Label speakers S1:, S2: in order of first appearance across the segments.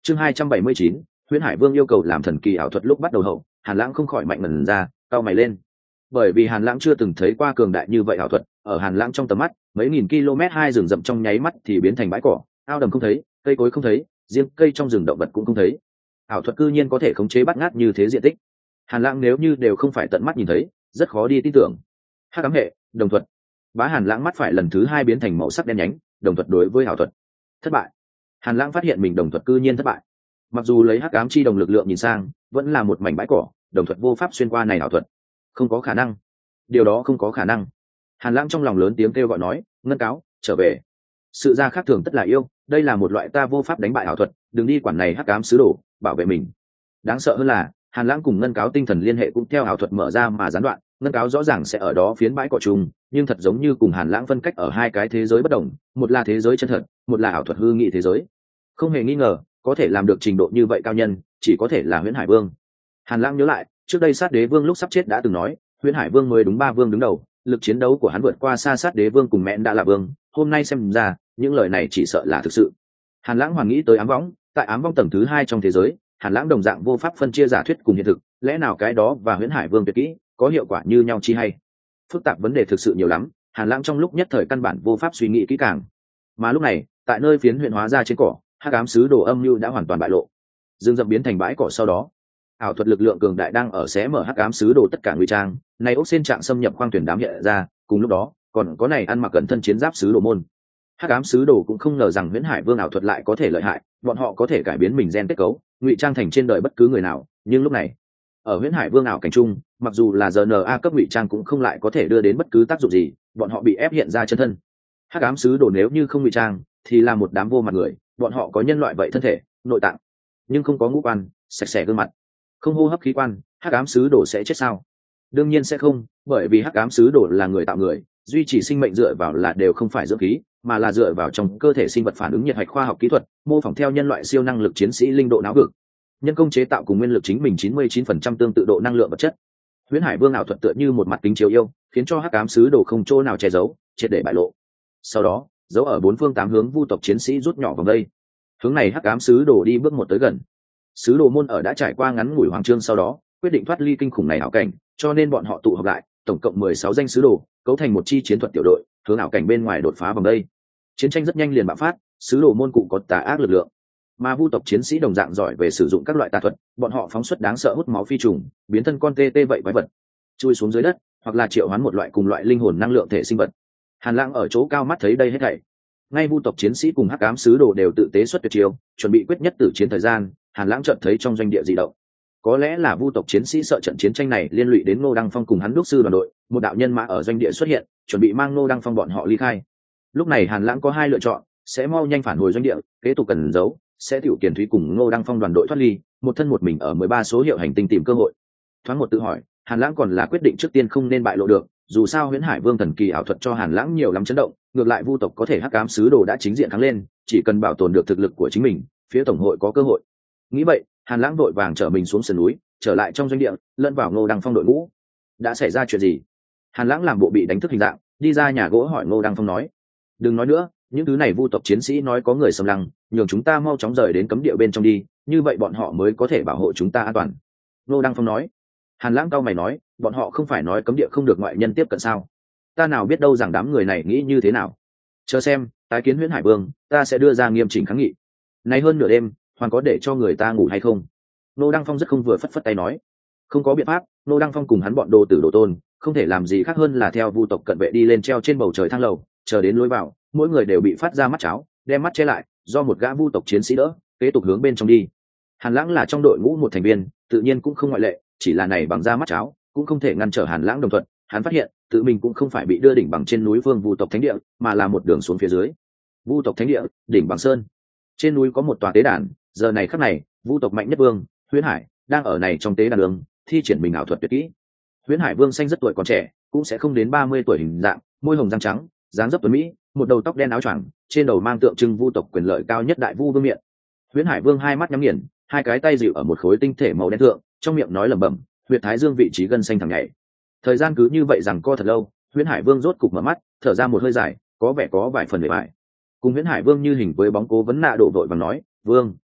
S1: Chương 279, Huyễn Hải Vương yêu cầu làm thần kỳ ảo thuật lúc bắt đầu hậu, Hàn Lãng không khỏi mạnh ngẩn ra, cau mày lên. Bởi vì Hàn Lãng chưa từng thấy qua cường đại như vậy ảo thuật, ở Hàn Lãng trong tầm mắt, mấy nghìn km hai rừng rậm trong nháy mắt thì biến thành bãi cỏ, ao đầm không thấy, cây cối không thấy, riêng cây trong rừng động vật cũng không thấy. Ảo thuật cư nhiên có thể khống chế bắt ngát như thế diện tích. Hàn Lãng nếu như đều không phải tận mắt nhìn thấy, rất khó đi tin tưởng. Hắc ám hệ, đồng thuật. Bá Hàn Lãng mắt phải lần thứ hai biến thành màu sắc đen nhánh, đồng thuật đối với ảo thuật. Thất bại. Hàn Lãng phát hiện mình đồng thuật cư nhiên thất bại. Mặc dù lấy hắc ám chi đồng lực lượng nhìn sang, vẫn là một mảnh bãi cỏ, đồng thuật vô pháp xuyên qua này ảo thuật. Không có khả năng. Điều đó không có khả năng. Hàn Lãng trong lòng lớn tiếng kêu gọi nói, Ngân Cáo, trở về. Sự ra khác thường tất là yêu, đây là một loại ta vô pháp đánh bại ảo thuật, đừng đi quản này hắc ám sứ đồ, bảo vệ mình. Đáng sợ hơn là, Hàn Lãng cùng Ngân Cáo tinh thần liên hệ cũng theo ảo thuật mở ra mà gián đoạn, Ngân Cáo rõ ràng sẽ ở đó phiến bãi cỏ chung, nhưng thật giống như cùng Hàn Lãng phân cách ở hai cái thế giới bất đồng, một là thế giới chân thật, một là ảo thuật hư nghị thế giới. Không hề nghi ngờ, có thể làm được trình độ như vậy cao nhân, chỉ có thể là Huyễn Hải Vương. Hàn Lãng nhớ lại, trước đây Sát Đế Vương lúc sắp chết đã từng nói, Huyễn Hải Vương mới đúng ba vương đứng đầu, lực chiến đấu của hắn vượt qua xa Sát Đế Vương cùng Mẹn đã là vương, hôm nay xem ra, những lời này chỉ sợ là thực sự. Hàn Lãng hoàn nghĩ tới ám võng, tại ám võng tầng thứ hai trong thế giới, Hàn Lãng đồng dạng vô pháp phân chia giả thuyết cùng hiện thực, lẽ nào cái đó và Huyễn Hải Vương tuyệt kỹ có hiệu quả như nhau chi hay? Phức tạp vấn đề thực sự nhiều lắm, Hàn Lãng trong lúc nhất thời căn bản vô pháp suy nghĩ kỹ càng. Mà lúc này, tại nơi phiến huyện hóa ra trên cỏ, hắc ám sứ đồ âm mưu đã hoàn toàn bại lộ. Dương dập biến thành bãi cỏ sau đó, ảo thuật lực lượng cường đại đang ở xé mở hắc ám sứ đồ tất cả nguy trang, này ốc sen trạng xâm nhập khoang thuyền đám hiện ra, cùng lúc đó, còn có này ăn mặc cẩn thân chiến giáp sứ đồ môn. Hắc ám sứ đồ cũng không ngờ rằng Huyễn Hải Vương ảo thuật lại có thể lợi hại, bọn họ có thể cải biến mình gen kết cấu, ngụy trang thành trên đời bất cứ người nào, nhưng lúc này, ở Huyễn Hải Vương ảo cảnh trung, mặc dù là RNA cấp ngụy trang cũng không lại có thể đưa đến bất cứ tác dụng gì, bọn họ bị ép hiện ra chân thân. Hắc ám sứ đồ nếu như không ngụy trang, thì là một đám vô mặt người, bọn họ có nhân loại vậy thân thể, nội tạng, nhưng không có ngũ quan, sạch sẽ gương mặt, không hô hấp khí quan, hắc ám sứ đồ sẽ chết sao? Đương nhiên sẽ không, bởi vì hắc ám sứ đồ là người tạo người, duy trì sinh mệnh dựa vào là đều không phải dưỡng khí, mà là dựa vào trong cơ thể sinh vật phản ứng nhiệt hạch khoa học kỹ thuật, mô phỏng theo nhân loại siêu năng lực chiến sĩ linh độ não vực. Nhân công chế tạo cùng nguyên lực chính mình 99% tương tự độ năng lượng vật chất. Huyễn Hải Vương ảo thuật tựa như một mặt kính chiếu yêu, khiến cho hắc ám sứ đồ không chỗ nào che giấu, triệt để bại lộ. Sau đó, dấu ở bốn phương tám hướng vu tộc chiến sĩ rút nhỏ vòng đây. Hướng này hắc ám sứ đồ đi bước một tới gần. Sứ đồ môn ở đã trải qua ngắn ngủi hoàng trương sau đó, quyết định thoát ly kinh khủng này ảo cảnh, cho nên bọn họ tụ họp lại, tổng cộng 16 danh sứ đồ, cấu thành một chi chiến thuật tiểu đội, hướng ảo cảnh bên ngoài đột phá vòng đây. Chiến tranh rất nhanh liền bạo phát, sứ đồ môn cụ có tà ác lực lượng, mà vu tộc chiến sĩ đồng dạng giỏi về sử dụng các loại tà thuật, bọn họ phóng xuất đáng sợ hút máu phi trùng, biến thân con tê tê vậy quái vật, chui xuống dưới đất, hoặc là triệu hoán một loại cùng loại linh hồn năng lượng thể sinh vật. Hàn Lãng ở chỗ cao mắt thấy đây hết thảy, ngay vu tộc chiến sĩ cùng hắc ám sứ đồ đều tự tế xuất tuyệt chiêu, chuẩn bị quyết nhất tử chiến thời gian. Hàn Lãng chợt thấy trong doanh địa dị động, có lẽ là vu tộc chiến sĩ sợ trận chiến tranh này liên lụy đến Ngô Đăng Phong cùng hắn đốc sư đoàn đội, một đạo nhân mã ở doanh địa xuất hiện, chuẩn bị mang Ngô Đăng Phong bọn họ ly khai. Lúc này Hàn Lãng có hai lựa chọn, sẽ mau nhanh phản hồi doanh địa, kế tục cần giấu, sẽ tiểu Kiền Thúy cùng Ngô Đăng Phong đoàn đội thoát ly, một thân một mình ở 13 số hiệu hành tinh tìm cơ hội. Thoáng một tự hỏi, Hàn Lãng còn là quyết định trước tiên không nên bại lộ được, dù sao Huyễn Hải Vương thần kỳ ảo thuật cho Hàn Lãng nhiều lắm chấn động, ngược lại vu tộc có thể hắc ám sứ đồ đã chính diện thắng lên, chỉ cần bảo tồn được thực lực của chính mình, phía tổng hội có cơ hội. Nghĩ vậy, Hàn Lãng vội vàng chở mình xuống sườn núi, trở lại trong doanh địa, lẫn vào Ngô Đăng Phong đội ngũ. Đã xảy ra chuyện gì? Hàn Lãng làm bộ bị đánh thức hình dạng, đi ra nhà gỗ hỏi Ngô Đăng Phong nói. Đừng nói nữa, những thứ này vu tộc chiến sĩ nói có người xâm lăng, nhường chúng ta mau chóng rời đến cấm địa bên trong đi, như vậy bọn họ mới có thể bảo hộ chúng ta an toàn. Ngô Đăng Phong nói. Hàn Lãng cau mày nói, bọn họ không phải nói cấm địa không được ngoại nhân tiếp cận sao? Ta nào biết đâu rằng đám người này nghĩ như thế nào. Chờ xem, tái kiến Huyễn Hải Vương, ta sẽ đưa ra nghiêm chỉnh kháng nghị. Nay hơn nửa đêm, hoàn có để cho người ta ngủ hay không? Ngô Đăng Phong rất không vừa phất phất tay nói. Không có biện pháp, Ngô Đăng Phong cùng hắn bọn đồ tử đồ tôn, không thể làm gì khác hơn là theo vu tộc cận vệ đi lên treo trên bầu trời thang lầu, chờ đến lối vào, mỗi người đều bị phát ra mắt cháo, đem mắt che lại, do một gã vu tộc chiến sĩ đỡ, kế tục hướng bên trong đi. Hàn Lãng là trong đội ngũ một thành viên, tự nhiên cũng không ngoại lệ, chỉ là này bằng da mắt cháo, cũng không thể ngăn trở Hàn Lãng đồng thuận. Hắn phát hiện, tự mình cũng không phải bị đưa đỉnh bằng trên núi Vương vu tộc thánh địa, mà là một đường xuống phía dưới. Vu tộc thánh địa, đỉnh bằng sơn. Trên núi có một tòa tế đàn, giờ này khắc này, vu tộc mạnh nhất vương, Huyễn Hải, đang ở này trong tế đàn đường, thi triển mình ảo thuật tuyệt kỹ. Huyễn Hải Vương xanh rất tuổi còn trẻ, cũng sẽ không đến 30 tuổi hình dạng, môi hồng răng trắng, dáng dấp tuấn mỹ, một đầu tóc đen áo choàng, trên đầu mang tượng trưng vu tộc quyền lợi cao nhất đại vu vương miện. Huyễn Hải Vương hai mắt nhắm nghiền, hai cái tay dịu ở một khối tinh thể màu đen thượng, trong miệng nói lẩm bẩm, huyệt thái dương vị trí gân xanh thẳng nhảy. Thời gian cứ như vậy rằng co thật lâu, Huyễn Hải Vương rốt cục mở mắt, thở ra một hơi dài, có vẻ có vài phần mệt mỏi. Cùng Huyễn Hải Vương như hình với bóng Cố Vấn Nạ độ vội vàng nói, "Vương,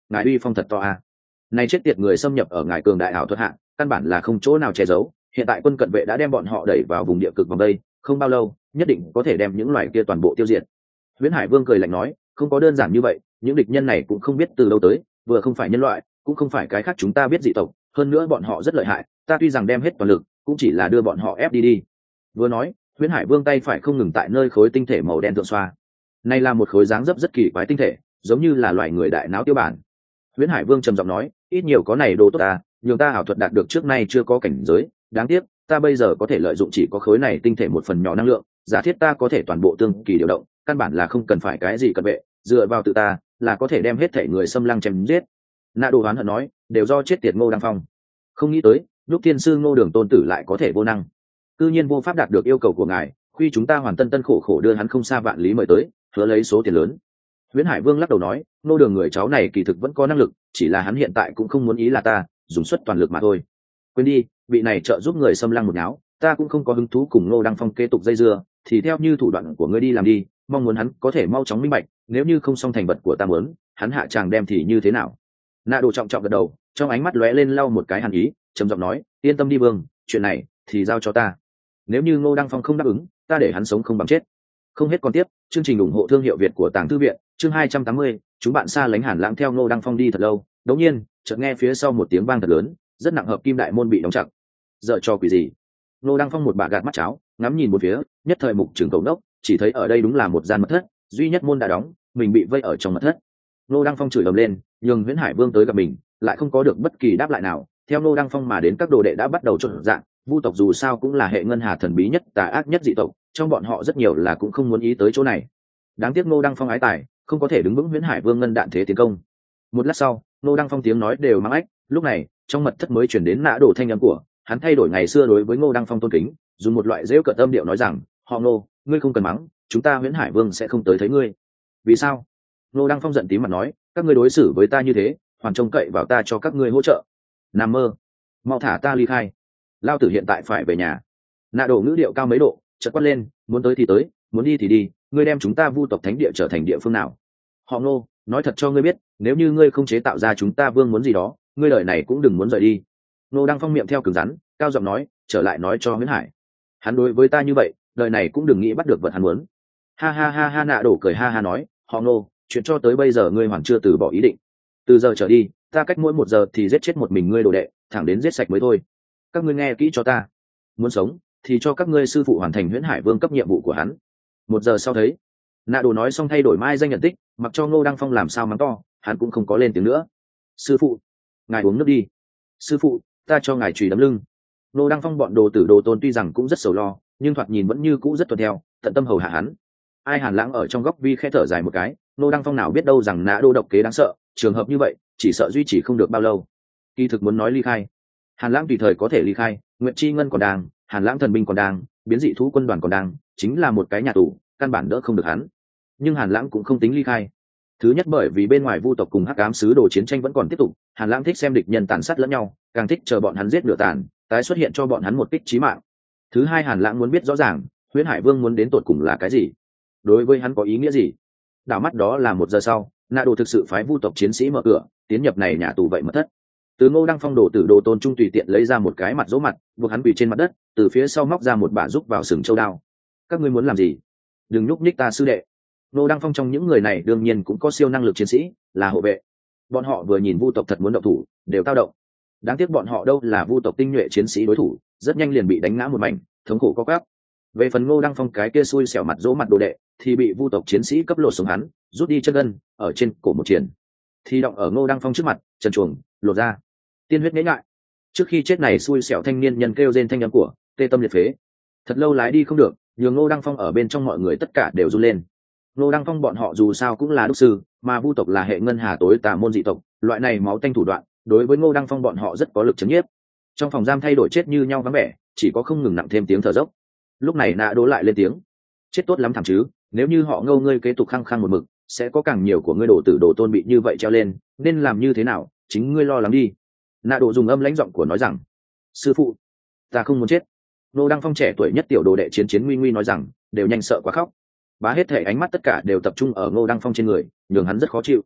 S1: ngài uy phong thật to a. Này chết tiệt người xâm nhập ở ngài cường đại ảo thuật hạ, căn bản là không chỗ nào che giấu, hiện tại quân cận vệ đã đem bọn họ đẩy vào vùng địa cực vòng đây, không bao lâu nhất định có thể đem những loài kia toàn bộ tiêu diệt. Huyễn Hải Vương cười lạnh nói, không có đơn giản như vậy, những địch nhân này cũng không biết từ đâu tới, vừa không phải nhân loại, cũng không phải cái khác chúng ta biết dị tộc, hơn nữa bọn họ rất lợi hại, ta tuy rằng đem hết toàn lực, cũng chỉ là đưa bọn họ ép đi. Vừa nói, Huyễn Hải Vương tay phải không ngừng tại nơi khối tinh thể màu đen thượng xoa. Này là một khối dáng dấp rất kỳ quái tinh thể, giống như là loài người đại não tiêu bản. Huyễn Hải Vương trầm giọng nói, ít nhiều có này đồ tốt ta, nhường ta ảo thuật đạt được trước nay chưa có cảnh giới, đáng tiếc, ta bây giờ có thể lợi dụng chỉ có khối này tinh thể một phần nhỏ năng lượng, giả thiết ta có thể toàn bộ tương kỳ điều động, căn bản là không cần phải cái gì cận vệ, dựa vào tự ta là có thể đem hết thể người xâm lăng chém giết. Nạ Đồ oán hận nói, đều do chết tiệt Ngô Đăng Phong, không nghĩ tới lúc thiên sư Ngô Đường tôn tử lại có thể vô năng, cư nhiên vô pháp đạt được yêu cầu của ngài, khi chúng ta hoàn tân tân khổ khổ đưa hắn không xa vạn lý mời tới, hứa lấy số tiền lớn. Huyễn Hải Vương lắc đầu nói, Ngô Đường người cháu này kỳ thực vẫn có năng lực, chỉ là hắn hiện tại cũng không muốn ý là ta dùng suất toàn lực mà thôi. Quên đi, vị này trợ giúp người xâm lăng một náo, ta cũng không có hứng thú cùng Ngô Đăng Phong kế tục dây dưa, thì theo như thủ đoạn của ngươi đi làm đi, mong muốn hắn có thể mau chóng minh bạch, nếu như không xong thành vật của ta muốn, hắn hạ tràng đem thì như thế nào. Nạ Đồ trọng trọng gật đầu, trong ánh mắt lóe lên lau một cái hàn ý, trầm giọng nói, yên tâm đi Vương, chuyện này thì giao cho ta, nếu như Ngô Đăng Phong không đáp ứng, ta để hắn sống không bằng chết. Không hết còn tiếp, chương trình ủng hộ thương hiệu Việt của Tàng Thư Viện, chương 280, chúng bạn xa lánh Hàn Lãng theo Ngô Đăng Phong đi thật lâu, đột nhiên, chợt nghe phía sau một tiếng vang thật lớn, rất nặng hợp kim đại môn bị đóng chặt. Dở cho quỷ gì? Ngô Đăng Phong một bà gạt mắt cháo, ngắm nhìn một phía, nhất thời mục trường cầu đốc, chỉ thấy ở đây đúng là một gian mật thất, duy nhất môn đã đóng, mình bị vây ở trong mật thất. Ngô Đăng Phong chửi ầm lên, nhưng Huyễn Hải Vương tới gặp mình, lại không có được bất kỳ đáp lại nào. Theo Ngô Đăng Phong mà đến các đồ đệ đã bắt đầu trộn dạng, Vu tộc dù sao cũng là hệ ngân hà thần bí nhất, tà ác nhất dị tộc, trong bọn họ rất nhiều là cũng không muốn ý tới chỗ này. Đáng tiếc Ngô Đăng Phong ái tài, không có thể đứng vững Huyễn Hải Vương ngân đạn thế tiến công. Một lát sau, Ngô Đăng Phong tiếng nói đều mang ách, lúc này, trong mật thất mới chuyển đến Nã Đồ thanh âm của, hắn thay đổi ngày xưa đối với Ngô Đăng Phong tôn kính, dùng một loại giễu cợt âm điệu nói rằng, "Họ Ngô, ngươi không cần mắng, chúng ta Huyễn Hải Vương sẽ không tới thấy ngươi." "Vì sao?" Ngô Đăng Phong giận tím mặt nói, "Các ngươi đối xử với ta như thế, hoàn trông cậy vào ta cho các ngươi hỗ trợ. Nằm mơ, mau thả ta ly khai. Lao tử hiện tại phải về nhà." Nạ Đồ ngữ điệu cao mấy độ, chợt quát lên, "Muốn tới thì tới, muốn đi thì đi, ngươi đem chúng ta Vu tộc thánh địa trở thành địa phương nào?" "Họ Ngô, nói thật cho ngươi biết, nếu như ngươi không chế tạo ra chúng ta vương muốn gì đó, ngươi đời này cũng đừng muốn rời đi." Ngô Đăng Phong miệng theo cứng rắn, cao giọng nói, trở lại nói cho Huyễn Hải, hắn đối với ta như vậy, đời này cũng đừng nghĩ bắt được vật hắn muốn. Ha ha ha ha. Nạ Đồ cười ha ha nói, "Họ Ngô, chuyện cho tới bây giờ ngươi hoàn chưa từ bỏ ý định. Từ giờ trở đi, ta cách mỗi 1 giờ thì giết chết một mình ngươi đồ đệ, thẳng đến giết sạch mới thôi. Các ngươi nghe kỹ cho ta, muốn sống thì cho các ngươi sư phụ hoàn thành Huyễn Hải Vương cấp nhiệm vụ của hắn. 1 giờ sau thấy." Nạ Đồ nói xong thay đổi mai danh nhận tích, mặc cho Ngô Đăng Phong làm sao mắng to, hắn cũng không có lên tiếng nữa. "Sư phụ, ngài uống nước đi." "Sư phụ, ta cho ngài chùy đấm lưng." Ngô Đăng Phong bọn đồ tử đồ tôn tuy rằng cũng rất sầu lo, nhưng thoạt nhìn vẫn như cũ rất tuân theo, tận tâm hầu hạ hắn. Ai Hàn Lãng ở trong góc vi khẽ thở dài một cái, Ngô Đăng Phong nào biết đâu rằng Nã Đô độc kế đáng sợ, trường hợp như vậy chỉ sợ duy trì không được bao lâu. Kỳ thực muốn nói ly khai, Hàn Lãng tùy thời có thể ly khai, Nguyệt Chi Ngân còn đang, Hàn Lãng thần binh còn đang, biến dị thú quân đoàn còn đang, chính là một cái nhà tù, căn bản đỡ không được hắn. Nhưng Hàn Lãng cũng không tính ly khai. Thứ nhất bởi vì bên ngoài Vu tộc cùng Hắc Ám sứ đồ chiến tranh vẫn còn tiếp tục, Hàn Lãng thích xem địch nhân tàn sát lẫn nhau, càng thích chờ bọn hắn giết nửa tàn, tái xuất hiện cho bọn hắn một kích chí mạng. Thứ hai, Hàn Lãng muốn biết rõ ràng, Huyễn Hải Vương muốn đến tột cùng là cái gì, đối với hắn có ý nghĩa gì. Đảo mắt đó là 1 giờ sau, Nạ Đồ thực sự phái Vu tộc chiến sĩ mở cửa, tiến nhập này nhà tù vậy mật thất. Từ Ngô Đăng Phong đồ tử đồ tôn trung tùy tiện lấy ra một cái mặt dỗ mặt, buộc hắn quỳ trên mặt đất, từ phía sau móc ra một bả rúc vào sừng châu đao. "Các ngươi muốn làm gì? Đừng nhúc nhích ta sư đệ." Ngô Đăng Phong trong những người này đương nhiên cũng có siêu năng lực chiến sĩ, là hộ vệ. Bọn họ vừa nhìn Vu tộc thật muốn động thủ, đều tao động. Đáng tiếc bọn họ đâu là Vu tộc tinh nhuệ chiến sĩ đối thủ, rất nhanh liền bị đánh ngã một mảnh, thống khổ co quắp. Về phần Ngô Đăng Phong cái kia xui xẻo mặt dỗ mặt đồ đệ, thì bị Vu tộc chiến sĩ cấp lột sống hắn, rút đi chân gân, ở trên cổ một triển, thì động ở Ngô Đăng Phong trước mặt, trần truồng lột ra, tiên huyết nhễ ngại. Trước khi chết này xui xẻo thanh niên nhân kêu rên thanh âm của tê tâm liệt phế, thật lâu lái đi không được, nhường Ngô Đăng Phong ở bên trong mọi người tất cả đều run lên. Ngô Đăng Phong bọn họ dù sao cũng là đốc sư, mà Vu tộc là hệ ngân hà tối tà môn dị tộc, loại này máu tanh thủ đoạn, đối với Ngô Đăng Phong bọn họ rất có lực chấn nhiếp. Trong phòng giam thay đổi chết như nhau vắng vẻ, chỉ có không ngừng nặng thêm tiếng thở dốc. Lúc này Nạ Đố lại lên tiếng, "Chết tốt lắm thảm chứ, nếu như họ Ngô ngươi kế tục khăng khăng một mực, sẽ có càng nhiều của ngươi đồ tử đồ tôn bị như vậy treo lên, nên làm như thế nào, chính ngươi lo lắng đi." Nạ Đố dùng âm lãnh giọng của nói rằng, "Sư phụ, ta không muốn chết." Ngô Đăng Phong trẻ tuổi nhất tiểu đồ đệ chiến chiến nguy nguy nói rằng, đều nhanh sợ quá khóc. Bá hết thể ánh mắt tất cả đều tập trung ở Ngô Đăng Phong trên người, nhường hắn rất khó chịu.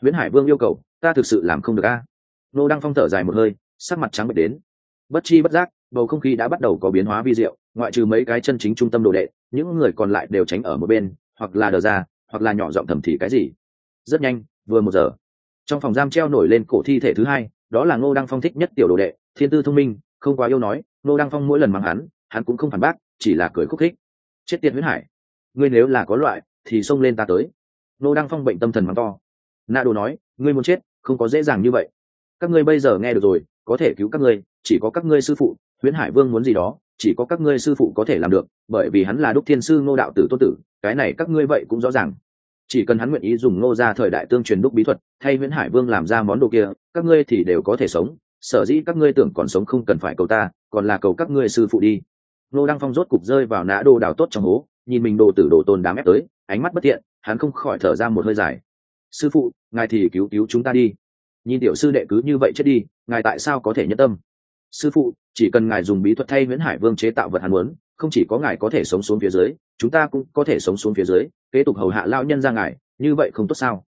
S1: Huyễn Hải Vương yêu cầu ta thực sự làm không được a. Ngô Đăng Phong thở dài một hơi, sắc mặt trắng bệch đến. Bất chi bất giác bầu không khí đã bắt đầu có biến hóa vi diệu, ngoại trừ mấy cái chân chính trung tâm đồ đệ, những người còn lại đều tránh ở một bên, hoặc là đờ ra, hoặc là nhỏ giọng thầm thì cái gì. Rất nhanh, vừa 1 giờ, trong phòng giam treo nổi lên cổ thi thể thứ hai, đó là Ngô Đăng Phong thích nhất tiểu đồ đệ, thiên tư thông minh, không quá yêu nói. Ngô Đăng Phong mỗi lần mắng hắn cũng không phản bác, chỉ là cười khúc khích. Chết tiệt Huyễn Hải, ngươi nếu là có loại thì xông lên ta tới. Ngô Đăng Phong bệnh tâm thần mắng to. Na Đồ nói, ngươi muốn chết không có dễ dàng như vậy. Các ngươi bây giờ nghe được rồi, có thể cứu các ngươi chỉ có các ngươi sư phụ. Huyễn Hải Vương muốn gì đó chỉ có các ngươi sư phụ có thể làm được, bởi vì hắn là đúc thiên sư Ngô đạo tử tôn tử, cái này các ngươi vậy cũng rõ ràng. Chỉ cần hắn nguyện ý dùng Ngô gia thời đại tương truyền đúc bí thuật thay Huyễn Hải Vương làm ra món đồ kia, các ngươi thì đều có thể sống. Sở dĩ các ngươi tưởng còn sống không cần phải cầu ta, còn là cầu các ngươi sư phụ đi. Ngô Đăng Phong rốt cục rơi vào nã đồ đào tốt trong hố, nhìn mình đồ tử đồ tôn đám ép tới, ánh mắt bất thiện, hắn không khỏi thở ra một hơi dài. Sư phụ, ngài thì cứu cứu chúng ta đi. Nhìn tiểu sư đệ cứ như vậy chết đi, ngài tại sao có thể nhẫn tâm? Sư phụ, chỉ cần ngài dùng bí thuật thay Huyễn Hải Vương chế tạo vật hắn muốn, không chỉ có ngài có thể sống xuống phía dưới, chúng ta cũng có thể sống xuống phía dưới, kế tục hầu hạ lão nhân ra ngài, như vậy không tốt sao?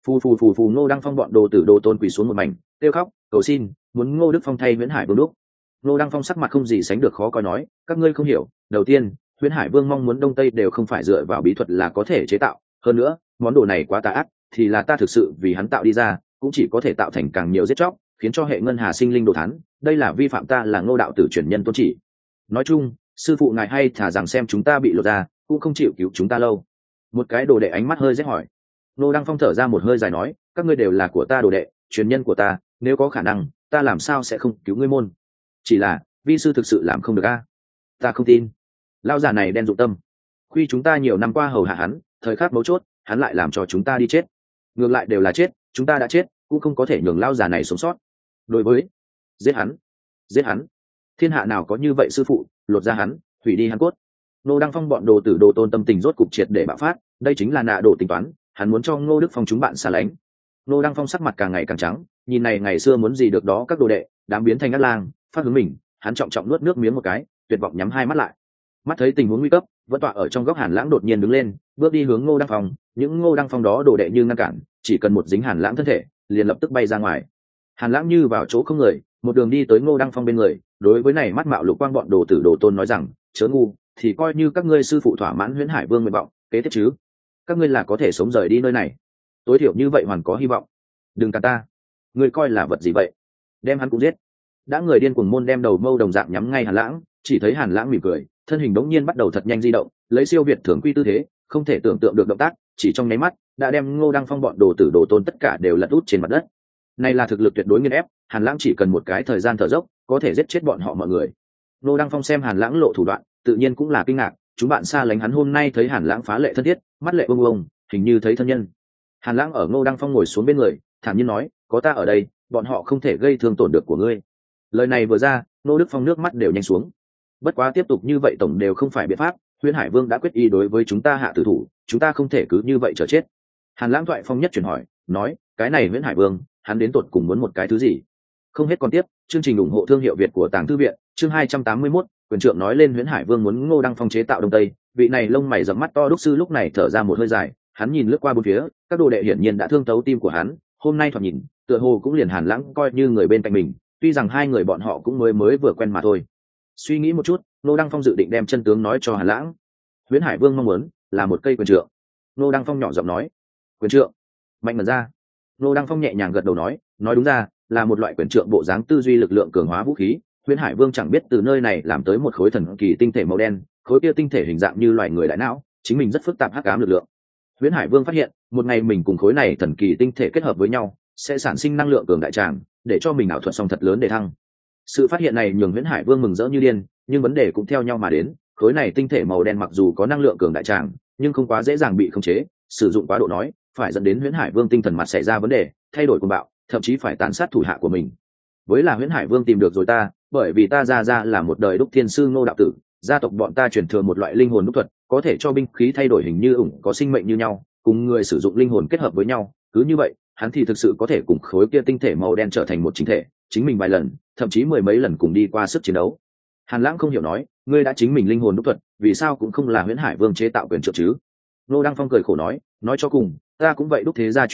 S1: Phù Ngô Đăng Phong bọn đồ tử đồ tôn quỳ xuống một mảnh, kêu khóc cầu xin, muốn Ngô Đức Phong thay Huyễn Hải Vương đúc. Ngô Đăng Phong sắc mặt không gì sánh được khó coi nói, các ngươi không hiểu, đầu tiên, Huyễn Hải Vương mong muốn đông tây đều không phải dựa vào bí thuật là có thể chế tạo, hơn nữa, món đồ này quá tà ác, thì là ta thực sự vì hắn tạo đi ra, cũng chỉ có thể tạo thành càng nhiều giết chóc, khiến cho hệ ngân hà sinh linh đồ thán, đây là vi phạm ta là Ngô đạo tử truyền nhân tôn chỉ. Nói chung, sư phụ ngài hay thả rằng xem chúng ta bị lột ra, cũng không chịu cứu chúng ta lâu. Một cái đồ đệ ánh mắt hơi rét hỏi. Ngô Đăng Phong thở ra một hơi dài nói, các ngươi đều là của ta đồ đệ, truyền nhân của ta, nếu có khả năng, ta làm sao sẽ không cứu ngươi môn. Chỉ là, vi sư thực sự làm không được a. Ta không tin. Lão già này đen dụng tâm. Khi chúng ta nhiều năm qua hầu hạ hắn, thời khắc mấu chốt, hắn lại làm cho chúng ta đi chết. Ngược lại đều là chết, chúng ta đã chết, cũng không có thể nhường lão già này sống sót. Đối với giết hắn, thiên hạ nào có như vậy sư phụ, lột ra hắn, hủy đi hắn cốt. Ngô Đăng Phong bọn đồ tử đồ tôn tâm tình rốt cục triệt để bạo phát, đây chính là nạ đồ tính toán, hắn muốn cho Ngô Đức Phong chúng bạn xa lánh. Ngô Đăng Phong sắc mặt càng ngày càng trắng, nhìn này ngày xưa muốn gì được đó các đồ đệ, đám biến thành ác lang, phát hướng mình, hắn trọng trọng nuốt nước miếng một cái, tuyệt vọng nhắm hai mắt lại. Mắt thấy tình huống nguy cấp, vẫn tọa ở trong góc Hàn Lãng đột nhiên đứng lên, bước đi hướng Ngô Đăng Phong, những Ngô Đăng Phong đó đồ đệ như ngăn cản, chỉ cần một dính Hàn Lãng thân thể, liền lập tức bay ra ngoài. Hàn Lãng như vào chỗ không người, một đường đi tới Ngô Đăng Phong bên người, đối với này mắt mạo lục quang bọn đồ tử đồ tôn nói rằng, chớ ngu, thì coi như các ngươi sư phụ thỏa mãn Huyễn Hải Vương nguyện vọng, kế tiếp chứ, các ngươi là có thể sống rời đi nơi này, tối thiểu như vậy hoàn có hy vọng. Đừng cản ta, ngươi coi là vật gì vậy? Đem hắn cũng giết. Đã người điên cuồng môn đem đầu mâu đồng dạng nhắm ngay Hàn Lãng, chỉ thấy Hàn Lãng mỉm cười, thân hình đống nhiên bắt đầu thật nhanh di động, lấy siêu việt thường quy tư thế, không thể tưởng tượng được động tác, chỉ trong nháy mắt đã đem Ngô Đăng Phong bọn đồ tử đồ tôn tất cả đều lật út trên mặt đất. Này là thực lực tuyệt đối nghiền ép, Hàn Lãng chỉ cần một cái thời gian thở dốc, có thể giết chết bọn họ mọi người. Ngô Đăng Phong xem Hàn Lãng lộ thủ đoạn, tự nhiên cũng là kinh ngạc, chúng bạn xa lánh hắn hôm nay thấy Hàn Lãng phá lệ thân thiết, mắt lệ bông bông, hình như thấy thân nhân. Hàn Lãng ở Ngô Đăng Phong ngồi xuống bên người, thản nhiên nói, có ta ở đây, bọn họ không thể gây thương tổn được của ngươi. Lời này vừa ra, Ngô Đức Phong nước mắt đều nhanh xuống. Bất quá tiếp tục như vậy tổng đều không phải biện pháp, Huyễn Hải Vương đã quyết ý đối với chúng ta hạ tử thủ, chúng ta không thể cứ như vậy chờ chết. Hàn Lãng thoại phong nhất chuyển hỏi, nói, cái này Huyễn Hải Vương, hắn đến tột cùng muốn một cái thứ gì? Không hết còn tiếp, chương trình ủng hộ thương hiệu Việt của Tàng Thư viện, chương 281, quyền trượng nói lên Huyễn Hải Vương muốn Ngô Đăng Phong chế tạo đông tây, vị này lông mày rậm mắt to đúc sư lúc này thở ra một hơi dài, hắn nhìn lướt qua bốn phía, các đồ đệ hiển nhiên đã thương tấu tim của hắn, hôm nay thoạt nhìn, tựa hồ cũng liền Hàn Lãng coi như người bên cạnh mình, tuy rằng hai người bọn họ cũng mới vừa quen mà thôi. Suy nghĩ một chút, Ngô Đăng Phong dự định đem chân tướng nói cho Hàn Lãng. Huyễn Hải Vương mong muốn là một cây quyền trượng. Ngô Đăng Phong nhỏ giọng nói, quyền trượng? Mạnh mật ra. Ngô Đăng Phong nhẹ nhàng gật đầu nói đúng ra, là một loại quyền trượng bộ dáng tư duy lực lượng cường hóa vũ khí. Huyễn Hải Vương chẳng biết từ nơi này làm tới một khối thần kỳ tinh thể màu đen, khối kia tinh thể hình dạng như loài người đại não, chính mình rất phức tạp hắc ám lực lượng. Huyễn Hải Vương phát hiện, một ngày mình cùng khối này thần kỳ tinh thể kết hợp với nhau, sẽ sản sinh năng lượng cường đại tràng, để cho mình ảo thuật song thật lớn để thăng. Sự phát hiện này nhường Huyễn Hải Vương mừng rỡ như điên, nhưng vấn đề cũng theo nhau mà đến, khối này tinh thể màu đen mặc dù có năng lượng cường đại tràng, nhưng không quá dễ dàng bị khống chế, sử dụng quá độ nói, phải dẫn đến Huyễn Hải Vương tinh thần mặt xảy ra vấn đề, thay đổi cuồng bạo, thậm chí phải tàn sát thủ hạ của mình. Với là Huyễn Hải Vương tìm được rồi ta, bởi vì ta ra là một đời đúc thiên sư Ngô đạo tử, gia tộc bọn ta truyền thừa một loại linh hồn đúc thuật, có thể cho binh khí thay đổi hình như ủng có sinh mệnh như nhau, cùng người sử dụng linh hồn kết hợp với nhau, cứ như vậy, hắn thì thực sự có thể cùng khối kia tinh thể màu đen trở thành một chính thể, chính mình vài lần, thậm chí mười mấy lần cùng đi qua sức chiến đấu. Hàn Lãng không hiểu nói, ngươi đã chính mình linh hồn đúc thuật, vì sao cũng không là Huyễn Hải Vương chế tạo quyền trượng chứ? Ngô Đăng Phong cười khổ nói cho cùng, ta cũng vậy đúc thế gia truyền thụ,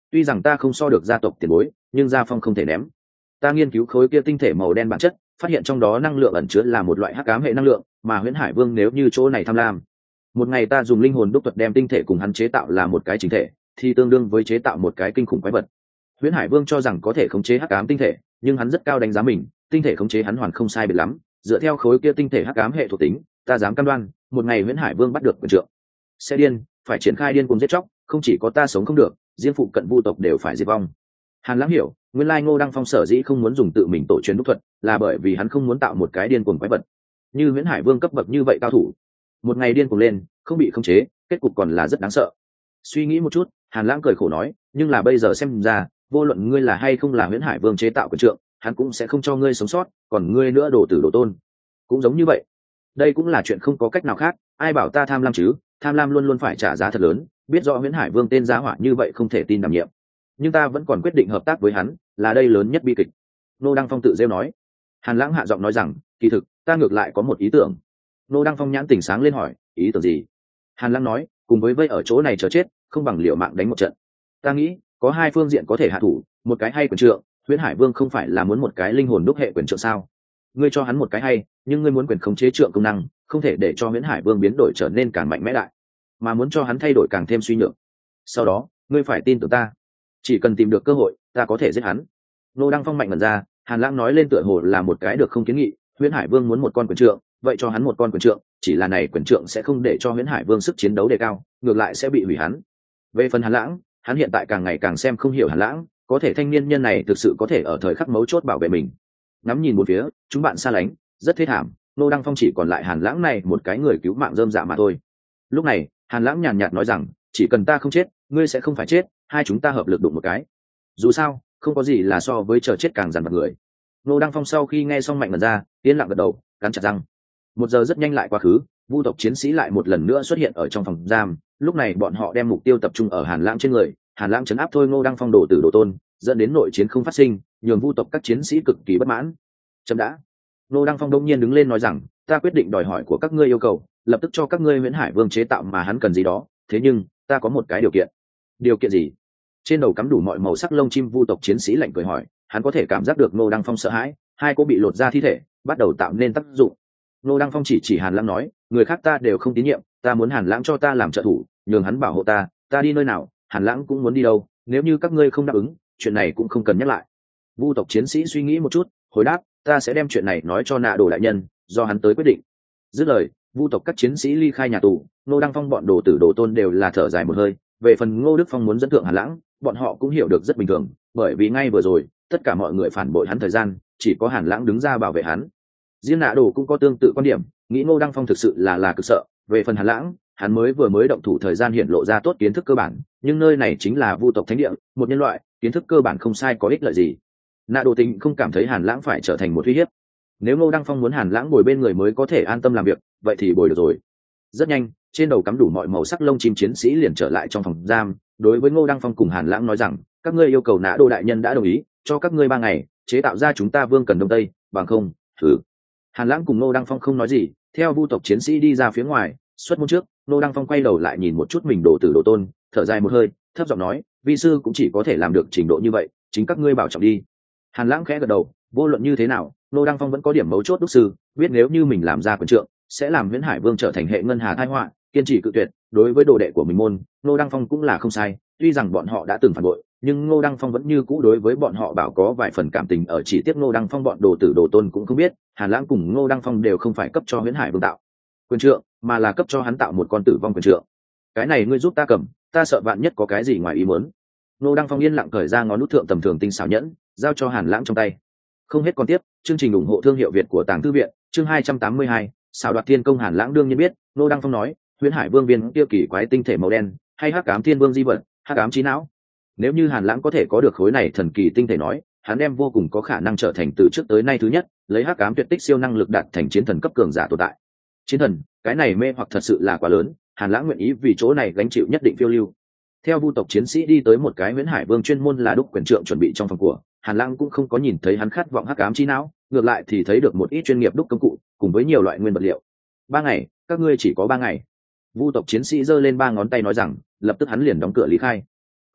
S1: tuy rằng ta không so được gia tộc tiền bối, nhưng gia phong không thể ném. Ta nghiên cứu khối kia tinh thể màu đen bản chất, phát hiện trong đó năng lượng ẩn chứa là một loại hắc ám hệ năng lượng, mà Huyễn Hải Vương nếu như chỗ này tham lam, một ngày ta dùng linh hồn đúc thuật đem tinh thể cùng hắn chế tạo là một cái chính thể, thì tương đương với chế tạo một cái kinh khủng quái vật. Huyễn Hải Vương cho rằng có thể khống chế hắc ám tinh thể, nhưng hắn rất cao đánh giá mình, tinh thể khống chế hắn hoàn không sai biệt lắm, dựa theo khối kia tinh thể hắc ám hệ thuộc tính, ta dám cam đoan, một ngày Huyễn Hải Vương bắt được quyền trượng, sẽ điên, phải triển khai điên cuồng giết chóc, không chỉ có ta sống không được, riêng phụ cận vu tộc đều phải diệt vong. Hàn Lãng hiểu, nguyên lai Ngô Đăng Phong sở dĩ không muốn dùng tự mình tổ truyền đúc thuật, là bởi vì hắn không muốn tạo một cái điên cuồng quái vật. Như Huyễn Hải Vương cấp bậc như vậy cao thủ, một ngày điên cuồng lên, không bị khống chế, kết cục còn là rất đáng sợ. Suy nghĩ một chút, Hàn Lãng cười khổ nói, nhưng là bây giờ xem ra, vô luận ngươi là hay không là Huyễn Hải Vương chế tạo quyền trượng, hắn cũng sẽ không cho ngươi sống sót, còn ngươi nữa đồ tử đồ tôn, cũng giống như vậy. Đây cũng là chuyện không có cách nào khác, ai bảo ta tham lam chứ, tham lam luôn luôn phải trả giá thật lớn, biết rõ Huyễn Hải Vương tên giá hỏa như vậy không thể tin đảm nhiệm, nhưng ta vẫn còn quyết định hợp tác với hắn, là đây lớn nhất bi kịch. Nô Đăng Phong tự rêu nói. Hàn Lãng hạ giọng nói rằng, kỳ thực ta ngược lại có một ý tưởng. Nô Đăng Phong nhãn tỉnh sáng lên hỏi, ý tưởng gì? Hàn Lãng nói, cùng với vây ở chỗ này chờ chết, không bằng liều mạng đánh một trận. Ta nghĩ có hai phương diện có thể hạ thủ, một cái hay quyền trượng. Huyễn Hải Vương không phải là muốn một cái linh hồn đúc hệ quyền trượng sao? Ngươi cho hắn một cái hay, nhưng ngươi muốn quyền khống chế trượng công năng, không thể để cho Huyễn Hải Vương biến đổi trở nên càng mạnh mẽ đại, mà muốn cho hắn thay đổi càng thêm suy nhược. Sau đó ngươi phải tin tưởng ta, chỉ cần tìm được cơ hội, ta có thể giết hắn. Nô Đăng Phong mạnh ngẩn ra. Hàn Lãng nói lên tựa hồ là một cái được không kiến nghị. Huyễn Hải Vương muốn một con quyền trượng, vậy cho hắn một con quyền trượng, chỉ là này quyền trượng sẽ không để cho Huyễn Hải Vương sức chiến đấu đề cao, ngược lại sẽ bị hủy hắn. Về phần Hàn Lãng, hắn hiện tại càng ngày càng xem không hiểu Hàn Lãng, có thể thanh niên nhân này thực sự có thể ở thời khắc mấu chốt bảo vệ mình. Ngắm nhìn một phía, chúng bạn xa lánh, rất thê thảm. Nô Đăng Phong chỉ còn lại Hàn Lãng này một cái người cứu mạng rơm rạ mà thôi. Lúc này, Hàn Lãng nhàn nhạt nói rằng, chỉ cần ta không chết, ngươi sẽ không phải chết, hai chúng ta hợp lực đụng một cái. Dù sao, không có gì là so với chờ chết càng dằn vặt người. Nô Đăng Phong sau khi nghe xong mạnh mật ra, yên lặng gật đầu, cắn chặt răng. Một giờ rất nhanh lại quá khứ, vu tộc chiến sĩ lại một lần nữa xuất hiện ở trong phòng giam. Lúc này bọn họ đem mục tiêu tập trung ở Hàn Lãng trên người. Hàn Lãng chấn áp thôi Ngô Đăng Phong đổ tử đổ tôn, dẫn đến nội chiến không phát sinh, nhường vu tộc các chiến sĩ cực kỳ bất mãn. Chấm đã. Ngô Đăng Phong đông nhiên đứng lên nói rằng, ta quyết định đòi hỏi của các ngươi yêu cầu, lập tức cho các ngươi Huyễn Hải Vương chế tạo mà hắn cần gì đó. Thế nhưng ta có một cái điều kiện. Điều kiện gì? Trên đầu cắm đủ mọi màu sắc lông chim vu tộc chiến sĩ lạnh cười hỏi. Hắn có thể cảm giác được Ngô Đăng Phong sợ hãi, hai cô bị lột ra thi thể, bắt đầu tạo nên tác dụng. Ngô Đăng Phong chỉ Hàn Lãng nói, người khác ta đều không tín nhiệm, ta muốn Hàn Lãng cho ta làm trợ thủ, nhường hắn bảo hộ ta, ta đi nơi nào, Hàn Lãng cũng muốn đi đâu. Nếu như các ngươi không đáp ứng, chuyện này cũng không cần nhắc lại. Vu tộc chiến sĩ suy nghĩ một chút, hồi đáp, ta sẽ đem chuyện này nói cho Nạ Đồ đại nhân, do hắn tới quyết định. Dứt lời, vu tộc các chiến sĩ ly khai nhà tù. Ngô Đăng Phong bọn đồ tử đồ tôn đều là thở dài một hơi. Về phần Ngô Đức Phong muốn dẫn thượng Hàn Lãng, bọn họ cũng hiểu được rất bình thường, bởi vì ngay vừa rồi tất cả mọi người phản bội hắn thời gian, chỉ có Hàn Lãng đứng ra bảo vệ hắn. Riêng Nạ Đồ cũng có tương tự quan điểm, nghĩ Ngô Đăng Phong thực sự là cực sợ. Về phần Hàn Lãng, hắn mới động thủ thời gian hiện lộ ra tốt kiến thức cơ bản, nhưng nơi này chính là vu tộc thánh địa, một nhân loại, kiến thức cơ bản không sai có ích lợi gì. Nạ Đồ Tình không cảm thấy Hàn Lãng phải trở thành một uy hiếp. Nếu Ngô Đăng Phong muốn Hàn Lãng bồi bên người mới có thể an tâm làm việc, vậy thì bồi được rồi. Rất nhanh, trên đầu cắm đủ mọi màu sắc lông chim chiến sĩ liền trở lại trong phòng giam, đối với Ngô Đăng Phong cùng Hàn Lãng nói rằng, các ngươi yêu cầu Nạ Đồ đại nhân đã đồng ý, cho các ngươi 3 ngày chế tạo ra chúng ta Vương Cần Đông Tây, bằng không thử. Hàn Lãng cùng Ngô Đăng Phong không nói gì, theo vu tộc chiến sĩ đi ra phía ngoài. Xuất môn trước, Ngô Đăng Phong quay đầu lại nhìn một chút mình đồ tử đồ tôn, thở dài một hơi, thấp giọng nói, vi sư cũng chỉ có thể làm được trình độ như vậy, chính các ngươi bảo trọng đi. Hàn Lãng khẽ gật đầu, vô luận như thế nào, Ngô Đăng Phong vẫn có điểm mấu chốt đúc sư, biết nếu như mình làm ra quyền trượng, sẽ làm Huyễn Hải Vương trở thành hệ ngân hà tai họa, kiên trì cự tuyệt. Đối với đồ đệ của mình môn, Ngô Đăng Phong cũng là không sai, tuy rằng bọn họ đã từng phản bội, nhưng Ngô Đăng Phong vẫn như cũ đối với bọn họ bảo có vài phần cảm tình. Ở chỉ tiếc Ngô Đăng Phong bọn đồ tử đồ tôn cũng không biết, Hàn Lãng cùng Ngô Đăng Phong đều không phải cấp cho Huyễn Hải Vương tạo quyền trượng, mà là cấp cho hắn tạo một con tử vong quyền trượng. Cái này ngươi giúp ta cầm, ta sợ vạn nhất có cái gì ngoài ý muốn. Ngô Đăng Phong yên lặng cởi ra ngón nút thượng tầm thường tinh xảo nhẫn, giao cho Hàn Lãng trong tay. Không hết còn tiếp, chương trình ủng hộ thương hiệu Việt của Tàng Thư viện, chương 282, xảo đoạt thiên công. Hàn Lãng đương nhiên biết, Ngô Đăng Phong nói, Huyễn Hải Vương viên kia kỳ quái tinh thể màu đen, hay Hắc Ám Thiên Vương di vật, Hắc Ám trí não. Nếu như Hàn Lãng có thể có được khối này thần kỳ tinh thể nói, hắn đem vô cùng có khả năng trở thành từ trước tới nay thứ nhất, lấy Hắc Ám tuyệt tích siêu năng lực đạt thành chiến thần cấp cường giả tồn tại. Chiến thần, cái này mê hoặc thật sự là quá lớn, Hàn Lãng nguyện ý vì chỗ này gánh chịu nhất định phiêu lưu. Theo vu tộc chiến sĩ đi tới một cái Huyễn Hải Vương chuyên môn là đúc quyền trượng chuẩn bị trong phòng của, Hàn Lãng cũng không có nhìn thấy hắn khát vọng Hắc Ám trí não, ngược lại thì thấy được một ít chuyên nghiệp đúc công cụ cùng với nhiều loại nguyên vật liệu. 3 ngày, các ngươi chỉ có 3 ngày. Vu tộc chiến sĩ giơ lên 3 ngón tay nói rằng, lập tức hắn liền đóng cửa lý khai.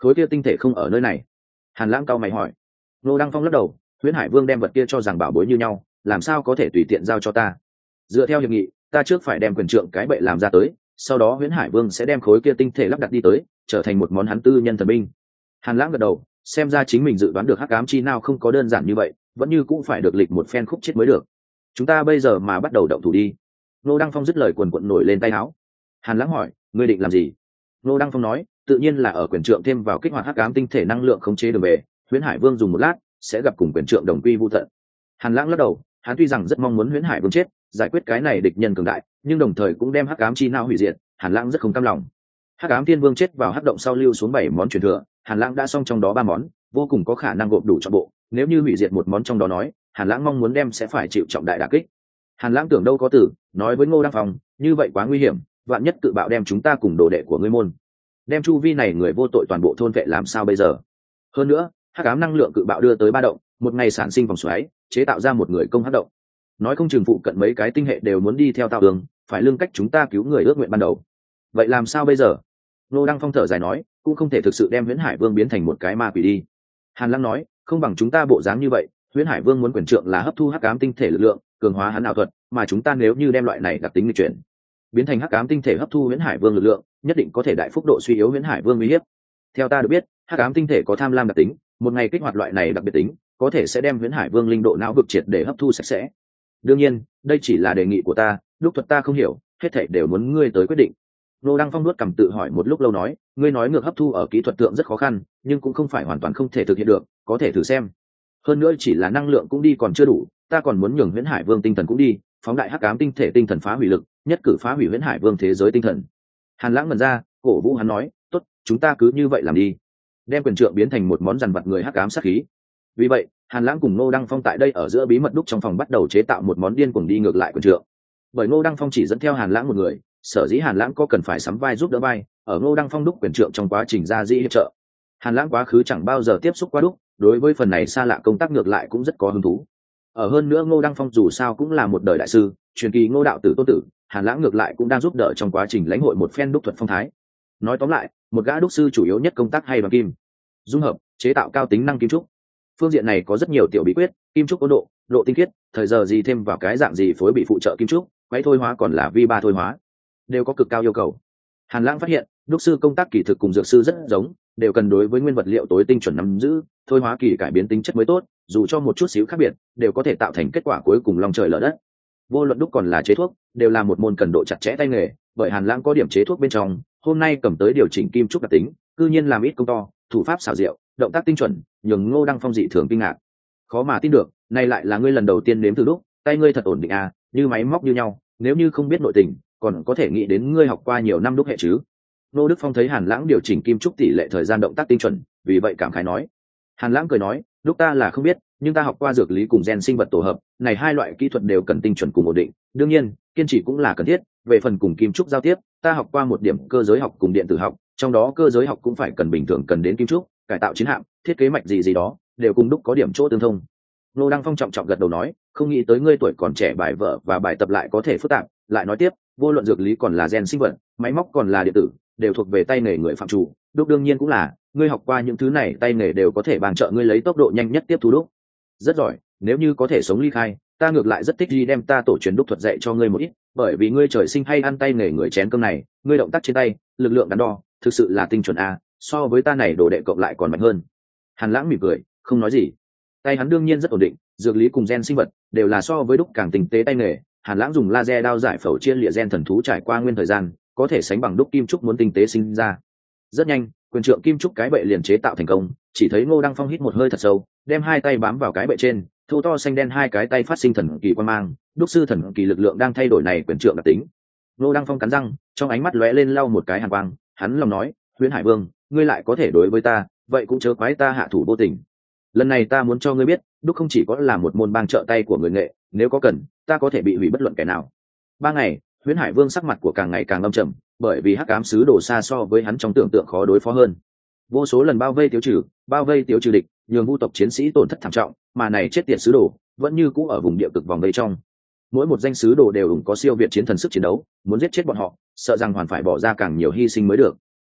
S1: khối kia tinh thể không ở nơi này. Hàn Lãng cau mày hỏi. Ngô Đăng Phong lắc đầu, Huyễn Hải Vương đem vật kia cho rằng bảo bối như nhau, làm sao có thể tùy tiện giao cho ta. Dựa theo hiệp nghị, ta trước phải đem quyền trượng cái bệ làm ra tới, sau đó Huyễn Hải Vương sẽ đem khối kia tinh thể lắp đặt đi tới, trở thành một món hắn tư nhân thần binh. Hàn Lãng gật đầu, xem ra chính mình dự đoán được hắc ám chi nào không có đơn giản như vậy, vẫn như cũng phải được lịch một phen khúc chết mới được. Chúng ta bây giờ mà bắt đầu động thủ đi. Ngô Đăng Phong dứt lời quần quận nổi lên tay áo. Hàn Lãng hỏi, ngươi định làm gì? Ngô Đăng Phong nói, tự nhiên là ở quyền trượng thêm vào kích hoạt hắc ám tinh thể năng lượng khống chế đường về, Huyễn Hải Vương dùng một lát sẽ gặp cùng quyền trượng đồng quy vu tận. Hàn Lãng lắc đầu, hắn tuy rằng rất mong muốn Huyễn Hải Vương chết, giải quyết cái này địch nhân cường đại, nhưng đồng thời cũng đem hắc ám chi não hủy diệt, Hàn Lãng rất không cam lòng. Hắc ám thiên vương chết vào hắc động sau lưu xuống 7 món truyền thừa, Hàn Lãng đã xong trong đó 3 món, vô cùng có khả năng gộp đủ trọn bộ, nếu như hủy diệt một món trong đó nói, Hàn Lãng mong muốn đem sẽ phải chịu trọng đại đả kích. Hàn Lãng tưởng đâu có tử, nói với Ngô Đăng Phong, như vậy quá nguy hiểm, vạn nhất tự bạo đem chúng ta cùng đồ đệ của ngươi môn, đem chu vi này người vô tội toàn bộ thôn vệ làm sao bây giờ? Hơn nữa, hắc ám năng lượng cự bạo đưa tới 3 động, một ngày sản sinh vòng xoáy, chế tạo ra một người công hắc động. Nói không chừng phụ cận mấy cái tinh hệ đều muốn đi theo tao đường, phải lương cách chúng ta cứu người ước nguyện ban đầu. Vậy làm sao bây giờ? Ngô Đăng Phong thở dài nói, cũng không thể thực sự đem Huyễn Hải Vương biến thành một cái ma quỷ đi. Hàn Lãng nói, không bằng chúng ta bộ dáng như vậy, Huyễn Hải Vương muốn quyền trượng là hấp thu hắc ám tinh thể lực lượng, cường hóa hắn ảo thuật, mà chúng ta nếu như đem loại này đặc tính nghịch chuyển, biến thành hắc ám tinh thể hấp thu Huyễn Hải Vương lực lượng, nhất định có thể đại phúc độ suy yếu Huyễn Hải Vương uy hiếp. Theo ta được biết, hắc ám tinh thể có tham lam đặc tính, một ngày kích hoạt loại này đặc biệt tính, có thể sẽ đem Huyễn Hải Vương linh độ não vực triệt để hấp thu sạch sẽ. Đương nhiên, đây chỉ là đề nghị của ta, lúc thuật ta không hiểu, hết thảy đều muốn ngươi tới quyết định. Ngô Đăng Phong nuốt cằm tự hỏi một lúc lâu nói, ngươi nói ngược hấp thu ở kỹ thuật thượng rất khó khăn, nhưng cũng không phải hoàn toàn không thể thực hiện được, có thể thử xem. Hơn nữa chỉ là năng lượng cũng đi còn chưa đủ, ta còn muốn nhường Huyễn Hải Vương tinh thần cũng đi, phóng đại hắc ám tinh thể tinh thần phá hủy lực, nhất cử phá hủy Huyễn Hải Vương thế giới tinh thần. Hàn Lãng ngẩn ra, cổ vũ hắn nói, tốt, chúng ta cứ như vậy làm đi, đem quyền trượng biến thành một món dằn vặt người hắc ám sát khí. Vì vậy, Hàn Lãng cùng Ngô Đăng Phong tại đây ở giữa bí mật đúc trong phòng bắt đầu chế tạo một món điên cuồng đi ngược lại quyền trượng. Bởi Ngô Đăng Phong chỉ dẫn theo Hàn Lãng một người, sở dĩ Hàn Lãng có cần phải sắm vai giúp đỡ vai, ở Ngô Đăng Phong đúc quyền trượng trong quá trình ra dĩ hiệp trợ. Hàn Lãng quá khứ chẳng bao giờ tiếp xúc qua đúc, đối với phần này xa lạ công tác ngược lại cũng rất có hứng thú. Ở hơn nữa Ngô Đăng Phong dù sao cũng là một đời đại sư, truyền kỳ Ngô đạo tử tôn tử, Hàn Lãng ngược lại cũng đang giúp đỡ trong quá trình lãnh hội một phen đúc thuật phong thái. Nói tóm lại, một gã đúc sư chủ yếu nhất công tác hay bằng kim, dung hợp, chế tạo cao tính năng kim trúc. Phương diện này có rất nhiều tiểu bí quyết, kim trúc ôn độ, độ tinh khiết, thời giờ gì thêm vào cái dạng gì phối bị phụ trợ kim trúc, quấy thôi hóa còn là vi ba thôi hóa, đều có cực cao yêu cầu. Hàn Lãng phát hiện, đúc sư công tác kỳ thực cùng dược sư rất giống, đều cần đối với nguyên vật liệu tối tinh chuẩn nắm giữ, thôi hóa kỳ cải biến tính chất mới tốt, dù cho một chút xíu khác biệt, đều có thể tạo thành kết quả cuối cùng long trời lở đất. Vô luận đúc còn là chế thuốc, đều là một môn cần độ chặt chẽ tay nghề, bởi Hàn Lãng có điểm chế thuốc bên trong, hôm nay cầm tới điều chỉnh kim trúc đặc tính, cư nhiên làm ít công to, thủ pháp xảo diệu, động tác tinh chuẩn, nhường Ngô Đăng Phong dị thường kinh ngạc. Khó mà tin được, này lại là ngươi lần đầu tiên nếm thử đúc, tay ngươi thật ổn định à, như máy móc như nhau, nếu như không biết nội tình, còn có thể nghĩ đến ngươi học qua nhiều năm đúc hệ chứ. Ngô Đức Phong thấy Hàn Lãng điều chỉnh kim trúc tỷ lệ thời gian động tác tinh chuẩn, vì vậy cảm khái nói. Hàn Lãng cười nói, lúc ta là không biết, nhưng ta học qua dược lý cùng gen sinh vật tổ hợp, này hai loại kỹ thuật đều cần tinh chuẩn cùng ổn định, đương nhiên, kiên trì cũng là cần thiết. Về phần cùng kim trúc giao tiếp, ta học qua một điểm cơ giới học cùng điện tử học, trong đó cơ giới học cũng phải cần bình thường cần đến kim trúc, cải tạo chiến hạm, thiết kế mạch gì đó, đều cùng đúc có điểm chỗ tương thông. Ngô Đăng Phong trọng trọng gật đầu nói, không nghĩ tới ngươi tuổi còn trẻ bài vở và bài tập lại có thể phức tạp, lại nói tiếp, vô luận dược lý còn là gen sinh vật, máy móc còn là điện tử, đều thuộc về tay nghề người phạm chủ, đúc đương nhiên cũng là, ngươi học qua những thứ này tay nghề đều có thể bàn trợ ngươi lấy tốc độ nhanh nhất tiếp thu đúc. Rất giỏi, nếu như có thể sống ly khai, ta ngược lại rất thích đi đem ta tổ truyền đúc thuật dạy cho ngươi một ít, bởi vì ngươi trời sinh hay ăn tay nghề người chén cơm này, ngươi động tác trên tay, lực lượng đắn đo, thực sự là tinh chuẩn a, so với ta này đồ đệ cộng lại còn mạnh hơn. Hàn Lãng mỉm cười, không nói gì. Tay hắn đương nhiên rất ổn định, dược lý cùng gen sinh vật đều là so với đúc càng tinh tế tay nghề. Hàn Lãng dùng laser đao giải phẫu chia lịa gen thần thú trải qua nguyên thời gian, có thể sánh bằng đúc kim trúc muốn tinh tế sinh ra. Rất nhanh, quyền trượng kim trúc cái bệ liền chế tạo thành công, chỉ thấy Ngô Đăng Phong hít một hơi thật sâu, đem hai tay bám vào cái bệ trên, thô to xanh đen hai cái tay phát sinh thần kỳ quang mang, đúc sư thần kỳ lực lượng đang thay đổi này quyền trượng đặc tính. Ngô Đăng Phong cắn răng, trong ánh mắt lóe lên lau một cái hàn quang, hắn lòng nói, Huyễn Hải Vương, ngươi lại có thể đối với ta, vậy cũng chớ quái ta hạ thủ vô tình. Lần này ta muốn cho ngươi biết, đúc không chỉ có là một môn bang trợ tay của người nghệ, nếu có cần, ta có thể bị hủy bất luận kẻ nào. 3 ngày, Huyễn Hải Vương sắc mặt của càng ngày càng âm trầm, bởi vì hắc ám sứ đồ xa so với hắn trong tưởng tượng khó đối phó hơn. Vô số lần bao vây tiêu trừ địch, nhường vu tộc chiến sĩ tổn thất thảm trọng, mà này chết tiệt sứ đồ vẫn như cũ ở vùng địa cực vòng vây trong. Mỗi một danh sứ đồ đều có siêu việt chiến thần sức chiến đấu, muốn giết chết bọn họ, sợ rằng hoàn phải bỏ ra càng nhiều hy sinh mới được.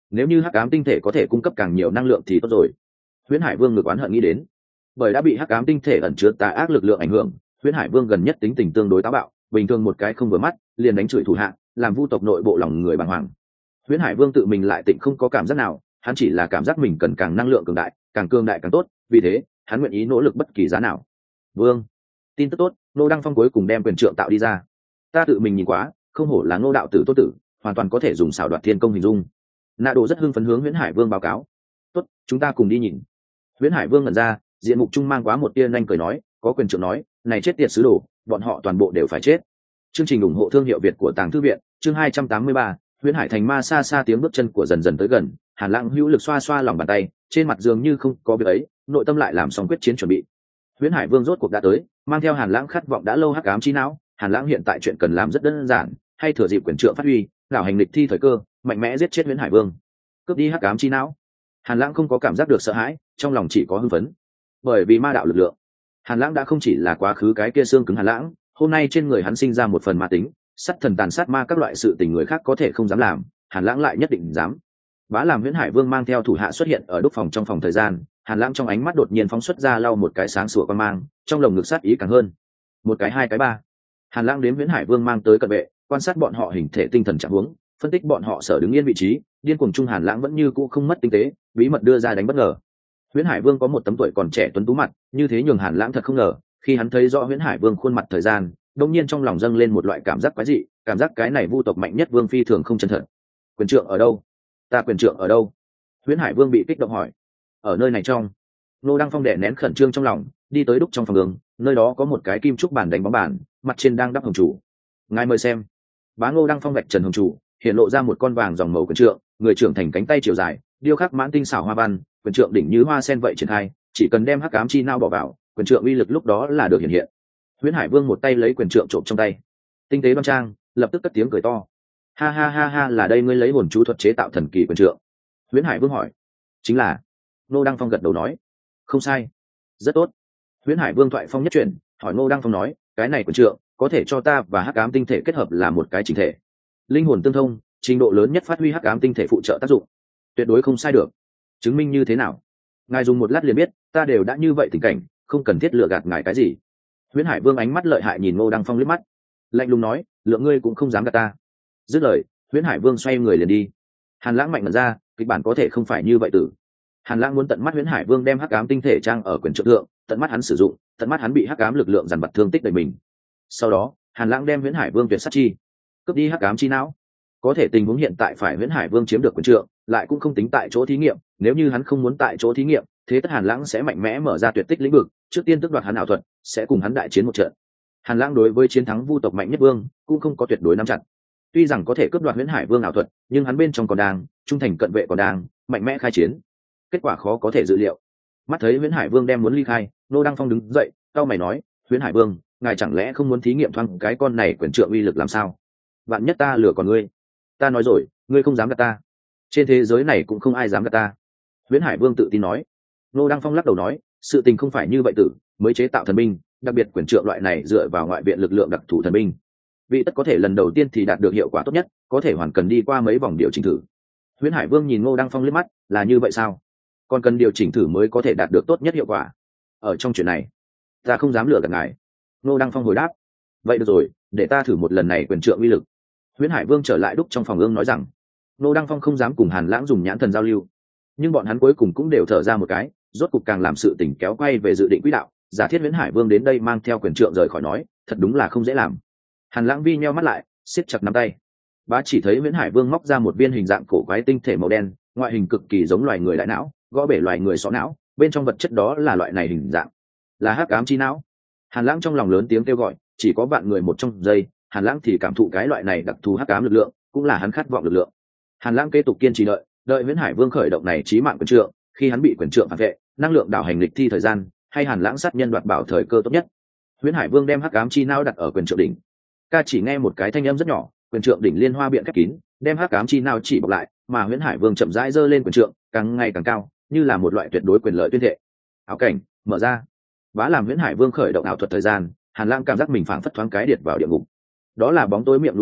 S1: nếu như hắc ám tinh thể có thể cung cấp càng nhiều năng lượng thì tốt rồi. Huyễn Hải Vương ngược oán hận nghĩ đến, bởi đã bị hắc ám tinh thể ẩn chứa tà ác lực lượng ảnh hưởng, Huyễn Hải Vương gần nhất tính tình tương đối táo bạo, bình thường một cái không vừa mắt liền đánh chửi thủ hạ, làm vu tộc nội bộ lòng người bàng hoàng. Huyễn Hải Vương tự mình lại tịnh không có cảm giác nào, hắn chỉ là cảm giác mình cần càng năng lượng cường đại càng tốt, vì thế hắn nguyện ý nỗ lực bất kỳ giá nào. Vương, tin tức tốt, Ngô Đăng Phong cuối cùng đem quyền trượng tạo đi ra. Ta tự mình nhìn quá, không hổ là Ngô đạo tử tốt tử, hoàn toàn có thể dùng xảo đoạt thiên công hình dung. Nạ Đồ rất hưng phấn hướng Huyễn Hải Vương báo cáo. Tốt, chúng ta cùng đi nhìn. Huyễn Hải Vương ngẩn ra, diện mục trung mang quá một tia nhanh cười nói, có quyền trượng nói, này chết tiệt sứ đồ, bọn họ toàn bộ đều phải chết. Chương trình ủng hộ thương hiệu Việt của Tàng Thư viện, chương 283, Huyễn Hải thành ma xa xa tiếng bước chân của dần dần tới gần, Hàn Lãng hữu lực xoa xoa lòng bàn tay, trên mặt dường như không có việc ấy, nội tâm lại làm xong quyết chiến chuẩn bị. Huyễn Hải Vương rốt cuộc đã tới, mang theo Hàn Lãng khát vọng đã lâu hắc ám chi não, Hàn Lãng hiện tại chuyện cần làm rất đơn giản, hay thừa dịp quyền trượng phát huy, đảo hành lịch thi thời cơ, mạnh mẽ giết chết Huyễn Hải Vương, cướp đi hắc ám chi não. Hàn Lãng không có cảm giác được sợ hãi, trong lòng chỉ có hưng phấn, bởi vì ma đạo lực lượng. Hàn Lãng đã không chỉ là quá khứ cái kia xương cứng Hàn Lãng, hôm nay trên người hắn sinh ra một phần ma tính, sát thần tàn sát ma các loại sự tình người khác có thể không dám làm, Hàn Lãng lại nhất định dám. Bá làm Huyễn Hải Vương mang theo thủ hạ xuất hiện ở đúc phòng trong phòng thời gian, Hàn Lãng trong ánh mắt đột nhiên phóng xuất ra lau một cái sáng sủa quan mang, trong lồng ngực sát ý càng hơn. Một cái hai cái ba. Hàn Lãng đến Huyễn Hải Vương mang tới cận vệ, quan sát bọn họ hình thể tinh thần trạng huống, phân tích bọn họ sở đứng yên vị trí, điên cuồng trung Hàn Lãng vẫn như cũ không mất tinh tế, bí mật đưa ra đánh bất ngờ. Huyễn Hải Vương có một tấm tuổi còn trẻ tuấn tú mặt, như thế nhường Hàn Lãng thật không ngờ, khi hắn thấy rõ Huyễn Hải Vương khuôn mặt thời gian, đột nhiên trong lòng dâng lên một loại cảm giác quái dị, cảm giác cái này vu tộc mạnh nhất vương phi thường không chân thật. Quyền trượng ở đâu? Ta quyền trượng ở đâu? Huyễn Hải Vương bị kích động hỏi. Ở nơi này trong. Ngô Đăng Phong đè nén khẩn trương trong lòng, đi tới đúc trong phòng đường, nơi đó có một cái kim trúc bàn đánh bóng bàn, mặt trên đang đắp hồng chủ. Ngài mời xem. Bá Ngô Đăng Phong vạch trần hồng chủ, hiện lộ ra một con vàng dòng màu quyền trượng, người trưởng thành cánh tay chiều dài, điêu khắc mãn tinh xảo hoa văn, quyền trượng đỉnh như hoa sen vậy triển khai, chỉ cần đem hắc ám chi nao bỏ vào, quyền trượng uy lực lúc đó là được hiện hiện. Huyễn Hải Vương một tay lấy quyền trượng trộm trong tay, tinh tế đoan trang, lập tức cất tiếng cười to. Ha ha ha ha, là đây ngươi lấy hồn chú thuật chế tạo thần kỳ quyền trượng? Huyễn Hải Vương hỏi. Chính là. Ngô Đăng Phong gật đầu nói. Không sai, rất tốt. Huyễn Hải Vương thoại phong nhất chuyển, hỏi Ngô Đăng Phong nói, cái này quyền trượng có thể cho ta và hắc ám tinh thể kết hợp là một cái chỉnh thể, linh hồn tương thông, trình độ lớn nhất phát huy hắc ám tinh thể phụ trợ tác dụng, tuyệt đối không sai được. Chứng minh như thế nào? Ngài dùng một lát liền biết, ta đều đã như vậy tình cảnh, không cần thiết lừa gạt ngài cái gì. Huyễn Hải Vương ánh mắt lợi hại nhìn Ngô Đăng Phong liếc mắt, lạnh lùng nói, lượng ngươi cũng không dám gạt ta. Dứt lời, Huyễn Hải Vương xoay người liền đi. Hàn Lãng mạnh mật ra, kịch bản có thể không phải như vậy tử. Hàn Lãng muốn tận mắt Huyễn Hải Vương đem hắc ám tinh thể trang ở quyền trượng thượng, tận mắt hắn sử dụng, tận mắt hắn bị hắc ám lực lượng dằn vặt thương tích đầy mình. Sau đó, Hàn Lãng đem Huyễn Hải Vương tuyệt sát chi, cướp đi hắc ám chi não. Có thể tình huống hiện tại phải Huyễn Hải Vương chiếm được quyền trượng, lại cũng không tính tại chỗ thí nghiệm, nếu như hắn không muốn tại chỗ thí nghiệm, thế tất Hàn Lãng sẽ mạnh mẽ mở ra tuyệt tích lĩnh vực, trước tiên tước đoạt hắn ảo thuật, sẽ cùng hắn đại chiến một trận. Hàn Lãng đối với chiến thắng vu tộc mạnh nhất vương cũng không có tuyệt đối nắm chặt. Tuy rằng có thể cướp đoạt Huyễn Hải Vương ảo thuật, nhưng hắn bên trong còn đang trung thành cận vệ, còn đang mạnh mẽ khai chiến, kết quả khó có thể dự liệu. Mắt thấy Huyễn Hải Vương đem muốn ly khai, Ngô Đăng Phong đứng dậy, cau mày nói, Huyễn Hải Vương, ngài chẳng lẽ không muốn thí nghiệm thoáng cái con này quyền trượng uy lực làm sao? Vạn nhất ta lừa còn ngươi. Ta nói rồi, ngươi không dám gạt ta, trên thế giới này cũng không ai dám gạt ta. Huyễn Hải Vương tự tin nói. Ngô Đăng Phong lắc đầu nói, sự tình không phải như vậy tử, mới chế tạo thần binh, đặc biệt quyền trượng loại này dựa vào ngoại viện lực lượng đặc thù thần binh, vị tất có thể lần đầu tiên thì đạt được hiệu quả tốt nhất, có thể hoàn cần đi qua mấy vòng điều chỉnh thử. Huyễn Hải Vương nhìn Ngô Đăng Phong liếc mắt, là như vậy sao? Còn cần điều chỉnh thử mới có thể đạt được tốt nhất hiệu quả. Ở trong chuyện này, ta không dám lừa gạt ngài. Ngô Đăng Phong hồi đáp. Vậy được rồi, để ta thử một lần này quyền trượng uy lực. Huyễn Hải Vương trở lại đúc trong phòng ương nói rằng, Ngô Đăng Phong không dám cùng Hàn Lãng dùng nhãn thần giao lưu, nhưng bọn hắn cuối cùng cũng đều thở ra một cái, rốt cục càng làm sự tình kéo quay về dự định quỹ đạo. Giả thiết Huyễn Hải Vương đến đây mang theo quyền trượng rời khỏi nói, thật đúng là không dễ làm. Hàn Lãng vi nheo mắt lại, siết chặt nắm tay. Bá chỉ thấy Huyễn Hải Vương móc ra một viên hình dạng cổ quái tinh thể màu đen, ngoại hình cực kỳ giống loài người đại não, gõ bể loài người sọ não, bên trong vật chất đó là loại này hình dạng, là hắc ám chi não. Hàn Lãng trong lòng lớn tiếng kêu gọi, chỉ có vạn người một trong giây, Hàn Lãng thì cảm thụ cái loại này đặc thù hắc ám lực lượng, cũng là hắn khát vọng lực lượng. Hàn Lãng kế tục kiên trì đợi Huyễn Hải Vương khởi động này chí mạng quyền trượng, khi hắn bị quyền trượng phản vệ, năng lượng đảo hành lịch thi thời gian, hay Hàn Lãng sát nhân đoạt bảo thời cơ tốt nhất. Huyễn Hải Vương đem hắc ám chi não đặt ở quyền trượng đỉnh. Ca chỉ nghe một cái thanh âm rất nhỏ, quyền trượng đỉnh liên hoa biện khép kín, đem hắc ám chi não chỉ bọc lại, mà Huyễn Hải Vương chậm rãi giơ lên quyền trượng, càng ngày càng cao, như là một loại tuyệt đối quyền lợi tuyên thệ. Ảo cảnh mở ra. Bá làm Huyễn Hải Vương khởi động ảo thuật thời gian, Hàn Lãng cảm giác mình phảng phất thoáng cái điệt vào địa ngục. Đó là bóng tối miệng núi lửa,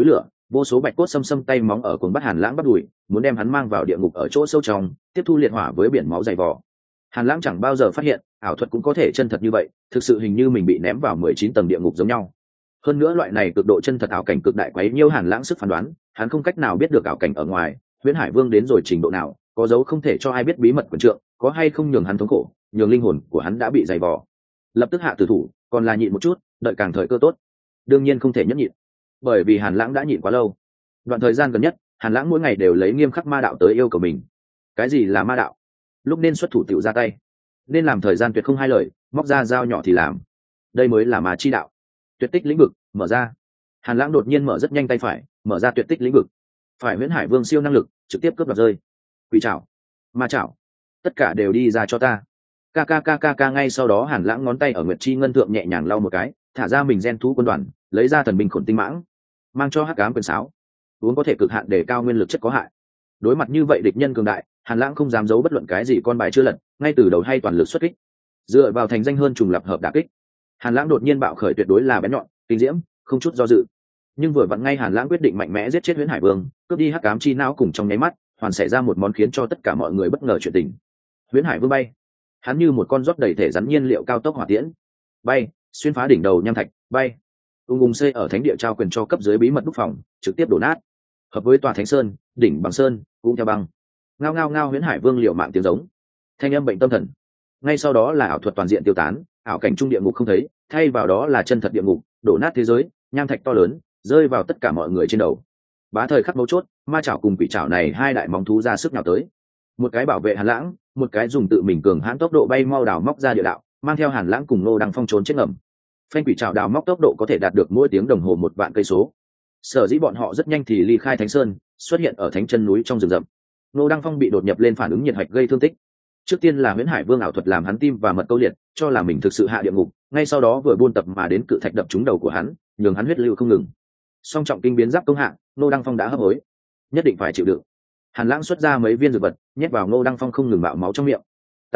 S1: vô số bạch cốt xâm tay móng ở cuồng bắt Hàn Lãng bắt đuổi, muốn đem hắn mang vào địa ngục ở chỗ sâu trong, tiếp thu liệt hỏa với biển máu dày vò. Hàn Lãng chẳng bao giờ phát hiện ảo thuật cũng có thể chân thật như vậy, thực sự hình như mình bị ném vào 19 tầng địa ngục giống nhau. Hơn nữa loại này cực độ chân thật ảo cảnh cực đại quấy nhiễu Hàn Lãng sức phán đoán, hắn không cách nào biết được ảo cảnh ở ngoài Huyễn Hải Vương đến rồi trình độ nào, có dấu không thể cho ai biết bí mật quần trượng, có hay không nhường hắn thống khổ, nhường linh hồn của hắn đã bị dày vò. Lập tức hạ tử thủ, còn là nhịn một chút, đợi càng thời cơ tốt. Đương nhiên không thể nhẫn nhịn, bởi vì Hàn Lãng đã nhịn quá lâu. Đoạn thời gian gần nhất, Hàn Lãng mỗi ngày đều lấy nghiêm khắc ma đạo tới yêu cầu mình. Cái gì là ma đạo? Lúc nên xuất thủ tiểu ra tay, nên làm thời gian tuyệt không hai lời, móc ra dao nhỏ thì làm. Đây mới là ma chi đạo. Tuyệt tích lĩnh vực mở ra. Hàn Lãng đột nhiên mở rất nhanh tay phải, mở ra tuyệt tích lĩnh vực. Phải Huyễn Hải Vương siêu năng lực, trực tiếp cướp đoạt rơi. Quỷ trảo, ma trảo, tất cả đều đi ra cho ta. Ca ngay sau đó Hàn Lãng ngón tay ở Nguyệt Chi Ngân thượng nhẹ nhàng lau một cái, thả ra mình gen thú quân đoàn, lấy ra thần binh Khổn Tinh Mãng, mang cho Hắc Ám quyền sáo. Uống có thể cực hạn để cao nguyên lực chất có hại. Đối mặt như vậy địch nhân cường đại, Hàn Lãng không dám giấu bất luận cái gì con bài chưa lật, ngay từ đầu hay toàn lực xuất kích. Dựa vào thành danh hơn trùng lập hợp đả kích, Hàn Lãng đột nhiên bạo khởi tuyệt đối là bén nhọn, kinh diễm, không chút do dự. Nhưng vừa vặn ngay Hàn Lãng quyết định mạnh mẽ giết chết Huyễn Hải Vương, cướp đi Hắc Ám chi não cùng trong nháy mắt, hoàn xảy ra một món khiến cho tất cả mọi người bất ngờ chuyện tình. Huyễn Hải Vương bay, hắn như một con rót đầy thể rắn nhiên liệu cao tốc hỏa tiễn, bay xuyên phá đỉnh đầu nham thạch, bay ung xây ở thánh địa trao quyền cho cấp dưới bí mật đúc phòng, trực tiếp đổ nát. Hợp với tòa thánh sơn, đỉnh bằng sơn cũng theo băng. Ngao Huyễn Hải Vương liều mạng tiếng giống, thanh âm bệnh tâm thần. Ngay sau đó là ảo thuật toàn diện tiêu tán, ảo cảnh trung địa ngục không thấy, thay vào đó là chân thật địa ngục, đổ nát thế giới, nham thạch to lớn rơi vào tất cả mọi người trên đầu. Bá thời khắc mấu chốt, ma chảo cùng quỷ chảo này hai đại móng thú ra sức nhào tới. Một cái bảo vệ Hàn Lãng, một cái dùng tự mình cường hãn tốc độ bay mau đào móc ra địa đạo, mang theo Hàn Lãng cùng Ngô Đăng Phong trốn chết ngầm. Phanh quỷ chảo đào móc tốc độ có thể đạt được mỗi tiếng đồng hồ 1 vạn cây số. Sở dĩ bọn họ rất nhanh thì ly khai Thánh Sơn, xuất hiện ở thánh chân núi trong rừng rậm. Ngô Đăng Phong bị đột nhập lên phản ứng nhiệt hạch gây thương tích. Trước tiên là Huyễn Hải Vương ảo thuật làm hắn tim và mật câu liệt, cho là mình thực sự hạ địa ngục, ngay sau đó vừa buôn tập mà đến cự thạch đập trúng đầu của hắn, nhường hắn huyết lưu không ngừng. Song trọng kinh biến giáp công hạ, Ngô Đăng Phong đã hấp hối, nhất định phải chịu đựng. Hàn Lãng xuất ra mấy viên dược vật, nhét vào Ngô Đăng Phong không ngừng bạo máu trong miệng.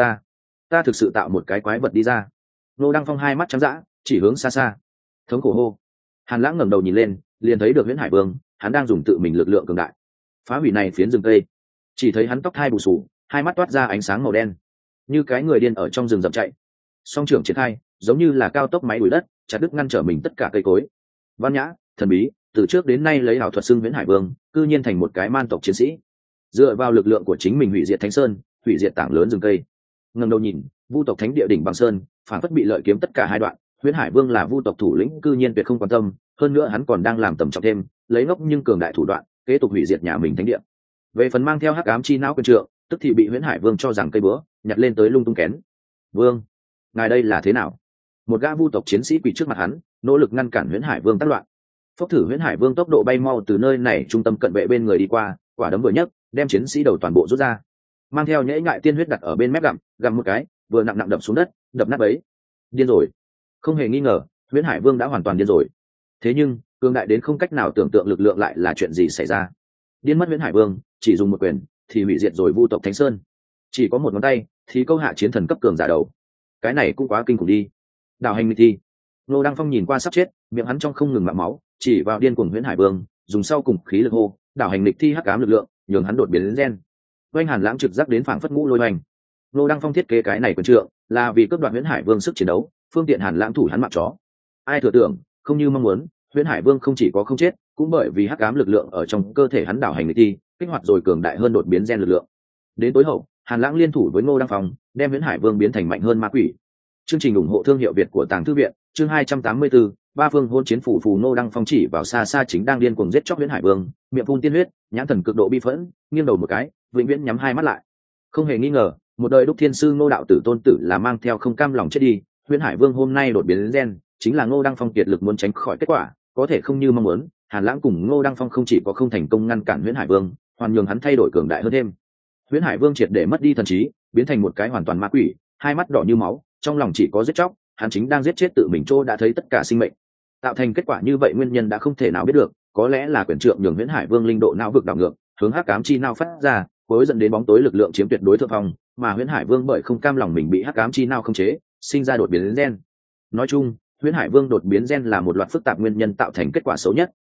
S1: Ta thực sự tạo một cái quái vật đi ra. Ngô Đăng Phong hai mắt trắng dã, chỉ hướng xa xa, thống khổ hô. Hàn Lãng ngẩng đầu nhìn lên, liền thấy được Huyễn Hải Vương, hắn đang dùng tự mình lực lượng cường đại phá hủy này phiến rừng cây. Chỉ thấy hắn tóc hai bù xù, hai mắt toát ra ánh sáng màu đen, như cái người điên ở trong rừng rậm chạy. Song trưởng triển khai, giống như là cao tốc máy đuổi đất, chặt đứt ngăn trở mình tất cả cây cối. Văn nhã, thần bí, từ trước đến nay lấy ảo thuật xưng Huyễn Hải Vương, cư nhiên thành một cái man tộc chiến sĩ, dựa vào lực lượng của chính mình hủy diệt Thánh Sơn, hủy diệt tảng lớn rừng cây. Ngẩng đầu nhìn, vu tộc thánh địa đỉnh bằng sơn, phản phất bị lợi kiếm tất cả hai đoạn. Huyễn Hải Vương là vu tộc thủ lĩnh, cư nhiên tuyệt không quan tâm, hơn nữa hắn còn đang làm tầm trọng thêm, lấy ngốc nhưng cường đại thủ đoạn, kế tục hủy diệt nhà mình thánh địa. Về phần mang theo Hắc Ám chi não quyền trượng, tức thì bị Huyễn Hải Vương cho rằng cây búa, nhặt lên tới lung tung kén. Vương, ngài đây là thế nào? Một gã vu tộc chiến sĩ quỳ trước mặt hắn, nỗ lực ngăn cản Huyễn Hải Vương tác loạn. Phốc thử Huyễn Hải Vương tốc độ bay mau từ nơi này trung tâm cận vệ bên người đi qua, quả đấm vừa nhấc, đem chiến sĩ đầu toàn bộ rút ra, mang theo nhễ ngại tiên huyết đặt ở bên mép gặm một cái, vừa nặng đập xuống đất, đập nát ấy. Điên rồi, không hề nghi ngờ, Huyễn Hải Vương đã hoàn toàn điên rồi. Thế nhưng cường đại đến không cách nào tưởng tượng lực lượng lại là chuyện gì xảy ra? Điên mất Huyễn Hải Vương chỉ dùng một quyền thì hủy diệt rồi vu tộc Thánh Sơn, chỉ có một ngón tay thì câu hạ chiến thần cấp cường giả đầu. Cái này cũng quá kinh khủng đi. Đào hành nghịch thi. Ngô Đăng Phong nhìn qua sắp chết, miệng hắn trong không ngừng mạo máu, chỉ vào điên cuồng Huyễn Hải Vương, dùng sau cùng khí lực hô, đảo hành nghịch thi hắc ám lực lượng, nhường hắn đột biến đến gen. Oanh Hàn Lãng trực giác đến phảng phất ngũ lôi hoành. Ngô Đăng Phong thiết kế cái này quyền trượng là vì cướp đoạt Huyễn Hải Vương sức chiến đấu, phương tiện Hàn Lãng thủ hắn mạng chó. Ai thừa tưởng, không như mong muốn, Huyễn Hải Vương không chỉ có không chết, cũng bởi vì hắc ám lực lượng ở trong cơ thể hắn đảo hành nghịch thi, kích hoạt rồi cường đại hơn đột biến gen lực lượng. Đến tối hậu, Hàn Lãng liên thủ với Ngô Đăng Phong, đem Huyễn Hải Vương biến thành mạnh hơn ma quỷ. Chương trình ủng hộ thương hiệu Việt của Tàng Thư viện, chương 284, ba phương hôn chiến phủ phù. Ngô Đăng Phong chỉ vào xa xa chính đang điên cuồng giết chóc Huyễn Hải Vương, miệng phun tiên huyết, nhãn thần cực độ bi phẫn, nghiêng đầu một cái, vĩnh viễn nhắm hai mắt lại. Không hề nghi ngờ, một đời đúc thiên sư Ngô đạo tử tôn tử là mang theo không cam lòng chết đi. Huyễn Hải Vương hôm nay đột biến đến gen, chính là Ngô Đăng Phong kiệt lực muốn tránh khỏi kết quả, có thể không như mong muốn. Hàn Lãng cùng Ngô Đăng Phong không chỉ có không thành công ngăn cản Huyễn Hải Vương, hoàn nhường hắn thay đổi cường đại hơn thêm. Huyễn Hải Vương triệt để mất đi thần trí, biến thành một cái hoàn toàn ma quỷ, hai mắt đỏ như máu, trong lòng chỉ có giết chóc. Hắn chính đang giết chết tự mình chỗ đã thấy tất cả sinh mệnh. Tạo thành kết quả như vậy nguyên nhân đã không thể nào biết được, có lẽ là quyền trượng nhường Huyễn Hải Vương linh độ não vực đảo ngược, hướng hắc ám chi não phát ra, cuối dẫn đến bóng tối lực lượng chiếm tuyệt đối thượng phong, mà Huyễn Hải Vương bởi không cam lòng mình bị hắc ám chi não khống chế, sinh ra đột biến gen. Nói chung, Huyễn Hải Vương đột biến gen là một loạt phức tạp nguyên nhân tạo thành kết quả xấu nhất,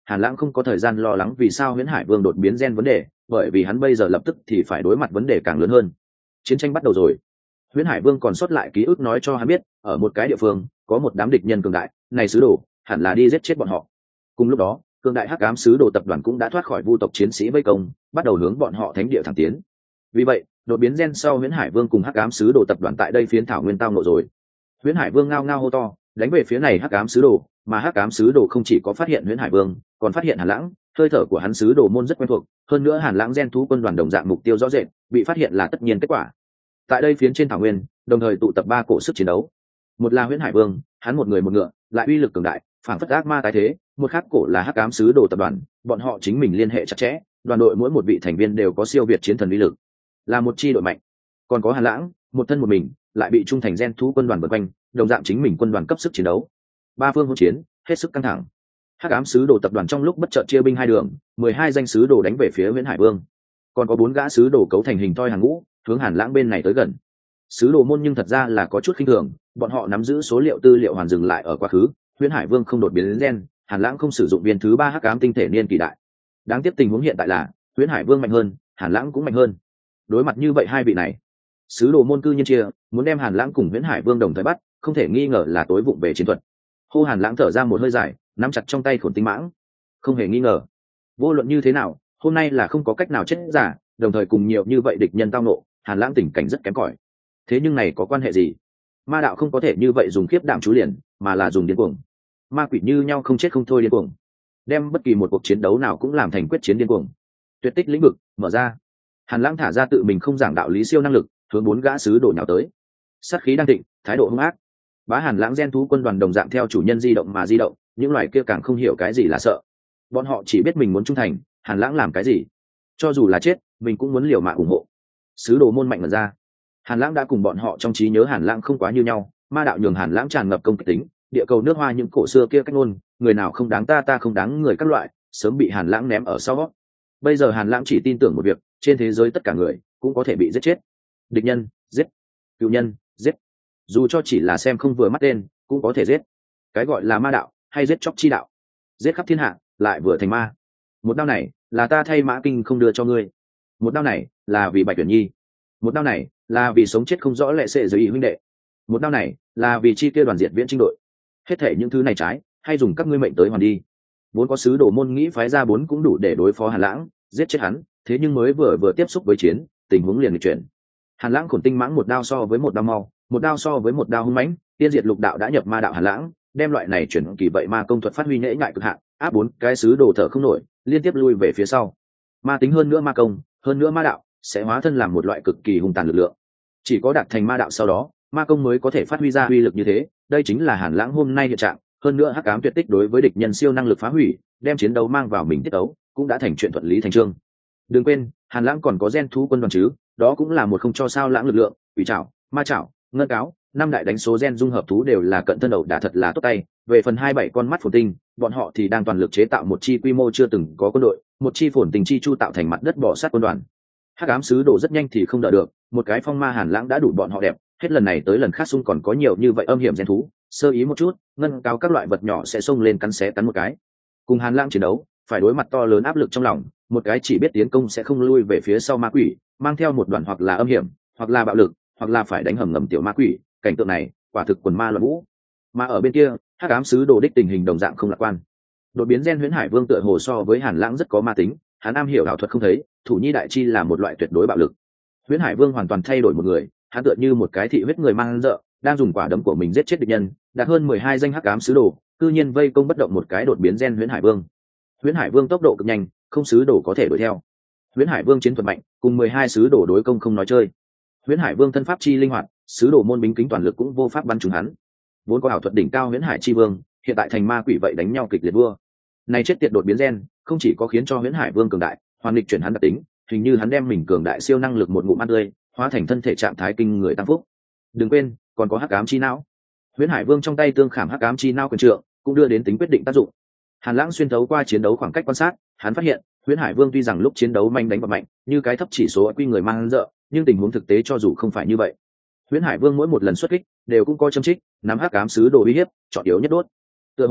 S1: Hàn Lãng không có thời gian lo lắng vì sao Huyễn Hải Vương đột biến gen vấn đề, bởi vì hắn bây giờ lập tức thì phải đối mặt vấn đề càng lớn hơn. Chiến tranh bắt đầu rồi. Huyễn Hải Vương còn sót lại ký ức nói cho hắn biết, ở một cái địa phương có một đám địch nhân cường đại, này sứ đồ hẳn là đi giết chết bọn họ. Cùng lúc đó, cường đại hắc ám sứ đồ tập đoàn cũng đã thoát khỏi vu tộc chiến sĩ vây công, bắt đầu hướng bọn họ thánh địa thẳng tiến. Vì vậy, đột biến gen sau Huyễn Hải Vương cùng hắc ám sứ đồ tập đoàn tại đây phiến thảo nguyên tao nộ rồi. Huyễn Hải Vương ngao ngao hô to, đánh về phía này hắc ám sứ đồ, mà hắc ám sứ đồ không chỉ có phát hiện Huyễn Hải Vương, còn phát hiện Hàn Lãng, hơi thở của hắn sứ đồ môn rất quen thuộc, hơn nữa Hàn Lãng gen thú quân đoàn đồng dạng mục tiêu rõ rệt, bị phát hiện là tất nhiên kết quả. Tại đây phiến trên thảo nguyên, đồng thời tụ tập ba cổ sức chiến đấu. Một là Huyễn Hải Vương, hắn một người một ngựa, lại uy lực cường đại, phảng phất ác ma tái thế, một khác cổ là hắc ám sứ đồ tập đoàn, bọn họ chính mình liên hệ chặt chẽ, đoàn đội mỗi một vị thành viên đều có siêu việt chiến thần uy lực, là một chi đội mạnh. Còn có Hàn Lãng, một thân một mình, lại bị trung thành gen thú quân đoàn vây quanh, đồng dạng chính mình quân đoàn cấp sức chiến đấu. Ba phương hỗn chiến, hết sức căng thẳng. Hắc ám sứ đồ tập đoàn trong lúc bất chợt chia binh hai đường, 12 danh sứ đồ đánh về phía Huyễn Hải Vương, còn có 4 gã sứ đồ cấu thành hình thoi hàng ngũ, hướng Hàn Lãng bên này tới gần. Sứ đồ môn nhưng thật ra là có chút khinh thường, bọn họ nắm giữ số liệu tư liệu hoàn dừng lại ở quá khứ, Huyễn Hải Vương không đột biến đến gen, Hàn Lãng không sử dụng viên thứ 3 hắc ám tinh thể niên kỳ đại. Đáng tiếc tình huống hiện tại là Huyễn Hải Vương mạnh hơn, Hàn Lãng cũng mạnh hơn. Đối mặt như vậy hai vị này, sứ đồ môn cư nhiên chia, muốn đem Hàn Lãng cùng Huyễn Hải Vương đồng thời bắt, không thể nghi ngờ là tối vụng về chiến thuật. Hô Hàn Lãng thở ra một hơi dài, nắm chặt trong tay Khổn Tinh Mãng. Không hề nghi ngờ, vô luận như thế nào, hôm nay là không có cách nào chết giả, đồng thời cùng nhiều như vậy địch nhân tao nộ, Hàn Lãng tình cảnh rất kém cỏi. Thế nhưng này có quan hệ gì? Ma đạo không có thể như vậy dùng khiếp đảm chú liền, mà là dùng điên cuồng. Ma quỷ như nhau không chết không thôi điên cuồng, đem bất kỳ một cuộc chiến đấu nào cũng làm thành quyết chiến điên cuồng. Tuyệt tích lĩnh vực mở ra, Hàn Lãng thả ra tự mình không giảng đạo lý siêu năng lực, hướng 4 gã sứ đồ nhào tới. Sát khí đang thịnh, thái độ hung ác. Bá Hàn Lãng gen thú quân đoàn đồng dạng theo chủ nhân di động mà di động, những loài kia càng không hiểu cái gì là sợ. Bọn họ chỉ biết mình muốn trung thành, Hàn Lãng làm cái gì, cho dù là chết, mình cũng muốn liều mạng ủng hộ. Sứ đồ môn mạnh mở ra. Hàn Lãng đã cùng bọn họ trong trí nhớ Hàn Lãng không quá như nhau, ma đạo nhường Hàn Lãng tràn ngập công kích tính, địa cầu nước hoa những cổ xưa kia cách ngôn, người nào không đáng ta, ta không đáng người các loại, sớm bị Hàn Lãng ném ở sau. Bây giờ Hàn Lãng chỉ tin tưởng một việc, trên thế giới tất cả người cũng có thể bị giết chết. Địch nhân giết, cựu nhân giết, dù cho chỉ là xem không vừa mắt tên cũng có thể giết. Cái gọi là ma đạo hay giết chóc chi đạo, giết khắp thiên hạ lại vừa thành ma. Một đao này là ta thay Mã Kinh không đưa cho ngươi, một đao này là vì Bạch Tuyển Nhi, một đao này là vì sống chết không rõ lệ sệ giới ý huynh đệ, một đao này là vì chi kia đoàn diệt viễn trinh đội. Hết thể những thứ này trái hay dùng các ngươi mệnh tới hoàn đi. Vốn có sứ đồ môn nghĩ phái ra 4 cũng đủ để đối phó Hàn Lãng, giết chết hắn, thế nhưng mới vừa tiếp xúc với chiến, tình huống liền nghịch chuyển. Hàn Lãng Khổn Tinh Mãng một đao so với một đao mau, một đao so với một đao hung mãnh, tiên diệt lục đạo đã nhập ma đạo Hàn Lãng, đem loại này chuyển kỳ vậy ma công thuật phát huy nhễ ngại cực hạn, áp 4 cái sứ đồ thở không nổi, liên tiếp lui về phía sau. Ma tính hơn nữa ma công, hơn nữa ma đạo, sẽ hóa thân làm một loại cực kỳ hung tàn lực lượng. Chỉ có đạt thành ma đạo sau đó, ma công mới có thể phát huy ra uy lực như thế, đây chính là Hàn Lãng hôm nay hiện trạng. Hơn nữa hắc ám tuyệt tích đối với địch nhân siêu năng lực phá hủy, đem chiến đấu mang vào mình tiết tấu, cũng đã thành chuyện thuận lý thành chương. Đừng quên, Hàn Lãng còn có gen thú quân đoàn chứ, đó cũng là một không cho sao lãng lực lượng, quỷ trảo, ma trảo, ngân cáo, 5 đại đánh số gen dung hợp thú đều là cận thân đầu đả thật là tốt tay. Về phần 27 con mắt phồn tinh, bọn họ thì đang toàn lực chế tạo một chi quy mô chưa từng có quân đội, một chi phồn tinh chi chu tạo thành mặt đất bỏ sát quân đoàn. Hắc ám sứ đồ rất nhanh thì không đợi được, một cái phong ma Hàn Lãng đã đủ bọn họ đẹp, hết lần này tới lần khác xung còn có nhiều như vậy âm hiểm gen thú, sơ ý một chút, ngân cáo các loại vật nhỏ sẽ xông lên cắn xé cắn một cái. Cùng Hàn Lãng chiến đấu, phải đối mặt to lớn áp lực trong lòng, một cái chỉ biết tiến công sẽ không lui về phía sau ma quỷ, mang theo một đoàn hoặc là âm hiểm, hoặc là bạo lực, hoặc là phải đánh hầm ngầm tiểu ma quỷ, cảnh tượng này quả thực quần ma loạn vũ. Mà ở bên kia, hắc ám sứ đồ đích tình hình đồng dạng không lạc quan. Đột biến gen Huyễn Hải Vương tựa hồ so với Hàn Lãng rất có ma tính, hắn am hiểu ảo thuật không thấy, thủ nhi đại chi là một loại tuyệt đối bạo lực. Huyễn Hải Vương hoàn toàn thay đổi một người, hắn tựa như một cái thị huyết người mang dợ, đang dùng quả đấm của mình giết chết địch nhân, đạt hơn 12 danh hắc ám sứ đồ, cư nhiên vây công bất động một cái đột biến gen Huyễn Hải Vương. Huyễn Hải Vương tốc độ cực nhanh, không sứ đồ có thể đuổi theo. Huyễn Hải Vương chiến thuật mạnh, cùng 12 sứ đồ đối công không nói chơi. Huyễn Hải Vương thân pháp chi linh hoạt, sứ đồ môn binh kính toàn lực cũng vô pháp bắn trúng hắn. Vốn có ảo thuật đỉnh cao Huyễn Hải chi vương, hiện tại thành ma quỷ vậy đánh nhau kịch liệt vua. Này chết tiệt đột biến gen, không chỉ có khiến cho Huyễn Hải Vương cường đại, hoàn nghịch chuyển hắn đặc tính, hình như hắn đem mình cường đại siêu năng lực một ngụm ăn tươi, hóa thành thân thể trạng thái kinh người tăng phúc. Đừng quên, còn có hắc ám chi não. Huyễn Hải Vương trong tay tương khảm hắc ám chi não quyền trượng, cũng đưa đến tính quyết định tác dụng. Hàn Lãng xuyên thấu qua chiến đấu khoảng cách quan sát, hắn phát hiện, Huyễn Hải Vương tuy rằng lúc chiến đấu manh đánh và mạnh, như cái thấp chỉ số quy người mang dợ, nhưng tình huống thực tế cho dù không phải như vậy. Huyễn Hải Vương mỗi một lần xuất kích, đều cũng có châm trích, nắm hắc ám sứ đồ uy hiếp, chọn yếu nhất đốt. Tựa hồ,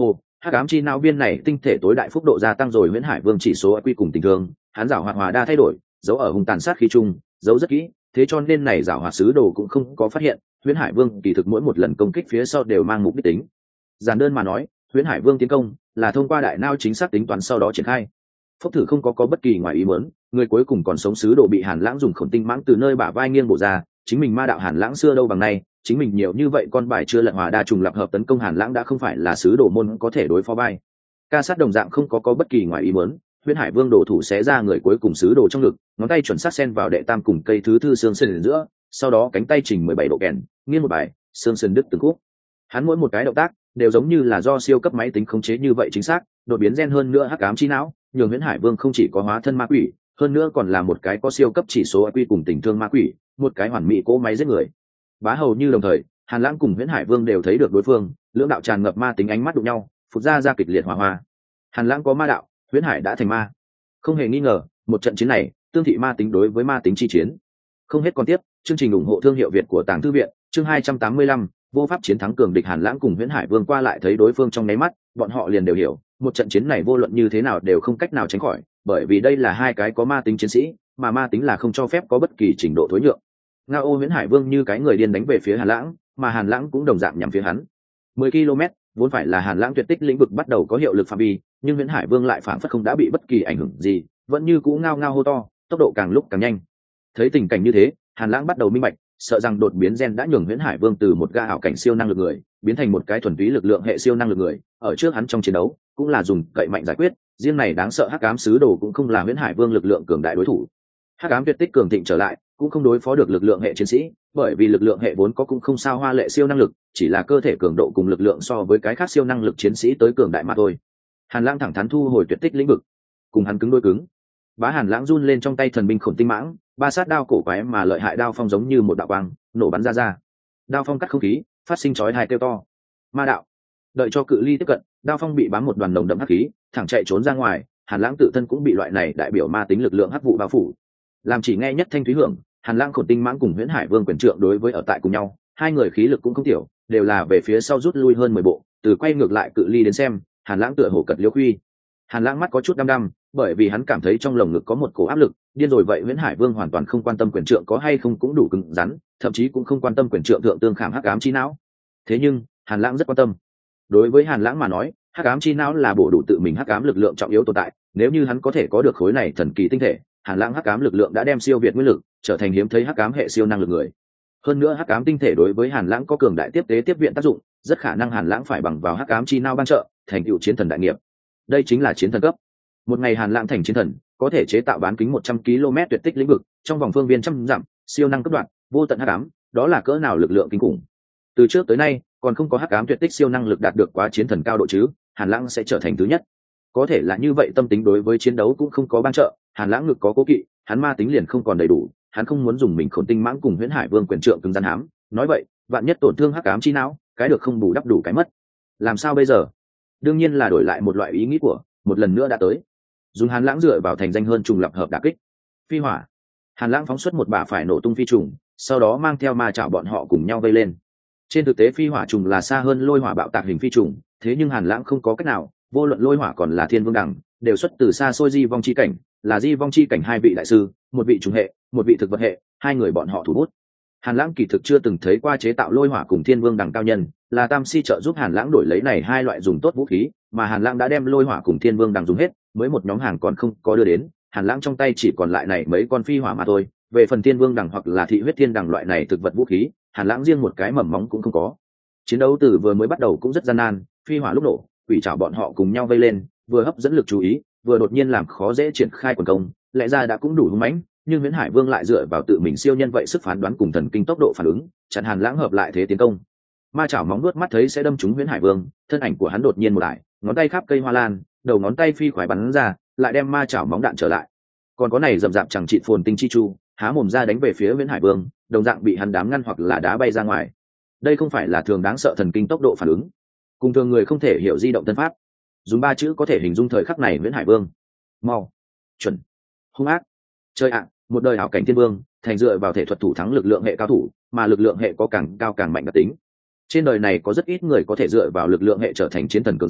S1: hắc ám chi não viên này tinh thể tối đại phúc độ gia tăng rồi huyễn hải vương chỉ số IQ cùng tình thương, hắn giảo hoạt hòa đa thay đổi, giấu ở hung tàn sát khí chung, giấu rất kỹ, thế cho nên này giảo hoạt sứ đồ cũng không có phát hiện huyễn hải vương kỳ thực mỗi một lần công kích phía sau đều mang mục đích tính. Giản đơn mà nói, huyễn hải vương tiến công là thông qua đại não chính xác tính toán sau đó triển khai. Phốc thử không có bất kỳ ngoài ý muốn, người cuối cùng còn sống sứ đồ bị Hàn Lãng dùng khổng tinh mãng từ nơi bả vai nghiêng bổ ra, chính mình ma đạo Hàn Lãng xưa đâu bằng nay, chính mình nhiều như vậy con bài chưa lật hòa đa trùng lập hợp tấn công Hàn Lãng đã không phải là sứ đồ môn có thể đối phó vai. Ca sát đồng dạng không có bất kỳ ngoài ý muốn, huyễn hải vương đổ thủ xé ra người cuối cùng sứ đồ trong ngực, ngón tay chuẩn xác xen vào đệ tam cùng cây thứ thư xương sườn giữa, sau đó cánh tay chỉnh 17 độ kèn, nghiêng một bài, xương sườn đứt từng khúc. Hắn mỗi một cái động tác đều giống như là do siêu cấp máy tính khống chế như vậy chính xác, đột biến gen hơn nữa hắc ám chi não, nhường huyễn hải vương không chỉ có hóa thân ma quỷ, hơn nữa còn là một cái có siêu cấp chỉ số IQ cùng tình thương ma quỷ, một cái hoàn mỹ cỗ máy giết người. Bá hầu như đồng thời, Hàn Lãng cùng huyễn hải vương đều thấy được đối phương, lưỡng đạo tràn ngập ma tính ánh mắt đụng nhau, phụt ra kịch liệt hỏa hoa. Hàn Lãng có ma đạo, huyễn hải đã thành ma. Không hề nghi ngờ, một trận chiến này, tương thị ma tính đối với ma tính chi chiến. Không hết còn tiếp, chương trình ủng hộ thương hiệu Việt của Tàng Thư viện, chương 285, vô pháp chiến thắng cường địch. Hàn Lãng cùng huyễn hải vương qua lại thấy đối phương trong nháy mắt, bọn họ liền đều hiểu, một trận chiến này vô luận như thế nào đều không cách nào tránh khỏi, bởi vì đây là hai cái có ma tính chiến sĩ, mà ma tính là không cho phép có bất kỳ trình độ thối nhượng. Ngao huyễn hải vương như cái người điên đánh về phía Hàn Lãng, mà Hàn Lãng cũng đồng dạng nhắm phía hắn. 10 km vốn phải là Hàn Lãng tuyệt tích lĩnh vực bắt đầu có hiệu lực phạm vi, nhưng huyễn hải vương lại phản phất không đã bị bất kỳ ảnh hưởng gì, vẫn như cũ ngao hô to, tốc độ càng lúc càng nhanh. Thấy tình cảnh như thế, Hàn Lãng bắt đầu minh bạch, sợ rằng đột biến gen đã nhường huyễn hải vương từ một gã ảo cảnh siêu năng lực người biến thành một cái thuần túy lực lượng hệ siêu năng lực người. Ở trước hắn trong chiến đấu cũng là dùng cậy mạnh giải quyết, riêng này đáng sợ hắc ám sứ đồ cũng không là huyễn hải vương lực lượng cường đại đối thủ. Hắc ám tuyệt tích cường thịnh trở lại cũng không đối phó được lực lượng hệ chiến sĩ, bởi vì lực lượng hệ vốn có cũng không sao hoa lệ siêu năng lực, chỉ là cơ thể cường độ cùng lực lượng so với cái khác siêu năng lực chiến sĩ tới cường đại mà thôi. Hàn Lãng thẳng thắn thu hồi tuyệt tích lĩnh vực, cùng hắn cứng đôi cứng. Bá Hàn Lãng run lên trong tay thần binh khổn tinh mãng, ba sát đao cổ quái mà lợi hại đao phong giống như một đạo quang nổ bắn ra. Đao phong cắt không khí, phát sinh chói tai kêu to. Ma đạo. Đợi cho cự ly tiếp cận, đao phong bị bám một đoàn nồng đậm hắc khí, thẳng chạy trốn ra ngoài. Hàn Lãng tự thân cũng bị loại này đại biểu ma tính lực lượng hắc vụ bao phủ. Làm chỉ nghe nhất thanh thúy hưởng, Hàn Lãng khổn tinh mãng cùng huyễn hải vương quyền trượng đối với ở tại cùng nhau, hai người khí lực cũng không tiểu, đều là về phía sau rút lui hơn 10 bộ. Từ quay ngược lại cự ly đến xem, Hàn Lãng tựa hồ cật liễu khuy. Hàn Lãng mắt có chút đăm đăm, bởi vì hắn cảm thấy trong lồng ngực có một cổ áp lực, điên rồi vậy. Huyễn hải vương hoàn toàn không quan tâm quyền trượng có hay không cũng đủ cứng rắn, thậm chí cũng không quan tâm quyền trượng thượng tương khảm hắc ám chi não. Thế nhưng Hàn Lãng rất quan tâm. Đối với Hàn Lãng mà nói, hắc ám chi não là bổ đủ tự mình hắc ám lực lượng trọng yếu tồn tại, nếu như hắn có thể có được khối này thần kỳ tinh thể, Hàn Lãng hắc ám lực lượng đã đem siêu việt nguyên lực, trở thành hiếm thấy hắc ám hệ siêu năng lực người. Hơn nữa hắc ám tinh thể đối với Hàn Lãng có cường đại tiếp tế tiếp viện tác dụng, rất khả năng Hàn Lãng phải bằng vào hắc ám chi não ban trợ, thành tựu chiến thần đại nghiệp. Đây chính là chiến thần cấp. Một ngày Hàn Lãng thành chiến thần, có thể chế tạo bán kính 100 km tuyệt tích lĩnh vực, trong vòng phương viên trăm dặm, siêu năng cấp đoạn, vô tận hắc ám, đó là cỡ nào lực lượng kinh khủng. Từ trước tới nay, còn không có hắc ám tuyệt tích siêu năng lực đạt được quá chiến thần cao độ chứ, Hàn Lãng sẽ trở thành thứ nhất. Có thể là như vậy, tâm tính đối với chiến đấu cũng không có ban trợ, Hàn Lãng ngực có cố kỵ, hắn ma tính liền không còn đầy đủ, hắn không muốn dùng mình khổn tinh mãng cùng huyễn hải vương quyền trượng cứng rắn hám, nói vậy, vạn nhất tổn thương hắc ám chi não, cái được không bù đắp đủ cái mất. Làm sao bây giờ? Đương nhiên là đổi lại một loại ý nghĩ của, một lần nữa đã tới. Dùng Hàn Lãng dựa vào thành danh hơn trùng lập hợp đả kích. Phi hỏa. Hàn Lãng phóng xuất một bả phải nổ tung phi trùng, sau đó mang theo ma chảo bọn họ cùng nhau vây lên. Trên thực tế phi hỏa trùng là xa hơn lôi hỏa bạo tạc hình phi trùng, thế nhưng Hàn Lãng không có cách nào, vô luận lôi hỏa còn là thiên vương đẳng, đều xuất từ xa xôi di vong chi cảnh, là di vong chi cảnh hai vị đại sư, một vị trùng hệ, một vị thực vật hệ, hai người bọn họ thủ bút. Hàn Lãng kỳ thực chưa từng thấy qua chế tạo lôi hỏa cùng thiên vương đẳng cao nhân, là Tam Si trợ giúp Hàn Lãng đổi lấy này hai loại dùng tốt vũ khí, mà Hàn Lãng đã đem lôi hỏa cùng thiên vương đẳng dùng hết, mới một nhóm hàng còn không có đưa đến, Hàn Lãng trong tay chỉ còn lại này mấy con phi hỏa mà thôi. Về phần thiên vương đẳng hoặc là thị huyết thiên đẳng loại này thực vật vũ khí, Hàn Lãng riêng một cái mầm móng cũng không có. Chiến đấu từ vừa mới bắt đầu cũng rất gian nan, phi hỏa lúc nổ, quỷ trảo bọn họ cùng nhau vây lên, vừa hấp dẫn lực chú ý, vừa đột nhiên làm khó dễ triển khai quần công, lẽ ra đã cũng đủ hung mãnh, nhưng Huyễn Hải Vương lại dựa vào tự mình siêu nhân vậy sức phán đoán cùng thần kinh tốc độ phản ứng, chặn Hàn Lãng hợp lại thế tiến công. Ma chảo móng nuốt mắt thấy sẽ đâm trúng Huyễn Hải Vương, thân ảnh của hắn đột nhiên một lại, ngón tay khắp cây hoa lan, đầu ngón tay phi khoái bắn ra, lại đem ma chảo móng đạn trở lại. Còn có này rậm rạp chẳng trị phồn tinh chi chu, há mồm ra đánh về phía Huyễn Hải Vương, đồng dạng bị hắn đám ngăn hoặc là đá bay ra ngoài. Đây không phải là thường đáng sợ thần kinh tốc độ phản ứng, cùng thường người không thể hiểu di động thân pháp. Dùng ba chữ có thể hình dung thời khắc này Huyễn Hải Vương: mau, chuẩn, hung ác. Chơi ạ, một đời hảo cảnh thiên vương, thành dựa vào thể thuật thủ thắng lực lượng hệ cao thủ, mà lực lượng hệ có càng cao càng mạnh đặc tính. Trên đời này có rất ít người có thể dựa vào lực lượng hệ trở thành chiến thần cường giả,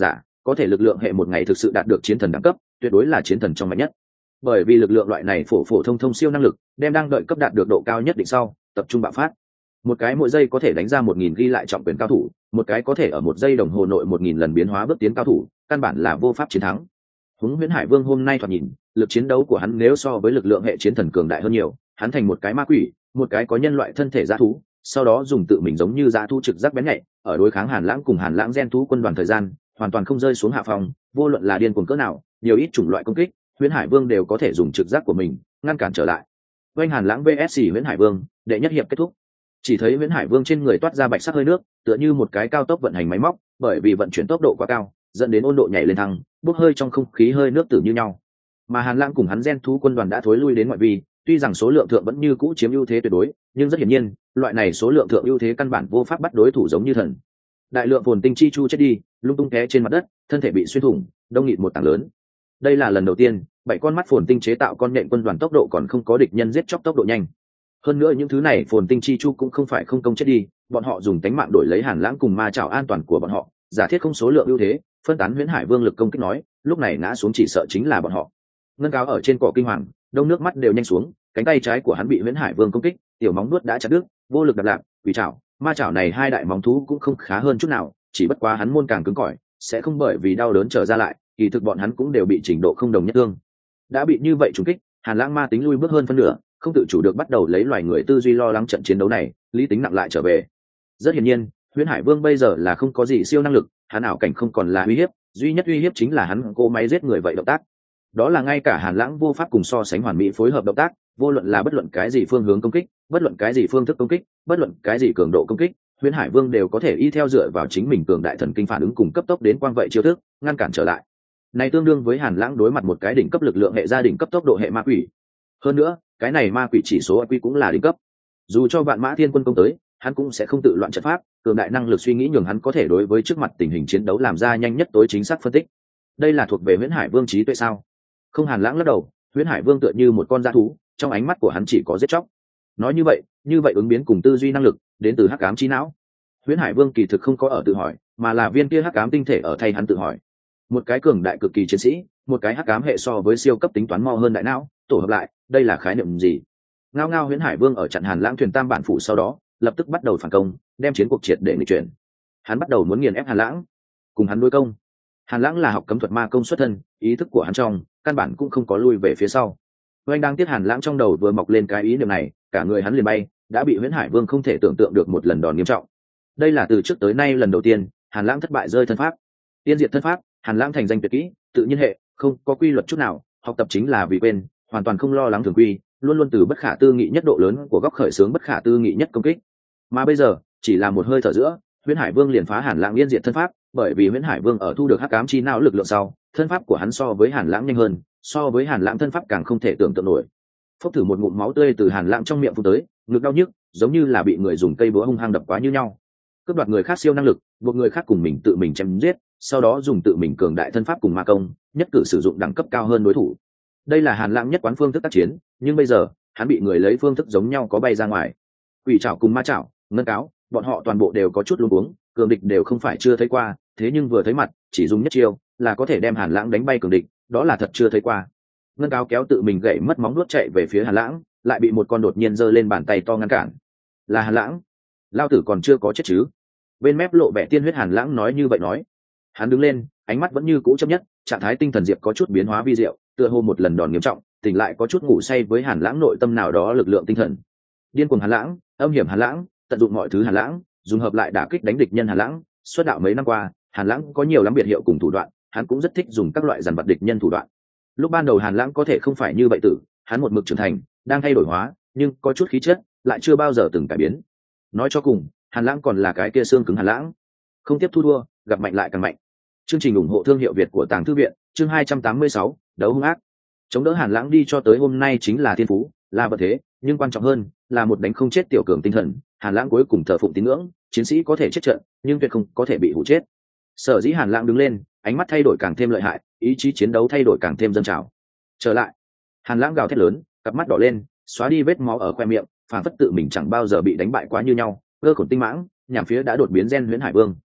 S1: có thể lực lượng hệ một ngày thực sự đạt được chiến thần đẳng cấp tuyệt đối là chiến thần trong mạnh nhất, bởi vì lực lượng loại này phổ phổ thông thông siêu năng lực đem đang đợi cấp đạt được độ cao nhất định sau tập trung bạo phát. Một cái mỗi giây có thể đánh ra 1000 ghi lại trọng quyền cao thủ, một cái có thể ở một giây đồng hồ nội 1000 lần biến hóa bước tiến cao thủ, căn bản là vô pháp chiến thắng. Húng Huyễn Hải Vương hôm nay thoạt nhìn, lực chiến đấu của hắn nếu so với lực lượng hệ chiến thần cường đại hơn nhiều, hắn thành một cái ma quỷ, một cái có nhân loại thân thể dã thú, sau đó dùng tự mình giống như dã thú trực giác bén nhạy, ở đối kháng Hàn Lãng cùng Hàn Lãng gen thú quân đoàn thời gian, hoàn toàn không rơi xuống hạ phòng, vô luận là điên cuồng cỡ nào, nhiều ít chủng loại công kích, Huyễn Hải Vương đều có thể dùng trực giác của mình ngăn cản trở lại. Oanh Hàn Lãng vs Huyễn Hải Vương, đệ nhất hiệp kết thúc. Chỉ thấy Huyễn Hải Vương trên người toát ra bạch sắc hơi nước, tựa như một cái cao tốc vận hành máy móc, bởi vì vận chuyển tốc độ quá cao, dẫn đến ôn độ nhảy lên thăng, bốc hơi trong không khí hơi nước tử như nhau. Mà Hàn Lãng cùng hắn gen thú quân đoàn đã thối lui đến ngoại vi, tuy rằng số lượng thượng vẫn như cũ chiếm ưu thế tuyệt đối, nhưng rất hiển nhiên, loại này số lượng thượng ưu thế căn bản vô pháp bắt đối thủ giống như thần. Đại lượng phồn tinh chi chu chết đi, lung tung té trên mặt đất, thân thể bị xuyên thủng, đông nghịt một tảng lớn. Đây là lần đầu tiên, 7 con mắt phồn tinh chế tạo con nhện quân đoàn tốc độ còn không có địch nhân giết chóc tốc độ nhanh. Hơn nữa những thứ này phồn tinh chi chu cũng không phải không công chết đi, bọn họ dùng tánh mạng đổi lấy Hàn Lãng cùng ma chảo an toàn của bọn họ, giả thiết không số lượng ưu thế, phân tán Huyễn Hải Vương lực công kích nói, lúc này ngã xuống chỉ sợ chính là bọn họ. Ngân Cáo ở trên cỏ kinh hoàng, đông nước mắt đều nhanh xuống, cánh tay trái của hắn bị Huyễn Hải Vương công kích, tiểu móng vuốt đã chặt đứt, vô lực đập lạc, quỷ chảo, ma chảo này hai đại móng thú cũng không khá hơn chút nào, chỉ bất quá hắn môn càng cứng cỏi, sẽ không bởi vì đau đớn trở ra lại, kỳ thực bọn hắn cũng đều bị trình độ không đồng nhất thương. Đã bị như vậy trùng kích, Hàn Lãng ma tính lui bước hơn phân nửa, không tự chủ được bắt đầu lấy loài người tư duy lo lắng trận chiến đấu này, lý tính nặng lại trở về. Rất hiển nhiên, Huyễn Hải Vương bây giờ là không có gì siêu năng lực, hắn ảo cảnh không còn là uy hiếp, duy nhất uy hiếp chính là hắn cỗ máy giết người vậy động tác. Đó là ngay cả Hàn Lãng vô pháp cùng so sánh hoàn mỹ phối hợp động tác, vô luận là bất luận cái gì phương hướng công kích, bất luận cái gì phương thức công kích, bất luận cái gì cường độ công kích, Huyễn Hải Vương đều có thể y theo dựa vào chính mình cường đại thần kinh phản ứng cùng cấp tốc đến quang vậy chiêu thức, ngăn cản trở lại. Này tương đương với Hàn Lãng đối mặt một cái đỉnh cấp lực lượng hệ gia đình cấp tốc độ hệ ma quỷ. Hơn nữa, cái này ma quỷ chỉ số IQ cũng là đỉnh cấp. Dù cho vạn mã thiên quân công tới, hắn cũng sẽ không tự loạn trận pháp, cường đại năng lực suy nghĩ nhường hắn có thể đối với trước mặt tình hình chiến đấu làm ra nhanh nhất tối chính xác phân tích. Đây là thuộc về Huyễn Hải Vương trí tuệ sao? Không. Hàn Lãng lắc đầu, Huyễn Hải Vương tựa như một con dã thú, trong ánh mắt của hắn chỉ có giết chóc. Nói như vậy ứng biến cùng tư duy năng lực đến từ hắc ám trí não. Huyễn Hải Vương kỳ thực không có ở tự hỏi, mà là viên kia hắc ám tinh thể ở thay hắn tự hỏi. Một cái cường đại cực kỳ chiến sĩ, một cái hắc ám hệ so với siêu cấp tính toán mo hơn đại não, tổ hợp lại, đây là khái niệm gì? Ngao ngao. Huyễn Hải Vương ở trận Hàn Lãng thuyền tam bản phủ sau đó, lập tức bắt đầu phản công, đem chiến cuộc triệt để nghịch chuyển. Hắn bắt đầu muốn nghiền ép Hàn Lãng, cùng hắn đối công. Hàn Lãng là học cấm thuật ma công xuất thân, ý thức của hắn trong căn bản cũng không có lui về phía sau. Oanh đang tiếc Hàn Lãng trong đầu vừa mọc lên cái ý niệm này, cả người hắn liền bay, đã bị Huyễn Hải Vương không thể tưởng tượng được một lần đòn nghiêm trọng. Đây là từ trước tới nay lần đầu tiên, Hàn Lãng thất bại rơi thân pháp. Tiên diệt thân pháp, Hàn Lãng thành danh tuyệt kỹ, tự nhiên hệ, không có quy luật chút nào, học tập chính là vì quên, hoàn toàn không lo lắng thường quy, luôn luôn từ bất khả tư nghị nhất độ lớn của góc khởi xướng bất khả tư nghị nhất công kích. Mà bây giờ, chỉ là một hơi thở giữa, Huyễn Hải Vương liền phá Hàn Lãng yên diệt thân pháp, bởi vì Huyễn Hải Vương ở thu được hắc ám chi não lực lượng sau, thân pháp của hắn so với Hàn Lãng nhanh hơn, so với Hàn Lãng thân pháp càng không thể tưởng tượng nổi. Phốc thử một ngụm máu tươi từ Hàn Lãng trong miệng phun tới, ngực đau nhức, giống như là bị người dùng cây búa hung hăng đập quá như nhau. Cướp đoạt người khác siêu năng lực, buộc người khác cùng mình tự mình chém giết, sau đó dùng tự mình cường đại thân pháp cùng ma công, nhất cử sử dụng đẳng cấp cao hơn đối thủ. Đây là Hàn Lãng nhất quán phương thức tác chiến, nhưng bây giờ, hắn bị người lấy phương thức giống nhau có bay ra ngoài. Quỷ trảo cùng ma trảo, Ngân Cáo, bọn họ toàn bộ đều có chút luống cuống, cường địch đều không phải chưa thấy qua, thế nhưng vừa thấy mặt, chỉ dùng nhất chiêu là có thể đem Hàn Lãng đánh bay cường địch, đó là thật chưa thấy qua. Ngân Cáo kéo tự mình gãy mất móng nuốt chạy về phía Hàn Lãng, lại bị một con đột nhiên giơ lên bàn tay to ngăn cản. Là Hàn Lãng, lao tử còn chưa có chết chứ? Bên mép lộ vẻ tiên huyết Hàn Lãng nói như vậy nói. Hắn đứng lên, ánh mắt vẫn như cũ chấp nhất, trạng thái tinh thần diệp có chút biến hóa vi diệu, tựa hồ một lần đòn nghiêm trọng, tỉnh lại có chút ngủ say với Hàn Lãng nội tâm nào đó lực lượng tinh thần. Điên cuồng Hàn Lãng, âm hiểm Hàn Lãng, tận dụng mọi thứ Hàn Lãng, dùng hợp lại đả kích đánh địch nhân Hàn Lãng. Xuất đạo mấy năm qua, Hàn Lãng có nhiều lắm biệt hiệu cùng thủ đoạn, hắn cũng rất thích dùng các loại dằn vặt địch nhân thủ đoạn. Lúc ban đầu Hàn Lãng có thể không phải như vậy tử, hắn một mực trưởng thành, đang thay đổi hóa, nhưng có chút khí chất, lại chưa bao giờ từng cải biến. Nói cho cùng, Hàn Lãng còn là cái kia xương cứng Hàn Lãng. Không tiếp thu đua, gặp mạnh lại càng mạnh. Chương trình ủng hộ thương hiệu Việt của Tàng Thư Viện, chương 286, đấu hung ác. Chống đỡ Hàn Lãng đi cho tới hôm nay chính là thiên phú, là vật thế, nhưng quan trọng hơn là một đánh không chết tiểu cường tinh thần. Hàn Lãng cuối cùng thờ phụng tín ngưỡng, chiến sĩ có thể chết trận, nhưng tuyệt không có thể bị hụ chết. Sở dĩ Hàn Lãng đứng lên, ánh mắt thay đổi càng thêm lợi hại, ý chí chiến đấu thay đổi càng thêm dâng trào. Trở lại, Hàn Lãng gào thét lớn, cặp mắt đỏ lên, xóa đi vết máu ở khoe miệng, phản phất tự mình chẳng bao giờ bị đánh bại quá như nhau. Cơ khổn tinh mãng nhằm phía đã đột biến gen Huyễn Hải Vương.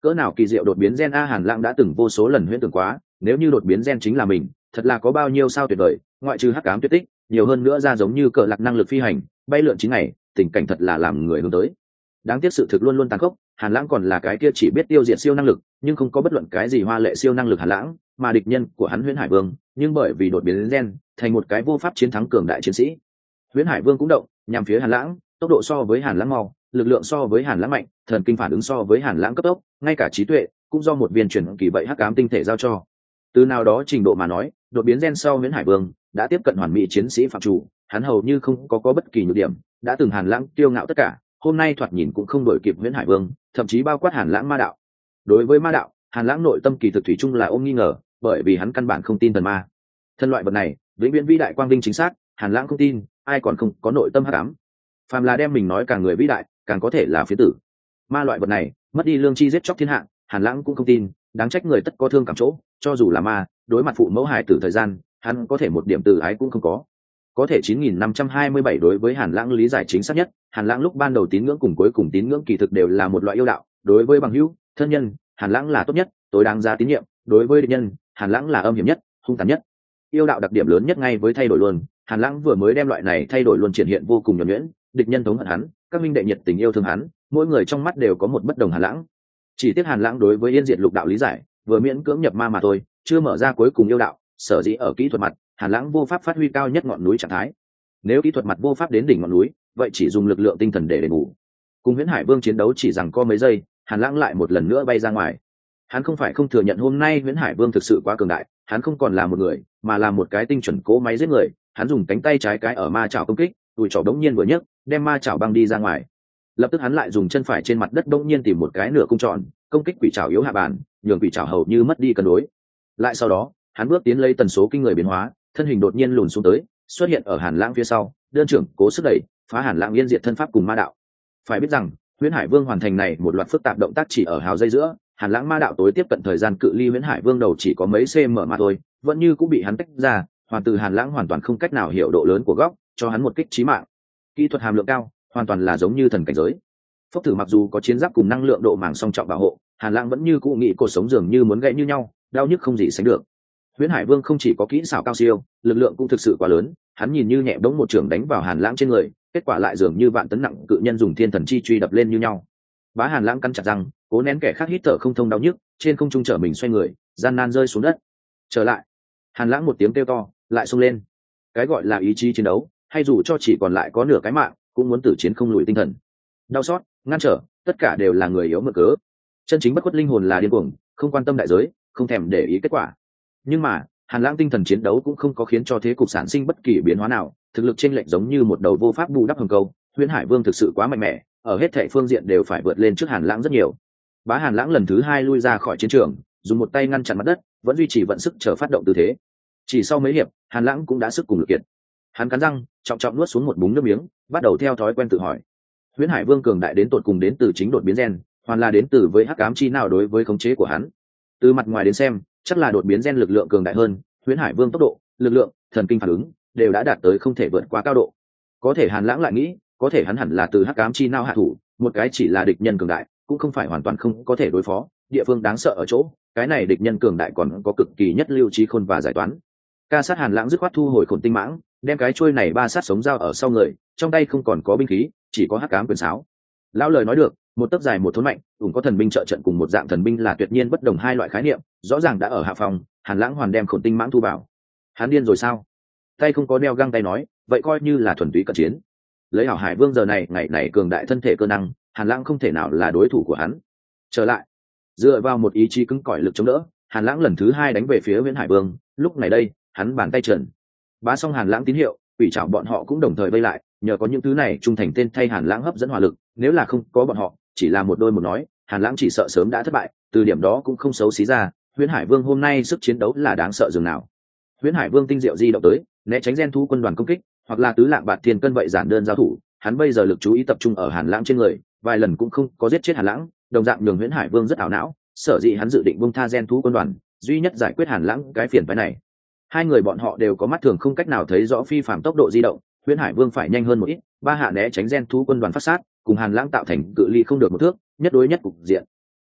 S1: cỡ nào kỳ diệu đột biến gen a. Hàn Lãng đã từng vô số lần huyễn tưởng quá, nếu như đột biến gen chính là mình, thật là có bao nhiêu sao tuyệt vời, ngoại trừ hắc ám tuyệt tích, nhiều hơn nữa ra giống như cờ lạc năng lực phi hành, bay lượn 9 ngày, tình cảnh thật là làm người hướng tới. Đáng tiếc sự thực luôn luôn tàn khốc, Hàn Lãng còn là cái kia chỉ biết tiêu diệt siêu năng lực, nhưng không có bất luận cái gì hoa lệ siêu năng lực Hàn Lãng, mà địch nhân của hắn Huyễn Hải Vương, nhưng bởi vì đột biến gen, thành một cái vô pháp chiến thắng cường đại chiến sĩ. Huyễn Hải Vương cũng động, nhằm phía Hàn Lãng, tốc độ so với Hàn Lãng mau, lực lượng so với Hàn Lãng mạnh, thần kinh phản ứng so với Hàn Lãng cấp tốc, ngay cả trí tuệ cũng do một viên truyền kỳ vậy hắc ám tinh thể giao cho. Từ nào đó trình độ mà nói, đột biến gen sau Huyễn Hải Vương đã tiếp cận hoàn mỹ chiến sĩ phạm chủ, hắn hầu như không có bất kỳ nhược điểm, đã từng Hàn Lãng kiêu ngạo tất cả, hôm nay thoạt nhìn cũng không đổi kịp Huyễn Hải Vương, thậm chí bao quát Hàn Lãng ma đạo. Đối với ma đạo, Hàn Lãng nội tâm kỳ thực thủy chung là ôm nghi ngờ, bởi vì hắn căn bản không tin thần ma. Thân loại vật này, vĩnh viễn vĩ đại quang vinh chính xác, Hàn Lãng không tin, ai còn không có nội tâm hắc ám. Phàm là đem mình nói càng người vĩ đại, càng có thể là phía tử. Ma loại vật này, mất đi lương chi giết chóc thiên hạ, Hàn Lãng cũng không tin, đáng trách người tất có thương cảm chỗ, cho dù là ma, đối mặt phụ mẫu hài tử thời gian, hắn có thể một điểm từ ái cũng không có. Có thể 9527 đối với Hàn Lãng lý giải chính xác nhất, Hàn Lãng lúc ban đầu tín ngưỡng cùng cuối cùng tín ngưỡng kỳ thực đều là một loại yêu đạo, đối với bằng hữu, thân nhân, Hàn Lãng là tốt nhất, tối đáng giá tín nhiệm, đối với địch nhân, Hàn Lãng là âm hiểm nhất, hung tàn nhất. Yêu đạo đặc điểm lớn nhất ngay với thay đổi luôn, Hàn Lãng vừa mới đem loại này thay đổi luôn triển hiện vô cùng nhuần nhuyễn, địch nhân thống hận hắn, các minh đệ nhiệt tình yêu thương hắn, mỗi người trong mắt đều có một bất đồng Hàn Lãng. Chỉ tiếc Hàn Lãng đối với Yên Diệt Lục đạo lý giải, vừa miễn cưỡng nhập ma mà thôi, chưa mở ra cuối cùng yêu đạo, sở dĩ ở kỹ thuật mặt, Hàn Lãng vô pháp phát huy cao nhất ngọn núi trạng thái. Nếu kỹ thuật mặt vô pháp đến đỉnh ngọn núi, vậy chỉ dùng lực lượng tinh thần để đền bù. Cùng Huyễn Hải Vương chiến đấu chỉ rằng có mấy giây, Hàn Lãng lại một lần nữa bay ra ngoài. Hắn không phải không thừa nhận hôm nay Huyễn Hải Vương thực sự quá cường đại, hắn không còn là một người, mà là một cái tinh chuẩn cỗ máy giết người. Hắn dùng cánh tay trái cái ở ma chảo công kích, đùi chảo đống nhiên vừa nhấc, đem ma chảo băng đi ra ngoài. Lập tức hắn lại dùng chân phải trên mặt đất đống nhiên tìm một cái nửa cung tròn, công kích quỷ chảo yếu hạ bàn, nhường quỷ chảo hầu như mất đi cân đối. Lại sau đó, hắn bước tiến lấy tần số kinh người biến hóa, thân hình đột nhiên lùn xuống tới, xuất hiện ở Hàn Lãng phía sau, đơn trưởng cố sức đẩy, phá Hàn Lãng Yên Diệt thân pháp cùng ma đạo. Phải biết rằng, Huyễn Hải Vương hoàn thành này một loạt phức tạp động tác chỉ ở hào dây giữa, Hàn Lãng ma đạo tối tiếp cận thời gian cự ly Huyễn Hải Vương đầu chỉ có mấy cm mà thôi, vẫn như cũng bị hắn tách ra, hoàn từ Hàn Lãng hoàn toàn không cách nào hiểu độ lớn của góc, cho hắn một kích chí mạng. Kỹ thuật hàm lượng cao, hoàn toàn là giống như thần cảnh giới. Phốc thử mặc dù có chiến giáp cùng năng lượng độ màng song trọng bảo hộ, Hàn Lãng vẫn như cũ nghĩ cuộc sống dường như muốn gãy như nhau, đau nhức không gì sánh được. Huyễn Hải Vương không chỉ có kỹ xảo cao siêu, lực lượng cũng thực sự quá lớn, hắn nhìn như nhẹ bỗng một trường đánh vào Hàn Lãng trên người, kết quả lại dường như vạn tấn nặng cự nhân dùng thiên thần chi truy đập lên như nhau. Bá Hàn Lãng cắn chặt răng, cố nén kẻ khác hít thở không thông đau nhức, trên không trung trở mình xoay người, gian nan rơi xuống đất. Trở lại. Hàn Lãng một tiếng kêu to, lại xông lên. Cái gọi là ý chí chiến đấu, hay dù cho chỉ còn lại có nửa cái mạng, cũng muốn tử chiến không lùi tinh thần. Đau xót, ngăn trở, tất cả đều là người yếu mượn cớ. Chân chính bất khuất linh hồn là điên cuồng, không quan tâm đại giới, không thèm để ý kết quả. Nhưng mà, Hàn Lãng tinh thần chiến đấu cũng không có khiến cho thế cục sản sinh bất kỳ biến hóa nào, thực lực chênh lệch giống như một đầu vô pháp bù đắp hầm câu. Huyễn Hải Vương thực sự quá mạnh mẽ, ở hết thảy phương diện đều phải vượt lên trước Hàn Lãng rất nhiều. Bá Hàn Lãng lần thứ hai lui ra khỏi chiến trường, dùng một tay ngăn chặn mặt đất, vẫn duy trì vận sức chờ phát động tư thế. Chỉ sau mấy hiệp, Hàn Lãng cũng đã sức cùng lực kiệt. Hắn cắn răng, trọng trọng nuốt xuống một búng nước miếng, bắt đầu theo thói quen tự hỏi: Huyễn Hải Vương cường đại đến tột cùng đến từ chính đột biến gen, hoàn là đến từ với hắc ám chi nào đối với khống chế của hắn. Từ mặt ngoài đến xem, chắc là đột biến gen lực lượng cường đại hơn, Huyễn Hải Vương tốc độ, lực lượng, thần kinh phản ứng đều đã đạt tới không thể vượt qua cao độ. Có thể Hàn Lãng lại nghĩ, có thể hắn hẳn là từ hắc ám chi nào hạ thủ, một cái chỉ là địch nhân cường đại, cũng không phải hoàn toàn không có thể đối phó. Địa phương đáng sợ ở chỗ, cái này địch nhân cường đại còn có cực kỳ nhất lưu trí khôn và giải toán. Ca sát Hàn Lãng dứt khoát thu hồi Khổn Tinh Mãng, đem cái chuôi này ba sát sống dao ở sau người, trong tay không còn có binh khí, chỉ có hắc ám quyền sáo. Lão lời nói được, một tấc dài một thốn mạnh, cũng có thần binh trợ trận cùng một dạng thần binh là tuyệt nhiên bất đồng hai loại khái niệm, rõ ràng đã ở hạ phòng. Hàn Lãng hoàn đem Khổn Tinh Mãng thu vào. Hắn điên rồi sao? Tay không có đeo găng tay nói, vậy coi như là thuần túy cận chiến. Lấy Hảo Hải Vương giờ này ngày này cường đại thân thể cơ năng, Hàn Lãng không thể nào là đối thủ của hắn. Trở lại, dựa vào một ý chí cứng cỏi lực chống đỡ, Hàn Lãng lần thứ hai đánh về phía Huyễn Hải Vương. Lúc này đây, hắn bàn tay trần, bá xong Hàn Lãng tín hiệu, quỷ trảo bọn họ cũng đồng thời vây lại. Nhờ có những thứ này trung thành tên thay Hàn Lãng hấp dẫn hỏa lực, nếu là không có bọn họ, chỉ là một đôi một nói, Hàn Lãng chỉ sợ sớm đã thất bại. Từ điểm đó cũng không xấu xí ra, Huyễn Hải Vương hôm nay sức chiến đấu là đáng sợ dường nào. Huyễn Hải Vương tinh diệu di động tới, né tránh gen thú quân đoàn công kích, hoặc là tứ lạng bạt thiên cân vậy giản đơn giao thủ. Hắn bây giờ lực chú ý tập trung ở Hàn Lãng trên người, vài lần cũng không có giết chết Hàn Lãng, đồng dạng nhường Huyễn Hải Vương rất ảo não. Sở dĩ hắn dự định buông tha gen thú quân đoàn, duy nhất giải quyết Hàn Lãng cái phiền phái này. Hai người bọn họ đều có mắt thường không cách nào thấy rõ phi phàm tốc độ di động, Huyễn Hải Vương phải nhanh hơn một ít, ba hạ né tránh gen thú quân đoàn phát sát, cùng Hàn Lãng tạo thành cự ly không được một thước, nhất đối nhất cục diện.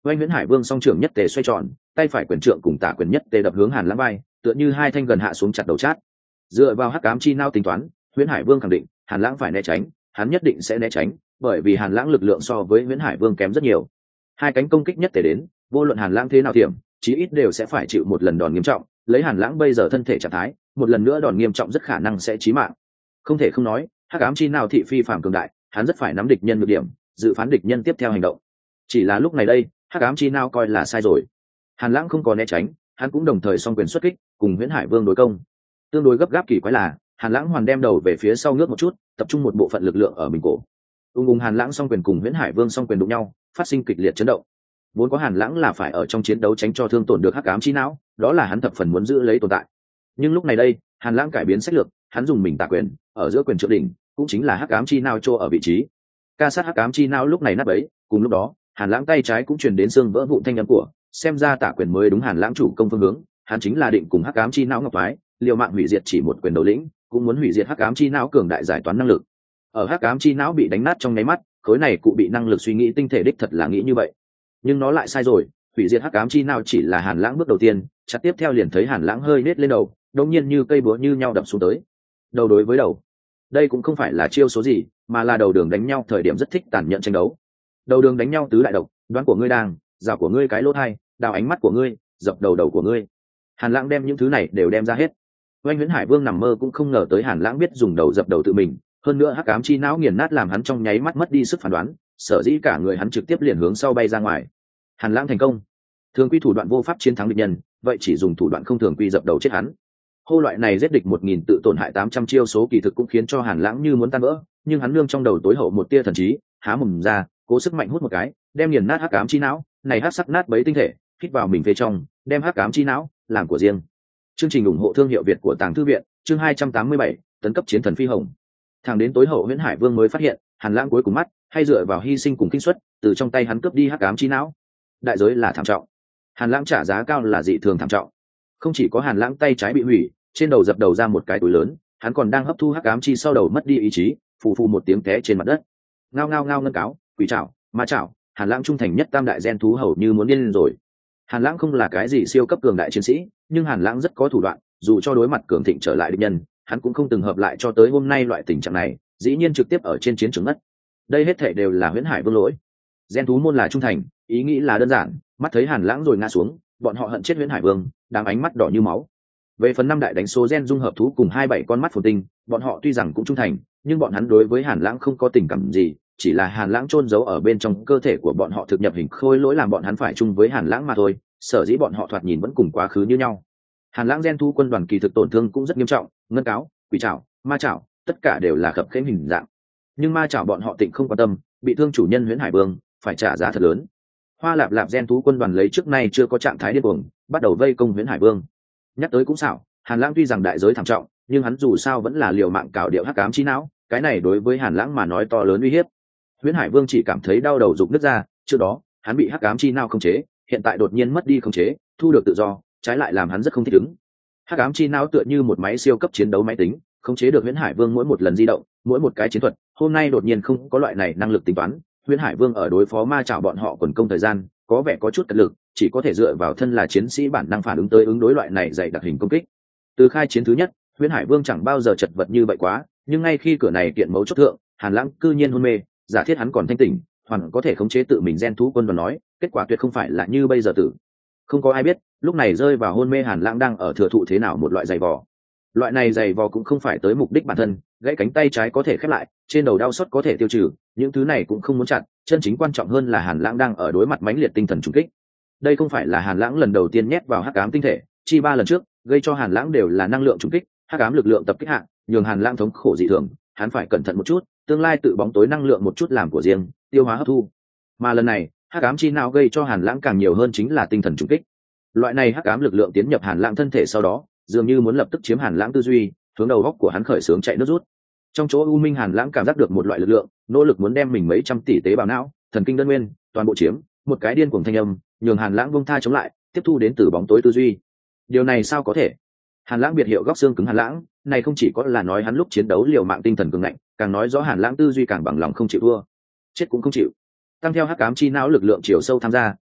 S1: Oanh Huyễn Hải Vương song trưởng nhất tề xoay tròn, tay phải quyền trượng cùng tả quyền nhất tề đập hướng Hàn Lãng vai, tựa như hai thanh gần hạ xuống chặt đầu chát. Dựa vào hắc ám chi não tính toán, Huyễn Hải Vương khẳng định Hàn Lãng phải né tránh, hắn nhất định sẽ né tránh, bởi vì Hàn Lãng lực lượng so với Huyễn Hải Vương kém rất nhiều. Hai cánh công kích nhất tề đến, vô luận Hàn Lãng thế nào thiểm, chí ít đều sẽ phải chịu một lần đòn nghiêm trọng, lấy Hàn Lãng bây giờ thân thể trạng thái, một lần nữa đòn nghiêm trọng rất khả năng sẽ chí mạng. Không thể không nói, hắc ám chi não thị phi phàm cường đại, hắn rất phải nắm địch nhân nhược điểm, dự phán địch nhân tiếp theo hành động. Chỉ là lúc này đây, hắc ám chi não coi là sai rồi. Hàn Lãng không có né tránh, hắn cũng đồng thời song quyền xuất kích, cùng Huyễn Hải Vương đối công. Tương đối gấp gáp kỳ quái là, Hàn Lãng hoàn đem đầu về phía sau ngước một chút, tập trung một bộ phận lực lượng ở mình cổ. Hàn Lãng song quyền cùng Huyễn Hải Vương song quyền đụng nhau, phát sinh kịch liệt chấn động. Vốn có Hàn Lãng là phải ở trong chiến đấu tránh cho thương tổn được hắc ám chi não, đó là hắn thập phần muốn giữ lấy tồn tại. Nhưng lúc này đây, Hàn Lãng cải biến sách lược, hắn dùng mình tả quyền, ở giữa quyền trượng đỉnh, cũng chính là hắc ám chi não chỗ ở vị trí. Ca sát hắc ám chi não lúc này nát bấy, cùng lúc đó, Hàn Lãng tay trái cũng truyền đến xương vỡ vụn thanh âm của, xem ra tả quyền mới đúng Hàn Lãng chủ công phương hướng, hắn chính là định cùng hắc ám chi não ngọc phái, liều mạng hủy diệt chỉ một quyền đầu lĩnh, cũng muốn hủy diệt hắc ám chi não cường đại giải toán năng lực. Ở hắc ám chi não bị đánh nát trong nháy mắt, khối này cụ bị năng lực suy nghĩ tinh thể đích thật là nghĩ như vậy, nhưng nó lại sai rồi. Hủy diệt hắc ám chi não chỉ là Hàn Lãng bước đầu tiên, chặt tiếp theo liền thấy Hàn Lãng hơi nết lên đầu, đột nhiên như cây búa như nhau đập xuống tới. Đầu đối với đầu, đây cũng không phải là chiêu số gì, mà là đầu đường đánh nhau thời điểm rất thích tàn nhẫn tranh đấu. Đầu đường đánh nhau tứ đại độc, đoán của ngươi đang, rào của ngươi cái lỗ hai, đào ánh mắt của ngươi, dập đầu của ngươi. Hàn Lãng đem những thứ này đều đem ra hết. Oanh Huyễn Hải Vương nằm mơ cũng không ngờ tới Hàn Lãng biết dùng đầu dập đầu tự mình, hơn nữa hắc ám chi não nghiền nát làm hắn trong nháy mắt mất đi sức phán đoán, sở dĩ cả người hắn trực tiếp liền hướng sau bay ra ngoài. Hàn Lãng thành công. Thường quy thủ đoạn vô pháp chiến thắng địch nhân, vậy chỉ dùng thủ đoạn không thường quy dập đầu chết hắn. Hô loại này giết địch 1000 tự tổn hại 800 chiêu số kỳ thực cũng khiến cho Hàn Lãng như muốn tan vỡ, nhưng hắn nương trong đầu tối hậu một tia thần trí, há mồm ra, cố sức mạnh hút một cái, đem nghiền nát hắc ám chi não, này hắc sắc nát bấy tinh thể, hít vào mình phía trong, đem hắc ám chi não làm của riêng. Chương trình ủng hộ thương hiệu Việt của Tàng Thư viện, chương 287, tấn cấp chiến thần phi hồng. Thẳng đến tối hậu Huyễn Hải Vương mới phát hiện, Hàn Lãng cuối cùng mắt, hay dựa vào hy sinh cùng kinh suất, từ trong tay hắn cướp đi hắc ám chi não. Đại giới là thảm trọng. Hàn Lãng trả giá cao là dị thường thảm trọng. Không chỉ có Hàn Lãng tay trái bị hủy, trên đầu dập đầu ra một cái túi lớn, hắn còn đang hấp thu hắc ám chi sau đầu mất đi ý chí, phù phù một tiếng té trên mặt đất. Ngao ngao ngao ngân cáo, quỷ trảo, ma trảo, Hàn Lãng trung thành nhất tam đại gen thú hầu như muốn điên lên rồi. Hàn Lãng không là cái gì siêu cấp cường đại chiến sĩ, nhưng Hàn Lãng rất có thủ đoạn, dù cho đối mặt cường thịnh trở lại địch nhân, hắn cũng không từng hợp lại cho tới hôm nay loại tình trạng này, dĩ nhiên trực tiếp ở trên chiến trường ngất. Đây hết thảy đều là Huyễn Hải Vương lỗi. Gen thú môn là trung thành, ý nghĩ là đơn giản, mắt thấy Hàn Lãng rồi ngã xuống, bọn họ hận chết Huyễn Hải Vương, đang ánh mắt đỏ như máu. Về phần năm đại đánh số gen dung hợp thú cùng 27 con mắt phồn tinh, bọn họ tuy rằng cũng trung thành, nhưng bọn hắn đối với Hàn Lãng không có tình cảm gì, chỉ là Hàn Lãng chôn giấu ở bên trong cơ thể của bọn họ thực nhập hình khôi lỗi làm bọn hắn phải chung với Hàn Lãng mà thôi, sở dĩ bọn họ thoạt nhìn vẫn cùng quá khứ như nhau. Hàn Lãng gen thu quân đoàn kỳ thực tổn thương cũng rất nghiêm trọng, ngân cáo, quỷ trảo, ma trảo, tất cả đều là khập khiễng hình dạng. Nhưng ma trảo bọn họ tịnh không quan tâm, bị thương chủ nhân Huyễn Hải Vương, phải trả giá thật lớn. Hoa Lạp Lạp gen thú quân đoàn lấy trước nay chưa có trạng thái điên cuồng, bắt đầu vây công Huyễn Hải Vương. Nhắc tới cũng xảo, Hàn Lãng tuy rằng đại giới thảm trọng, nhưng hắn dù sao vẫn là liều mạng cào điệu hắc ám chi não, cái này đối với Hàn Lãng mà nói to lớn uy hiếp. Huyễn Hải Vương chỉ cảm thấy đau đầu rục nứt ra, trước đó, hắn bị hắc ám chi não khống chế, hiện tại đột nhiên mất đi khống chế, thu được tự do, trái lại làm hắn rất không thích ứng. Hắc ám chi não tựa như một máy siêu cấp chiến đấu máy tính, khống chế được Huyễn Hải Vương mỗi một lần di động, mỗi một cái chiến thuật, hôm nay đột nhiên không có loại này năng lực tính toán, Huyễn Hải Vương ở đối phó ma chảo bọn họ quần công thời gian, có vẻ có chút cật lực, chỉ có thể dựa vào thân là chiến sĩ bản năng phản ứng tới ứng đối loại này dày đặc hình công kích. Từ khai chiến thứ nhất, Huyễn Hải Vương chẳng bao giờ chật vật như vậy quá, nhưng ngay khi cửa này kiện mấu chốt thượng, Hàn Lãng cư nhiên hôn mê, giả thiết hắn còn thanh tỉnh, hoàn có thể khống chế tự mình gen thú quân đoàn nói, kết quả tuyệt không phải là như bây giờ tử. Không có ai biết, lúc này rơi vào hôn mê Hàn Lãng đang ở thừa thụ thế nào một loại giày vò. Loại này giày vò cũng không phải tới mục đích bản thân, gãy cánh tay trái có thể khép lại, trên đầu đau xót có thể tiêu trừ, những thứ này cũng không muốn chặn, chân chính quan trọng hơn là Hàn Lãng đang ở đối mặt mãnh liệt tinh thần trùng kích. Đây không phải là Hàn Lãng lần đầu tiên nhét vào hắc ám tinh thể, chi 3 lần trước, gây cho Hàn Lãng đều là năng lượng trùng kích, hắc ám lực lượng tập kích hạ, nhường Hàn Lãng thống khổ dị thường, hắn phải cẩn thận một chút, tương lai tự bóng tối năng lượng một chút làm của riêng, tiêu hóa hấp thu. Mà lần này, hắc ám chi não gây cho Hàn Lãng càng nhiều hơn chính là tinh thần trùng kích. Loại này hắc ám lực lượng tiến nhập Hàn Lãng thân thể sau đó, dường như muốn lập tức chiếm Hàn Lãng tư duy, hướng đầu góc của hắn khởi xướng chạy nước rút. Trong chỗ u minh Hàn Lãng cảm giác được một loại lực lượng, nỗ lực muốn đem mình mấy trăm tỷ tế bào não, thần kinh đơn nguyên, toàn bộ chiếm, một cái điên cuồng thanh âm, nhường Hàn Lãng buông tha chống lại, tiếp thu đến từ bóng tối tư duy. Điều này sao có thể? Hàn Lãng biệt hiệu góc xương cứng Hàn Lãng, này không chỉ có là nói hắn lúc chiến đấu liều mạng tinh thần cường ngạnh, càng nói rõ Hàn Lãng tư duy càng bằng lòng không chịu thua, chết cũng không chịu. Tăng theo hắc ám chi não lực lượng chiều sâu tham gia,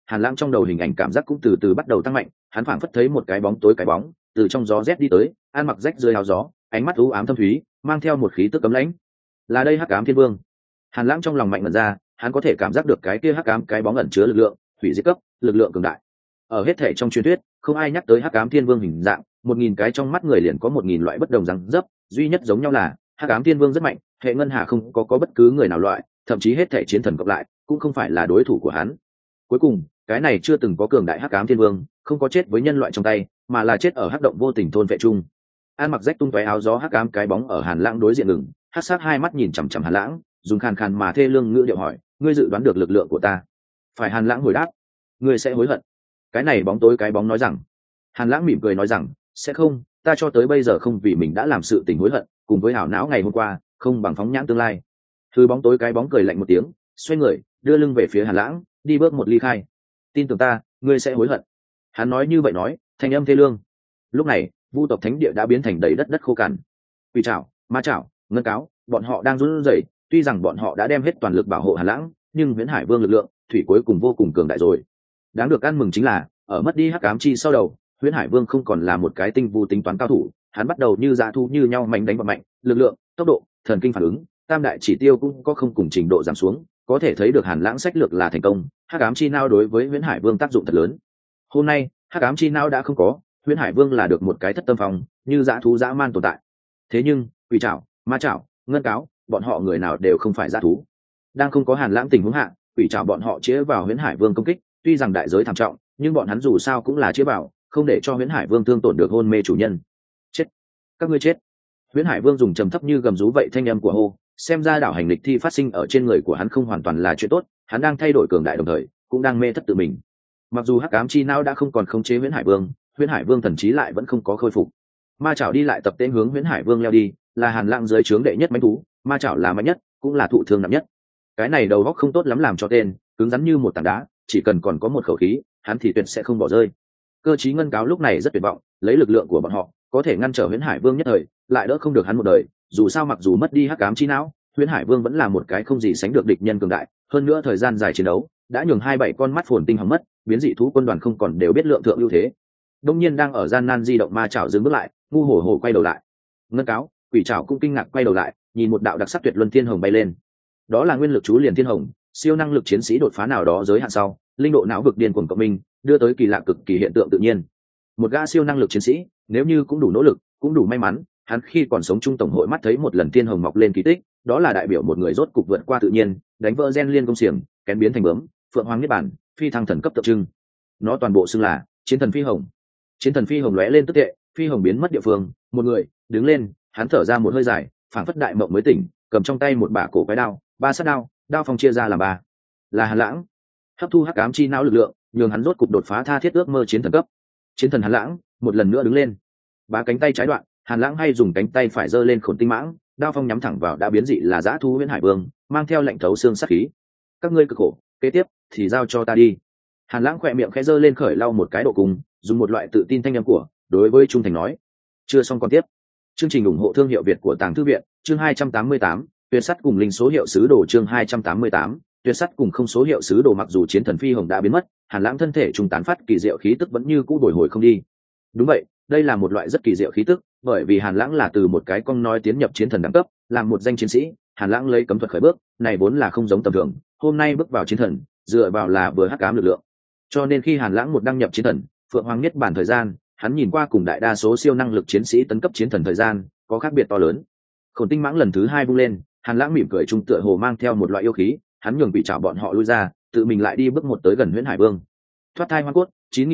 S1: Hàn Lãng trong đầu hình ảnh cảm giác cũng từ từ bắt đầu tăng mạnh, hắn phảng phất thấy một cái bóng tối cái bóng từ trong gió rét đi tới, ăn mặc rách rơi áo gió, ánh mắt u ám thâm thúy, mang theo một khí tức cấm lãnh. Là đây Hắc Ám Thiên Vương. Hàn Lãng trong lòng mạnh mật ra, hắn có thể cảm giác được cái kia hắc ám cái bóng ẩn chứa lực lượng hủy diệt cấp, lực lượng cường đại. Ở hết thể trong truyền thuyết, không ai nhắc tới Hắc Ám Thiên Vương hình dạng, 1000 cái trong mắt người liền có 1000 loại bất đồng răng dấp, duy nhất giống nhau là Hắc Ám Thiên Vương rất mạnh, hệ ngân hà không có bất cứ người nào loại, thậm chí hết thể chiến thần cộng lại cũng không phải là đối thủ của hắn. Cuối cùng, cái này chưa từng có cường đại Hắc Ám Thiên Vương, không có chết với nhân loại trong tay, mà là chết ở hắc động vô tình thôn vệ chung. An mặc rách tung tóe áo gió hắc ám cái bóng ở Hàn Lãng đối diện ngừng, hắc sát hai mắt nhìn chằm chằm Hàn Lãng, dùng khàn khàn mà thê lương ngữ điệu hỏi, ngươi dự đoán được lực lượng của ta? Phải. Hàn Lãng hồi đáp, ngươi sẽ hối hận. Cái này bóng tối cái bóng nói rằng. Hàn Lãng mỉm cười nói rằng, sẽ không, ta cho tới bây giờ không vì mình đã làm sự tình hối hận, cùng với hảo não ngày hôm qua, không bằng phóng nhãn tương lai. Thứ bóng tối cái bóng cười lạnh một tiếng, xoay người, đưa lưng về phía Hàn Lãng, đi bước một ly khai. Tin tưởng ta, ngươi sẽ hối hận. Hắn nói như vậy nói, thanh âm thê lương. Lúc này, vu tộc thánh địa đã biến thành đầy đất đất khô cằn. Quỷ trảo, ma trảo, ngân cáo, bọn họ đang run rẩy. Tuy rằng bọn họ đã đem hết toàn lực bảo hộ Hàn Lãng, nhưng Viễn Hải Vương lực lượng, thủy cuối cùng vô cùng cường đại rồi. Đáng được ăn mừng chính là, ở mất đi hắc ám chi sau đầu, Viễn Hải Vương không còn là một cái tinh vu tính toán cao thủ, hắn bắt đầu như dã thu như nhau mạnh đánh vào mạnh, lực lượng, tốc độ, thần kinh phản ứng, tam đại chỉ tiêu cũng có không cùng trình độ giảm xuống, có thể thấy được Hàn Lãng sách lược là thành công, hắc ám chi não đối với Viễn Hải Vương tác dụng thật lớn. Hôm nay, hắc ám chi não đã không có, Viễn Hải Vương là được một cái thất tâm phòng, như dã thú dã man tồn tại. Thế nhưng, quỷ trảo, ma trảo, ngân cáo, bọn họ người nào đều không phải dã thú. Đang không có Hàn Lãng tình huống hạ, quỷ trảo bọn họ chĩa vào Viễn Hải Vương công kích, tuy rằng đại giới thảm trọng, nhưng bọn hắn dù sao cũng là chĩa vào, không để cho Viễn Hải Vương thương tổn được hôn mê chủ nhân. Chết, các ngươi chết. Viễn Hải Vương dùng trầm thấp như gầm rú vậy thanh âm của hô, xem ra đảo hành lịch thi phát sinh ở trên người của hắn không hoàn toàn là chuyện tốt, hắn đang thay đổi cường đại đồng thời, cũng đang mê thất tự mình. Mặc dù hắc ám chi não đã không còn khống chế Viễn Hải Vương thần trí lại vẫn không có khôi phục. Ma chảo đi lại tập tên hướng Viễn Hải Vương leo đi, là Hàn Lãng dưới trướng đệ nhất mãnh thú, ma chảo là mạnh nhất, cũng là thụ thương nặng nhất. Cái này đầu óc không tốt lắm làm cho tên, cứng rắn như một tảng đá, chỉ cần còn có một khẩu khí, hắn thì tuyệt sẽ không bỏ rơi. Cơ chí ngân cáo lúc này rất tuyệt vọng, lấy lực lượng của bọn họ, có thể ngăn trở Viễn Hải Vương nhất thời, lại đỡ không được hắn một đời, dù sao mặc dù mất đi hắc ám chi não, Viễn Hải Vương vẫn là một cái không gì sánh được địch nhân cường đại, hơn nữa thời gian dài chiến đấu, đã nhường 27 con mắt phồn tinh hỏng mất, biến dị thú quân đoàn không còn đều biết lượng thượng ưu thế. Đông nhiên đang ở gian nan di động ma chảo dừng bước lại, ngu hổ hổ quay đầu lại. Ngân cáo, quỷ chảo cũng kinh ngạc quay đầu lại, nhìn một đạo đặc sắc tuyệt luân thiên hồng bay lên. Đó là nguyên lực chú liền thiên hồng, siêu năng lực chiến sĩ đột phá nào đó giới hạn sau, linh độ não vực điên cuồng cộng minh, đưa tới kỳ lạ cực kỳ hiện tượng tự nhiên. Một gã siêu năng lực chiến sĩ, nếu như cũng đủ nỗ lực, cũng đủ may mắn, hắn khi còn sống trung tổng hội mắt thấy một lần thiên hồng mọc lên kỳ tích, đó là đại biểu một người rốt cục vượt qua tự nhiên, đánh vỡ gen liên công xiềng, kén biến thành bướm, phượng hoàng niết bản, phi thăng thần cấp tượng trưng. Nó toàn bộ xưng là chiến thần phi hồng. Chiến thần phi hồng lóe lên tức tệ, phi hồng biến mất địa phương, một người đứng lên, hắn thở ra một hơi dài, phảng phất đại mộng mới tỉnh, cầm trong tay một bả cổ quái đao, ba sát đao, đao phong chia ra làm ba. Là Hàn Lãng. Hấp thu hắc ám chi não lực lượng, nhường hắn rốt cục đột phá tha thiết ước mơ chiến thần cấp. Chiến thần Hàn Lãng một lần nữa đứng lên, ba cánh tay trái đoạn, Hàn Lãng hay dùng cánh tay phải giơ lên khổn tinh mãng, đao phong nhắm thẳng vào đã biến dị là dã thú Viễn Hải Vương, mang theo lệnh thấu xương sát khí. Các ngươi cực khổ, kế tiếp thì giao cho ta đi. Hàn Lãng khỏe miệng khẽ giơ lên khởi lau một cái độ cùng, dùng một loại tự tin thanh âm của đối với trung thành nói. Chưa xong còn tiếp. Chương trình ủng hộ thương hiệu Việt của Tàng Thư viện, chương 288, tuyệt sắt cùng linh số hiệu sứ đồ chương 288, tuyệt sắt cùng không số hiệu sứ đồ. Mặc dù chiến thần phi hồng đã biến mất, Hàn Lãng thân thể trung tán phát kỳ diệu khí tức vẫn như cũ bồi hồi không đi. Đúng vậy, đây là một loại rất kỳ diệu khí tức, bởi vì Hàn Lãng là từ một cái con nói tiến nhập chiến thần đẳng cấp, làm một danh chiến sĩ, Hàn Lãng lấy cấm thuật khởi bước, này vốn là không giống tầm thường, hôm nay bước vào chiến thần, dựa vào là vừa hắc ám lực lượng. Cho nên khi Hàn Lãng một đăng nhập chiến thần, Phượng Hoàng niết bản thời gian, hắn nhìn qua cùng đại đa số siêu năng lực chiến sĩ tấn cấp chiến thần thời gian, có khác biệt to lớn. Khổn tinh mãng lần thứ 2 bung lên, Hàn Lãng mỉm cười trung tựa hồ mang theo một loại yêu khí, hắn nhường bị chảo bọn họ lui ra, tự mình lại đi bước một tới gần Viễn Hải Vương. Thoát thai hoa cốt,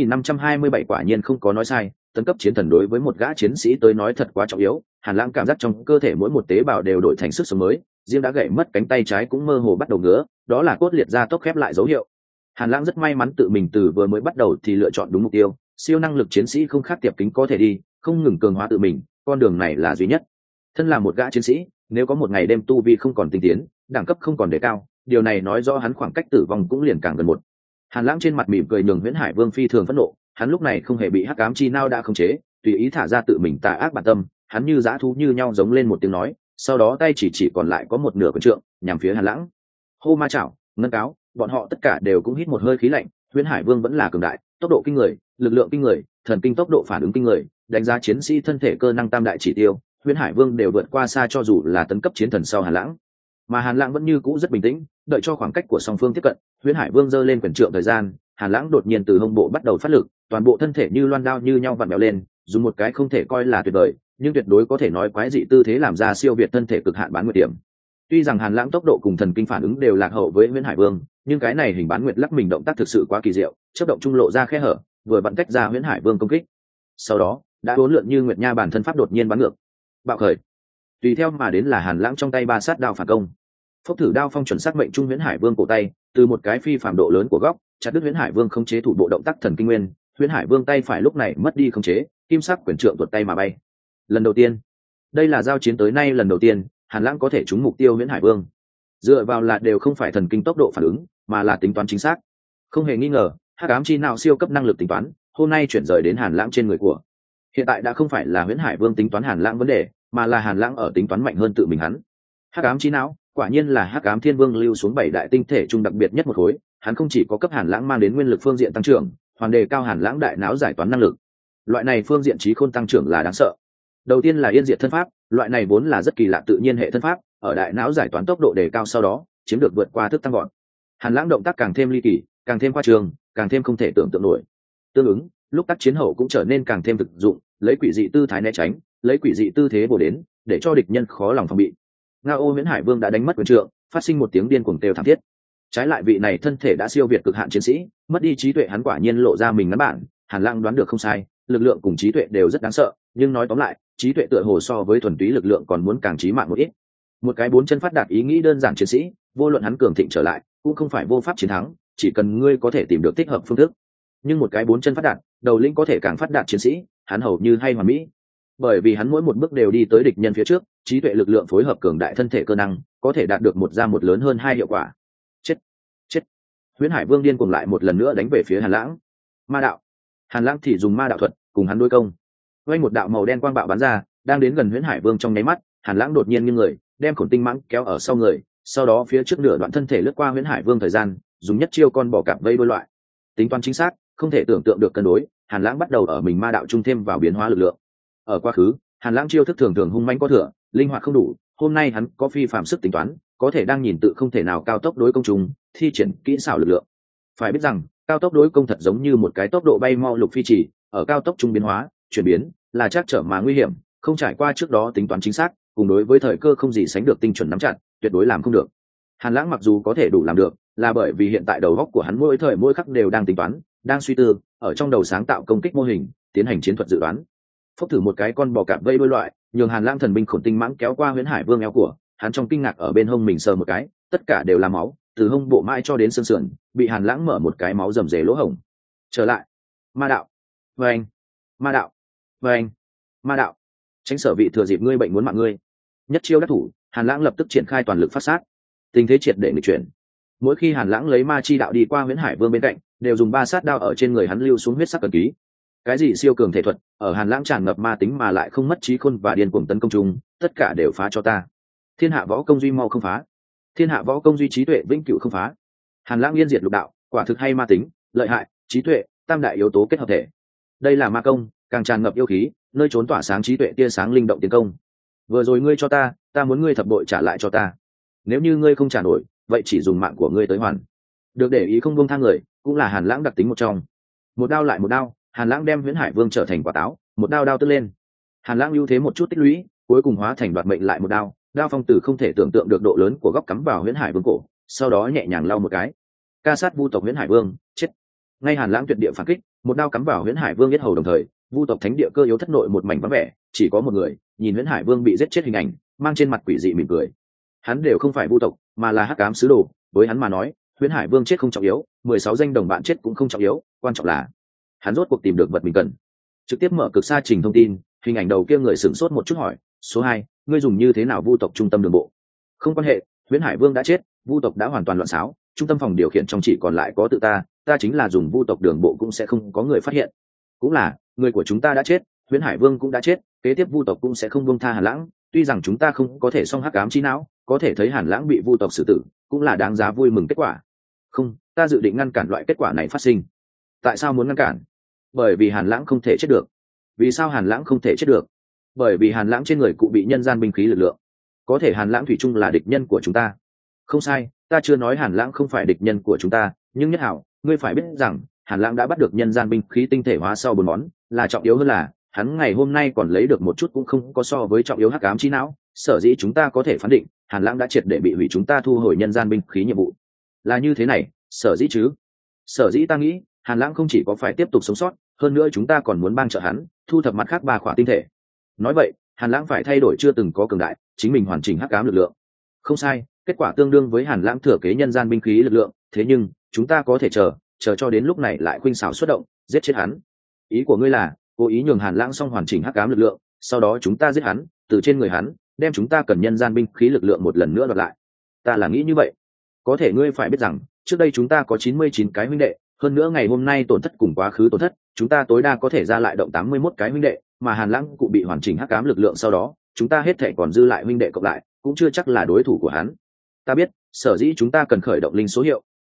S1: 9527 quả nhiên không có nói sai, tấn cấp chiến thần đối với một gã chiến sĩ tới nói thật quá trọng yếu. Hàn Lãng cảm giác trong cơ thể mỗi một tế bào đều đổi thành sức sống mới, riêng đã gãy mất cánh tay trái cũng mơ hồ bắt đầu ngứa, đó là cốt liệt ra tốc khép lại dấu hiệu. Hàn Lãng rất may mắn tự mình từ vừa mới bắt đầu thì lựa chọn đúng mục tiêu, siêu năng lực chiến sĩ không khác tiệp kính có thể đi, không ngừng cường hóa tự mình, con đường này là duy nhất. Thân là một gã chiến sĩ, nếu có một ngày đêm tu vi không còn tinh tiến, đẳng cấp không còn đề cao, điều này nói rõ hắn khoảng cách tử vong cũng liền càng gần một. Hàn Lãng trên mặt mỉm cười nhường Viễn Hải Vương phi thường phẫn nộ, hắn lúc này không hề bị hắc ám chi não đã khống chế, tùy ý thả ra tự mình tà ác bản tâm, hắn như dã thú như nhau giống lên một tiếng nói, sau đó tay chỉ còn lại có một nửa quyền trượng, nhằm phía Hàn Lãng. Hô ma chảo, ngân cáo, bọn họ tất cả đều cũng hít một hơi khí lạnh, Huyễn Hải Vương vẫn là cường đại, tốc độ kinh người, lực lượng kinh người, thần kinh tốc độ phản ứng kinh người, đánh giá chiến sĩ thân thể cơ năng tam đại chỉ tiêu, Huyễn Hải Vương đều vượt qua xa cho dù là tấn cấp chiến thần sau Hàn Lãng. Mà Hàn Lãng vẫn như cũ rất bình tĩnh, đợi cho khoảng cách của song phương tiếp cận, Huyễn Hải Vương giơ lên quyền trượng thời gian, Hàn Lãng đột nhiên từ hông bộ bắt đầu phát lực, toàn bộ thân thể như loan đao như nhau vặn vẹo lên, dùng một cái không thể coi là tuyệt vời, nhưng tuyệt đối có thể nói quái dị tư thế làm ra siêu việt thân thể cực hạn bán nguyệt điểm. Tuy rằng Hàn Lãng tốc độ cùng thần kinh phản ứng đều lạc hậu với Huyễn Hải Vương, nhưng cái này hình bán nguyệt lắc mình động tác thực sự quá kỳ diệu, chớp động trung lộ ra khe hở, vừa vặn cách ra Huyễn Hải Vương công kích. Sau đó, đã uốn lượn như nguyệt nha bản thân pháp đột nhiên bắn ngược, bạo khởi. Tùy theo mà đến là Hàn Lãng trong tay ba sát đao phản công. Phốc thử đao phong chuẩn xác mệnh trung Huyễn Hải Vương cổ tay, từ một cái phi phàm độ lớn của góc, chặt đứt Huyễn Hải Vương không chế thủ bộ động tác thần kinh nguyên, Huyễn Hải Vương tay phải lúc này mất đi khống chế, kim sắc quyền trượng tuột tay mà bay. Lần đầu tiên, đây là giao chiến tới nay lần đầu tiên, Hàn Lãng có thể trúng mục tiêu Huyễn Hải Vương. Dựa vào là đều không phải thần kinh tốc độ phản ứng, mà là tính toán chính xác. Không hề nghi ngờ, hắc ám chi nào siêu cấp năng lực tính toán, hôm nay chuyển rời đến Hàn Lãng trên người của. Hiện tại đã không phải là Huyễn Hải Vương tính toán Hàn Lãng vấn đề, mà là Hàn Lãng ở tính toán mạnh hơn tự mình hắn. Hắc ám chi não, quả nhiên là hắc ám thiên vương lưu xuống 7 đại tinh thể trung đặc biệt nhất một khối, hắn không chỉ có cấp Hàn Lãng mang đến nguyên lực phương diện tăng trưởng, hoàn đề cao Hàn Lãng đại não giải toán năng lực. Loại này phương diện trí khôn tăng trưởng là đáng sợ. Đầu tiên là yên diệt thân pháp, loại này vốn là rất kỳ lạ tự nhiên hệ thân pháp, ở đại não giải toán tốc độ đề cao sau đó, chiếm được vượt qua thức tăng gọn. Hàn Lãng động tác càng thêm ly kỳ, càng thêm khoa trương, càng thêm không thể tưởng tượng nổi. Tương ứng, lúc tác chiến hậu cũng trở nên càng thêm thực dụng, lấy quỷ dị tư thái né tránh, lấy quỷ dị tư thế bổ đến, để cho địch nhân khó lòng phòng bị. Ngao Huyễn Hải Vương đã đánh mất quyền trượng, phát sinh một tiếng điên cuồng kêu thảm thiết. Trái lại vị này thân thể đã siêu việt cực hạn chiến sĩ, mất đi trí tuệ hắn quả nhiên lộ ra mình ngắn bản, Hàn Lãng đoán được không sai, lực lượng cùng trí tuệ đều rất đáng sợ, nhưng nói tóm lại, trí tuệ tựa hồ so với thuần túy lực lượng còn muốn càng chí mạng một ít. Một cái bốn chân phát đạt ý nghĩ đơn giản chiến sĩ, vô luận hắn cường thịnh trở lại, cũng không phải vô pháp chiến thắng, chỉ cần ngươi có thể tìm được thích hợp phương thức. Nhưng một cái bốn chân phát đạt, đầu lĩnh có thể càng phát đạt chiến sĩ, hắn hầu như hay hoàn mỹ. Bởi vì hắn mỗi một bước đều đi tới địch nhân phía trước, trí tuệ lực lượng phối hợp cường đại thân thể cơ năng, có thể đạt được một ra một lớn hơn hai hiệu quả. Chết, chết. Huyễn Hải Vương điên cuồng lại một lần nữa đánh về phía Hàn Lãng. Ma đạo. Hàn Lãng thì dùng ma đạo thuật cùng hắn đối công. Vây một đạo màu đen quang bạo bắn ra, đang đến gần Huyễn Hải Vương trong nháy mắt, Hàn Lãng đột nhiên nghiêng người, đem Khổn Tinh Mãng kéo ở sau người, sau đó phía trước nửa đoạn thân thể lướt qua Huyễn Hải Vương thời gian, dùng nhất chiêu con bò cạp vây đôi loại. Tính toán chính xác, không thể tưởng tượng được cân đối, Hàn Lãng bắt đầu ở mình ma đạo trung thêm vào biến hóa lực lượng. Ở quá khứ, Hàn Lãng chiêu thức thường thường hung mãnh có thừa, linh hoạt không đủ, hôm nay hắn có phi phàm sức tính toán, có thể đang nhìn tự không thể nào cao tốc đối công trùng, thi triển kỹ xảo lực lượng. Phải biết rằng, cao tốc đối công thật giống như một cái tốc độ bay mau lục phi chỉ, ở cao tốc trung biến hóa, chuyển biến, là chắc trở mà nguy hiểm, không trải qua trước đó tính toán chính xác, cùng đối với thời cơ không gì sánh được tinh chuẩn nắm chặt, tuyệt đối làm không được. Hàn Lãng mặc dù có thể đủ làm được, là bởi vì hiện tại đầu óc của hắn mỗi thời mỗi khắc đều đang tính toán, đang suy tư, ở trong đầu sáng tạo công kích mô hình, tiến hành chiến thuật dự đoán. Phốc thử một cái con bò cạp vây đuôi loại, nhường Hàn Lãng thần binh Khổn Tinh Mãng kéo qua Huyễn Hải Vương eo của, hắn trong kinh ngạc ở bên hông mình sờ một cái, tất cả đều là máu, từ hông bộ mãi cho đến xương sườn, bị Hàn Lãng mở một cái máu rầm rề lỗ hổng. Trở lại, ma đạo, vâng, ma đạo, vâng, ma đạo, tránh sở vị thừa dịp ngươi bệnh muốn mạng ngươi. Nhất chiêu đắc thủ, Hàn Lãng lập tức triển khai toàn lực phát sát, tình thế triệt để nghịch chuyển. Mỗi khi Hàn Lãng lấy ma chi đạo đi qua Huyễn Hải Vương bên cạnh, đều dùng ba sát đao ở trên người hắn lưu xuống huyết sắc cẩn ký. Cái gì siêu cường thể thuật, ở Hàn Lãng tràn ngập ma tính mà lại không mất trí khôn và điên cuồng tấn công chung, tất cả đều phá cho ta. Thiên hạ võ công duy mau không phá, thiên hạ võ công duy trí tuệ vĩnh cửu không phá. Hàn Lãng yên diệt lục đạo, quả thực hay ma tính, lợi hại, trí tuệ, tam đại yếu tố kết hợp thể. Đây là ma công, càng tràn ngập yêu khí, nơi trốn tỏa sáng trí tuệ tia sáng linh động tiến công. Vừa rồi ngươi cho ta, ta muốn ngươi thập bội trả lại cho ta. Nếu như ngươi không trả nổi, vậy chỉ dùng mạng của ngươi tới hoàn. Được để ý không buông tha người, cũng là Hàn Lãng đặc tính một trong. Một đao lại một đao, Hàn Lãng đem Huyễn Hải Vương trở thành quả táo, một đao đao tức lên. Hàn Lãng ưu thế một chút tích lũy, cuối cùng hóa thành đoạt mệnh lại một đao, đao phong tử không thể tưởng tượng được độ lớn của góc cắm vào Huyễn Hải Vương cổ, sau đó nhẹ nhàng lau một cái. Ca sát vu tộc Huyễn Hải Vương, chết. Ngay Hàn Lãng tuyệt địa phản kích, một đao cắm vào Huyễn Hải Vương yết hầu đồng thời, vu tộc thánh địa cơ yếu thất nội một mảnh vắng vẻ, chỉ có một người, nhìn Huyễn Hải Vương bị giết chết hình ảnh, mang trên mặt quỷ dị mỉm cười. Hắn đều không phải vu tộc, mà là hắc ám sứ đồ, với hắn mà nói, Huyễn Hải Vương chết không trọng yếu, 16 danh đồng bạn chết cũng không trọng yếu, quan trọng là hắn rốt cuộc tìm được vật mình cần. Trực tiếp mở cực xa trình thông tin, hình ảnh đầu kia người sửng sốt một chút hỏi, số 2, ngươi dùng như thế nào vu tộc trung tâm đường bộ? Không quan hệ, Huyễn Hải Vương đã chết, vu tộc đã hoàn toàn loạn xáo, trung tâm phòng điều khiển trong chỉ còn lại có tự ta chính là dùng vu tộc đường bộ cũng sẽ không có người phát hiện. Cũng là, người của chúng ta đã chết, Huyễn Hải Vương cũng đã chết, kế tiếp vu tộc cũng sẽ không buông tha Hàn Lãng, tuy rằng chúng ta không có thể song hắc ám chi não, có thể thấy Hàn Lãng bị vu tộc xử tử, cũng là đáng giá vui mừng kết quả. Không, ta dự định ngăn cản loại kết quả này phát sinh. Tại sao muốn ngăn cản? Bởi vì Hàn Lãng không thể chết được. Vì sao Hàn Lãng không thể chết được? Bởi vì Hàn Lãng trên người cụ bị nhân gian binh khí lực lượng. Có thể Hàn Lãng thủy chung là địch nhân của chúng ta. Không sai, ta chưa nói Hàn Lãng không phải địch nhân của chúng ta, nhưng Nhất Hảo, ngươi phải biết rằng Hàn Lãng đã bắt được nhân gian binh khí tinh thể hóa sau 4 món, là trọng yếu hơn là hắn ngày hôm nay còn lấy được một chút cũng không có so với trọng yếu hắc ám chi não. Sở dĩ chúng ta có thể phán định Hàn Lãng đã triệt để bị hủy, chúng ta thu hồi nhân gian binh khí nhiệm vụ là như thế này. Sở dĩ chứ? Sở dĩ ta nghĩ Hàn Lãng không chỉ có phải tiếp tục sống sót, hơn nữa chúng ta còn muốn bang trợ hắn thu thập mặt khác 3 khỏa tinh thể. Nói vậy Hàn Lãng phải thay đổi chưa từng có cường đại chính mình hoàn chỉnh hắc ám lực lượng. Không sai, kết quả tương đương với Hàn Lãng thừa kế nhân gian binh khí lực lượng, thế nhưng chúng ta có thể chờ cho đến lúc này lại khuynh xảo xuất động giết chết hắn. Ý của ngươi là cố ý nhường Hàn Lãng xong hoàn chỉnh hắc ám lực lượng, sau đó chúng ta giết hắn, từ trên người hắn đem chúng ta cần nhân gian binh khí lực lượng một lần nữa đoạt lại. Ta là nghĩ như vậy. Có thể ngươi phải biết rằng trước đây chúng ta có 99 cái huynh đệ, hơn nữa ngày hôm nay tổn thất cùng quá khứ tổn thất, chúng ta tối đa có thể ra lại động 81 cái huynh đệ, mà Hàn Lãng cụ bị hoàn chỉnh hắc ám lực lượng sau đó, chúng ta hết thể còn dư lại huynh đệ cộng lại cũng chưa chắc là đối thủ của hắn. Ta biết, sở dĩ chúng ta cần khởi động linh số hiệu.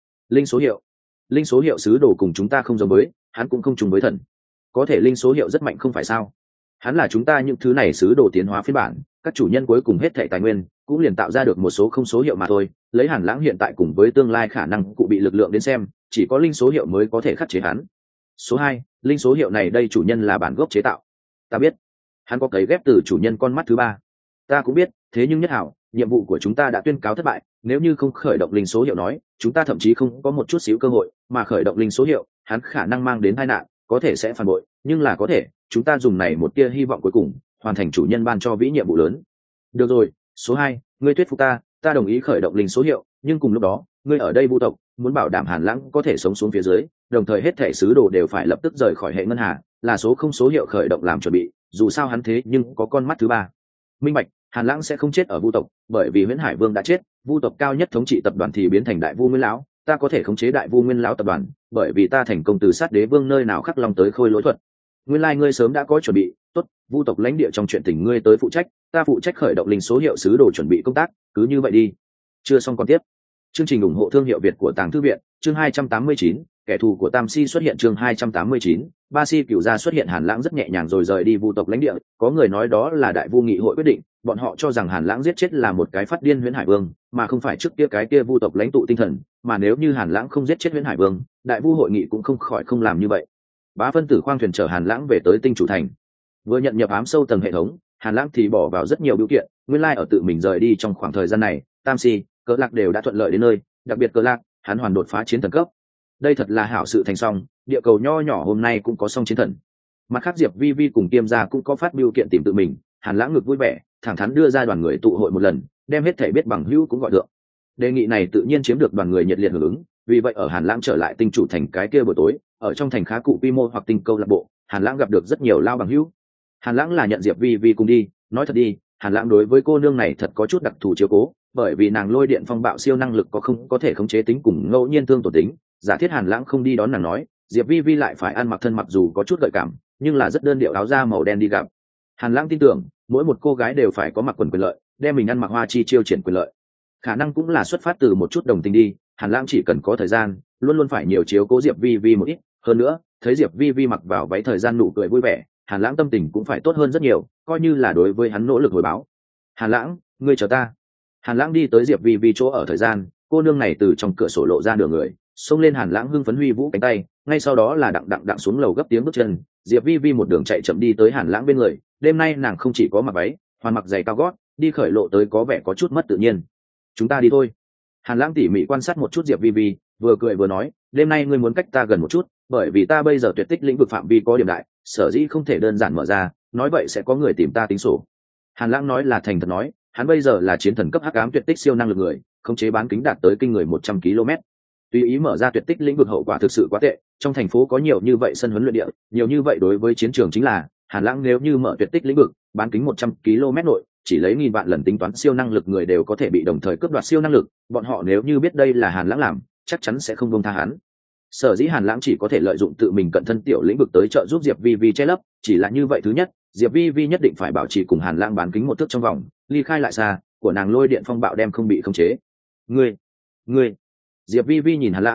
S1: Linh số hiệu sứ đồ cùng chúng ta không giống với, hắn cũng không trùng với thần. Có thể linh số hiệu rất mạnh không phải sao? Hắn là chúng ta những thứ này sứ đồ tiến hóa phiên bản, các chủ nhân cuối cùng hết thảy tài nguyên cũng liền tạo ra được một số không số hiệu mà thôi. Lấy Hàn Lãng hiện tại cùng với tương lai khả năng cụ bị lực lượng đến xem, chỉ có linh số hiệu mới có thể khắc chế hắn. Số 2, linh số hiệu này đây chủ nhân là bản gốc chế tạo. Ta biết, hắn có cấy ghép từ chủ nhân con mắt thứ 3. Ta cũng biết, thế nhưng Nhất Hảo, nhiệm vụ của chúng ta đã tuyên cáo thất bại, nếu như không khởi động linh số hiệu nói, chúng ta thậm chí không có một chút xíu cơ hội, mà khởi động linh số hiệu, hắn khả năng mang đến tai nạn, có thể sẽ phản bội, nhưng là có thể, chúng ta dùng này một tia hy vọng cuối cùng, hoàn thành chủ nhân ban cho vĩ nhiệm vụ lớn. Được rồi, số 2, ngươi thuyết phục ta đồng ý khởi động linh số hiệu, nhưng cùng lúc đó, ngươi ở đây vu tộc, muốn bảo đảm Hàn Lãng có thể sống xuống phía dưới, đồng thời hết thảy sứ đồ đều phải lập tức rời khỏi hệ ngân hà, là số không số hiệu khởi động làm chuẩn bị, dù sao hắn thế nhưng có con mắt thứ 3. Minh bạch, Hàn Lãng sẽ không chết ở vu tộc, bởi vì Huyễn Hải Vương đã chết, vu tộc cao nhất thống trị tập đoàn thì biến thành Đại Vu Nguyên lão, ta có thể khống chế Đại Vu Nguyên lão tập đoàn, bởi vì ta thành công từ sát đế vương nơi nào khắc long tới khôi lỗi thuật. Nguyên lai ngươi sớm đã có chuẩn bị, tốt, vu tộc lãnh địa trong chuyện tình ngươi tới phụ trách, ta phụ trách khởi động linh số hiệu sứ đồ chuẩn bị công tác, cứ như vậy đi. Chưa xong còn tiếp. Chương trình ủng hộ thương hiệu Việt của Tàng Thư viện, chương 289, kẻ thù của Tam Si xuất hiện, chương 289, Ba Si cửu gia xuất hiện. Hàn Lãng rất nhẹ nhàng rồi rời đi vu tộc lãnh địa, có người nói đó là Đại Vu nghị hội quyết định, bọn họ cho rằng Hàn Lãng giết chết là một cái phát điên Huyễn Hải Vương, mà không phải trước kia cái kia vu tộc lãnh tụ tinh thần, mà nếu như Hàn Lãng không giết chết Huyễn Hải Vương, Đại Vu hội nghị cũng không khỏi không làm như vậy. Bá phân tử khoang thuyền chở Hàn Lãng về tới Tinh Chủ Thành. Vừa nhận nhập ám sâu tầng hệ thống, Hàn Lãng thì bỏ vào rất nhiều biểu kiện, nguyên lai ở tự mình rời đi trong khoảng thời gian này, Tam Si, Cỡ Lạc đều đã thuận lợi đến nơi, đặc biệt Cỡ Lạc, hắn hoàn đột phá chiến thần cấp. Đây thật là hảo sự thành song, địa cầu nho nhỏ hôm nay cũng có song chiến thần. Mặt khác Diệp Vi Vi cùng Kiêm gia cũng có phát biểu kiện tìm tự mình, Hàn Lãng ngực vui vẻ, thẳng thắn đưa ra đoàn người tụ hội một lần, đem hết thảy biết bằng hữu cũng gọi được. Đề nghị này tự nhiên chiếm được đoàn người nhiệt liệt hưởng ứng, vì vậy ở Hàn Lãng trở lại Tinh Chủ Thành cái kia buổi tối, ở trong thành khá cụ quy mô hoặc tinh câu lạc bộ, Hàn Lãng gặp được rất nhiều lao bằng hữu. Hàn Lãng là nhận Diệp Vi Vi cùng đi, nói thật đi, Hàn Lãng đối với cô nương này thật có chút đặc thù chiếu cố, bởi vì nàng lôi điện phong bạo siêu năng lực có thể khống chế tính cùng ngẫu nhiên thương tổn tính. Giả thiết Hàn Lãng không đi đón nàng nói, Diệp Vi Vi lại phải ăn mặc thân mặc dù có chút gợi cảm, nhưng là rất đơn điệu áo da màu đen đi gặp. Hàn Lãng tin tưởng, mỗi một cô gái đều phải có mặc quần quyền lợi, đem mình ăn mặc hoa chi chiêu triển quyền lợi. Khả năng cũng là xuất phát từ một chút đồng tình đi, Hàn Lãng chỉ cần có thời gian, luôn luôn phải nhiều chiếu cố Diệp Vi Vi một ít, hơn nữa, thấy Diệp Vi Vi mặc vào váy thời gian nụ cười vui vẻ, Hàn Lãng tâm tình cũng phải tốt hơn rất nhiều, coi như là đối với hắn nỗ lực hồi báo. Hàn Lãng, ngươi chờ ta. Hàn Lãng đi tới Diệp Vi Vi chỗ ở thời gian, cô nương này từ trong cửa sổ lộ ra nửa người, xông lên Hàn Lãng hưng phấn huy vũ cánh tay, ngay sau đó là đặng xuống lầu gấp tiếng bước chân. Diệp Vi Vi một đường chạy chậm đi tới Hàn Lãng bên người, đêm nay nàng không chỉ có mặc váy, hoàn mặc giày cao gót, đi khởi lộ tới có vẻ có chút mất tự nhiên. Chúng ta đi thôi. Hàn Lãng tỉ mỉ quan sát một chút Diệp Vi Vi, vừa cười vừa nói, đêm nay ngươi muốn cách ta gần một chút, bởi vì ta bây giờ tuyệt tích lĩnh vực phạm vi có điểm đại, sở dĩ không thể đơn giản mở ra, nói vậy sẽ có người tìm ta tính sổ. Hàn Lãng nói là thành thật nói, hắn bây giờ là chiến thần cấp hắc ám tuyệt tích siêu năng lực người, khống chế bán kính đạt tới kinh người 100 km. Tùy ý mở ra tuyệt tích lĩnh vực hậu quả thực sự quá tệ, trong thành phố có nhiều như vậy sân huấn luyện địa, nhiều như vậy đối với chiến trường chính là, Hàn Lãng nếu như mở tuyệt tích lĩnh vực, bán kính 100 km nội, chỉ lấy nghìn vạn lần tính toán siêu năng lực người đều có thể bị đồng thời cướp đoạt siêu năng lực, bọn họ nếu như biết đây là Hàn Lãng làm, chắc chắn sẽ không buông tha hắn. Sở dĩ Hàn Lãng chỉ có thể lợi dụng tự mình cận thân tiểu lĩnh vực tới trợ giúp Diệp Vi Vi che lấp, chỉ là như vậy thứ nhất, Diệp Vi Vi nhất định phải bảo trì cùng Hàn Lãng bán kính một thước trong vòng, ly khai lại xa, của nàng lôi điện phong bạo đem không bị khống chế. Ngươi. Diệp Vi Vi nhìn Hàn Lãng,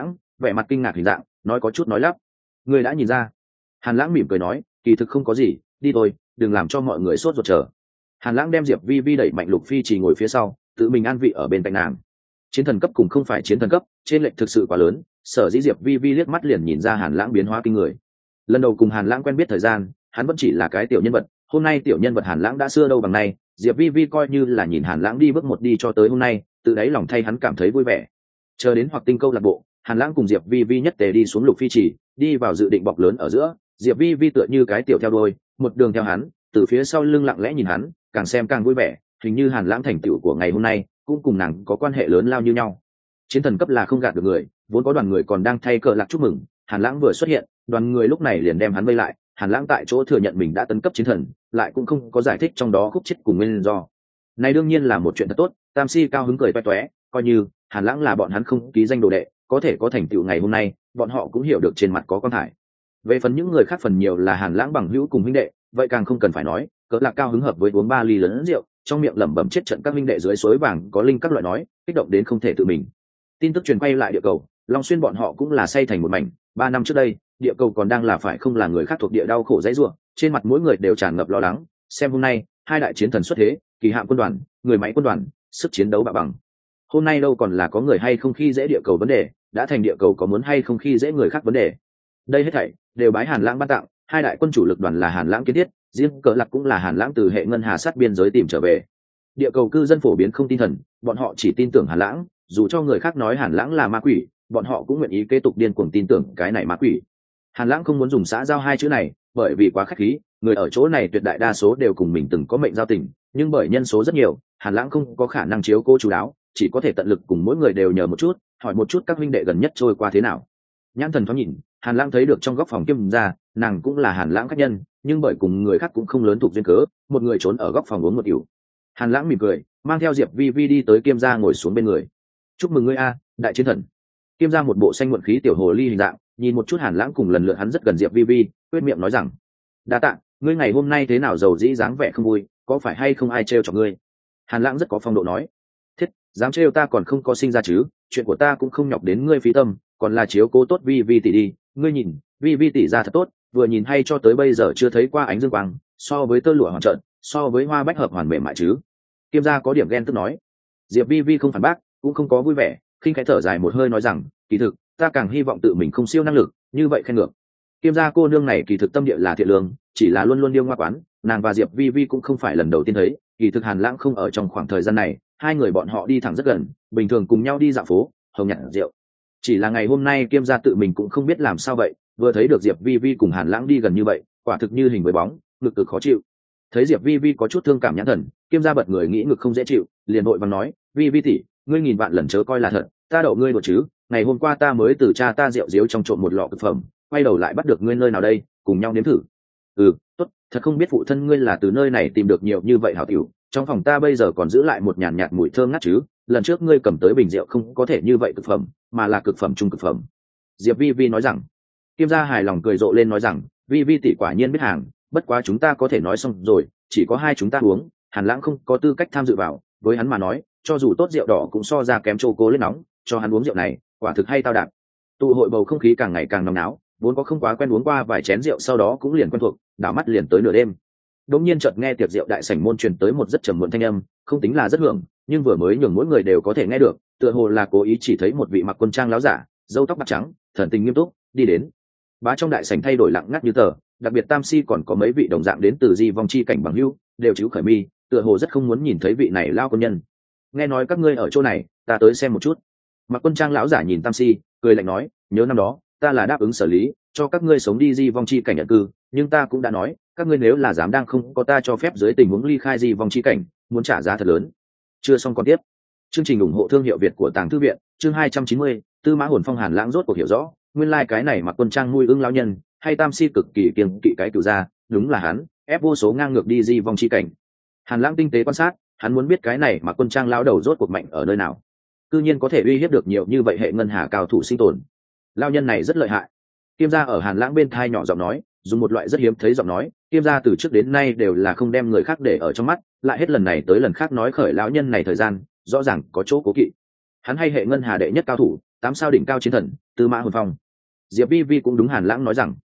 S1: vẻ mặt kinh ngạc hình dạng, nói có chút nói lắp. Người đã nhìn ra. Hàn Lãng mỉm cười nói, kỳ thực không có gì, đi thôi, đừng làm cho mọi người sốt ruột chờ. Hàn Lãng đem Diệp Vi Vi đẩy mạnh Lục Phi chỉ ngồi phía sau, tự mình an vị ở bên cạnh nàng. Chiến thần cấp cùng không phải chiến thần cấp, trên lệch thực sự quá lớn, sở dĩ Diệp Vi Vi liếc mắt liền nhìn ra Hàn Lãng biến hóa kinh người. Lần đầu cùng Hàn Lãng quen biết thời gian, hắn vẫn chỉ là cái tiểu nhân vật, hôm nay tiểu nhân vật Hàn Lãng đã xưa đâu bằng nay, Diệp Vi Vi coi như là nhìn Hàn Lãng đi bước một đi cho tới hôm nay, tự đáy lòng thay hắn cảm thấy vui vẻ. Chờ đến Hoặc Tinh câu lạc bộ, Hàn Lãng cùng Diệp Vi Vi nhất tề đi xuống Lục Phi chỉ, đi vào dự định bọc lớn ở giữa, Diệp Vi Vi tựa như cái tiểu theo đuôi, một đường theo hắn, từ phía sau lưng lặng lẽ nhìn hắn, càng xem càng vui vẻ, hình như Hàn Lãng thành tựu của ngày hôm nay cũng cùng nàng có quan hệ lớn lao như nhau. Chiến thần cấp là không gạt được người, vốn có đoàn người còn đang thay cờ lạc chúc mừng, Hàn Lãng vừa xuất hiện, đoàn người lúc này liền đem hắn vây lại. Hàn Lãng tại chỗ thừa nhận mình đã tấn cấp chiến thần, lại cũng không có giải thích trong đó khúc chết cùng nguyên do. Này đương nhiên là một chuyện thật tốt, Tam Si cao hứng cười toe toé, coi như Hàn Lãng là bọn hắn không ký danh đồ đệ, có thể có thành tựu ngày hôm nay, bọn họ cũng hiểu được trên mặt có quan thải. Về phần những người khác phần nhiều là Hàn Lãng bằng hữu cùng huynh đệ, vậy càng không cần phải nói, cỡ lạc cao hứng hợp với uống 3 ly lớn rượu, trong miệng lẩm bẩm chết trận các huynh đệ dưới suối vàng có linh các loại nói, kích động đến không thể tự mình. Tin tức truyền quay lại địa cầu, Long Xuyên bọn họ cũng là say thành một mảnh. 3 năm trước đây, địa cầu còn đang là phải không là người khác thuộc địa đau khổ dãy rủa, trên mặt mỗi người đều tràn ngập lo lắng. Xem hôm nay, hai đại chiến thần xuất thế, kỳ hạm quân đoàn, người máy quân đoàn, sức chiến đấu bạo bằng. Hôm nay đâu còn là có người hay không khi dễ địa cầu vấn đề, đã thành địa cầu có muốn hay không khi dễ người khác vấn đề. Đây hết thảy đều bái Hàn Lãng ban tặng, hai đại quân chủ lực đoàn là Hàn Lãng kiến thiết, riêng cỡ lạc cũng là Hàn Lãng từ hệ ngân hà sát biên giới tìm trở về. Địa cầu cư dân phổ biến không tin thần, bọn họ chỉ tin tưởng Hàn Lãng, dù cho người khác nói Hàn Lãng là ma quỷ, bọn họ cũng nguyện ý kế tục điên cuồng tin tưởng cái này ma quỷ. Hàn Lãng không muốn dùng xã giao hai chữ này, bởi vì quá khách khí, người ở chỗ này tuyệt đại đa số đều cùng mình từng có mệnh giao tình, nhưng bởi nhân số rất nhiều, Hàn Lãng không có khả năng chiếu cố chú đáo, chỉ có thể tận lực cùng mỗi người đều nhờ một chút, hỏi một chút các huynh đệ gần nhất trôi qua thế nào. Nhãn thần thoáng nhìn, Hàn Lãng thấy được trong góc phòng Kim gia, nàng cũng là Hàn Lãng khách nhân, nhưng bởi cùng người khác cũng không lớn thuộc duyên cớ, một người trốn ở góc phòng uống một rượu. Hàn Lãng mỉm cười, mang theo Diệp Vi Vi đi tới Kim gia ngồi xuống bên người. Chúc mừng ngươi a, đại chiến thần. Kim gia một bộ xanh muộn khí tiểu hồ ly hình dạng, nhìn một chút Hàn Lãng cùng lần lượt hắn rất gần Diệp Vi Vi, quyết miệng nói rằng: đa tạ, ngươi ngày hôm nay thế nào giàu dĩ dáng vẻ không vui, có phải hay không ai trêu chọc ngươi? Hàn Lãng rất có phong độ nói: thiết, dám trêu ta còn không có sinh ra chứ, chuyện của ta cũng không nhọc đến ngươi phí tâm, còn là chiếu cố tốt Vi Vi tỷ đi, ngươi nhìn, Vi Vi tỷ ra thật tốt, vừa nhìn hay cho tới bây giờ chưa thấy qua ánh dương quang, so với tơ lụa hoàn trận, so với hoa bách hợp hoàn mềm mại chứ. Kim gia có điểm ghen tức nói. Diệp Vi Vi không phản bác, cũng không có vui vẻ, khinh khẽ thở dài một hơi nói rằng: kỳ thực ta càng hy vọng tự mình không siêu năng lực, như vậy khen ngược. Kim gia cô nương này kỳ thực tâm địa là thiện lương, chỉ là luôn luôn điêu ngoa quán, nàng và Diệp Vi Vi cũng không phải lần đầu tiên thấy, kỳ thực Hàn Lãng không ở trong khoảng thời gian này, hai người bọn họ đi thẳng rất gần, bình thường cùng nhau đi dạo phố, hồng nhặt rượu. Chỉ là ngày hôm nay Kim gia tự mình cũng không biết làm sao vậy, vừa thấy được Diệp Vi Vi cùng Hàn Lãng đi gần như vậy, quả thực như hình với bóng, ngực cực khó chịu. Thấy Diệp Vi Vi có chút thương cảm nhãn thần, Kim gia bật người nghĩ ngực không dễ chịu, liền vội vàng nói: Vi Vi tỷ, ngươi nghìn vạn lần chớ coi là thật, ta đậu ngươi đùa chứ, ngày hôm qua ta mới từ cha ta rượu diếu trong trộm một lọ thực phẩm, quay đầu lại bắt được ngươi nơi nào đây, cùng nhau nếm thử. Tốt, thật không biết phụ thân ngươi là từ nơi này tìm được nhiều như vậy hảo tiểu, trong phòng ta bây giờ còn giữ lại một nhàn nhạt mùi thơm ngát chứ, lần trước ngươi cầm tới bình rượu không có thể như vậy thực phẩm, mà là cực phẩm trung cực phẩm. Diệp Vi Vi nói rằng. Kim gia hài lòng cười rộ lên nói rằng: Vi Vi tỷ quả nhiên biết hàng, bất quá chúng ta có thể nói xong rồi, chỉ có hai chúng ta uống, Hàn Lãng không có tư cách tham dự vào, với hắn mà nói, cho dù tốt rượu đỏ cũng so ra kém cô lên nóng, cho hắn uống rượu này, quả thực hay tao đạp. Tụ hội bầu không khí càng ngày càng nóng náo, vốn có không quá quen uống qua vài chén rượu sau đó cũng liền quen thuộc, đảo mắt liền tới nửa đêm. Đống nhiên chợt nghe tiệc rượu đại sảnh môn truyền tới một rất trầm muộn thanh âm, không tính là rất hưởng, nhưng vừa mới nhường mỗi người đều có thể nghe được, tựa hồ là cố ý chỉ thấy một vị mặc quân trang láo giả, râu tóc bạc trắng, thần tình nghiêm túc, đi đến. Bá trong đại sảnh thay đổi lặng ngắt như tờ, đặc biệt Tam Si còn có mấy vị đồng dạng đến từ Di Vong chi cảnh bằng hữu, đều chíu khởi mi, tựa hồ rất không muốn nhìn thấy vị này lao quân nhân. Nghe nói các ngươi ở chỗ này, ta tới xem một chút. Mặc quân trang lão giả nhìn Tam Si, cười lạnh nói: nhớ năm đó, ta là đáp ứng xử lý, cho các ngươi sống đi Di Vong chi cảnh nhận cư, nhưng ta cũng đã nói, các ngươi nếu là dám đang không có ta cho phép dưới tình huống ly khai Di Vong chi cảnh, muốn trả giá thật lớn. Chưa xong còn tiếp. Chương trình ủng hộ thương hiệu Việt của Tàng Thư viện, chương 290, Tư Mã Hồn Phong Hàn Lãng rốt cuộc hiểu rõ, nguyên lai cái này Mặc quân trang nuôi ưng lão nhân, hay Tam Si cực kỳ kiêng kỵ cái cửu gia, đúng là hắn, ép vô số ngang ngược đi Di Vong chi cảnh. Hàn Lãng tinh tế quan sát, hắn muốn biết cái này Mặc quân trang lão đầu rốt cuộc mạnh ở nơi nào, cư nhiên có thể uy hiếp được nhiều như vậy hệ ngân hà cao thủ sinh tồn. Lão nhân này rất lợi hại. Kiêm gia ở Hàn Lãng bên thai nhỏ giọng nói, dùng một loại rất hiếm thấy giọng nói, Kiêm gia từ trước đến nay đều là không đem người khác để ở trong mắt, lại hết lần này tới lần khác nói khởi lão nhân này thời gian, rõ ràng có chỗ cố kỵ. Hắn hay hệ ngân hà đệ nhất cao thủ, 8 sao đỉnh cao chiến thần Tư Mã Hồn Phong. Diệp Vi Vi cũng đúng Hàn Lãng nói rằng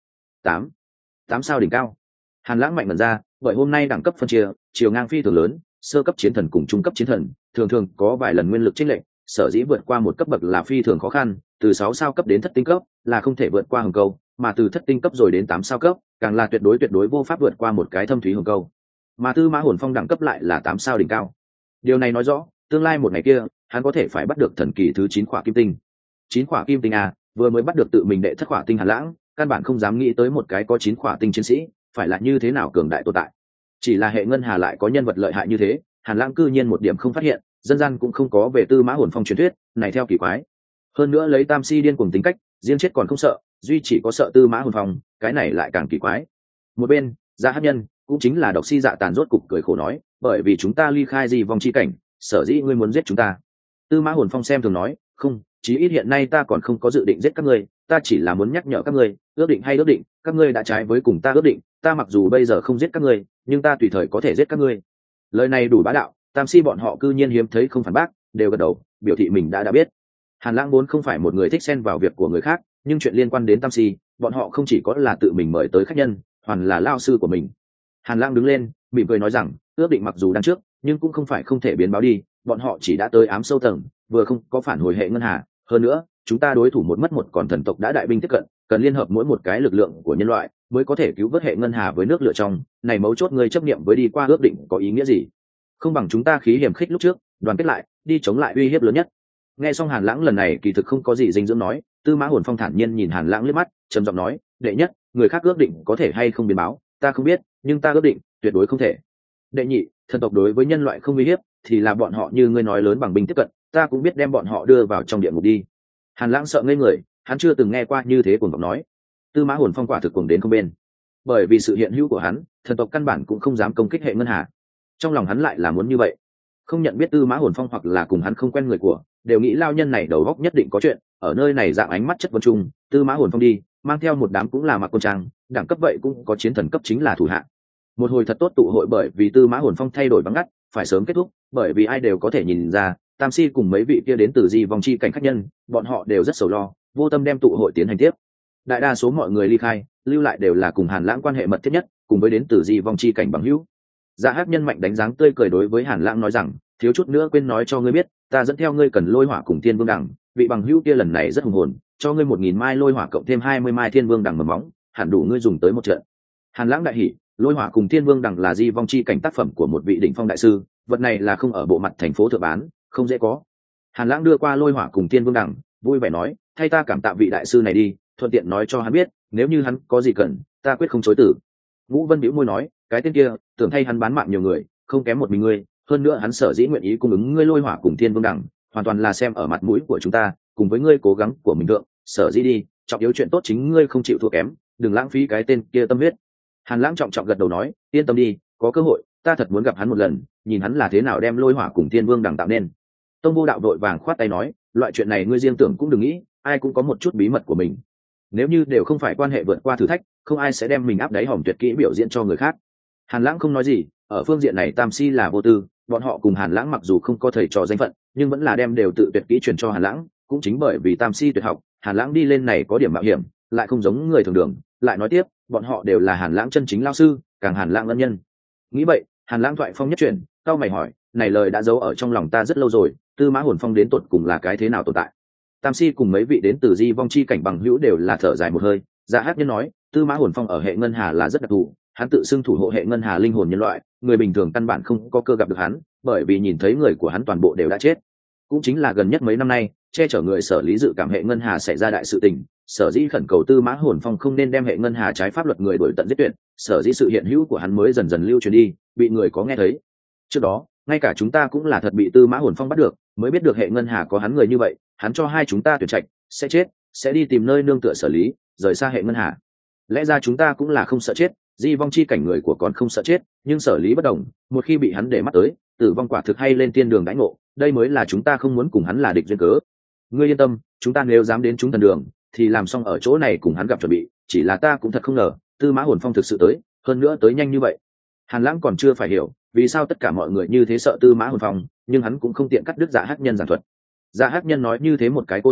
S1: 8 sao đỉnh cao. Hàn Lãng mạnh mẩn ra, bởi hôm nay đẳng cấp phân chia chiều ngang phi thường lớn, sơ cấp chiến thần cùng trung cấp chiến thần thường thường có vài lần nguyên lực chênh lệch, sở dĩ vượt qua một cấp bậc là phi thường khó khăn, từ 6 sao cấp đến thất tinh cấp là không thể vượt qua hồng câu, mà từ thất tinh cấp rồi đến 8 sao cấp càng là tuyệt đối vô pháp vượt qua một cái thâm thúy hồng câu. Mà Tư Mã Hồn Phong đẳng cấp lại là 8 sao đỉnh cao. Điều này nói rõ tương lai một ngày kia hắn có thể phải bắt được thần kỳ thứ 9 khỏa kim tinh. 9 khỏa kim tinh à, vừa mới bắt được tự mình đệ thất khỏa tinh Hàn Lãng căn bản không dám nghĩ tới một cái có 9 khỏa tinh chiến sĩ phải là như thế nào cường đại tồn tại. Chỉ là hệ ngân hà lại có nhân vật lợi hại như thế, Hàn Lãng cư nhiên một điểm không phát hiện, dân gian cũng không có về Tư Mã Hồn Phong truyền thuyết này theo kỳ quái. Hơn nữa lấy Tam Si điên cuồng tính cách, riêng chết còn không sợ, duy chỉ có sợ Tư Mã Hồn Phong, cái này lại càng kỳ quái. Một bên, Dạ Hắc Nhân cũng chính là Độc Si Dạ Tàn rốt cục cười khổ nói, bởi vì chúng ta ly khai gì vong chi cảnh, sở dĩ ngươi muốn giết chúng ta. Tư Mã Hồn Phong xem thường nói, không, chí ít hiện nay ta còn không có dự định giết các ngươi, ta chỉ là muốn nhắc nhở các ngươi, ước định hay ước định, các ngươi đã trái với cùng ta ước định, ta mặc dù bây giờ không giết các ngươi, nhưng ta tùy thời có thể giết các ngươi. Lời này đủ bá đạo, Tam Si bọn họ cư nhiên hiếm thấy không phản bác, đều gật đầu, biểu thị mình đã biết. Hàn Lãng vốn không phải một người thích xen vào việc của người khác, nhưng chuyện liên quan đến Tam Si, bọn họ không chỉ có là tự mình mời tới khách nhân, hoàn là lao sư của mình. Hàn Lãng đứng lên, mỉm cười nói rằng, ước định mặc dù đang trước, nhưng cũng không phải không thể biến báo đi, bọn họ chỉ đã tới ám sâu tầng, vừa không có phản hồi hệ ngân hà, hơn nữa, chúng ta đối thủ một mất một còn thần tộc đã đại binh tiếp cận, cần liên hợp mỗi một cái lực lượng của nhân loại mới có thể cứu vớt hệ ngân hà với nước lửa trong, này mấu chốt ngươi chấp niệm với đi qua ước định có ý nghĩa gì? Không bằng chúng ta khí hiểm khích lúc trước, đoàn kết lại, đi chống lại uy hiếp lớn nhất. Nghe xong Hàn Lãng lần này kỳ thực không có gì dinh dưỡng nói, Tư Mã Hồn Phong thản nhiên nhìn Hàn Lãng liếc mắt, trầm giọng nói, đệ nhất, người khác ước định có thể hay không biến báo, ta không biết, nhưng ta ước định, tuyệt đối không thể. Đệ nhị, thần tộc đối với nhân loại không uy hiếp, thì là bọn họ như ngươi nói lớn bằng binh tiếp cận, ta cũng biết đem bọn họ đưa vào trong địa ngục đi. Hàn Lãng sợ ngây người, hắn chưa từng nghe qua như thế cuồng vọng nói. Tư Mã Hồn Phong quả thực cuồng đến không bên, bởi vì sự hiện hữu của hắn, thần tộc căn bản cũng không dám công kích hệ ngân hà. Trong lòng hắn lại là muốn như vậy, không nhận biết Tư Mã Hồn Phong hoặc là cùng hắn không quen người của, đều nghĩ lao nhân này đầu óc nhất định có chuyện. Ở nơi này dạng ánh mắt chất vấn chung, Tư Mã Hồn Phong đi, mang theo một đám cũng là mặc quân trang, đẳng cấp vậy cũng có chiến thần cấp chính là thủ hạ. Một hồi thật tốt tụ hội, bởi vì Tư Mã Hồn Phong thay đổi vắng ngắt, phải sớm kết thúc, bởi vì ai đều có thể nhìn ra, Tam Si cùng mấy vị kia đến từ Di vong chi cảnh khách nhân, bọn họ đều rất sầu lo, vô tâm đem tụ hội tiến hành tiếp. Đại đa số mọi người ly khai, lưu lại đều là cùng Hàn Lãng quan hệ mật thiết nhất, cùng với đến từ Di vong chi cảnh bằng hữu. Dạ Hắc Nhân mạnh đánh dáng tươi cười đối với Hàn Lãng nói rằng, thiếu chút nữa quên nói cho ngươi biết, ta dẫn theo ngươi cần lôi hỏa cùng Thiên Vương Đằng, vị bằng hữu kia lần này rất hùng hồn, cho ngươi 1000 mai lôi hỏa cộng thêm 20 mai Thiên Vương Đằng mầm móng, hẳn đủ ngươi dùng tới một trận. Hàn Lãng đại hỉ, lôi hỏa cùng Thiên Vương Đằng là Di vong chi cảnh tác phẩm của một vị đỉnh phong đại sư, vật này là không ở bộ mặt thành phố thượng bán, không dễ có. Hàn Lãng đưa qua lôi hỏa cùng Thiên Vương Đằng, vui vẻ nói, thay ta cảm tạ vị đại sư này đi, thuận tiện nói cho hắn biết, nếu như hắn có gì cần, ta quyết không chối từ. Vũ Vân bĩu môi nói, cái tên kia tưởng thay hắn bán mạng nhiều người, không kém một mình ngươi, hơn nữa hắn sở dĩ nguyện ý cung ứng ngươi lôi hỏa cùng Thiên Vương Đằng, hoàn toàn là xem ở mặt mũi của chúng ta, cùng với ngươi cố gắng của mình thượng, sở dĩ đi, trọng yếu chuyện tốt chính ngươi không chịu thua kém, đừng lãng phí cái tên kia tâm huyết. Hàn Lãng trọng trọng gật đầu nói, yên tâm đi, có cơ hội, ta thật muốn gặp hắn một lần, nhìn hắn là thế nào đem lôi hỏa cùng Thiên Vương Đằng tạo nên. Tông Vô Đạo đội vàng khoát tay nói, loại chuyện này ngươi riêng tưởng cũng đừng nghĩ, ai cũng có một chút bí mật của mình. Nếu như đều không phải quan hệ vượt qua thử thách, không ai sẽ đem mình áp đáy hòm tuyệt kỹ biểu diễn cho người khác. Hàn Lãng không nói gì, ở phương diện này Tam Si là vô tư, bọn họ cùng Hàn Lãng mặc dù không có thầy trò danh phận, nhưng vẫn là đem đều tự tuyệt kỹ truyền cho Hàn Lãng, cũng chính bởi vì Tam Si tuyệt học, Hàn Lãng đi lên này có điểm mạo hiểm, lại không giống người thường đường, lại nói tiếp, bọn họ đều là Hàn Lãng chân chính lao sư, càng Hàn Lãng ân nhân. Nghĩ vậy, Hàn Lãng thoại phong nhất chuyển, cau mày hỏi, này lời đã giấu ở trong lòng ta rất lâu rồi, Tư Mã Hồn Phong đến tột cùng là cái thế nào tồn tại? Tam Si cùng mấy vị đến từ Di vong chi cảnh bằng hữu đều là thở dài một hơi. Dạ Hắc Nhân nói, Tư Mã Hồn Phong ở hệ ngân hà là rất đặc thù, hắn tự xưng thủ hộ hệ ngân hà linh hồn nhân loại, người bình thường căn bản không có cơ gặp được hắn, bởi vì nhìn thấy người của hắn toàn bộ đều đã chết. Cũng chính là gần nhất mấy năm nay, che chở người sở lý dự cảm hệ ngân hà xảy ra đại sự tình, sở dĩ khẩn cầu Tư Mã Hồn Phong không nên đem hệ ngân hà trái pháp luật người đuổi tận giết tuyệt, sở dĩ sự hiện hữu của hắn mới dần dần lưu truyền đi, bị người có nghe thấy. Trước đó, ngay cả chúng ta cũng là thật bị Tư Mã Hồn Phong bắt được, mới biết được hệ ngân hà có hắn người như vậy, hắn cho hai chúng ta tuyển trạch, sẽ chết, sẽ đi tìm nơi nương tựa xử lý, rời xa hệ ngân hà. Lẽ ra chúng ta cũng là không sợ chết, Di vong chi cảnh người của con không sợ chết, nhưng xử lý bất đồng, một khi bị hắn để mắt tới, tử vong quả thực hay lên tiên đường đãi ngộ, đây mới là chúng ta không muốn cùng hắn là địch duyên cớ. Ngươi yên tâm, chúng ta nếu dám đến chúng thần đường, thì làm xong ở chỗ này cùng hắn gặp chuẩn bị, chỉ là ta cũng thật không ngờ, Tư Mã Hồn Phong thực sự tới, hơn nữa tới nhanh như vậy. Hàn Lãng còn chưa phải hiểu, vì sao tất cả mọi người như thế sợ Tư Mã Hồn Phong, nhưng hắn cũng không tiện cắt đứt Dạ Hắc Nhân giảng thuật. Dạ Hắc Nhân nói như thế một cái cố sự,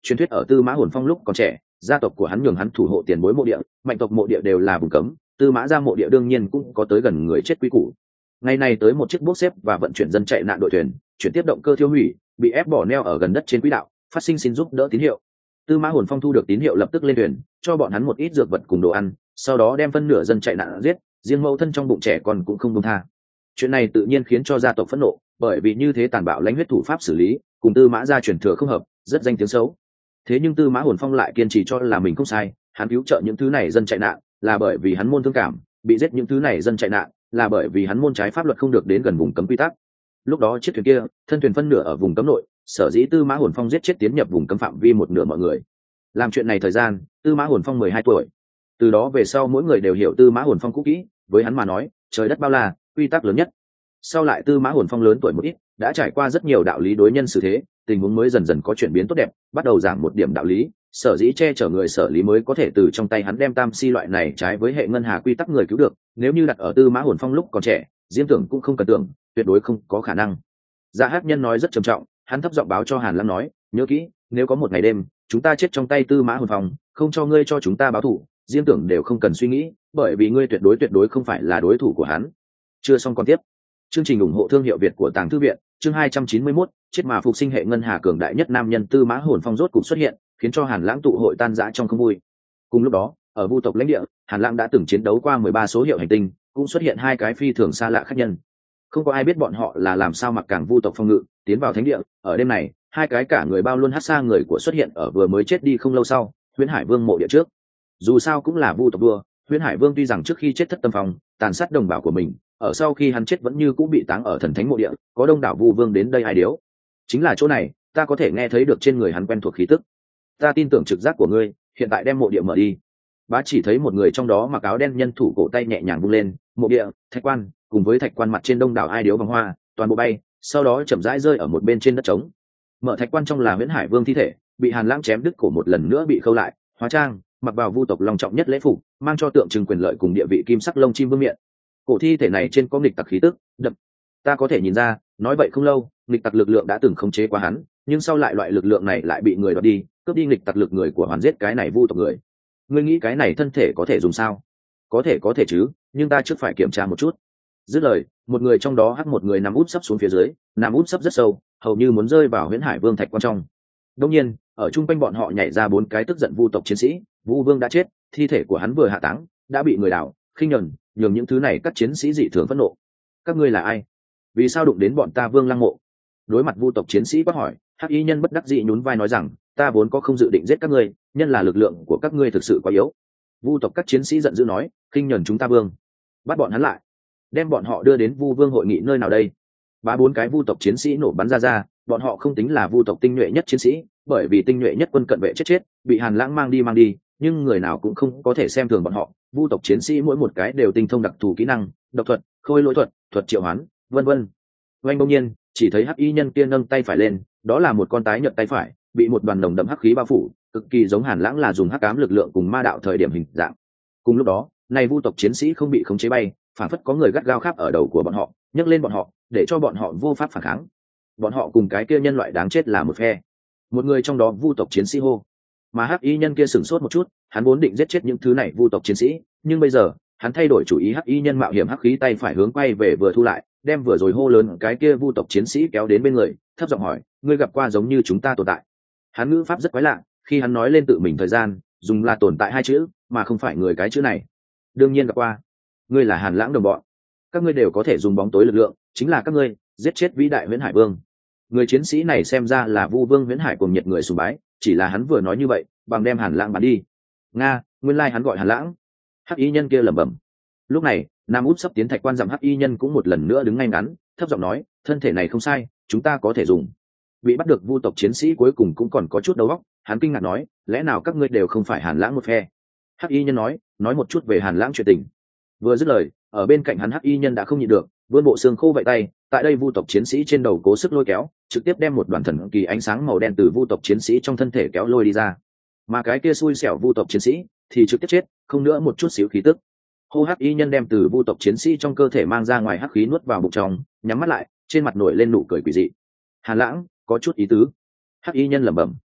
S1: truyền thuyết ở Tư Mã Hồn Phong lúc còn trẻ, gia tộc của hắn nhường hắn thủ hộ tiền bối mộ địa, mạnh tộc mộ địa đều là vùng cấm, Tư Mã gia mộ địa đương nhiên cũng có tới gần người chết quy củ. Ngày này tới một chiếc bốc xếp và vận chuyển dân chạy nạn đội thuyền, chuyển tiếp động cơ thiêu hủy, bị ép bỏ neo ở gần đất trên quỹ đạo, phát sinh xin giúp đỡ tín hiệu. Tư Mã Hồn Phong thu được tín hiệu lập tức lên thuyền, cho bọn hắn một ít dược vật cùng đồ ăn, sau đó đem phân nửa dân chạy nạn giết, riêng mẫu thân trong bụng trẻ con cũng không buông tha. Chuyện này tự nhiên khiến cho gia tộc phẫn nộ, bởi vì như thế tàn bạo lãnh huyết thủ pháp xử lý, cùng Tư Mã gia truyền thừa không hợp, rất danh tiếng xấu. Thế nhưng Tư Mã Hồn Phong lại kiên trì cho là mình không sai, hắn cứu trợ những thứ này dân chạy nạn, là bởi vì hắn môn thương cảm, bị giết những thứ này dân chạy nạn, là bởi vì hắn môn trái pháp luật không được đến gần vùng cấm quy tắc. Lúc đó chiếc thuyền kia, thân thuyền phân nửa ở vùng cấm nội, sở dĩ Tư Mã Hồn Phong giết chết tiến nhập vùng cấm phạm vi một nửa mọi người. Làm chuyện này thời gian, Tư Mã Hồn Phong 12 tuổi. Từ đó về sau mỗi người đều hiểu Tư Mã Hồn Phong cũ kỹ, với hắn mà nói, trời đất bao la, quy tắc lớn nhất. Sau lại Tư Mã Hồn Phong lớn tuổi một ít, đã trải qua rất nhiều đạo lý đối nhân xử thế, tình huống mới dần dần có chuyển biến tốt đẹp, bắt đầu giảng một điểm đạo lý, sở dĩ che chở người xử lý mới có thể từ trong tay hắn đem tam si loại này trái với hệ ngân hà quy tắc người cứu được. Nếu như đặt ở Tư Mã Hồn Phong lúc còn trẻ, Diêm Tưởng cũng không cần tưởng, tuyệt đối không có khả năng. Dạ Hát Nhân nói rất trầm trọng, hắn thấp giọng báo cho Hàn Lãng nói, nhớ kỹ, nếu có một ngày đêm chúng ta chết trong tay Tư Mã Hồn Phong, không cho ngươi cho chúng ta báo thù, Diêm Tưởng đều không cần suy nghĩ, bởi vì ngươi tuyệt đối không phải là đối thủ của hắn. Chưa xong còn tiếp. Chương trình ủng hộ thương hiệu Việt của Tàng Thư viện, chương 291, chết mà phục sinh hệ ngân hà cường đại nhất nam nhân Tư Mã Hồn Phong rốt cục xuất hiện, khiến cho Hàn Lãng tụ hội tan rã trong không vui. Cùng lúc đó, ở Vu tộc lãnh địa, Hàn Lãng đã từng chiến đấu qua 13 số hiệu hành tinh, cũng xuất hiện hai cái phi thường xa lạ khách nhân. Không có ai biết bọn họ là làm sao mặc càng Vu tộc phong ngự, tiến vào thánh địa. Ở đêm này, hai cái cả người bao luôn hắc xa người của xuất hiện ở vừa mới chết đi không lâu sau, Huyễn Hải Vương mộ địa trước. Dù sao cũng là Vu tộc đua, Huyễn Hải Vương tuy rằng trước khi chết thất tâm phòng, tàn sát đồng bào của mình, ở sau khi hắn chết vẫn như cũng bị táng ở thần thánh mộ địa, có đông đảo Vu Vương đến đây ai điếu. Chính là chỗ này, ta có thể nghe thấy được trên người hắn quen thuộc khí tức. Ta tin tưởng trực giác của ngươi, hiện tại đem mộ địa mở đi. Bá chỉ thấy một người trong đó mặc áo đen nhân thủ cổ tay nhẹ nhàng vung lên, mộ địa, thạch quan, cùng với thạch quan mặt trên đông đảo ai điếu vòng hoa, toàn bộ bay, sau đó chậm rãi rơi ở một bên trên đất trống. Mở thạch quan trong là Huyễn Hải Vương thi thể, bị Hàn Lãng chém đứt cổ một lần nữa bị khâu lại, hóa trang, mặc vào Vu tộc long trọng nhất lễ phục, mang cho tượng trưng quyền lợi cùng địa vị kim sắc lông chim vương miện. Cổ thi thể này trên có nghịch tặc khí tức, đậm. Ta có thể nhìn ra, nói vậy không lâu, nghịch tặc lực lượng đã từng khống chế qua hắn, nhưng sau lại loại lực lượng này lại bị người đoạt đi, cướp đi nghịch tặc lực người của Hoàn giết cái này Vu tộc người. Ngươi nghĩ cái này thân thể có thể dùng sao? Có thể chứ, nhưng ta trước phải kiểm tra một chút. Dứt lời, một người trong đó hắc một người nằm úp sấp xuống phía dưới, nằm úp sấp rất sâu, hầu như muốn rơi vào Huyễn Hải Vương thạch quan trong. Đương nhiên, ở trung quanh bọn họ nhảy ra bốn cái tức giận Vu tộc chiến sĩ, Vu Vương đã chết, thi thể của hắn vừa hạ táng, đã bị người đào, khinh nhường những thứ này các chiến sĩ dị thường phẫn nộ. Các ngươi là ai? Vì sao đụng đến bọn ta Vương Lăng mộ? Đối mặt Vu tộc chiến sĩ quát hỏi, hắc y nhân bất đắc dĩ nhún vai nói rằng, ta vốn có không dự định giết các ngươi, nhân là lực lượng của các ngươi thực sự quá yếu. Vu tộc các chiến sĩ giận dữ nói, khinh nhẫn chúng ta Vương, bắt bọn hắn lại, đem bọn họ đưa đến Vu Vương hội nghị nơi nào đây? Ba bốn cái Vu tộc chiến sĩ nổ bắn ra, bọn họ không tính là Vu tộc tinh nhuệ nhất chiến sĩ, bởi vì tinh nhuệ nhất quân cận vệ chết, bị Hàn Lãng mang đi, nhưng người nào cũng không có thể xem thường bọn họ. Vu tộc chiến sĩ mỗi một cái đều tinh thông đặc thù kỹ năng, độc thuật, khôi lỗi thuật, thuật triệu hoán, vân vân. Oanh bỗng nhiên, chỉ thấy hắc y nhân kia nâng tay phải lên, đó là một con tái nhợt tay phải, bị một đoàn nồng đậm hắc khí bao phủ, cực kỳ giống Hàn Lãng là dùng hắc ám lực lượng cùng ma đạo thời điểm hình dạng. Cùng lúc đó, này Vu tộc chiến sĩ không bị khống chế bay, phản phất có người gắt gao khắp ở đầu của bọn họ, nhấc lên bọn họ, để cho bọn họ vô pháp phản kháng. Bọn họ cùng cái kia nhân loại đáng chết là một phe. Một người trong đó Vu tộc chiến sĩ hô. Mà hắc y nhân kia sửng sốt một chút, hắn vốn định giết chết những thứ này Vu tộc chiến sĩ, nhưng bây giờ, hắn thay đổi chủ ý, hắc y nhân mạo hiểm hắc khí tay phải hướng quay về vừa thu lại, đem vừa rồi hô lớn cái kia Vu tộc chiến sĩ kéo đến bên người, thấp giọng hỏi, ngươi gặp qua giống như chúng ta tồn tại? Hắn ngữ pháp rất quái lạ, khi hắn nói lên tự mình thời gian, dùng là tồn tại hai chữ, mà không phải người cái chữ này. Đương nhiên gặp qua. Ngươi là Hàn Lãng đồng bọn, các ngươi đều có thể dùng bóng tối lực lượng, chính là các ngươi giết chết vĩ đại Huyễn Hải Vương. Người chiến sĩ này xem ra là Vu Vương Huyễn Hải cùng nhiệt người sùng bái, chỉ là hắn vừa nói như vậy, bằng đem Hàn Lãng bắn đi. Nga, nguyên lai hắn gọi Hàn Lãng. Hắc y nhân kia lẩm bẩm. Lúc này, Nam Út sắp tiến thạch quan, dặm hắc y nhân cũng một lần nữa đứng ngay ngắn, thấp giọng nói, thân thể này không sai, chúng ta có thể dùng. Bị bắt được Vu tộc chiến sĩ cuối cùng cũng còn có chút đầu óc, hắn kinh ngạc nói, lẽ nào các ngươi đều không phải Hàn Lãng một phe? Hắc y nhân nói một chút về Hàn Lãng chuyện tình. Vừa dứt lời, ở bên cạnh hắn hắc y nhân đã không nhịn được, vươn bộ xương khô vậy tay, tại đây Vu tộc chiến sĩ trên đầu cố sức lôi kéo, trực tiếp đem một đoàn thần kỳ ánh sáng màu đen từ Vu tộc chiến sĩ trong thân thể kéo lôi đi ra. Mà cái kia xui xẻo Vu tộc chiến sĩ thì trực tiếp chết, không nữa một chút xíu khí tức. Hô hắc y nhân đem từ Vu tộc chiến sĩ trong cơ thể mang ra ngoài hắc khí nuốt vào bụng trong, nhắm mắt lại, trên mặt nổi lên nụ cười quỷ dị. Hàn Lãng, có chút ý tứ. Hắc y nhân lẩm bẩm.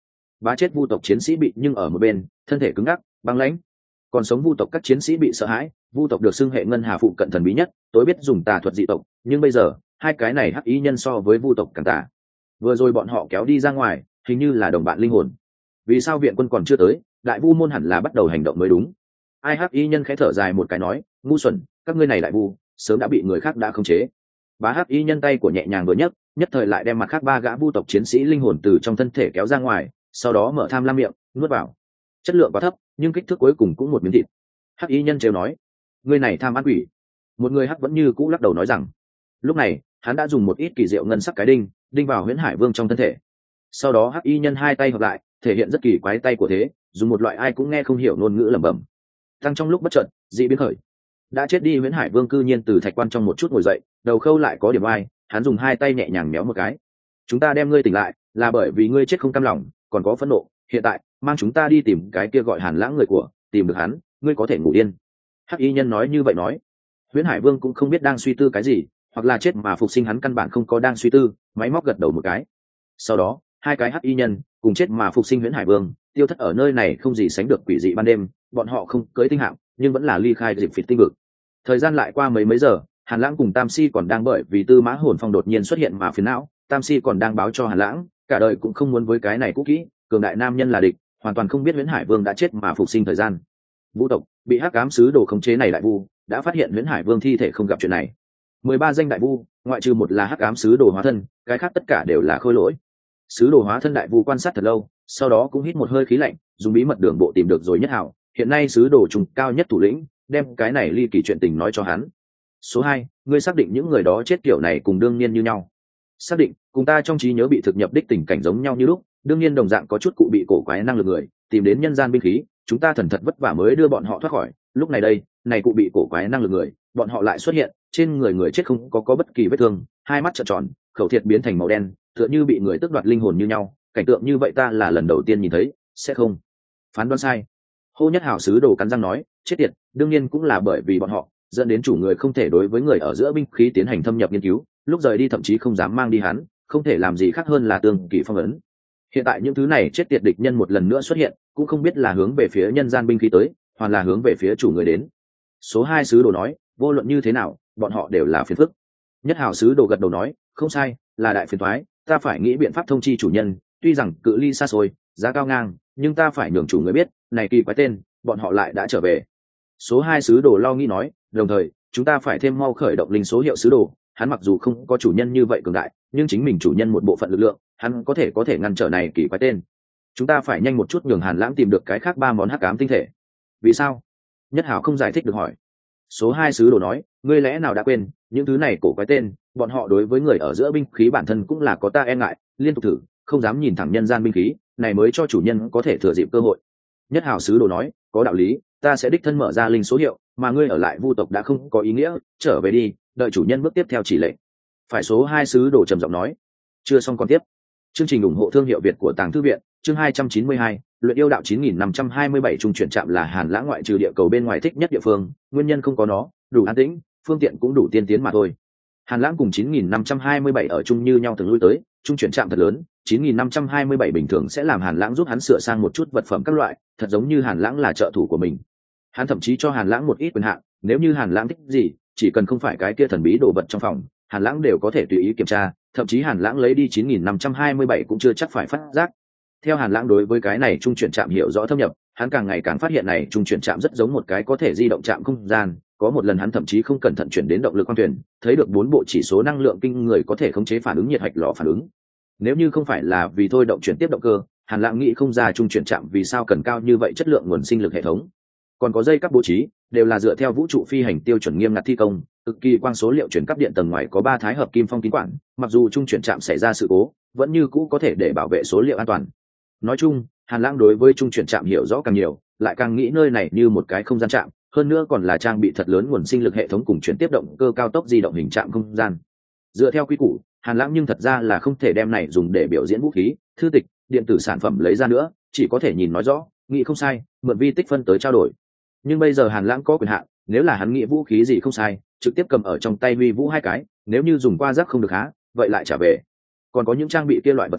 S1: bá chết vu tộc chiến sĩ bị nhưng ở một bên thân thể cứng ngắc băng lãnh, còn sống vu tộc các chiến sĩ bị sợ hãi. Vu tộc được xưng hệ ngân hà phụ cận thần bí nhất, tối biết dùng tà thuật dị tộc, nhưng bây giờ hai cái này hắc ý nhân so với vu tộc càng tà. Vừa rồi bọn họ kéo đi ra ngoài hình như là đồng bạn linh hồn. Vì sao viện quân còn chưa tới? Đại vu môn hẳn là bắt đầu hành động mới đúng. Ai hắc ý nhân khẽ thở dài một cái nói, ngu xuẩn, các ngươi này đại vu sớm đã bị người khác đã khống chế. Bá hắc ý nhân tay của nhẹ nhàng vừa nhấc, nhất thời lại đem mặt khác ba gã vu tộc chiến sĩ linh hồn từ trong thân thể kéo ra ngoài, sau đó mở tham lam miệng nuốt vào. Chất lượng quá thấp nhưng kích thước cuối cùng cũng một miếng thịt. Hắc ý nhân trêu nói, ngươi này tham ăn quỷ. Một người hắc vẫn như cũ lắc đầu nói rằng, lúc này hắn đã dùng một ít kỳ diệu ngân sắc cái đinh vào huyễn hải vương trong thân thể. Sau đó hắc y nhân hai tay hợp lại thể hiện rất kỳ quái tay của thế, dùng một loại ai cũng nghe không hiểu ngôn ngữ lẩm bẩm. Tăng trong lúc bất chợt dị biến khởi, đã chết đi huyễn hải vương cư nhiên từ thạch quan trong một chút ngồi dậy, đầu khâu lại có điểm oai, hắn dùng hai tay nhẹ nhàng méo một cái. Chúng ta đem ngươi tỉnh lại là bởi vì ngươi chết không cam lòng còn có phẫn nộ, hiện tại mang chúng ta đi tìm cái kia gọi Hàn Lãng người của, tìm được hắn ngươi có thể ngủ yên. Hắc y nhân nói như vậy nói. Huyễn hải vương cũng không biết đang suy tư cái gì, hoặc là chết mà phục sinh, hắn căn bản không có đang suy tư, máy móc gật đầu một cái. Sau đó hai cái hắc y nhân cùng chết mà phục sinh huyễn hải vương tiêu thất ở nơi này không gì sánh được quỷ dị ban đêm. Bọn họ không cưới tinh hạm nhưng vẫn là ly khai dịp phịt tinh vực. Thời gian lại qua mấy giờ, Hàn Lãng cùng Tam Si còn đang bởi vì Tư Mã Hồn Phong đột nhiên xuất hiện mà phiền não. Tam Si còn đang báo cho Hàn Lãng, cả đời cũng không muốn với cái này cũ kỹ cường đại nam nhân là địch, hoàn toàn không biết huyễn hải vương đã chết mà phục sinh thời gian. Vũ tộc bị hắc ám sứ đồ khống chế này đại vu đã phát hiện huyễn hải vương thi thể không gặp chuyện này. 13 danh đại vu ngoại trừ một là hắc ám sứ đồ hóa thân, cái khác tất cả đều là khôi lỗi. Sứ đồ hóa thân đại vu quan sát thật lâu, sau đó cũng hít một hơi khí lạnh, dùng bí mật đường bộ tìm được rồi Nhất Hảo, hiện nay sứ đồ trùng cao nhất thủ lĩnh, đem cái này ly kỳ chuyện tình nói cho hắn. Số 2, ngươi xác định những người đó chết kiểu này cùng đương nhiên như nhau? Xác định, cùng ta trong trí nhớ bị thực nhập đích tình cảnh giống nhau như lúc, đương nhiên đồng dạng có chút cụ bị cổ quái năng lực người, tìm đến nhân gian binh khí, chúng ta thần thật vất vả mới đưa bọn họ thoát khỏi. Lúc này đây, này cụ bị cổ quái năng lực người, bọn họ lại xuất hiện, trên người người chết không có bất kỳ vết thương, hai mắt trợn tròn, khẩu thiệt biến thành màu đen, tựa như bị người tước đoạt linh hồn như nhau. Cảnh tượng như vậy ta là lần đầu tiên nhìn thấy, sẽ không phán đoán sai. Hô Nhất Hảo sứ đồ cắn răng nói, chết tiệt, đương nhiên cũng là bởi vì bọn họ dẫn đến chủ người không thể đối với người ở giữa binh khí tiến hành thâm nhập nghiên cứu, lúc rời đi thậm chí không dám mang đi hắn, không thể làm gì khác hơn là tương kỳ phong ấn. Hiện tại những thứ này chết tiệt địch nhân một lần nữa xuất hiện, cũng không biết là hướng về phía nhân gian binh khí tới, hoặc là hướng về phía chủ người đến. Số 2 sứ đồ nói, vô luận như thế nào bọn họ đều là phiền phức. Nhất Hảo sứ đồ gật đầu nói, không sai, là đại phiền toái, ta phải nghĩ biện pháp thông chi chủ nhân, tuy rằng cự ly xa xôi giá cao ngang, nhưng ta phải nhường chủ người biết này kỳ quái tên bọn họ lại đã trở về. Số 2 sứ đồ lo nghĩ nói, đồng thời chúng ta phải thêm mau khởi động linh số hiệu sứ đồ, hắn mặc dù không có chủ nhân như vậy cường đại, nhưng chính mình chủ nhân một bộ phận lực lượng, hắn có thể ngăn trở này kỳ quái tên. Chúng ta phải nhanh một chút nhường Hàn Lãng tìm được cái khác 3 món hắc ám tinh thể. Vì sao? Nhất Hảo không giải thích được hỏi. Số 2 sứ đồ nói, ngươi lẽ nào đã quên những thứ này cổ quái tên, bọn họ đối với người ở giữa binh khí bản thân cũng là có ta e ngại, liên tục thử không dám nhìn thẳng nhân gian binh khí này, mới cho chủ nhân có thể thừa dịp cơ hội. Nhất Hảo sứ đồ nói, có đạo lý, ta sẽ đích thân mở ra linh số hiệu, mà ngươi ở lại vu tộc đã không có ý nghĩa, trở về đi, đợi chủ nhân bước tiếp theo chỉ lệnh. Phải. Số 2 sứ đồ trầm giọng nói. Chưa xong còn tiếp. Chương trình ủng hộ thương hiệu Việt của Tàng Thư viện, chương 292, luyện yêu đạo 9527 trung chuyển trạm là Hàn Lãng ngoại trừ địa cầu bên ngoài thích nhất địa phương, nguyên nhân không có nó, đủ an tĩnh, phương tiện cũng đủ tiên tiến mà thôi. Hàn Lãng cùng 9527 ở chung như nhau thường lui tới, trung chuyển trạm thật lớn, 9527 bình thường sẽ làm Hàn Lãng giúp hắn sửa sang một chút vật phẩm các loại, thật giống như Hàn Lãng là trợ thủ của mình. Hắn thậm chí cho Hàn Lãng một ít quyền hạn, nếu như Hàn Lãng thích gì, chỉ cần không phải cái kia thần bí đồ vật trong phòng, Hàn Lãng đều có thể tùy ý kiểm tra, thậm chí Hàn Lãng lấy đi 9527 cũng chưa chắc phải phát giác. Theo Hàn Lãng đối với cái này trung chuyển trạm hiểu rõ thâm nhập, hắn càng ngày càng phát hiện này trung chuyển trạm rất giống một cái có thể di động trạm không gian. Có một lần hắn thậm chí không cẩn thận chuyển đến động lực quang thuyền, thấy được 4 bộ chỉ số năng lượng kinh người có thể khống chế phản ứng nhiệt hạch lò phản ứng. Nếu như không phải là vì thôi động chuyển tiếp động cơ, Hàn Lãng nghĩ không ra trung chuyển trạm vì sao cần cao như vậy chất lượng nguồn sinh lực hệ thống. Còn có dây cáp bố trí đều là dựa theo vũ trụ phi hành tiêu chuẩn nghiêm ngặt thi công, cực kỳ quang số liệu chuyển cáp điện tầng ngoài có 3 thái hợp kim phong kín quản, mặc dù trung chuyển trạm xảy ra sự cố, vẫn như cũ có thể để bảo vệ số liệu an toàn. Nói chung, Hàn Lãng đối với trung chuyển trạm hiểu rõ càng nhiều, lại càng nghĩ nơi này như một cái không gian trạm, hơn nữa còn là trang bị thật lớn nguồn sinh lực hệ thống cùng chuyển tiếp động cơ cao tốc di động hình trạm không gian. Dựa theo quy củ, Hàn Lãng nhưng thật ra là không thể đem này dùng để biểu diễn vũ khí, thư tịch, điện tử sản phẩm lấy ra nữa, chỉ có thể nhìn nói rõ, nghĩ không sai, mượn vi tích phân tới trao đổi. Nhưng bây giờ Hàn Lãng có quyền hạn, nếu là hắn nghĩ vũ khí gì không sai, trực tiếp cầm ở trong tay huy vũ 2 cái, nếu như dùng qua rác không được há, vậy lại trả về. Còn có những trang bị kia loại vật phẩm,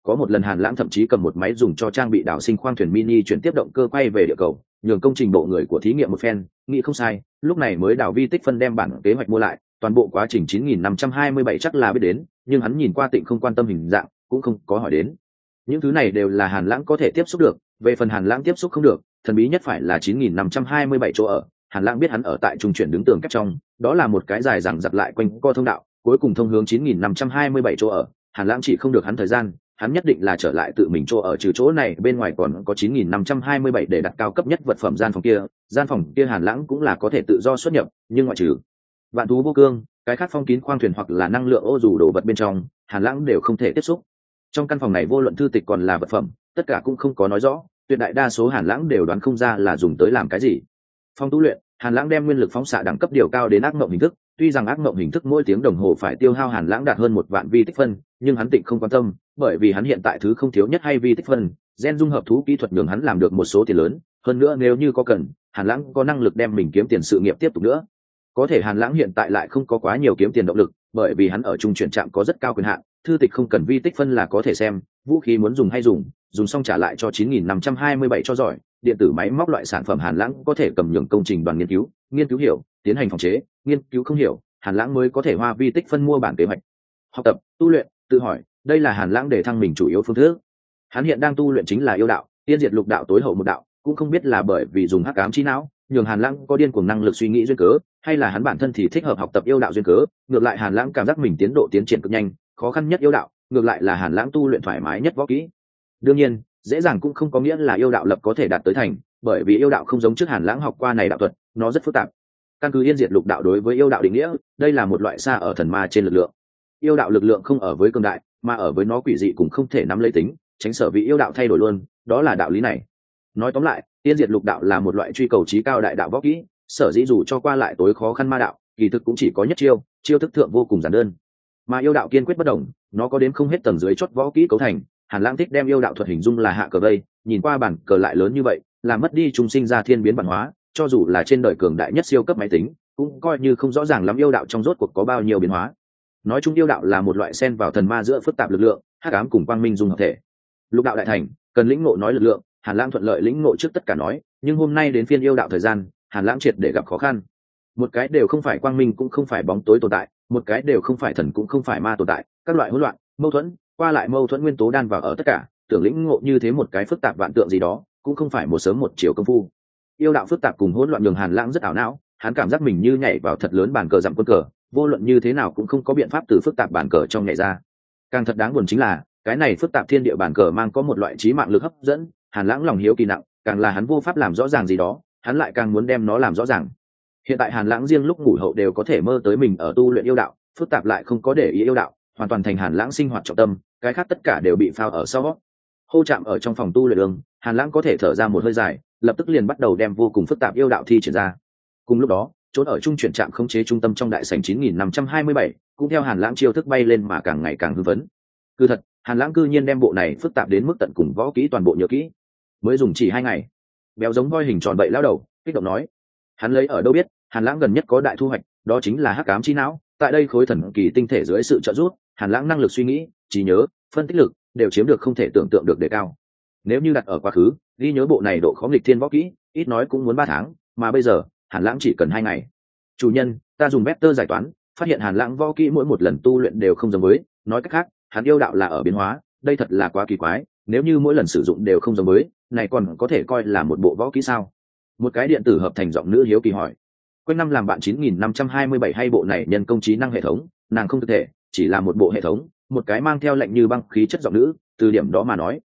S1: Có một lần Hàn Lãng thậm chí cầm một máy dùng cho trang bị đảo sinh khoang thuyền mini chuyển tiếp động cơ quay về địa cầu, nhường công trình bộ người của thí nghiệm một phen, nghĩ không sai, lúc này mới đảo vi tích phân đem bản kế hoạch mua lại, toàn bộ quá trình 9527 chắc là biết đến, nhưng hắn nhìn qua Tịnh không quan tâm hình dạng, cũng không có hỏi đến. Những thứ này đều là Hàn Lãng có thể tiếp xúc được, về phần Hàn Lãng tiếp xúc không được, thần bí nhất phải là 9527 chỗ ở. Hàn Lãng biết hắn ở tại trung chuyển đứng tường kép trong, đó là một cái dài dằng dặc lại quanh co thông đạo, cuối cùng thông hướng 9527 chỗ ở. Hàn Lãng chỉ không được hắn thời gian, hắn nhất định là trở lại tự mình chỗ ở, trừ chỗ này bên ngoài còn có 9527 để đặt cao cấp nhất vật phẩm gian phòng kia Hàn Lãng cũng là có thể tự do xuất nhập, nhưng ngoại trừ vạn thú vô cương, cái khác phong kín khoang thuyền hoặc là năng lượng ô dù đồ vật bên trong, Hàn Lãng đều không thể tiếp xúc. Trong căn phòng này vô luận thư tịch còn là vật phẩm, tất cả cũng không có nói rõ, tuyệt đại đa số Hàn Lãng đều đoán không ra là dùng tới làm cái gì. Phòng tu luyện, Hàn Lãng đem nguyên lực phóng xạ đẳng cấp điều cao đến ác mộng hình thức, tuy rằng ác mộng hình thức mỗi tiếng đồng hồ phải tiêu hao Hàn Lãng đạt hơn 1 vạn vi tích phân, nhưng hắn Tịnh không quan tâm, bởi vì hắn hiện tại thứ không thiếu nhất hay vi tích phân, gen dung hợp thú kỹ thuật nhường hắn làm được một số tiền lớn, hơn nữa nếu như có cần, Hàn Lãng có năng lực đem mình kiếm tiền sự nghiệp tiếp tục nữa. Có thể Hàn Lãng hiện tại lại không có quá nhiều kiếm tiền động lực, bởi vì hắn ở trung chuyển trạm có rất cao quyền hạn, thư tịch không cần vi tích phân là có thể xem, vũ khí muốn dùng hay dùng xong trả lại cho 9527 cho giỏi, điện tử máy móc loại sản phẩm Hàn Lãng có thể cầm nhường công trình đoàn nghiên cứu hiểu, tiến hành phòng chế, nghiên cứu không hiểu, Hàn Lãng mới có thể hoa vi tích phân mua bản kế hoạch. Học tập, tu luyện, tự hỏi, đây là Hàn Lãng để thăng mình chủ yếu phương thức. Hắn hiện đang tu luyện chính là yêu đạo, tiên diệt lục đạo tối hậu một đạo, cũng không biết là bởi vì dùng hắc ám trí não, nhường Hàn Lãng có điên cuồng năng lực suy nghĩ duyên cớ, hay là hắn bản thân thì thích hợp học tập yêu đạo duyên cớ, ngược lại Hàn Lãng cảm giác mình tiến độ tiến triển cực nhanh, khó khăn nhất yêu đạo, ngược lại là Hàn Lãng tu luyện thoải mái nhất võ kỹ. Đương nhiên, dễ dàng cũng không có nghĩa là yêu đạo lập có thể đạt tới thành, bởi vì yêu đạo không giống trước Hàn Lãng học qua này đạo thuật, nó rất phức tạp. Căn cứ yên diệt lục đạo đối với yêu đạo định nghĩa, đây là một loại xa ở thần ma trên lực lượng. Yêu đạo lực lượng không ở với cường đại, mà ở với nó quỷ dị cũng không thể nắm lấy tính, tránh sở vị yêu đạo thay đổi luôn, đó là đạo lý này. Nói tóm lại, yên diệt lục đạo là một loại truy cầu trí cao đại đạo võ kỹ, sở dĩ dù cho qua lại tối khó khăn ma đạo, kỳ thực cũng chỉ có nhất chiêu thức thượng vô cùng giản đơn. Mà yêu đạo kiên quyết bất đồng, nó có đến không hết tầng dưới chót võ kỹ cấu thành. Hàn Lãng thích đem yêu đạo thuật hình dung là hạ cờ vây, nhìn qua bản cờ lại lớn như vậy, làm mất đi trung sinh ra thiên biến bản hóa, cho dù là trên đời cường đại nhất siêu cấp máy tính, cũng coi như không rõ ràng lắm yêu đạo trong rốt cuộc có bao nhiêu biến hóa. Nói chung yêu đạo là một loại xen vào thần ma giữa phức tạp lực lượng, hắc ám cùng quang minh dung hợp thể. Lục đạo đại thành, cần lĩnh ngộ nói lực lượng, Hàn Lãng thuận lợi lĩnh ngộ trước tất cả nói, nhưng hôm nay đến phiên yêu đạo thời gian, Hàn Lãng triệt để gặp khó khăn. Một cái đều không phải quang minh cũng không phải bóng tối tồn tại, một cái đều không phải thần cũng không phải ma tồn tại, các loại hỗn loạn, mâu thuẫn, qua lại mâu thuẫn nguyên tố đan vào ở tất cả, tưởng lĩnh ngộ như thế một cái phức tạp vạn tượng gì đó, cũng không phải một sớm một chiều công phu. Yêu đạo phức tạp cùng hỗn loạn nhường Hàn Lãng rất ảo não, hắn cảm giác mình như nhảy vào thật lớn bàn cờ dặm quân cờ, vô luận như thế nào cũng không có biện pháp từ phức tạp bàn cờ trong nhảy ra. Càng thật đáng buồn chính là, cái này phức tạp thiên địa bàn cờ mang có một loại trí mạng lực hấp dẫn, Hàn Lãng lòng hiếu kỳ nặng, càng là hắn vô pháp làm rõ ràng gì đó, hắn lại càng muốn đem nó làm rõ ràng. Hiện tại Hàn Lãng riêng lúc ngủ hậu đều có thể mơ tới mình ở tu luyện yêu đạo, phức tạp lại không có để ý yêu đạo, hoàn toàn thành Hàn Lãng sinh hoạt trọng tâm, cái khác tất cả đều bị phao ở sau. Hô chạm ở trong phòng tu luyện đường, Hàn Lãng có thể thở ra một hơi dài, lập tức liền bắt đầu đem vô cùng phức tạp yêu đạo thi triển ra. Cùng lúc đó, trốn ở trung chuyển trạm khống chế trung tâm trong đại sảnh 9527, cũng theo Hàn Lãng chiêu thức bay lên mà càng ngày càng hưng phấn. Cứ thật, Hàn Lãng cư nhiên đem bộ này phức tạp đến mức tận cùng võ kỹ toàn bộ nhớ kỹ. Mới dùng chỉ 2 ngày. Béo giống voi hình tròn bậy lao đầu, kích động nói. Hắn lấy ở đâu biết, Hàn Lãng gần nhất có đại thu hoạch, đó chính là hắc ám chi não, tại đây khối thần kỳ tinh thể dưới sự trợ giúp, Hàn Lãng năng lực suy nghĩ, trí nhớ, phân tích lực đều chiếm được không thể tưởng tượng được đề cao. Nếu như đặt ở quá khứ, ghi nhớ bộ này độ khó nghịch thiên võ kỹ, ít nói cũng muốn 3 tháng, mà bây giờ, Hàn Lãng chỉ cần 2 ngày. Chủ nhân, ta dùng vector giải toán, phát hiện Hàn Lãng võ kỹ mỗi một lần tu luyện đều không giống với, nói cách khác, hắn yêu đạo là ở biến hóa, đây thật là quá kỳ quái, nếu như mỗi lần sử dụng đều không giống với, này còn có thể coi là một bộ võ kỹ sao? Một cái điện tử hợp thành giọng nữ hiếu kỳ hỏi. Quanh năm làm bạn 9527 hay bộ này nhân công trí năng hệ thống, nàng không thực thể, chỉ là một bộ hệ thống, một cái mang theo lệnh như băng khí chất giọng nữ, từ điểm đó mà nói,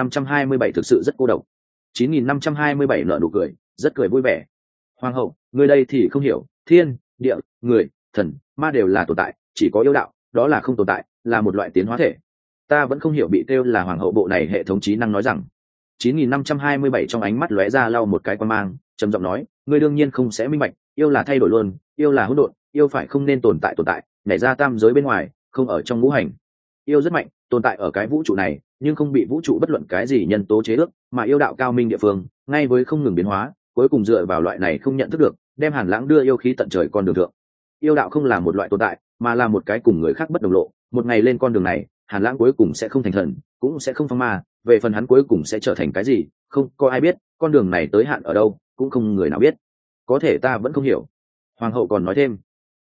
S1: 9527 thực sự rất cô độc. 9527 nở nụ cười, rất cười vui vẻ. Hoàng hậu, người đây thì không hiểu, thiên, địa, người, thần, ma đều là tồn tại, chỉ có yêu đạo, đó là không tồn tại, là một loại tiến hóa thể. Ta vẫn không hiểu bị kêu là hoàng hậu bộ này hệ thống trí năng nói rằng. 9527 trong ánh mắt lóe ra lau một cái quan mang, trầm giọng nói, ngươi đương nhiên không sẽ minh bạch, yêu là thay đổi luôn, yêu là hỗn độn, yêu phải không nên tồn tại, nhảy ra tam giới bên ngoài, không ở trong ngũ hành. Yêu rất mạnh, tồn tại ở cái vũ trụ này, nhưng không bị vũ trụ bất luận cái gì nhân tố chế ước, mà yêu đạo cao minh địa phương, ngay với không ngừng biến hóa, cuối cùng dựa vào loại này không nhận thức được, đem Hàn Lãng đưa yêu khí tận trời con đường thượng. Yêu đạo không là một loại tồn tại, mà là một cái cùng người khác bất đồng lộ, một ngày lên con đường này, Hàn Lãng cuối cùng sẽ không thành thần, cũng sẽ không phong ma, về phần hắn cuối cùng sẽ trở thành cái gì, không có ai biết, con đường này tới hạn ở đâu, cũng không người nào biết. Có thể ta vẫn không hiểu. Hoàng hậu còn nói thêm.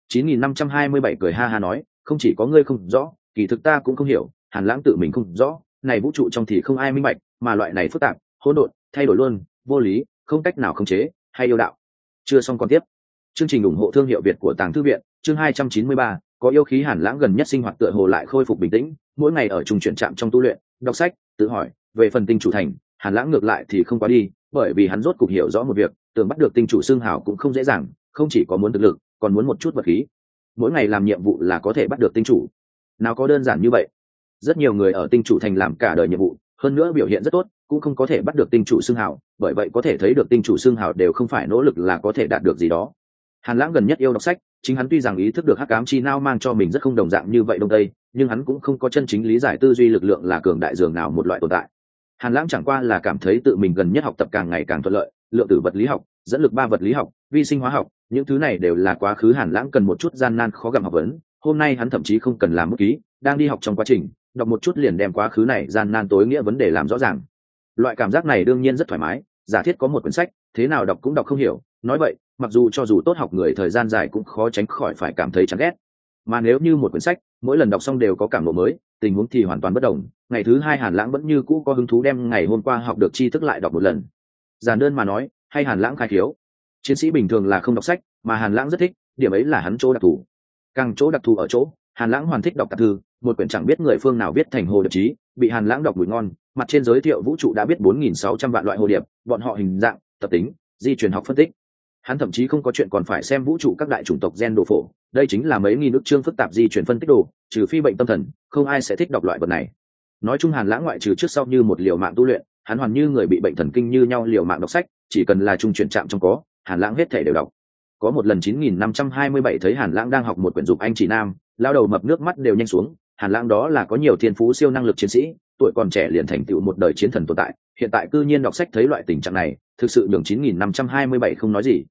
S1: 9527 cười ha ha nói, không chỉ có ngươi không rõ, kỳ thực ta cũng không hiểu, Hàn Lãng tự mình không rõ, này vũ trụ trong thì không ai minh bạch, mà loại này phức tạp, hỗn độn, thay đổi luôn, vô lý, không cách nào khống chế, hay yêu đạo. Chưa xong còn tiếp. Chương trình ủng hộ thương hiệu Việt của Tàng Thư viện, chương 293, có yêu khí. Hàn Lãng gần nhất sinh hoạt tựa hồ lại khôi phục bình tĩnh, mỗi ngày ở trung chuyển trạm trong tu luyện, đọc sách, tự hỏi, về phần tinh chủ thành, Hàn Lãng ngược lại thì không quá đi, bởi vì hắn rốt cục hiểu rõ một việc, tưởng bắt được tinh chủ xương hào cũng không dễ dàng, không chỉ có muốn thực lực, còn muốn một chút vật khí. Mỗi ngày làm nhiệm vụ là có thể bắt được tinh chủ, nào có đơn giản như vậy. Rất nhiều người ở tinh chủ thành làm cả đời nhiệm vụ, hơn nữa biểu hiện rất tốt, cũng không có thể bắt được tinh chủ xương hào, bởi vậy có thể thấy được tinh chủ xương hào đều không phải nỗ lực là có thể đạt được gì đó. Hàn Lãng gần nhất yêu đọc sách, chính hắn tuy rằng ý thức được hắc ám chi não mang cho mình rất không đồng dạng như vậy đông tây, nhưng hắn cũng không có chân chính lý giải tư duy lực lượng là cường đại dường nào một loại tồn tại. Hàn Lãng chẳng qua là cảm thấy tự mình gần nhất học tập càng ngày càng thuận lợi, lượng tử vật lý học, dẫn lực ba vật lý học, vi sinh hóa học, những thứ này đều là quá khứ Hàn Lãng cần một chút gian nan khó gặm học vấn. Hôm nay hắn thậm chí không cần làm bút ký, đang đi học trong quá trình, đọc một chút liền đem quá khứ này gian nan tối nghĩa vấn đề làm rõ ràng. Loại cảm giác này đương nhiên rất thoải mái, giả thiết có một quyển sách, thế nào đọc cũng đọc không hiểu, nói vậy, mặc dù cho dù tốt học người thời gian dài cũng khó tránh khỏi phải cảm thấy chán ghét. Mà nếu như một quyển sách, mỗi lần đọc xong đều có cảm ngộ mới, tình huống thì hoàn toàn bất đồng. Ngày thứ hai Hàn Lãng vẫn như cũ có hứng thú đem ngày hôm qua học được tri thức lại đọc một lần. Giản đơn mà nói, hay Hàn Lãng khai khiếu. Chiến sĩ bình thường là không đọc sách, mà Hàn Lãng rất thích, điểm ấy là hắn chỗ đặc thù. Càng chỗ đặc thù ở chỗ, Hàn Lãng hoàn thích đọc tạp thư, một quyển chẳng biết người phương nào viết thành hồ điệp chí, bị Hàn Lãng đọc mùi ngon, mặt trên giới thiệu vũ trụ đã biết 4600 vạn loại hồ điệp, bọn họ hình dạng, tập tính, di truyền học phân tích. Hắn thậm chí không có chuyện còn phải xem vũ trụ các đại chủng tộc gen đồ phổ, đây chính là mấy nghìn ức chương phức tạp di truyền phân tích đồ, trừ phi bệnh tâm thần, không ai sẽ thích đọc loại vật này. Nói chung Hàn Lãng ngoại trừ trước sau như một liều mạng tu luyện, hắn hoàn như người bị bệnh thần kinh như nhau liều mạng đọc sách, chỉ cần là trung chuyển trạm trong có, Hàn Lãng hết thể đều đọc. Có một lần 9527 thấy Hàn Lãng đang học một quyển dục anh chỉ nam, lao đầu mập nước mắt đều nhanh xuống. Hàn Lãng đó là có nhiều thiên phú siêu năng lực chiến sĩ, tuổi còn trẻ liền thành tựu một đời chiến thần tồn tại, hiện tại cư nhiên đọc sách thấy loại tình trạng này, thực sự nhường 9527 không nói gì.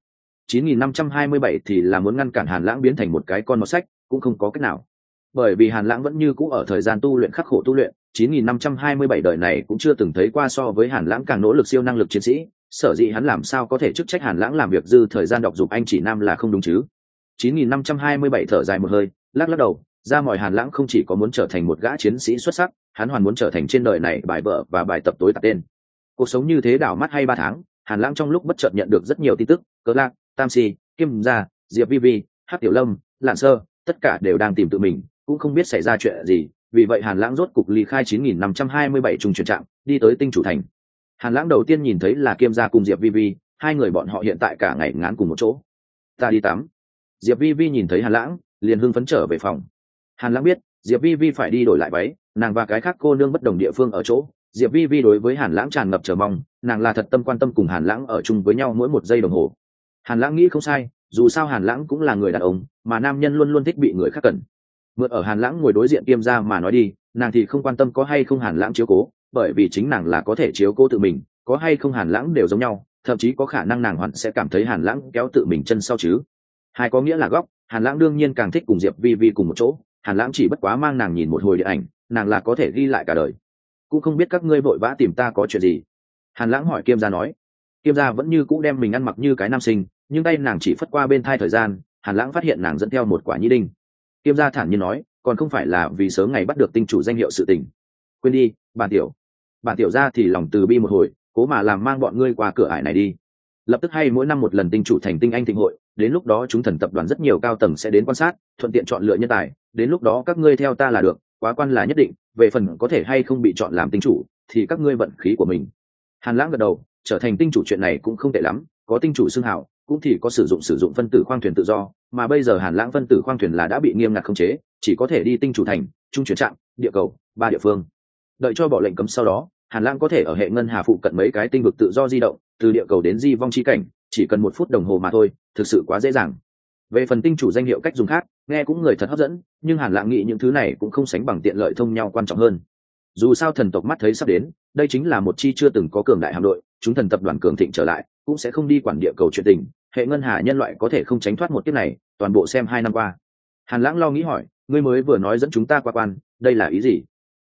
S1: 9527 thì là muốn ngăn cản Hàn Lãng biến thành một cái con mọt sách, cũng không có cách nào. Bởi vì Hàn Lãng vẫn như cũ ở thời gian tu luyện khắc khổ tu luyện, 9527 đời này cũng chưa từng thấy qua so với Hàn Lãng càng nỗ lực siêu năng lực chiến sĩ, sở dĩ hắn làm sao có thể chức trách Hàn Lãng làm việc dư thời gian đọc dục anh chỉ nam là không đúng chứ. 9527 thở dài một hơi, lắc lắc đầu, ra mọi Hàn Lãng không chỉ có muốn trở thành một gã chiến sĩ xuất sắc, hắn hoàn muốn trở thành trên đời này bài vở và bài tập tối tạp tên. Cuộc sống như thế đảo mắt hay 3 tháng, Hàn Lãng trong lúc bất chợt nhận được rất nhiều tin tức, Cớ Lạc, Tam Si, Kim Gia, Diệp Vi Vi, Hắc Tiểu Lâm, Lạn Sơ, tất cả đều đang tìm tự mình, cũng không biết xảy ra chuyện gì, vì vậy Hàn Lãng rốt cục ly khai 9527 trung chuyển trạm, đi tới tinh chủ thành. Hàn Lãng đầu tiên nhìn thấy là Kim Gia cùng Diệp Vi Vi, hai người bọn họ hiện tại cả ngày ngán cùng một chỗ. Ta đi tắm. Diệp Vi Vi nhìn thấy Hàn Lãng, liền hưng phấn trở về phòng. Hàn Lãng biết, Diệp Vi Vi phải đi đổi lại váy, nàng và cái khác cô nương bất đồng địa phương ở chỗ. Diệp Vi Vi đối với Hàn Lãng tràn ngập chờ mong, nàng là thật tâm quan tâm cùng Hàn Lãng ở chung với nhau mỗi một giây đồng hồ. Hàn Lãng nghĩ không sai, dù sao Hàn Lãng cũng là người đàn ông, mà nam nhân luôn luôn thích bị người khác cần. Mượn ở Hàn Lãng ngồi đối diện Kiêm Gia mà nói đi, nàng thì không quan tâm có hay không Hàn Lãng chiếu cố, bởi vì chính nàng là có thể chiếu cố tự mình, có hay không Hàn Lãng đều giống nhau, thậm chí có khả năng nàng hoàn sẽ cảm thấy Hàn Lãng kéo tự mình chân sau chứ. Hai có nghĩa là góc, Hàn Lãng đương nhiên càng thích cùng Diệp Vi Vi cùng một chỗ, Hàn Lãng chỉ bất quá mang nàng nhìn một hồi điện ảnh, nàng là có thể ghi lại cả đời. Cũng không biết các ngươi vội vã tìm ta có chuyện gì. Hàn Lãng hỏi Kiêm Gia nói. Kiêm Gia vẫn như cũ đem mình ăn mặc như cái nam sinh, nhưng tay nàng chỉ phất qua bên thai thời gian, Hàn Lãng phát hiện nàng dẫn theo một quả nhĩ đinh. Kiêm Gia thản nhiên nói, còn không phải là vì sớm ngày bắt được tinh chủ danh hiệu sự tình. Quên đi, bản tiểu gia thì lòng từ bi một hồi, cố mà làm mang bọn ngươi qua cửa ải này đi. Lập tức hay mỗi năm một lần tinh chủ thành tinh anh thịnh hội, đến lúc đó chúng thần tập đoàn rất nhiều cao tầng sẽ đến quan sát, thuận tiện chọn lựa nhân tài, đến lúc đó các ngươi theo ta là được, quá quan là nhất định, về phần có thể hay không bị chọn làm tinh chủ thì các ngươi vận khí của mình. Hàn Lãng gật đầu, trở thành tinh chủ chuyện này cũng không tệ lắm, có tinh chủ xưng hào, cũng thì có sử dụng phân tử khoang thuyền tự do, mà bây giờ Hàn Lãng phân tử khoang thuyền là đã bị nghiêm ngặt khống chế, chỉ có thể đi tinh chủ thành, trung chuyển trạm, địa cầu, 3 địa phương. Đợi cho bỏ lệnh cấm sau đó, Hàn Lãng có thể ở hệ ngân hà phụ cận mấy cái tinh vực tự do di động, từ địa cầu đến di vong chi cảnh, chỉ cần 1 phút đồng hồ mà thôi, thực sự quá dễ dàng. Về phần tinh chủ danh hiệu cách dùng khác, nghe cũng người thật hấp dẫn, nhưng Hàn Lãng nghĩ những thứ này cũng không sánh bằng tiện lợi thông nhau quan trọng hơn. Dù sao thần tộc mắt thấy sắp đến, đây chính là một chi chưa từng có cường đại hạm đội, chúng thần tập đoàn cường thịnh trở lại, cũng sẽ không đi quản địa cầu chuyện tình, hệ ngân hà nhân loại có thể không tránh thoát một kiếp này, toàn bộ xem 2 năm qua. Hàn Lãng lo nghĩ hỏi, ngươi mới vừa nói dẫn chúng ta qua quan, đây là ý gì?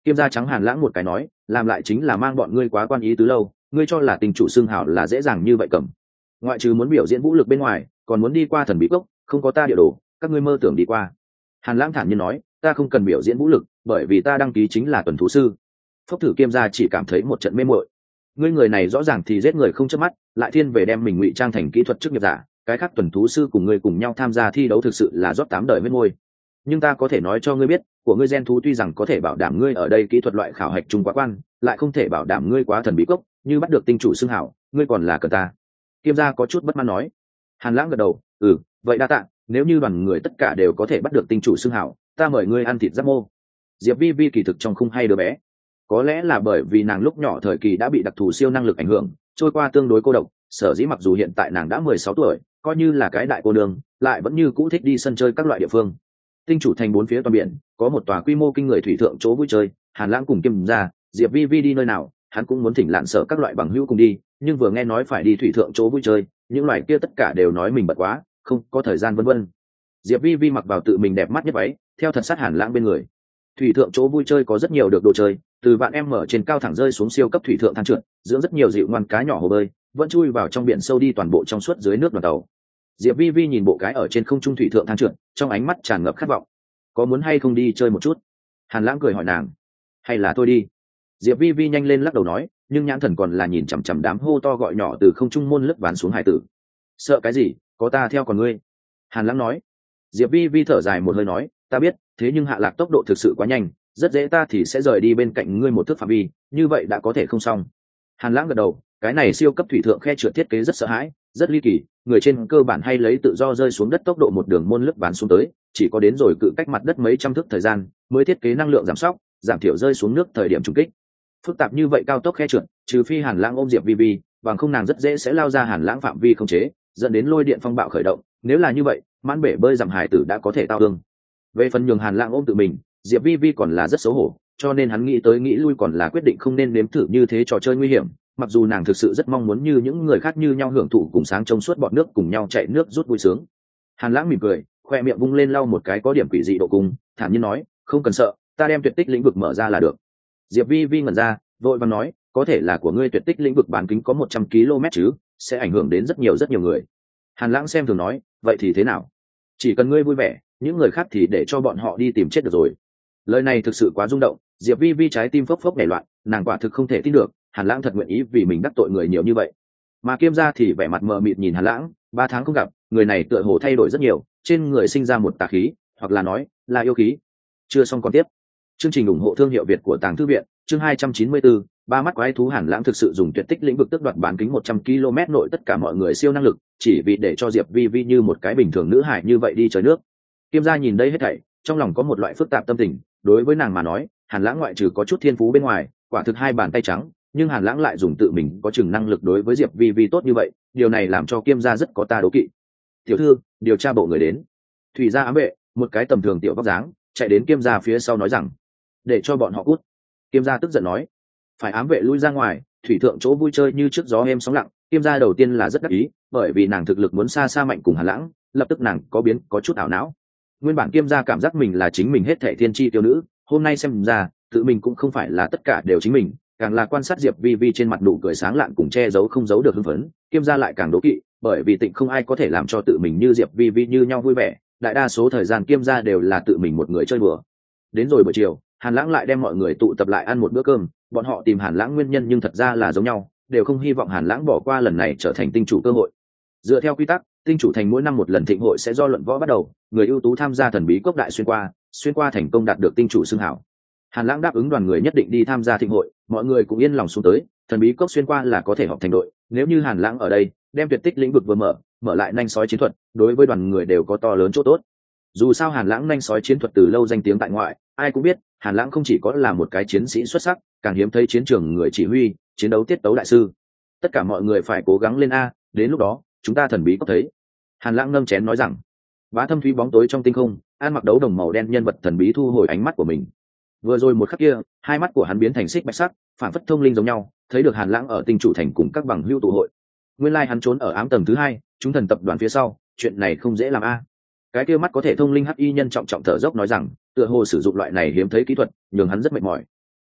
S1: Kiêm gia trắng Hàn Lãng một cái nói, làm lại chính là mang bọn ngươi quá quan ý tứ lâu, ngươi cho là tình chủ xưng hảo là dễ dàng như vậy cầm. Ngoại trừ muốn biểu diễn vũ lực bên ngoài, còn muốn đi qua thần bí cốc, không có ta địa đồ, các ngươi mơ tưởng đi qua. Hàn Lãng thản nhiên nói, ta không cần biểu diễn vũ lực, bởi vì ta đăng ký chính là tuần thú sư. Phốc Thử Kiêm gia chỉ cảm thấy một trận mê muội. Ngươi người này rõ ràng thì giết người không chớp mắt, lại thiên về đem mình ngụy trang thành kỹ thuật chức nghiệp giả, cái khác tuần thú sư cùng ngươi cùng nhau tham gia thi đấu thực sự là rót 8 đời huyết môi. Nhưng ta có thể nói cho ngươi biết, của ngươi gen thú tuy rằng có thể bảo đảm ngươi ở đây kỹ thuật loại khảo hạch trung quá quan, lại không thể bảo đảm ngươi quá thần bí cốc, như bắt được tinh chủ xưng hảo, ngươi còn là cần ta. Kiêm gia có chút bất mãn nói. Hàn Lãng gật đầu, vậy đa tạ, nếu như đoàn người tất cả đều có thể bắt được tinh chủ xưng hảo, ta mời ngươi ăn thịt giáp mô. Diệp Vi Vi kỳ thực trong khung hay đứa bé, có lẽ là bởi vì nàng lúc nhỏ thời kỳ đã bị đặc thù siêu năng lực ảnh hưởng, trôi qua tương đối cô độc, sở dĩ mặc dù hiện tại nàng đã 16 tuổi, coi như là cái đại cô nương, lại vẫn như cũ thích đi sân chơi các loại địa phương. Tinh chủ thành bốn phía toàn biển, có một tòa quy mô kinh người thủy thượng chỗ vui chơi, Hàn Lãng cùng Kiêm gia, Diệp Vi Vi đi nơi nào, hắn cũng muốn thỉnh Lạn Sở các loại bằng hữu cùng đi, nhưng vừa nghe nói phải đi thủy thượng chỗ vui chơi, những loại kia tất cả đều nói mình bận quá, không có thời gian vân vân. Diệp Vi Vi mặc vào tự mình đẹp mắt nhất váy, theo thật sát Hàn Lãng bên người. Thủy thượng chỗ vui chơi có rất nhiều được đồ chơi, từ vạn em mở trên cao thẳng rơi xuống siêu cấp thủy thượng thang trượt, dưỡng rất nhiều dịu ngoan cá nhỏ hồ bơi, vẫn chui vào trong biển sâu đi toàn bộ trong suốt dưới nước đoàn tàu. Diệp Vi Vi nhìn bộ cái ở trên không trung thủy thượng thang trượt, trong ánh mắt tràn ngập khát vọng. Có muốn hay không đi chơi một chút? Hàn Lãng cười hỏi nàng. Hay là thôi đi. Diệp Vi Vi nhanh lên lắc đầu nói, nhưng nhãn thần còn là nhìn chằm chằm đám hô to gọi nhỏ từ không trung môn lướt ván xuống hải tử. Sợ cái gì, có ta theo còn ngươi. Hàn Lãng nói. Diệp Vi Vi thở dài một hơi nói, ta biết, thế nhưng hạ lạc tốc độ thực sự quá nhanh, rất dễ ta thì sẽ rời đi bên cạnh ngươi một thước phạm vi, như vậy đã có thể không xong. Hàn Lãng gật đầu, cái này siêu cấp thủy thượng khe trượt thiết kế rất sợ hãi, rất ly kỳ, người trên cơ bản hay lấy tự do rơi xuống đất tốc độ một đường môn lướt ván xuống tới, chỉ có đến rồi cự cách mặt đất mấy trăm thước thời gian mới thiết kế năng lượng giảm sóc, giảm thiểu rơi xuống nước thời điểm trùng kích. Phức tạp như vậy cao tốc khe trượt, trừ phi Hàn Lãng ôm Diệp Vi Vi, bằng không nàng rất dễ sẽ lao ra Hàn Lãng phạm vi không chế, dẫn đến lôi điện phong bạo khởi động, nếu là như vậy, mãn bể bơi dặm hải tử đã có thể tao thương. Về phần nhường Hàn Lãng ôm tự mình, Diệp Vi Vi còn là rất xấu hổ, cho nên hắn nghĩ tới nghĩ lui còn là quyết định không nên nếm thử như thế trò chơi nguy hiểm, mặc dù nàng thực sự rất mong muốn như những người khác như nhau hưởng thụ cùng sáng trong suốt bọt nước cùng nhau chạy nước rút vui sướng. Hàn Lãng mỉm cười, khoe miệng vung lên lau một cái có điểm quỷ dị độ cung, thản nhiên nói, không cần sợ, ta đem tuyệt tích lĩnh vực mở ra là được. Diệp Vi Vi ngẩn ra, vội vàng nói, có thể là của ngươi tuyệt tích lĩnh vực bán kính có 100 km chứ, sẽ ảnh hưởng đến rất nhiều người. Hàn Lãng xem thường nói, vậy thì thế nào? Chỉ cần ngươi vui vẻ, những người khác thì để cho bọn họ đi tìm chết được rồi. Lời này thực sự quá rung động, Diệp Vi Vi trái tim phốc phốc nảy loạn, nàng quả thực không thể tin được, Hàn Lãng thật nguyện ý vì mình đắc tội người nhiều như vậy. Mà Kiêm gia thì vẻ mặt mờ mịt nhìn Hàn Lãng, 3 tháng không gặp, người này tựa hồ thay đổi rất nhiều, trên người sinh ra một tà khí, hoặc là nói là yêu khí. Chưa xong còn tiếp. Chương trình ủng hộ thương hiệu Việt của Tàng Thư viện, chương 294, ba mắt quái thú. Hàn Lãng thực sự dùng tuyệt tích lĩnh vực tước đoạt bán kính 100 km nội tất cả mọi người siêu năng lực, chỉ vì để cho Diệp Vi Vi như một cái bình thường nữ hải như vậy đi chơi nước. Kiêm gia nhìn đây hết thảy, trong lòng có một loại phức tạp tâm tình, đối với nàng mà nói, Hàn Lãng ngoại trừ có chút thiên phú bên ngoài, quả thực hai bàn tay trắng, nhưng Hàn Lãng lại dùng tự mình có chừng năng lực đối với Diệp Vi Vi tốt như vậy, điều này làm cho Kiêm gia rất có ta đố kỵ. Tiểu thư, điều tra bộ người đến. Thủy gia ám vệ, một cái tầm thường tiểu vóc dáng, chạy đến Kiêm gia phía sau nói rằng, để cho bọn họ cút. Kiêm gia tức giận nói, phải ám vệ lui ra ngoài. Thủy thượng chỗ vui chơi như trước gió êm sóng lặng, Kiêm gia đầu tiên là rất đắc ý, bởi vì nàng thực lực muốn xa xa mạnh cùng Hàn Lãng, lập tức nàng có chút ảo não. Nguyên bản Kiêm gia cảm giác mình là chính mình hết thảy thiên chi tiêu nữ, hôm nay xem ra tự mình cũng không phải là tất cả đều chính mình, càng là quan sát Diệp Vi Vi trên mặt nụ cười sáng lạn cùng che giấu không giấu được hưng phấn, Kiêm gia lại càng đố kỵ, bởi vì tịnh không ai có thể làm cho tự mình như Diệp Vi Vi như nhau vui vẻ, đại đa số thời gian Kiêm gia đều là tự mình một người chơi đùa. Đến rồi buổi chiều, Hàn Lãng lại đem mọi người tụ tập lại ăn một bữa cơm, bọn họ tìm Hàn Lãng nguyên nhân nhưng thật ra là giống nhau, đều không hy vọng Hàn Lãng bỏ qua lần này trở thành tinh chủ cơ hội. Dựa theo quy tắc, tinh chủ thành mỗi năm một lần thịnh hội sẽ do luận võ bắt đầu, người ưu tú tham gia thần bí cốc đại xuyên qua thành công đạt được tinh chủ xưng hảo. Hàn Lãng đáp ứng đoàn người nhất định đi tham gia thịnh hội, mọi người cũng yên lòng xuống tới, thần bí cốc xuyên qua là có thể họp thành đội, nếu như Hàn Lãng ở đây, đem tuyệt tích lĩnh vực vừa mở lại nanh sói chiến thuật, đối với đoàn người đều có to lớn chỗ tốt. Dù sao Hàn Lãng nanh sói chiến thuật từ lâu danh tiếng tại ngoại, ai cũng biết, Hàn Lãng không chỉ có là một cái chiến sĩ xuất sắc, càng hiếm thấy chiến trường người chỉ huy, chiến đấu tiết tấu đại sư. Tất cả mọi người phải cố gắng lên a, đến lúc đó, chúng ta thần bí cốc thấy. Hàn Lãng nâng chén nói rằng. Bá thâm thúy bóng tối trong tinh không, An mặc đấu đồng màu đen nhân vật thần bí thu hồi ánh mắt của mình. Vừa rồi một khắc kia, hai mắt của hắn biến thành xích bạch sắc, phản phất thông linh giống nhau, thấy được Hàn Lãng ở tinh chủ thành cùng các bằng hữu tụ hội. Nguyên lai hắn trốn ở ám tầng thứ 2, chúng thần tập đoàn phía sau, chuyện này không dễ làm a. Cái kia mắt có thể thông linh hắc y nhân trọng trọng thở dốc nói rằng, tựa hồ sử dụng loại này hiếm thấy kỹ thuật, nhường hắn rất mệt mỏi.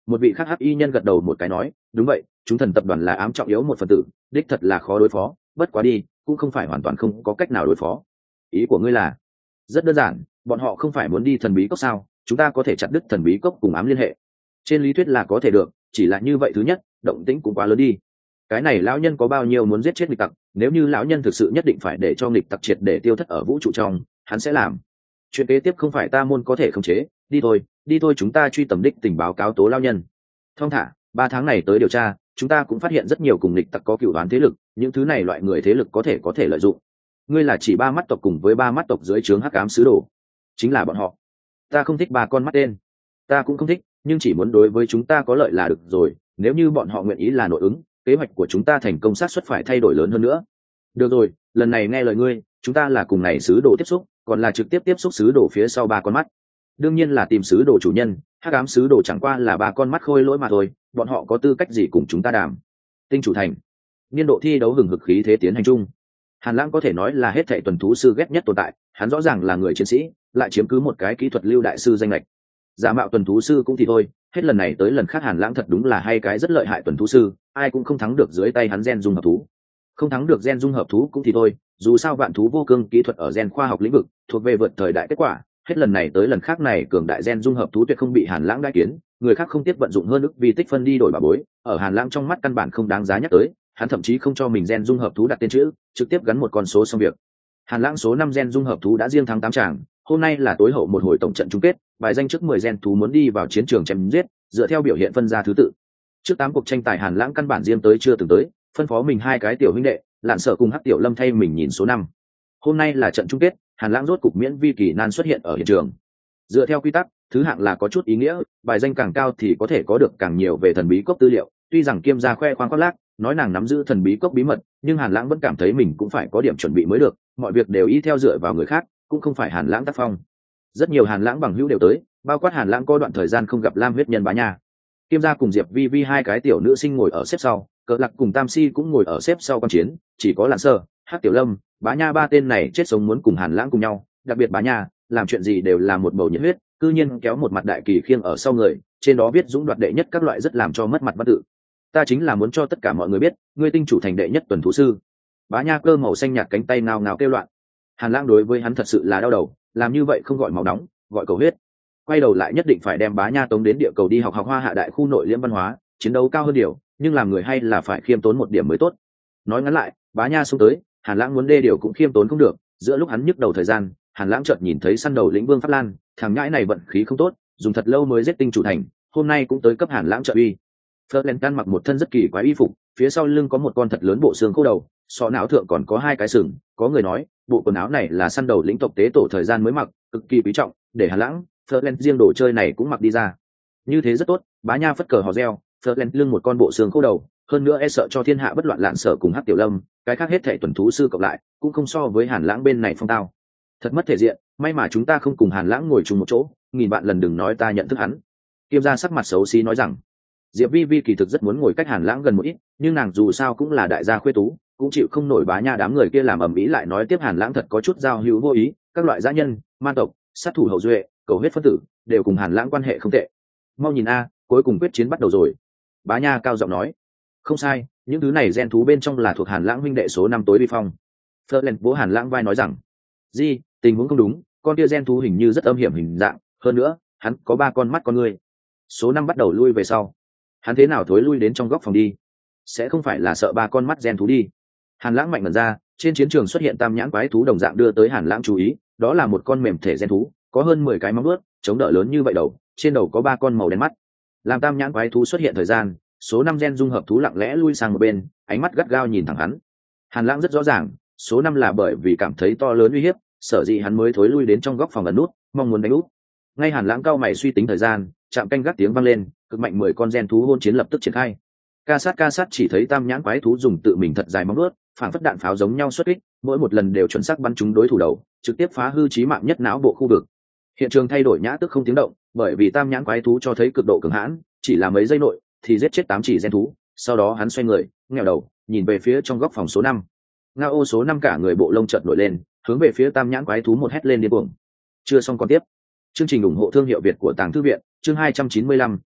S1: Một vị khác hắc y nhân gật đầu một cái nói, đúng vậy, chúng thần tập đoàn là ám trọng yếu một phần tử, đích thật là khó đối phó, bất quá đi cũng không phải hoàn toàn không có cách nào đối phó. Ý của ngươi là? Rất đơn giản, bọn họ không phải muốn đi thần bí cốc sao, chúng ta có thể chặt đứt thần bí cốc cùng ám liên hệ. Trên lý thuyết là có thể được, chỉ là như vậy thứ nhất, động tĩnh cũng quá lớn đi. Cái này lão nhân có bao nhiêu muốn giết chết nghịch tặc, nếu như lão nhân thực sự nhất định phải để cho nghịch tặc triệt để tiêu thất ở vũ trụ trong, hắn sẽ làm. Chuyện kế tiếp không phải ta môn có thể khống chế, đi thôi chúng ta truy tầm đích tình báo cáo tố lão nhân. Thông thả, 3 tháng này tới điều tra, chúng ta cũng phát hiện rất nhiều cùng nghịch tặc có cựu đoán thế lực, những thứ này loại người thế lực có thể lợi dụng. Ngươi là chỉ 3 mắt tộc cùng với 3 mắt tộc dưới trướng hắc ám sứ đồ, chính là bọn họ. Ta không thích 3 con mắt tên, ta cũng không thích, nhưng chỉ muốn đối với chúng ta có lợi là được rồi, nếu như bọn họ nguyện ý là nội ứng, kế hoạch của chúng ta thành công xác suất phải thay đổi lớn hơn nữa. Được rồi, lần này nghe lời ngươi, chúng ta là cùng này sứ đồ tiếp xúc, còn là trực tiếp tiếp xúc sứ đồ phía sau 3 con mắt. Đương nhiên là tìm sứ đồ chủ nhân, hắc ám sứ đồ chẳng qua là 3 con mắt khôi lỗi mà thôi, bọn họ có tư cách gì cùng chúng ta đàm. Tinh chủ thành, niên độ thi đấu hừng hực khí thế tiến hành chung. Hàn Lãng có thể nói là hết thảy tuần thú sư ghét nhất tồn tại, hắn rõ ràng là người chiến sĩ, lại chiếm cứ một cái kỹ thuật lưu đại sư danh lệch. Giả mạo tuần thú sư cũng thì thôi, hết lần này tới lần khác Hàn Lãng thật đúng là hay cái rất lợi hại tuần thú sư, ai cũng không thắng được dưới tay hắn gen dung hợp thú. Không thắng được gen dung hợp thú cũng thì thôi, dù sao vạn thú vô cương kỹ thuật ở gen khoa học lĩnh vực, thuộc về vượt thời đại kết quả, hết lần này tới lần khác này cường đại gen dung hợp thú tuyệt không bị Hàn Lãng đãi kiến, người khác không tiếp vận dụng hơn ức vì tích phân đi đổi bảo bối, ở Hàn Lãng trong mắt căn bản không đáng giá nhắc tới, hắn thậm chí không cho mình gen dung hợp thú đặt tên chữ, trực tiếp gắn một con số xong việc. Hàn Lãng số 5 gen dung hợp thú đã riêng thắng 8 tràng, hôm nay là tối hậu một hồi tổng trận chung kết, bài danh trước 10 gen thú muốn đi vào chiến trường chém giết, dựa theo biểu hiện phân ra thứ tự. Trước 8 cuộc tranh tài Hàn Lãng căn bản riêng tới chưa từng tới, phân phó mình 2 cái tiểu huynh đệ, Lạn Sở cùng Hắc Tiểu Lâm thay mình nhìn số 5. Hôm nay là trận chung kết, Hàn Lãng rốt cục miễn vi kỳ nan xuất hiện ở hiện trường. Dựa theo quy tắc, thứ hạng là có chút ý nghĩa, bài danh càng cao thì có thể có được càng nhiều về thần bí cốc tư liệu, tuy rằng Kiêm gia khoe khoang khoác lác, nói nàng nắm giữ thần bí cốc bí mật, nhưng Hàn Lãng vẫn cảm thấy mình cũng phải có điểm chuẩn bị mới được, mọi việc đều y theo dựa vào người khác, cũng không phải Hàn Lãng tác phong. Rất nhiều Hàn Lãng bằng hữu đều tới, bao quát Hàn Lãng có đoạn thời gian không gặp Lam huyết nhân Bá Nha. Kiêm gia cùng Diệp Vi Vi 2 cái tiểu nữ sinh ngồi ở xếp sau, Cờ Lạc cùng Tam Si cũng ngồi ở xếp sau quan chiến, chỉ có Lạn Sơ, Hắc Tiểu Lâm, Bá Nha 3 tên này chết sống muốn cùng Hàn Lãng cùng nhau, đặc biệt Bá Nha, làm chuyện gì đều là một bầu nhiệt huyết, cư nhiên kéo một mặt đại kỳ khiêng ở sau người, trên đó viết dũng đoạt đệ nhất các loại rất làm cho mất mặt văn tự. Ta chính là muốn cho tất cả mọi người biết, ngươi tinh chủ thành đệ nhất tuần thú sư. Bá Nha cơ màu xanh nhạt cánh tay ngao ngao kêu loạn. Hàn Lãng đối với hắn thật sự là đau đầu, làm như vậy không gọi máu nóng, gọi cầu huyết. Quay đầu lại nhất định phải đem Bá Nha tống đến địa cầu đi học Hoa Hạ đại khu nội liễm văn hóa, chiến đấu cao hơn điều, nhưng làm người hay là phải khiêm tốn một điểm mới tốt. Nói ngắn lại, Bá Nha xuống tới, Hàn Lãng muốn đê điều cũng khiêm tốn không được, giữa lúc hắn nhức đầu thời gian, Hàn Lãng chợt nhìn thấy săn đầu lĩnh Vương Pháp Lan, thằng nhãi này vận khí không tốt, dùng thật lâu mới giết tinh chủ thành, hôm nay cũng tới cấp Hàn Lãng trợ uy. Florent mặc một thân rất kỳ quái y phục, phía sau lưng có một con thật lớn bộ xương khô đầu, sọ não thượng còn có 2 cái sừng, có người nói, bộ quần áo này là săn đầu lĩnh tộc tế tổ thời gian mới mặc, cực kỳ quý trọng, để Hàn Lãng, Florent riêng đồ chơi này cũng mặc đi ra. Như thế rất tốt, Bá Nha phất cờ hò reo, Florent lưng một con bộ xương khô đầu, hơn nữa e sợ cho thiên hạ bất loạn Lạn Sở cùng Hắc Tiểu Lâm, cái khác hết thảy tuần thú sư cộng lại, cũng không so với Hàn Lãng bên này phong tao. Thật mất thể diện, may mà chúng ta không cùng Hàn Lãng ngồi chung một chỗ, nghìn bạn lần đừng nói ta nhận thức hắn. Kiêm gia sắc mặt xấu xí nói rằng, Diệp Vi Vi kỳ thực rất muốn ngồi cách Hàn Lãng gần một ít, nhưng nàng dù sao cũng là đại gia khuê tú, cũng chịu không nổi Bá Nha đám người kia làm ầm ĩ lại nói tiếp Hàn Lãng thật có chút giao hữu vô ý, các loại dã nhân, man tộc, sát thủ hậu duệ, cầu huyết phân tử, đều cùng Hàn Lãng quan hệ không tệ. Mau nhìn a, cuối cùng quyết chiến bắt đầu rồi. Bá Nha cao giọng nói, không sai, những thứ này gen thú bên trong là thuộc Hàn Lãng huynh đệ số 5 tối vi phong. Florent vỗ Hàn Lãng vai nói rằng, gì, tình huống không đúng, con kia gen thú hình như rất âm hiểm hình dạng, hơn nữa, hắn có 3 con mắt con người. Số 5 bắt đầu lui về sau. Hắn thế nào thối lui đến trong góc phòng đi? Sẽ không phải là sợ 3 con mắt gen thú đi? Hàn Lãng mạnh mẩn ra, trên chiến trường xuất hiện tam nhãn quái thú đồng dạng đưa tới Hàn Lãng chú ý, đó là một con mềm thể gen thú, có hơn 10 cái móng vuốt, chống đỡ lớn như vậy đầu, trên đầu có 3 con màu đen mắt. Làm tam nhãn quái thú xuất hiện thời gian, số 5 gen dung hợp thú lặng lẽ lui sang một bên, ánh mắt gắt gao nhìn thẳng hắn. Hàn Lãng rất rõ ràng, số 5 là bởi vì cảm thấy to lớn uy hiếp, sở dĩ hắn mới thối lui đến trong góc phòng ẩn nút, mong muốn đánh úp. Ngay Hàn Lãng cao mày suy tính thời gian, chạm canh gác tiếng vang lên, cực mạnh 10 con gen thú hôn chiến lập tức triển khai. Ca sát chỉ thấy tam nhãn quái thú dùng tự mình thật dài móng vuốt, phản phất đạn pháo giống nhau xuất kích, mỗi một lần đều chuẩn xác bắn trúng đối thủ đầu, trực tiếp phá hư chí mạng nhất não bộ khu vực. Hiện trường thay đổi nhã tức không tiếng động, bởi vì tam nhãn quái thú cho thấy cực độ cường hãn, chỉ là mấy giây nội thì giết chết 8 chỉ gen thú, sau đó hắn xoay người, ngẩng đầu, nhìn về phía trong góc phòng số 5. Ngao số 5 cả người bộ lông chợt nổi lên, hướng về phía tam nhãn quái thú một hét lên điên cuồng. Chưa xong còn tiếp. Chương trình ủng hộ thương hiệu Việt của Tàng Thư viện, chương 295,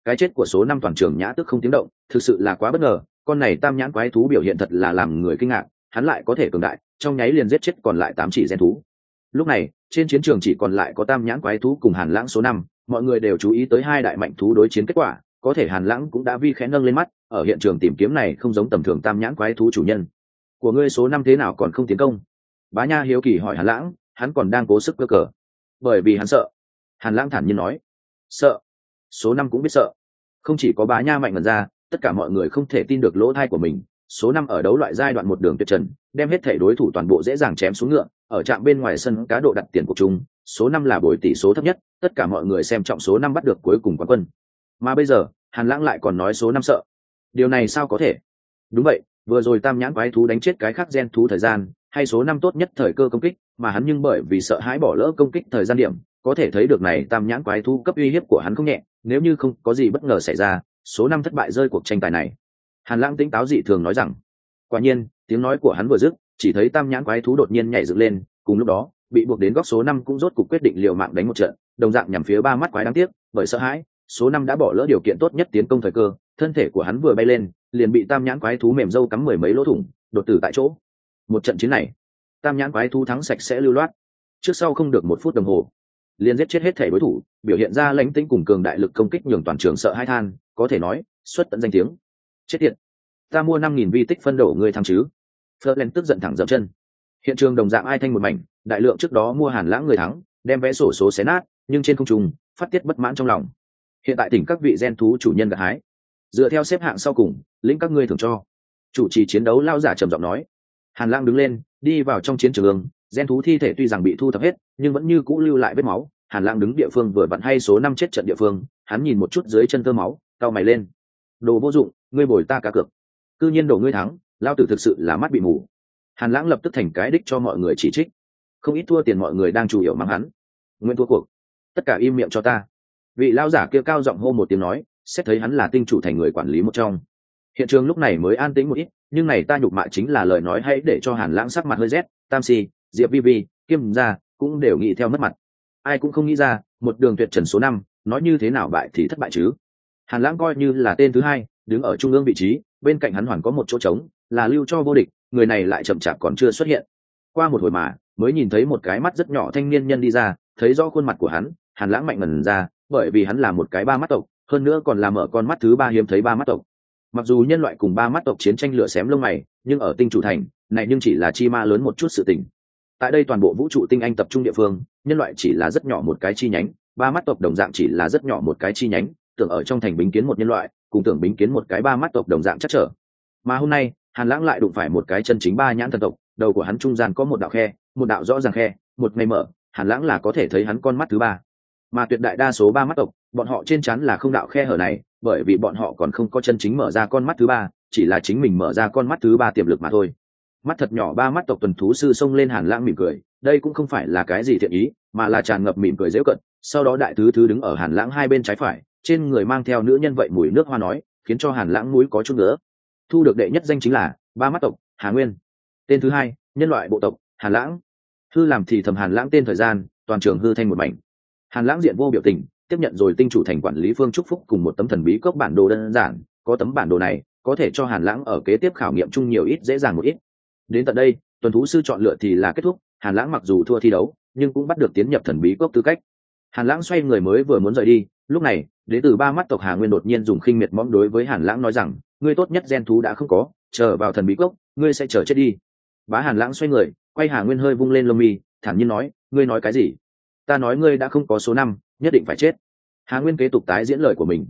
S1: cái chết của số 5 toàn trường nhã tức không tiếng động, thực sự là quá bất ngờ. Con này tam nhãn quái thú biểu hiện thật là làm người kinh ngạc, hắn lại có thể cường đại, trong nháy liền giết chết còn lại 8 chỉ gen thú. Lúc này trên chiến trường chỉ còn lại có tam nhãn quái thú cùng Hàn Lãng số 5, mọi người đều chú ý tới hai đại mạnh thú đối chiến kết quả, có thể Hàn Lãng cũng đã vi khẽ nâng lên mắt, ở hiện trường tìm kiếm này không giống tầm thường tam nhãn quái thú chủ nhân. Của ngươi số 5 thế nào còn không tiến công? Bá Nha hiếu kỳ hỏi Hàn Lãng, hắn còn đang cố sức cơ cờ. Bởi vì hắn sợ. Hàn Lãng thản nhiên nói. Sợ? Số 5 cũng biết sợ. Không chỉ có Bá Nha mạnh ngần ra, tất cả mọi người không thể tin được lỗ tai của mình. Số 5 ở đấu loại giai đoạn một đường tuyệt trần, đem hết thể đối thủ toàn bộ dễ dàng chém xuống ngựa, ở trạm bên ngoài sân cá độ đặt tiền của chúng, số 5 là bồi tỷ số thấp nhất, tất cả mọi người xem trọng số 5 bắt được cuối cùng quán quân. Mà bây giờ, Hàn Lãng lại còn nói số 5 sợ. Điều này sao có thể? Đúng vậy, vừa rồi tam nhãn quái thú đánh chết cái khác gen thú thời gian, hay số 5 tốt nhất thời cơ công kích, mà hắn nhưng bởi vì sợ hãi bỏ lỡ công kích thời gian điểm, có thể thấy được này tam nhãn quái thú cấp uy hiếp của hắn không nhẹ, nếu như không có gì bất ngờ xảy ra, số 5 thất bại rơi cuộc tranh tài này. Hàn Lãng tỉnh táo dị thường nói rằng. Quả nhiên, tiếng nói của hắn vừa dứt, chỉ thấy tam nhãn quái thú đột nhiên nhảy dựng lên, cùng lúc đó, bị buộc đến góc số 5 cũng rốt cục quyết định liều mạng đánh một trận, đồng dạng nhằm phía ba mắt quái đáng tiếc, bởi sợ hãi, số 5 đã bỏ lỡ điều kiện tốt nhất tiến công thời cơ, thân thể của hắn vừa bay lên, liền bị tam nhãn quái thú mềm râu cắm mười mấy lỗ thủng, đột tử tại chỗ. Một trận chiến này, tam nhãn quái thú thắng sạch sẽ lưu loát. Trước sau không được 1 phút đồng hồ, liền giết chết hết thể đối thủ, biểu hiện ra lãnh tĩnh cùng cường đại lực công kích nhường toàn trường sợ hãi than, có thể nói, xuất tận danh tiếng. Chết tiệt, ta mua 5.000 vi tích phân đổ ngươi thắng chứ? Fleur tức giận thẳng dậm chân. Hiện trường đồng dạng ai thanh một mảnh, đại lượng trước đó mua Hàn Lãng người thắng, đem vé sổ số xé nát, nhưng trên không trung phát tiết bất mãn trong lòng. Hiện tại tỉnh các vị gen thú chủ nhân gặt hái, dựa theo xếp hạng sau cùng, lĩnh các ngươi thưởng cho. Chủ trì chiến đấu lao giả trầm giọng nói. Hàn Lãng đứng lên, đi vào trong chiến trường, gen thú thi thể tuy rằng bị thu thập hết, nhưng vẫn như cũ lưu lại vết máu. Hàn Lãng đứng địa phương vừa vặn hay số 5 chết trận địa phương, hắn nhìn một chút dưới chân tơ máu, cau mày lên. Đồ vô dụng, ngươi bồi ta cá cược. Cư nhiên đổ ngươi thắng, lao tử thực sự là mắt bị mù. Hàn Lãng lập tức thành cái đích cho mọi người chỉ trích. Không ít thua tiền mọi người đang chủ yếu mắng hắn. Nguyên thua cuộc, tất cả im miệng cho ta. Vị lao giả kia cao giọng hô một tiếng nói, xét thấy hắn là tinh chủ thành người quản lý một trong. Hiện trường lúc này mới an tĩnh một ít, nhưng này ta nhục mạ chính là lời nói hãy để cho Hàn Lãng sắc mặt hơi rét. Tam Si, Diệp Vi Vi, Kim Gia cũng đều nghĩ theo mất mặt. Ai cũng không nghĩ ra, một đường tuyệt trần số 5, nói như thế nào bại thì thất bại chứ. Hàn Lãng coi như là tên thứ hai, đứng ở trung ương vị trí, bên cạnh hắn hoàn có một chỗ trống, là lưu cho vô địch, người này lại chậm chạp còn chưa xuất hiện. Qua một hồi mà, mới nhìn thấy một cái mắt rất nhỏ thanh niên nhân đi ra, thấy rõ khuôn mặt của hắn, Hàn Lãng mạnh ngần ra, bởi vì hắn là một cái ba mắt tộc, hơn nữa còn là mở con mắt thứ ba hiếm thấy ba mắt tộc. Mặc dù nhân loại cùng ba mắt tộc chiến tranh lửa xém lông mày, nhưng ở tinh chủ thành này nhưng chỉ là chi ma lớn một chút sự tình. Tại đây toàn bộ vũ trụ tinh anh tập trung địa phương, nhân loại chỉ là rất nhỏ một cái chi nhánh, ba mắt tộc đồng dạng chỉ là rất nhỏ một cái chi nhánh, tưởng ở trong thành bính kiến một nhân loại, cùng tưởng bính kiến một cái ba mắt tộc đồng dạng chắc trở. Mà hôm nay, Hàn Lãng lại đụng phải một cái chân chính ba nhãn thần tộc, đầu của hắn trung gian có một đạo khe, một đạo rõ ràng khe, một ngày mở, Hàn Lãng là có thể thấy hắn con mắt thứ ba. Mà tuyệt đại đa số ba mắt tộc, bọn họ trên trán là không đạo khe hở này, bởi vì bọn họ còn không có chân chính mở ra con mắt thứ ba, chỉ là chính mình mở ra con mắt thứ ba tiềm lực mà thôi. Mắt thật nhỏ ba mắt tộc tuần thú sư xông lên Hàn Lãng mỉm cười, đây cũng không phải là cái gì thiện ý, mà là tràn ngập mỉm cười giễu cận. Sau đó đại thứ thứ đứng ở Hàn Lãng hai bên trái phải, trên người mang theo nữ nhân vậy mùi nước hoa nói, khiến cho Hàn Lãng mũi có chút nữa. Thu được đệ nhất danh chính là ba mắt tộc Hà Nguyên, tên thứ hai nhân loại bộ tộc Hàn Lãng. Hư làm thì thầm Hàn Lãng tên thời gian, toàn trường hư thanh một mảnh. Hàn Lãng diện vô biểu tình, tiếp nhận rồi tinh chủ thành quản lý Phương Trúc Phúc cùng một tấm thần bí cốc bản đồ đơn giản, có tấm bản đồ này có thể cho Hàn Lãng ở kế tiếp khảo nghiệm chung nhiều ít dễ dàng một ít. Đến tận đây, tuần thú sư chọn lựa thì là kết thúc, Hàn Lãng mặc dù thua thi đấu, nhưng cũng bắt được tiến nhập thần bí cốc tư cách. Hàn Lãng xoay người mới vừa muốn rời đi, lúc này, đến từ ba mắt tộc Hà Nguyên đột nhiên dùng khinh miệt mõm đối với Hàn Lãng nói rằng, ngươi tốt nhất gen thú đã không có, chờ vào thần bí cốc, ngươi sẽ chờ chết đi. Bá Hàn Lãng xoay người, quay Hà Nguyên hơi vung lên lông mi, thản nhiên nói, ngươi nói cái gì? Ta nói ngươi đã không có số 5, nhất định phải chết. Hà Nguyên kế tục tái diễn lời của mình.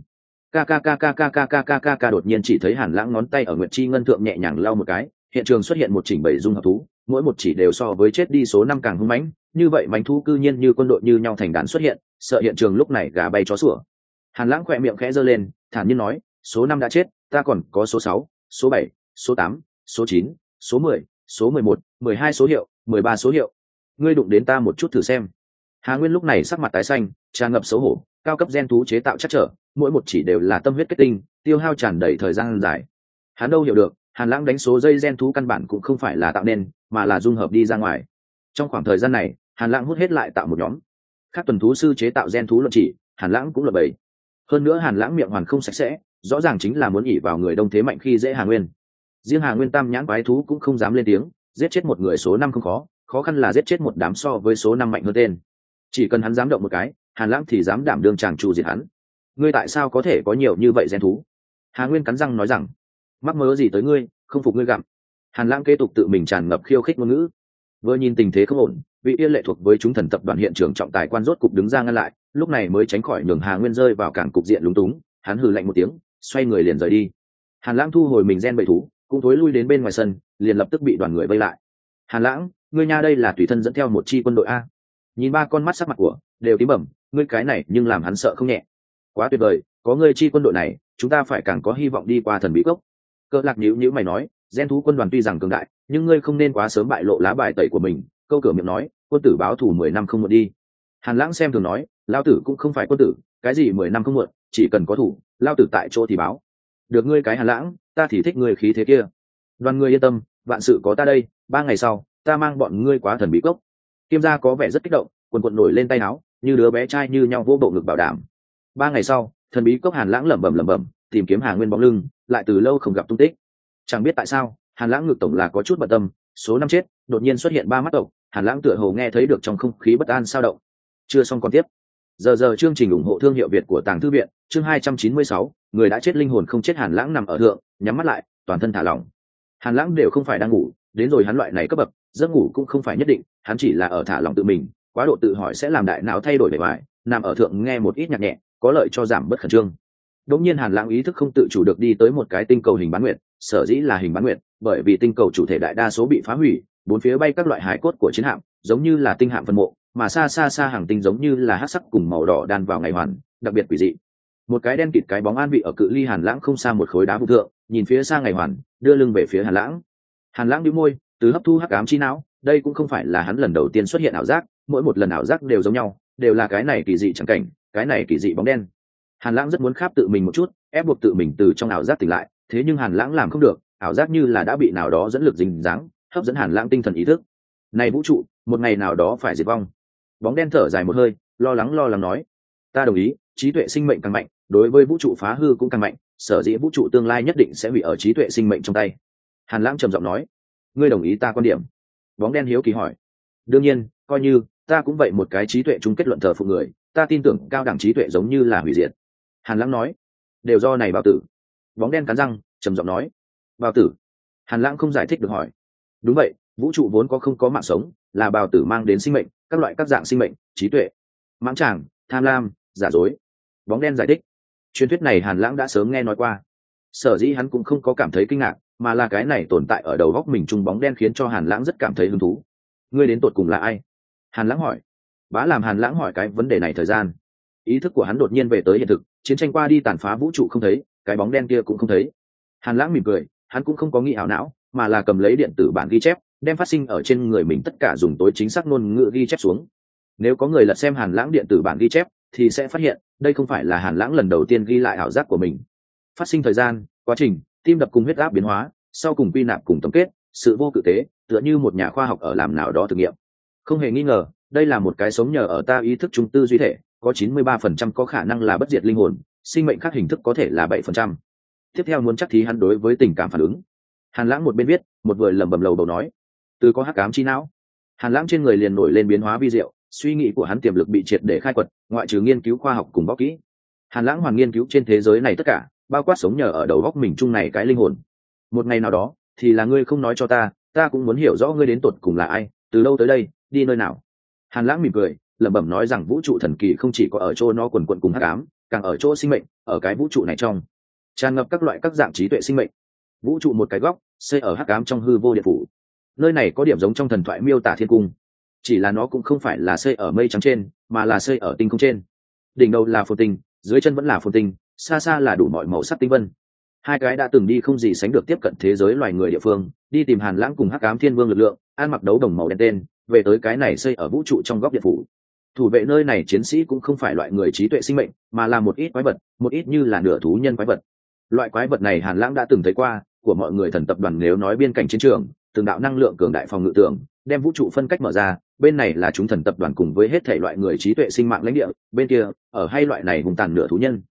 S1: Ca đột nhiên chỉ thấy Hàn Lãng ngón tay ở Nguyệt Chi ngân thượng nhẹ nhàng lau một cái, hiện trường xuất hiện một chỉnh bầy dung hợp thú, mỗi một chỉ đều so với chết đi số 5 càng hung mãnh, như vậy mãnh thú cư nhiên như quân đội như nhau thành đàn xuất hiện, sợ hiện trường lúc này gà bay chó sủa. Hàn Lãng khẽ miệng khẽ giơ lên, thản nhiên nói, số 5 đã chết, ta còn có số 6, số 7, số 8, số 9, số 10, số 11, 12 số hiệu, 13 số hiệu. Ngươi đụng đến ta một chút thử xem. Hà Nguyên lúc này sắc mặt tái xanh, tràn ngập xấu hổ, cao cấp gen thú chế tạo chắc trở, mỗi một chỉ đều là tâm huyết kết tinh, tiêu hao tràn đầy thời gian dài. Hắn đâu hiểu được, Hàn Lãng đánh số dây gen thú căn bản cũng không phải là tạo nên, mà là dung hợp đi ra ngoài. Trong khoảng thời gian này, Hàn Lãng hút hết lại tạo một nhóm. Các tuần thú sư chế tạo gen thú luận chỉ, Hàn Lãng cũng là bầy. hơn nữa hàn lãng miệng hoàn không sạch sẽ, rõ ràng chính là muốn ỉ vào người đông thế mạnh khi dễ Hà Nguyên. Riêng Hà Nguyên tam nhãn quái thú cũng không dám lên tiếng, giết chết một người số 5 không khó, khó khăn là giết chết một đám so với số 5 mạnh hơn tên. Chỉ cần hắn dám động một cái, hàn lãng thì dám đảm đương chàng chủ diệt hắn. Ngươi tại sao có thể có nhiều như vậy gen thú? Hà Nguyên cắn răng nói rằng, mắc mớ gì tới ngươi, không phục ngươi gặm. Hàn lãng kế tục tự mình tràn ngập khiêu khích ngôn ngữ. Vừa nhìn tình thế không ổn, vị yên lệ thuộc với chúng thần tập đoàn hiện trường trọng tài quan rốt cục đứng ra ngăn lại, lúc này mới tránh khỏi nhường Hà Nguyên rơi vào cảng cục diện lúng túng. Hắn hừ lạnh một tiếng, xoay người liền rời đi. Hàn lãng thu hồi mình gen bầy thú, cũng thối lui đến bên ngoài sân, liền lập tức bị đoàn người vây lại. Hàn lãng, ngươi nha đây là tùy thân dẫn theo một chi quân đội a? Nhìn ba con mắt sắc mặt của đều tím bẩm, ngươi cái này nhưng làm hắn sợ không nhẹ. Quá tuyệt vời, có ngươi chi quân đội này, chúng ta phải càng có hy vọng đi qua thần bí cốc. Cơ Lạc nhíu nhíu mày nói, gen thú quân đoàn tuy rằng cường đại, nhưng ngươi không nên quá sớm bại lộ lá bài tẩy của mình. Câu cửa miệng nói, quân tử báo thù 10 năm không muộn đi. Hàn lãng xem thường nói, lao tử cũng không phải quân tử, cái gì 10 năm không muộn, chỉ cần có thủ, lao tử tại chỗ thì báo. Được ngươi cái Hàn lãng, ta thì thích ngươi khí thế kia. Đoàn ngươi yên tâm, vạn sự có ta đây, 3 ngày sau, ta mang bọn ngươi quá thần bí cốc. Kiêm gia có vẻ rất kích động, quần quần nổi lên tay áo, như đứa bé trai như nhau vô bộ ngực bảo đảm. 3 ngày sau, thần bí cốc Hàn lãng lẩm bẩm tìm kiếm Hà Nguyên bóng lưng, lại từ lâu không gặp tung tích. Chẳng biết tại sao, Hàn lãng ngược tổng là có chút bận tâm, số 5 chết, đột nhiên xuất hiện 3 mắt tộc, Hàn lãng tựa hồ nghe thấy được trong không khí bất an sao động. Chưa xong còn tiếp. Giờ chương trình ủng hộ thương hiệu Việt của Tàng Thư viện, chương 296, người đã chết linh hồn không chết. Hàn lãng nằm ở thượng, nhắm mắt lại, toàn thân thả lỏng. Hàn lãng đều không phải đang ngủ, đến rồi hắn loại này cấp bậc, giấc ngủ cũng không phải nhất định, hắn chỉ là ở thả lỏng tự mình, quá độ tự hỏi sẽ làm đại não thay đổi bề ngoài, nằm ở thượng nghe một ít nhạc nhẹ, có lợi cho giảm bớt khẩn trương. Đột nhiên Hàn lãng ý thức không tự chủ được đi tới một cái tinh cầu hình bán nguyệt, sở dĩ là hình bán nguyệt, bởi vì tinh cầu chủ thể đại đa số bị phá hủy, bốn phía bay các loại hải cốt của chiến hạm, giống như là tinh hạm phân mộ, mà xa hàng tinh giống như là hắc sắc cùng màu đỏ đan vào ngày hoàn, đặc biệt quỷ dị. Một cái đen kịt cái bóng an vị ở cự ly Hàn lãng không xa một khối đá vụ thượng, nhìn phía xa ngày hoàn, đưa lưng về phía Hàn lãng. Hàn lãng nhíu môi, từ hấp thu hắc ám chi não, đây cũng không phải là hắn lần đầu tiên xuất hiện ảo giác, mỗi một lần ảo giác đều giống nhau, đều là cái này kỳ dị chẳng cảnh, cái này kỳ dị bóng đen. Hàn lãng rất muốn kháp tự mình một chút, ép buộc tự mình từ trong ảo giác tỉnh lại, thế nhưng Hàn lãng làm không được, ảo giác như là đã bị nào đó dẫn lực dính dáng, hấp dẫn Hàn lãng tinh thần ý thức. Này vũ trụ, một ngày nào đó phải diệt vong. Bóng đen thở dài một hơi, lo lắng nói, ta đồng ý, trí tuệ sinh mệnh càng mạnh, đối với vũ trụ phá hư cũng càng mạnh, sở dĩ vũ trụ tương lai nhất định sẽ bị ở trí tuệ sinh mệnh trong tay. Hàn lãng trầm giọng nói, ngươi đồng ý ta quan điểm? Bóng đen hiếu kỳ hỏi. Đương nhiên, coi như ta cũng vậy, một cái trí tuệ chung kết luận thờ phụ người, ta tin tưởng cao đẳng trí tuệ giống như là hủy diệt. Hàn lãng nói, đều do này Bào tử. Bóng đen cắn răng trầm giọng nói, Bào tử? Hàn lãng không giải thích được hỏi. Đúng vậy, vũ trụ vốn có không có mạng sống, là Bào tử mang đến sinh mệnh, các loại các dạng sinh mệnh, trí tuệ, mãng tràng, tham lam, giả dối. Bóng đen giải thích. Truyền thuyết này Hàn lãng đã sớm nghe nói qua, sở dĩ hắn cũng không có cảm thấy kinh ngạc, mà là cái này tồn tại ở đầu góc mình chung bóng đen khiến cho Hàn lãng rất cảm thấy hứng thú. Ngươi đến tột cùng là ai? Hàn lãng hỏi. Bá làm Hàn lãng hỏi cái vấn đề này thời gian, ý thức của hắn đột nhiên về tới hiện thực, chiến tranh qua đi tàn phá vũ trụ không thấy, cái bóng đen kia cũng không thấy. Hàn lãng mỉm cười, hắn cũng không có nghĩ ảo não, mà là cầm lấy điện tử bản ghi chép, đem phát sinh ở trên người mình tất cả dùng tối chính xác ngôn ngữ ghi chép xuống. Nếu có người lật xem Hàn lãng điện tử bản ghi chép, thì sẽ phát hiện đây không phải là Hàn lãng lần đầu tiên ghi lại ảo giác của mình. Phát sinh thời gian, quá trình, tim đập cùng huyết áp biến hóa, sau cùng quy nạp cùng tổng kết, sự vô cự tế, tựa như một nhà khoa học ở làm nào đó thực nghiệm. Không hề nghi ngờ, đây là một cái sống nhờ ở ta ý thức trung tư duy thể, có 93% có khả năng là bất diệt linh hồn, sinh mệnh khác hình thức có thể là 7%. Tiếp theo muốn chắc thí hắn đối với tình cảm phản ứng. Hàn lãng một bên viết, một vừa lẩm bẩm lầu bầu nói, từ có hắc ám chi não. Hàn lãng trên người liền nổi lên biến hóa vi diệu, suy nghĩ của hắn tiềm lực bị triệt để khai quật, ngoại trừ nghiên cứu khoa học cùng võ kỹ, Hàn lãng hoàn nghiên cứu trên thế giới này tất cả, bao quát sống nhờ ở đầu góc mình chung này cái linh hồn. Một ngày nào đó, thì là ngươi không nói cho ta cũng muốn hiểu rõ ngươi đến tột cùng là ai, từ lâu tới đây, đi nơi nào. Hàn lãng mỉm cười, lẩm bẩm nói rằng vũ trụ thần kỳ không chỉ có ở chỗ nó quần quận cùng hắc ám, càng ở chỗ sinh mệnh, ở cái vũ trụ này trong tràn ngập các loại các dạng trí tuệ sinh mệnh. Vũ trụ một cái góc, xây ở hắc ám trong hư vô điện phủ. Nơi này có điểm giống trong thần thoại miêu tả thiên cung, chỉ là nó cũng không phải là xây ở mây trắng trên, mà là xây ở tinh không trên. Đỉnh đầu là phồn tinh, dưới chân vẫn là phồn tinh, xa xa là đủ mọi màu sắc tinh vân. Hai cái đã từng đi không gì sánh được tiếp cận thế giới loài người địa phương, đi tìm Hàn lãng cùng hắc ám thiên vương lực lượng, ăn mặc đấu đồng màu đen tên, về tới cái này xây ở vũ trụ trong góc điện phủ. Thủ vệ nơi này chiến sĩ cũng không phải loại người trí tuệ sinh mệnh, mà là một ít quái vật, một ít như là nửa thú nhân quái vật. Loại quái vật này Hàn lãng đã từng thấy qua, của mọi người thần tập đoàn nếu nói biên cảnh chiến trường, từng đạo năng lượng cường đại phòng ngự tường, đem vũ trụ phân cách mở ra, bên này là chúng thần tập đoàn cùng với hết thảy loại người trí tuệ sinh mạng lãnh địa, bên kia ở hay loại này hùng tàn nửa thú nhân.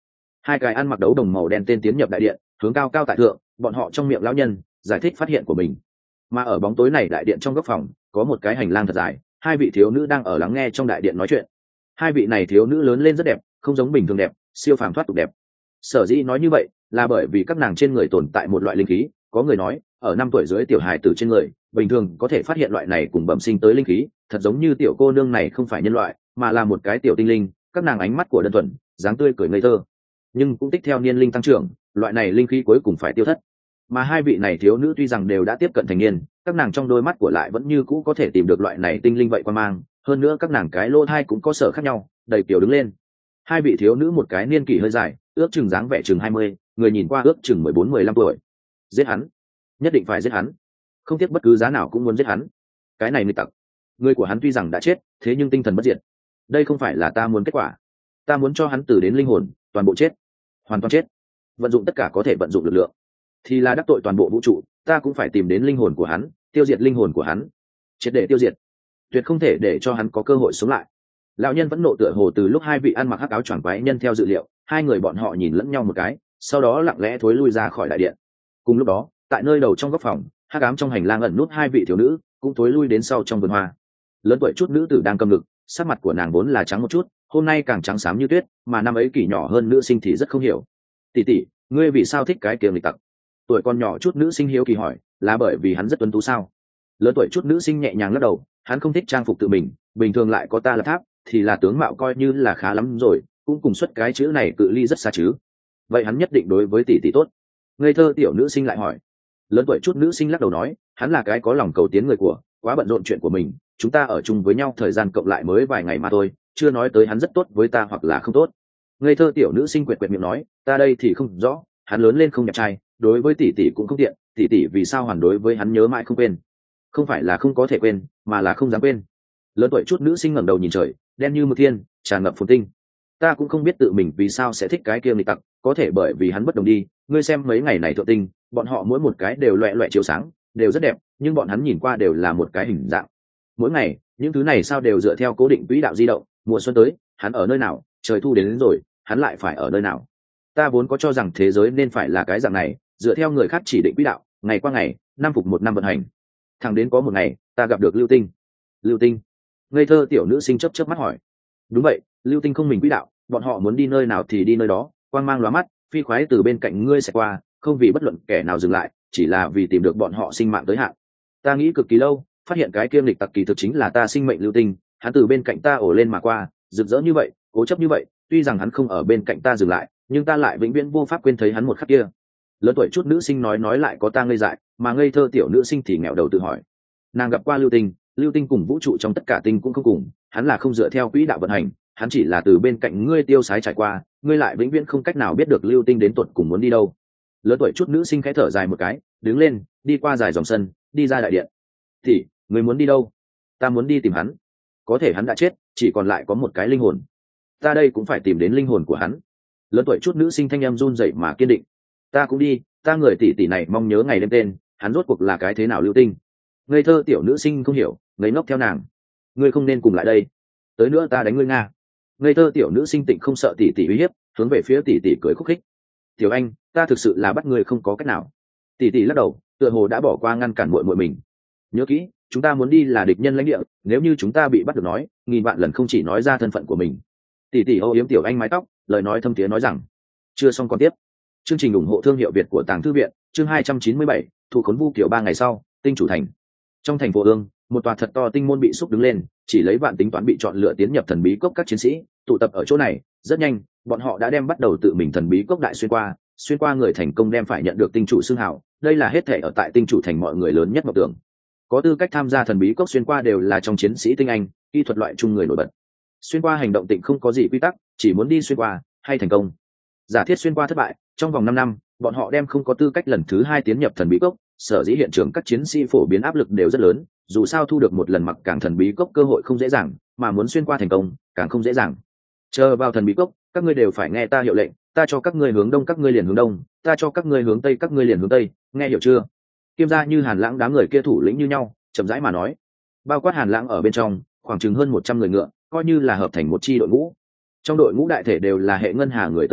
S1: Hai cái ăn mặc đấu đồng màu đen tên tiến nhập đại điện, hướng cao cao tại thượng, bọn họ trong miệng lão nhân giải thích phát hiện của mình. Mà ở bóng tối này đại điện trong góc phòng có một cái hành lang thật dài, hai vị thiếu nữ đang ở lắng nghe trong đại điện nói chuyện. Hai vị này thiếu nữ lớn lên rất đẹp, không giống bình thường đẹp, siêu phàm thoát tục đẹp. Sở dĩ nói như vậy là bởi vì các nàng trên người tồn tại một loại linh khí, có người nói ở 5 tuổi dưới tiểu hài tử trên người bình thường có thể phát hiện loại này cùng bẩm sinh tới linh khí, thật giống như tiểu cô nương này không phải nhân loại mà là một cái tiểu tinh linh. Các nàng ánh mắt của đơn thuần, dáng tươi cười ngây thơ, nhưng cũng tích theo niên linh tăng trưởng, loại này linh khí cuối cùng phải tiêu thất. Mà hai vị này thiếu nữ tuy rằng đều đã tiếp cận thành niên, các nàng trong đôi mắt của lại vẫn như cũ có thể tìm được loại này tinh linh vậy quan mang, hơn nữa các nàng cái lỗ thai cũng có sở khác nhau, đầy kiểu đứng lên. Hai vị thiếu nữ một cái niên kỷ hơi dài, ước chừng dáng vẻ chừng 20, người nhìn qua ước chừng 14-15 tuổi. Giết hắn, nhất định phải giết hắn, không tiếc bất cứ giá nào cũng muốn giết hắn. Cái này nghịch tặc, người của hắn tuy rằng đã chết, thế nhưng tinh thần bất diệt. Đây không phải là ta muốn kết quả, ta muốn cho hắn từ đến linh hồn toàn bộ chết, hoàn toàn chết, vận dụng tất cả có thể vận dụng lực lượng, thì là đắc tội toàn bộ vũ trụ, ta cũng phải tìm đến linh hồn của hắn, tiêu diệt linh hồn của hắn, triệt để tiêu diệt, tuyệt không thể để cho hắn có cơ hội sống lại. Lão nhân vẫn nộ tựa hồ từ lúc hai vị ăn mặc hắc áo choàng quái nhân theo dự liệu, hai người bọn họ nhìn lẫn nhau một cái, sau đó lặng lẽ thối lui ra khỏi đại điện. Cùng lúc đó, tại nơi đầu trong góc phòng, hắc ám trong hành lang ẩn nút hai vị thiếu nữ cũng thối lui đến sau trong vườn hoa. Lớn tuổi chút nữ tử đang cầm ngực, sắc mặt của nàng vốn là trắng một chút, hôm nay càng trắng xám như tuyết, mà năm ấy kỷ nhỏ hơn nữ sinh thì rất không hiểu. Tỷ tỷ, ngươi vì sao thích cái kiềm lịch tặc? Tuổi còn nhỏ chút nữ sinh hiếu kỳ hỏi, là bởi vì hắn rất tuấn tú sao? Lớn tuổi chút nữ sinh nhẹ nhàng lắc đầu, hắn không thích trang phục tự mình, bình thường lại có ta là tháp, thì là tướng mạo coi như là khá lắm rồi, cũng cùng xuất cái chữ này cự ly rất xa chứ. Vậy hắn nhất định đối với tỷ tỷ tốt. Ngây thơ tiểu nữ sinh lại hỏi. Lớn tuổi chút nữ sinh lắc đầu nói, hắn là cái có lòng cầu tiến người của, quá bận rộn chuyện của mình, chúng ta ở chung với nhau thời gian cộng lại mới vài ngày mà thôi, chưa nói tới hắn rất tốt với ta hoặc là không tốt. Ngây thơ tiểu nữ sinh quệt quệt miệng nói, ta đây thì không rõ, hắn lớn lên không đẹp trai, đối với tỷ tỷ cũng không tiện, tỷ tỷ vì sao hoàn đối với hắn nhớ mãi không quên? Không phải là không có thể quên, mà là không dám quên. Lớn tuổi chút nữ sinh ngẩng đầu nhìn trời, đen như mực thiên, tràn ngập phồn tinh. Ta cũng không biết tự mình vì sao sẽ thích cái kia nghịch tặc, có thể bởi vì hắn bất đồng đi. Ngươi xem mấy ngày này thượng tinh, bọn họ mỗi một cái đều loẹt loẹt chiếu sáng, đều rất đẹp, nhưng bọn hắn nhìn qua đều là một cái hình dạng. Mỗi ngày, những thứ này sao đều dựa theo cố định quỹ đạo di động. Mùa xuân tới, hắn ở nơi nào? Trời thu đến rồi, hắn lại phải ở nơi nào? Ta vốn có cho rằng thế giới nên phải là cái dạng này, dựa theo người khác chỉ định quỹ đạo, ngày qua ngày, năm phục một năm vận hành. Thẳng đến có một ngày, ta gặp được Lưu Tinh. Lưu Tinh? Ngây thơ tiểu nữ sinh chớp chớp mắt hỏi. Đúng vậy, Lưu Tinh không mình quỹ đạo, bọn họ muốn đi nơi nào thì đi nơi đó, quang mang lóa mắt, phi khoái từ bên cạnh ngươi sẽ qua, không vì bất luận kẻ nào dừng lại, chỉ là vì tìm được bọn họ sinh mạng tới hạn. Ta nghĩ cực kỳ lâu, phát hiện cái kiêm lịch tặc kỳ thực chính là ta sinh mệnh Lưu Tinh, hắn từ bên cạnh ta ổ lên mà qua, rực rỡ như vậy, cố chấp như vậy, tuy rằng hắn không ở bên cạnh ta dừng lại, nhưng ta lại vĩnh viễn vô pháp quên thấy hắn một khắc kia. Lớn tuổi chút nữ sinh nói lại có ta ngây dại, mà ngây thơ tiểu nữ sinh thì nghẹo đầu tự hỏi. Nàng gặp qua Lưu Tinh cùng vũ trụ trong tất cả tinh cũng không cùng, hắn là không dựa theo quỹ đạo vận hành, hắn chỉ là từ bên cạnh ngươi tiêu sái trải qua, ngươi lại vĩnh viễn không cách nào biết được Lưu Tinh đến tuột cùng muốn đi đâu. Lớn tuổi chút nữ sinh khẽ thở dài một cái, đứng lên, đi qua dài dòng sân, đi ra đại điện. Thì, ngươi muốn đi đâu? Ta muốn đi tìm hắn. Có thể hắn đã chết, chỉ còn lại có một cái linh hồn. Ta đây cũng phải tìm đến linh hồn của hắn. Lớn tuổi chút nữ sinh thanh em run rẩy mà kiên định. Ta cũng đi, ta người tỷ tỷ này mong nhớ ngày đêm tên, hắn rốt cuộc là cái thế nào Lưu Tinh? Ngây thơ tiểu nữ sinh không hiểu, ngây ngốc theo nàng. Ngươi không nên cùng lại đây, tới nữa ta đánh ngươi nga. Ngây thơ tiểu nữ sinh tịnh không sợ tỷ tỷ uy hiếp, hướng về phía tỷ tỷ cười khúc khích. Tiểu anh, ta thực sự là bắt ngươi không có cách nào. Tỷ tỷ lắc đầu, tựa hồ đã bỏ qua ngăn cản muội muội mình. Nhớ kỹ, chúng ta muốn đi là địch nhân lãnh địa, nếu như chúng ta bị bắt được nói, nghìn vạn lần không chỉ nói ra thân phận của mình. Tỷ tỷ âu yếm tiểu anh mái tóc, lời nói thâm tiếng nói rằng. Chưa xong còn tiếp. Chương trình ủng hộ thương hiệu Việt của Tàng Thư viện, chương 297, thủ khốn vu kiểu 3 ngày sau, tinh chủ thành. Trong thành phố Ương, một tòa thật to tinh môn bị xúc đứng lên, chỉ lấy vạn tính toán bị chọn lựa tiến nhập thần bí cốc các chiến sĩ tụ tập ở chỗ này. Rất nhanh, bọn họ đã đem bắt đầu tự mình thần bí cốc đại xuyên qua người thành công đem phải nhận được tinh chủ xưng hào. Đây là hết thể ở tại tinh chủ thành mọi người lớn nhất mộng tưởng. Có tư cách tham gia thần bí cốc xuyên qua đều là trong chiến sĩ tinh anh, kỹ thuật loại chung người nổi bật. Xuyên qua hành động tịnh không có gì quy tắc, chỉ muốn đi xuyên qua hay thành công. Giả thiết xuyên qua thất bại, trong vòng 5 năm bọn họ đem không có tư cách lần thứ 2 tiến nhập thần bí cốc. Sở dĩ hiện trường các chiến sĩ phổ biến áp lực đều rất lớn, dù sao thu được một lần mặc càng thần bí cốc cơ hội không dễ dàng, mà muốn xuyên qua thành công càng không dễ dàng. Chờ vào thần bí cốc, các ngươi đều phải nghe ta hiệu lệnh, ta cho các ngươi hướng đông các ngươi liền hướng đông, ta cho các ngươi hướng tây các ngươi liền hướng tây, nghe hiểu chưa? Kiêm gia như Hàn Lãng đám người kia thủ lĩnh như nhau, chậm rãi mà nói. Bao quát Hàn Lãng ở bên trong, khoảng chừng hơn 100 người ngựa, coi như là hợp thành một chi đội ngũ. Trong đội ngũ đại thể đều là hệ ngân hà người tới loại,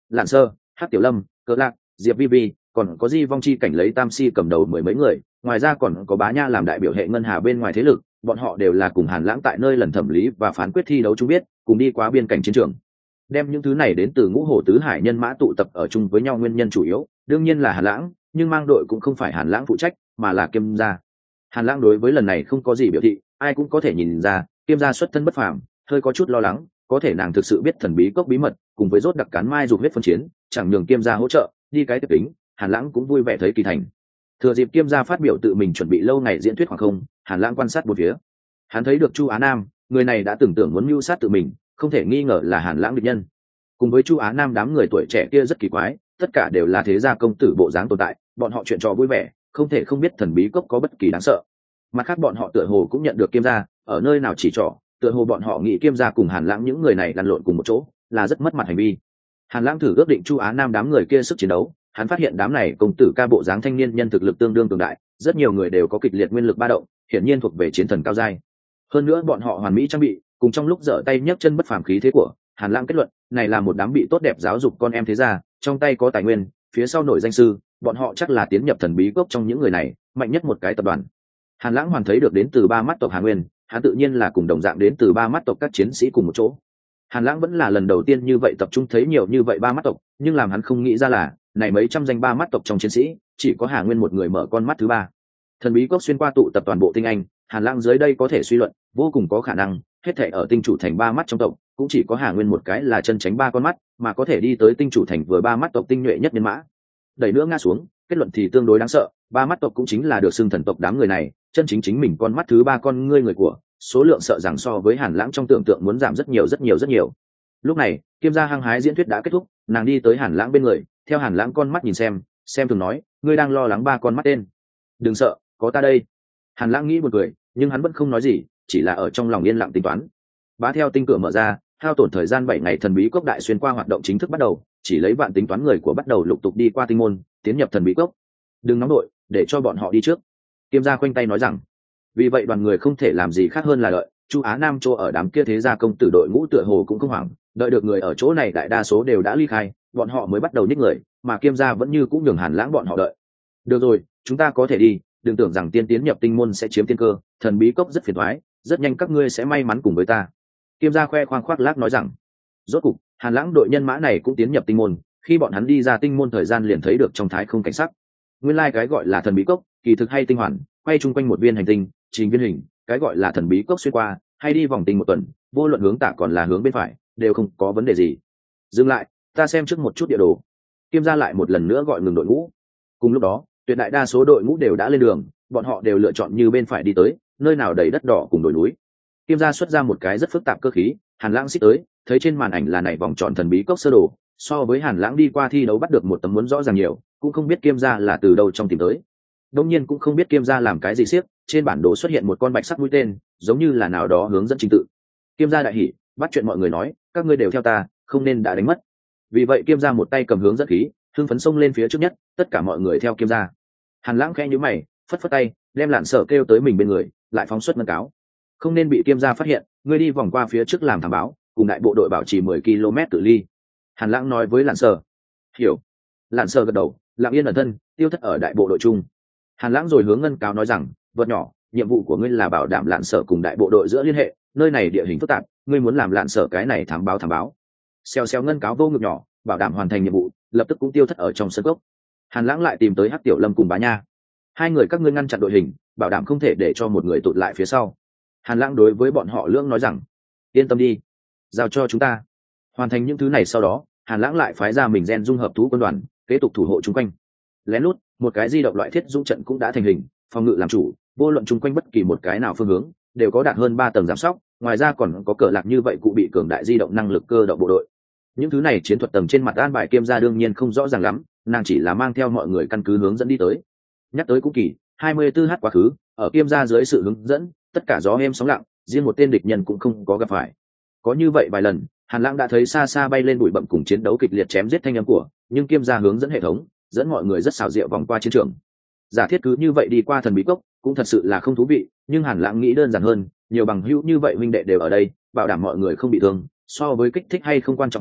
S1: Lạn Sơ, Hắc Tiểu Lâm, Cỡ Lạc, Diệp Vi Vi, còn có Di Vong Chi cảnh lấy Tam Si cầm đầu mười mấy người, ngoài ra còn có Bá Nha làm đại biểu hệ ngân hà bên ngoài thế lực, bọn họ đều là cùng Hàn Lãng tại nơi lần thẩm lý và phán quyết thi đấu chung biết, cùng đi qua biên cảnh chiến trường. Đem những thứ này đến từ Ngũ Hồ tứ hải nhân mã tụ tập ở chung với nhau nguyên nhân chủ yếu, đương nhiên là Hàn Lãng, nhưng mang đội cũng không phải Hàn Lãng phụ trách, mà là Kiêm gia. Hàn Lãng đối với lần này không có gì biểu thị, ai cũng có thể nhìn ra, Kiêm gia xuất thân bất phàm, hơi có chút lo lắng, có thể nàng thực sự biết thần bí cốc bí mật, cùng với rốt đặc cán mai dục huyết phân chiến, chẳng nhường Kiêm gia hỗ trợ, đi cái tiếp tính, Hàn Lãng cũng vui vẻ thấy kỳ thành. Thừa dịp Kiêm gia phát biểu tự mình chuẩn bị lâu ngày diễn thuyết khoảng không, Hàn Lãng quan sát một phía. Hắn thấy được Chu Á Nam, người này đã tưởng tượng muốn mưu sát tự mình, không thể nghi ngờ là Hàn Lãng địch nhân. Cùng với Chu Á Nam đám người tuổi trẻ kia rất kỳ quái, tất cả đều là thế gia công tử bộ dáng tồn tại, bọn họ chuyện trò vui vẻ, không thể không biết thần bí cốc có bất kỳ đáng sợ. Mặt khác bọn họ tựa hồ cũng nhận được Kiêm gia, ở nơi nào chỉ trỏ, tựa hồ bọn họ nghĩ Kiêm gia cùng Hàn Lãng những người này lăn lộn cùng một chỗ, là rất mất mặt hành vi. Hàn Lãng thử ước định Chu Á Nam đám người kia sức chiến đấu, hắn phát hiện đám này công tử ca bộ dáng thanh niên nhân thực lực tương đương cường đại, rất nhiều người đều có kịch liệt nguyên lực ba động, hiển nhiên thuộc về chiến thần cao giai. Hơn nữa bọn họ hoàn mỹ trang bị, cùng trong lúc giở tay nhấc chân bất phàm khí thế của Hàn Lãng kết luận, này là một đám bị tốt đẹp giáo dục con em thế gia, trong tay có tài nguyên, phía sau nổi danh sư, bọn họ chắc là tiến nhập thần bí cốc trong những người này, mạnh nhất một cái tập đoàn. Hàn Lãng hoàn thấy được đến từ ba mắt tộc Hà Nguyên, hắn tự nhiên là cùng đồng dạng đến từ ba mắt tộc các chiến sĩ cùng một chỗ. Hàn Lãng vẫn là lần đầu tiên như vậy tập trung thấy nhiều như vậy ba mắt tộc, nhưng làm hắn không nghĩ ra là, này mấy trăm danh ba mắt tộc trong chiến sĩ, chỉ có Hà Nguyên một người mở con mắt thứ ba. Thần bí cốc xuyên qua tụ tập toàn bộ tinh anh, Hàn Lãng dưới đây có thể suy luận, vô cùng có khả năng, hết thảy ở tinh chủ thành ba mắt trong tộc, cũng chỉ có Hà Nguyên một cái là chân tránh ba con mắt, mà có thể đi tới tinh chủ thành vừa ba mắt tộc tinh nhuệ nhất nhân mã. Đẩy nữa ngã xuống, kết luận thì tương đối đáng sợ, ba mắt tộc cũng chính là được xưng thần tộc đám người này, chân chính chính mình con mắt thứ ba con ngươi người của, số lượng sợ rằng so với Hàn Lãng trong tưởng tượng muốn giảm rất nhiều rất nhiều rất nhiều. Lúc này, Kiêm gia hăng hái diễn thuyết đã kết thúc, nàng đi tới Hàn Lãng bên người, theo Hàn Lãng con mắt nhìn xem thường nói, ngươi đang lo lắng ba con mắt tên. Đừng sợ, có ta đây. Hàn Lãng nghĩ một người, nhưng hắn vẫn không nói gì, chỉ là ở trong lòng yên lặng tính toán. Bá theo tinh cửa mở ra, hao tổn thời gian 7 ngày thần bí cốc đại xuyên qua hoạt động chính thức bắt đầu, chỉ lấy vạn tính toán người của bắt đầu lục tục đi qua tinh môn, tiến nhập thần bí cốc. Đừng nóng đội, để cho bọn họ đi trước. Kiêm gia khoanh tay nói rằng, vì vậy đoàn người không thể làm gì khác hơn là đợi. Chu Á Nam chỗ ở đám kia thế gia công tử đội ngũ tựa hồ cũng không hoảng, đợi được người ở chỗ này đại đa số đều đã ly khai, bọn họ mới bắt đầu nhích người, mà Kiêm gia vẫn như cũng nhường Hàn Lãng bọn họ đợi. Được rồi, chúng ta có thể đi, đừng tưởng rằng tiên tiến nhập tinh môn sẽ chiếm tiên cơ, thần bí cốc rất phiền toái, rất nhanh các ngươi sẽ may mắn cùng với ta. Kiêm gia khoe khoang khoác lác nói rằng, rốt cục Hàn Lãng đội nhân mã này cũng tiến nhập tinh môn, khi bọn hắn đi ra tinh môn thời gian liền thấy được trong thái không cảnh sắc. Nguyên lai cái gọi là thần bí cốc, kỳ thực hay tinh hoàn, quay chung quanh một viên hành tinh, trình viên hình, cái gọi là thần bí cốc xuyên qua, hay đi vòng tinh một tuần, vô luận hướng tả còn là hướng bên phải, đều không có vấn đề gì. Dừng lại, ta xem trước một chút địa đồ. Kiêm gia lại một lần nữa gọi ngừng đội ngũ. Cùng lúc đó, tuyệt đại đa số đội ngũ đều đã lên đường, bọn họ đều lựa chọn như bên phải đi tới, nơi nào đầy đất đỏ cùng đồi núi. Kiêm gia xuất ra một cái rất phức tạp cơ khí, Hàn Lãng xích tới, thấy trên màn ảnh là này vòng tròn thần bí cốc sơ đồ, so với Hàn Lãng đi qua thi đấu bắt được một tấm muốn rõ ràng nhiều, cũng không biết Kiêm gia là từ đâu trong tìm tới. Đương nhiên cũng không biết Kiêm gia làm cái gì siếc, trên bản đồ xuất hiện một con bạch sắc mũi tên, giống như là nào đó hướng dẫn trình tự. Kiêm gia đại hỉ, bắt chuyện mọi người nói, các ngươi đều theo ta, không nên đã đánh mất. Vì vậy Kiêm gia một tay cầm hướng dẫn khí, hưng phấn xông lên phía trước nhất, tất cả mọi người theo Kiêm gia. Hàn Lãng khẽ nhíu mày, phất phất tay, đem Lạn Sở kêu tới mình bên người, lại phóng xuất ngân cáo. Không nên bị Kiêm gia phát hiện, ngươi đi vòng qua phía trước làm thám báo, cùng đại bộ đội bảo trì 10 km cự ly. Hàn Lãng nói với Lạn Sở. Hiểu. Lạn Sở gật đầu, lặng yên ẩn thân, tiêu thất ở đại bộ đội chung. Hàn Lãng rồi hướng ngân cáo nói rằng, vật nhỏ, nhiệm vụ của ngươi là bảo đảm Lạn Sở cùng đại bộ đội giữa liên hệ, nơi này địa hình phức tạp, ngươi muốn làm Lạn Sở cái này thám báo. Xèo xèo ngân cáo vô ngực nhỏ, bảo đảm hoàn thành nhiệm vụ, lập tức cũng tiêu thất ở trong sân cốc. Hàn Lãng lại tìm tới Hắc Tiểu Lâm cùng Bá Nha. Hai người các ngươi ngăn chặn đội hình, bảo đảm không thể để cho một người tụt lại phía sau. Hàn Lãng đối với bọn họ lưỡng nói rằng, yên tâm đi, giao cho chúng ta. Hoàn thành những thứ này sau đó, Hàn Lãng lại phái ra mình gen dung hợp thú quân đoàn, kế tục thủ hộ chung quanh. Lén lút, một cái di động loại thiết dũng trận cũng đã thành hình, phòng ngự làm chủ, vô luận chung quanh bất kỳ một cái nào phương hướng, đều có đạt hơn 3 tầng giám sóc, ngoài ra còn có cờ lạc như vậy cụ bị cường đại di động năng lực cơ động bộ đội. Những thứ này chiến thuật tầng trên mặt an bài Kiêm gia đương nhiên không rõ ràng lắm, nàng chỉ là mang theo mọi người căn cứ hướng dẫn đi tới. Nhắc tới cũng kỳ, 24h quá khứ, ở Kiêm gia dưới sự hướng dẫn, tất cả gió êm sóng lặng, riêng một tên địch nhân cũng không có gặp phải. Có như vậy vài lần, Hàn Lãng đã thấy xa xa bay lên bụi bặm cùng chiến đấu kịch liệt chém giết thanh âm của, nhưng Kiêm gia hướng dẫn hệ thống, dẫn mọi người rất xảo diệu vòng qua chiến trường. Giả thiết cứ như vậy đi qua thần bí cốc, cũng thật sự là không thú vị, nhưng Hàn Lãng nghĩ đơn giản hơn, nhiều bằng hữu như vậy huynh đệ đều ở đây, bảo đảm mọi người không bị thương, so với kích thích hay không quan trọng hơn,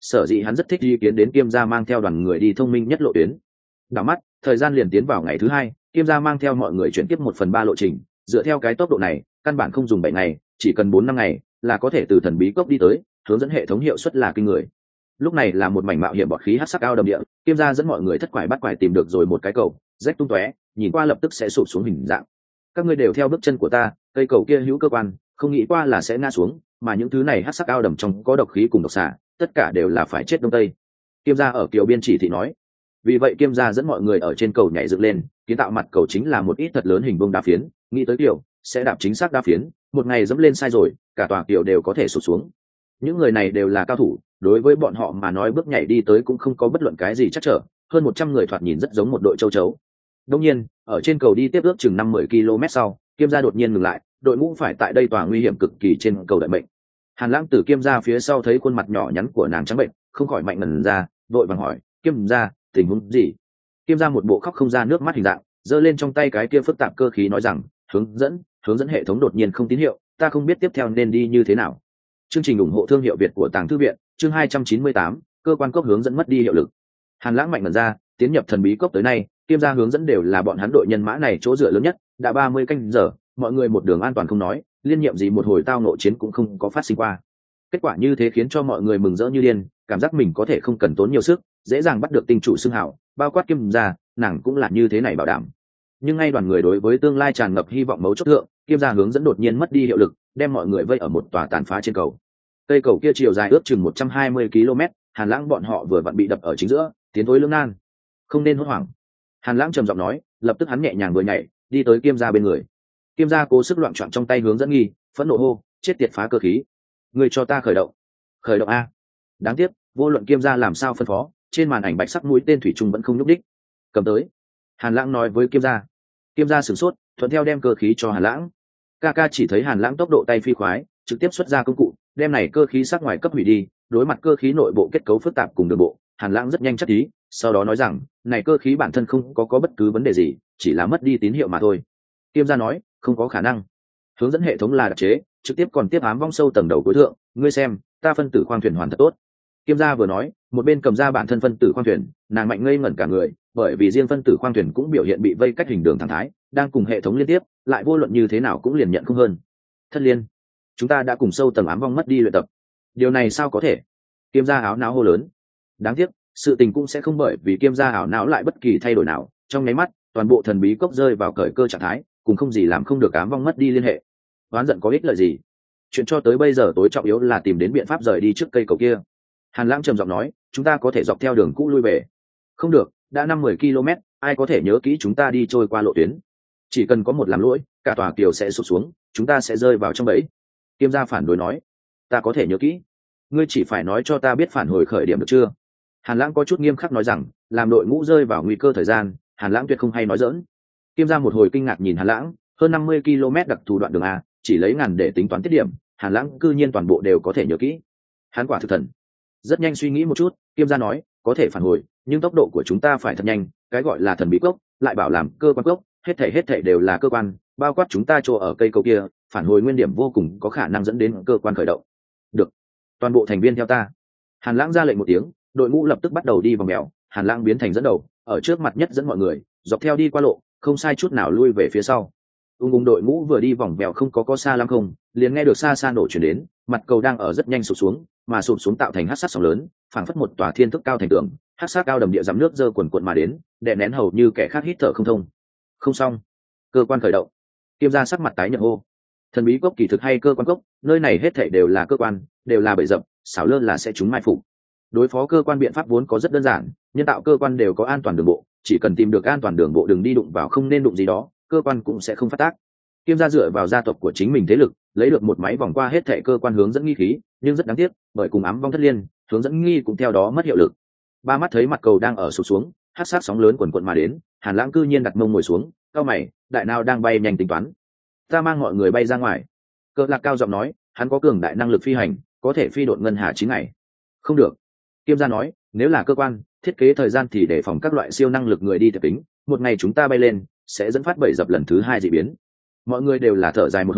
S1: sở dĩ hắn rất thích ý kiến đến Kiêm gia mang theo đoàn người đi thông minh nhất lộ tuyến. Đảo mắt thời gian liền tiến vào ngày thứ hai, Kiêm gia mang theo mọi người chuyển tiếp 1/3 lộ trình, dựa theo cái tốc độ này căn bản không dùng 7 ngày, chỉ cần 4-5 ngày là có thể từ thần bí cốc đi tới, hướng dẫn hệ thống hiệu suất là kinh người. Lúc này là một mảnh mạo hiểm bọt khí hắc sắc ao đầm địa, Kiêm gia dẫn mọi người thất quải bắt quải tìm được rồi một cái cầu rách tung tóe, nhìn qua lập tức sẽ sụp xuống hình dạng. Các ngươi đều theo bước chân của ta, cây cầu kia hữu cơ quan, không nghĩ qua là sẽ ngã xuống, mà những thứ này hắc sắc ao đầm trong có độc khí cùng độc xà, tất cả đều là phải chết đông tây. Kiêm gia ở kiều biên chỉ thị nói. Vì vậy Kiêm gia dẫn mọi người ở trên cầu nhảy dựng lên, kiến tạo mặt cầu chính là một ít thật lớn hình vuông đá phiến, nghĩ tới kiểu sẽ đạp chính xác đá phiến, một ngày dẫm lên sai rồi, cả tòa kiều đều có thể sụp xuống. Những người này đều là cao thủ, đối với bọn họ mà nói bước nhảy đi tới cũng không có bất luận cái gì chắc trở, hơn 100 người thoạt nhìn rất giống một đội châu chấu. Đương nhiên, ở trên cầu đi tiếp ước chừng 50 km sau, Kiêm gia đột nhiên ngừng lại, đội ngũ phải tại đây tòa nguy hiểm cực kỳ trên cầu đợi mệnh. Hàn Lãng từ Kiêm gia phía sau thấy khuôn mặt nhỏ nhắn của nàng trắng bệnh, không khỏi mạnh ngần ra, vội vàng hỏi, Kiêm gia, tình huống gì? Kiêm gia một bộ khóc không ra nước mắt hình dạng, giơ lên trong tay cái kia phức tạp cơ khí nói rằng, hướng dẫn hệ thống đột nhiên không tín hiệu, ta không biết tiếp theo nên đi như thế nào. Chương trình ủng hộ thương hiệu Việt của Tàng Thư viện, chương 298, cơ quan cốc hướng dẫn mất đi hiệu lực. Hàn Lãng mạnh ngần ra, tiến nhập thần bí cốc tới nay, Kiêm gia hướng dẫn đều là bọn hắn đội nhân mã này chỗ dựa lớn nhất, đã 30 canh giờ, mọi người một đường an toàn không nói, liên nhiệm gì một hồi tao nội chiến cũng không có phát sinh qua. Kết quả như thế khiến cho mọi người mừng rỡ như điên, cảm giác mình có thể không cần tốn nhiều sức, dễ dàng bắt được tinh chủ xưng hào, bao quát Kiêm gia, nàng cũng là như thế này bảo đảm. Nhưng ngay đoàn người đối với tương lai tràn ngập hy vọng mấu chốt thượng, Kiêm gia hướng dẫn đột nhiên mất đi hiệu lực, đem mọi người vây ở một tòa tàn phá trên cầu. Cây cầu kia chiều dài ước chừng 120 km, Hàn Lãng bọn họ vừa vặn bị đập ở chính giữa, tiến thối lưỡng nan. Không nên hốt hoảng. Hàn Lãng trầm giọng nói, lập tức hắn nhẹ nhàng vừa nhảy, đi tới Kiêm gia bên người. Kiêm gia cố sức loạn choạng trong tay hướng dẫn nghi, phẫn nộ hô, chết tiệt phá cơ khí. Người cho ta khởi động. Khởi động a. Đáng tiếc, vô luận Kiêm gia làm sao phân phó, trên màn ảnh bạch sắc mũi tên thủy trùng vẫn không nhúc đích. Cầm tới. Hàn Lãng nói với Kiêm gia. Kiêm gia sửng sốt, thuận theo đem cơ khí cho Hàn Lãng. Ca chỉ thấy Hàn Lãng tốc độ tay phi khoái, trực tiếp xuất ra công cụ, đem này cơ khí sắc ngoài cấp hủy đi. Đối mặt cơ khí nội bộ kết cấu phức tạp cùng đường bộ, Hàn Lãng rất nhanh chất ý, sau đó nói rằng, này cơ khí bản thân không có bất cứ vấn đề gì, chỉ là mất đi tín hiệu mà thôi. Kiêm gia nói, không có khả năng. Hướng dẫn hệ thống là đặc chế, trực tiếp còn tiếp ám vong sâu tầng đầu cuối thượng, ngươi xem, ta phân tử khoang thuyền hoàn thật tốt. Kiêm gia vừa nói, một bên cầm ra bản thân phân tử khoang thuyền, nàng mạnh ngây ngẩn cả người, bởi vì riêng phân tử khoang thuyền cũng biểu hiện bị vây cách hình đường thẳng thái, đang cùng hệ thống liên tiếp, lại vô luận như thế nào cũng liền nhận không hơn. Thất liên, chúng ta đã cùng sâu tầng ám vong mất đi luyện tập. Điều này sao có thể? Kiêm gia áo não hô lớn. Đáng tiếc, sự tình cũng sẽ không bởi vì Kiêm gia ảo não lại bất kỳ thay đổi nào, trong nháy mắt, toàn bộ thần bí cốc rơi vào cởi cơ trạng thái, cùng không gì làm không được, ám vong mất đi liên hệ. Oán giận có ích lợi gì? Chuyện cho tới bây giờ tối trọng yếu là tìm đến biện pháp rời đi trước cây cầu kia. Hàn Lãng trầm giọng nói, chúng ta có thể dọc theo đường cũ lui về. Không được, đã 50 km, ai có thể nhớ kỹ chúng ta đi trôi qua lộ tuyến? Chỉ cần có một làm lỗi, cả tòa kiều sẽ sụp xuống, chúng ta sẽ rơi vào trong bẫy. Kiêm gia phản đối nói, ta có thể nhớ kỹ, ngươi chỉ phải nói cho ta biết phản hồi khởi điểm được chưa? Hàn Lãng có chút nghiêm khắc nói rằng, làm đội ngũ rơi vào nguy cơ thời gian, Hàn Lãng tuyệt không hay nói dỡn. Kiêm gia một hồi kinh ngạc nhìn Hàn Lãng, hơn 50 km đặc thù đoạn đường a, chỉ lấy ngàn để tính toán tiết điểm, Hàn Lãng cư nhiên toàn bộ đều có thể nhớ kỹ. Hắn quả thực thần. Rất nhanh suy nghĩ một chút, Kiêm gia nói, có thể phản hồi, nhưng tốc độ của chúng ta phải thật nhanh, cái gọi là thần bí cốc, lại bảo làm cơ quan cốc, hết thảy đều là cơ quan, bao quát chúng ta chỗ ở cây cầu kia, phản hồi nguyên điểm vô cùng có khả năng dẫn đến cơ quan khởi động. Được, toàn bộ thành viên theo ta. Hàn Lãng ra lệnh một tiếng, đội ngũ lập tức bắt đầu đi vòng mèo, Hàn Lãng biến thành dẫn đầu, ở trước mặt nhất dẫn mọi người, dọc theo đi qua lộ, không sai chút nào lui về phía sau. Đội ngũ vừa đi vòng mèo không có xa lắm không, liền nghe được xa xa nổ chuyển đến, mặt cầu đang ở rất nhanh sụp xuống, mà sụp xuống tạo thành hắc sắc sóng lớn, phảng phất một tòa thiên thức cao thành tường, hắc sắc cao đầm địa dặm nước dơ cuồn cuộn mà đến, đè nén hầu như kẻ khác hít thở không thông. Không xong, cơ quan khởi động. Kiêm gia sắc mặt tái nhợt hô. Thần bí cốc kỳ thực hay cơ quan cốc, nơi này hết thảy đều là cơ quan, đều là bẫy dập, xảo lơ là sẽ trúng mai phục. Đối phó cơ quan biện pháp vốn có rất đơn giản, nhân tạo cơ quan đều có an toàn đường bộ, chỉ cần tìm được an toàn đường bộ, đừng đi đụng vào không nên đụng gì đó, cơ quan cũng sẽ không phát tác. Kiêm gia dựa vào gia tộc của chính mình thế lực, lấy được một máy vòng qua hết thảy cơ quan hướng dẫn nghi khí, nhưng rất đáng tiếc, bởi cùng ám vong thất liên, hướng dẫn nghi cũng theo đó mất hiệu lực. Ba mắt thấy mặt cầu đang ở sụp xuống, hắc sát sóng lớn cuồn cuộn mà đến, Hàn Lãng cư nhiên đặt mông ngồi xuống, cao mày, đại nào đang bay nhanh tính toán. Ta mang mọi người bay ra ngoài. Cơ Lạc cao giọng nói, hắn có cường đại năng lực phi hành, có thể phi độn ngân hà 9 ngày. Không được. Kiêm gia nói, nếu là cơ quan, thiết kế thời gian thì để phòng các loại siêu năng lực người đi tập tính, một ngày chúng ta bay lên, sẽ dẫn phát bẫy dập lần thứ 2 dị biến. Mọi người đều là thở dài một hơi,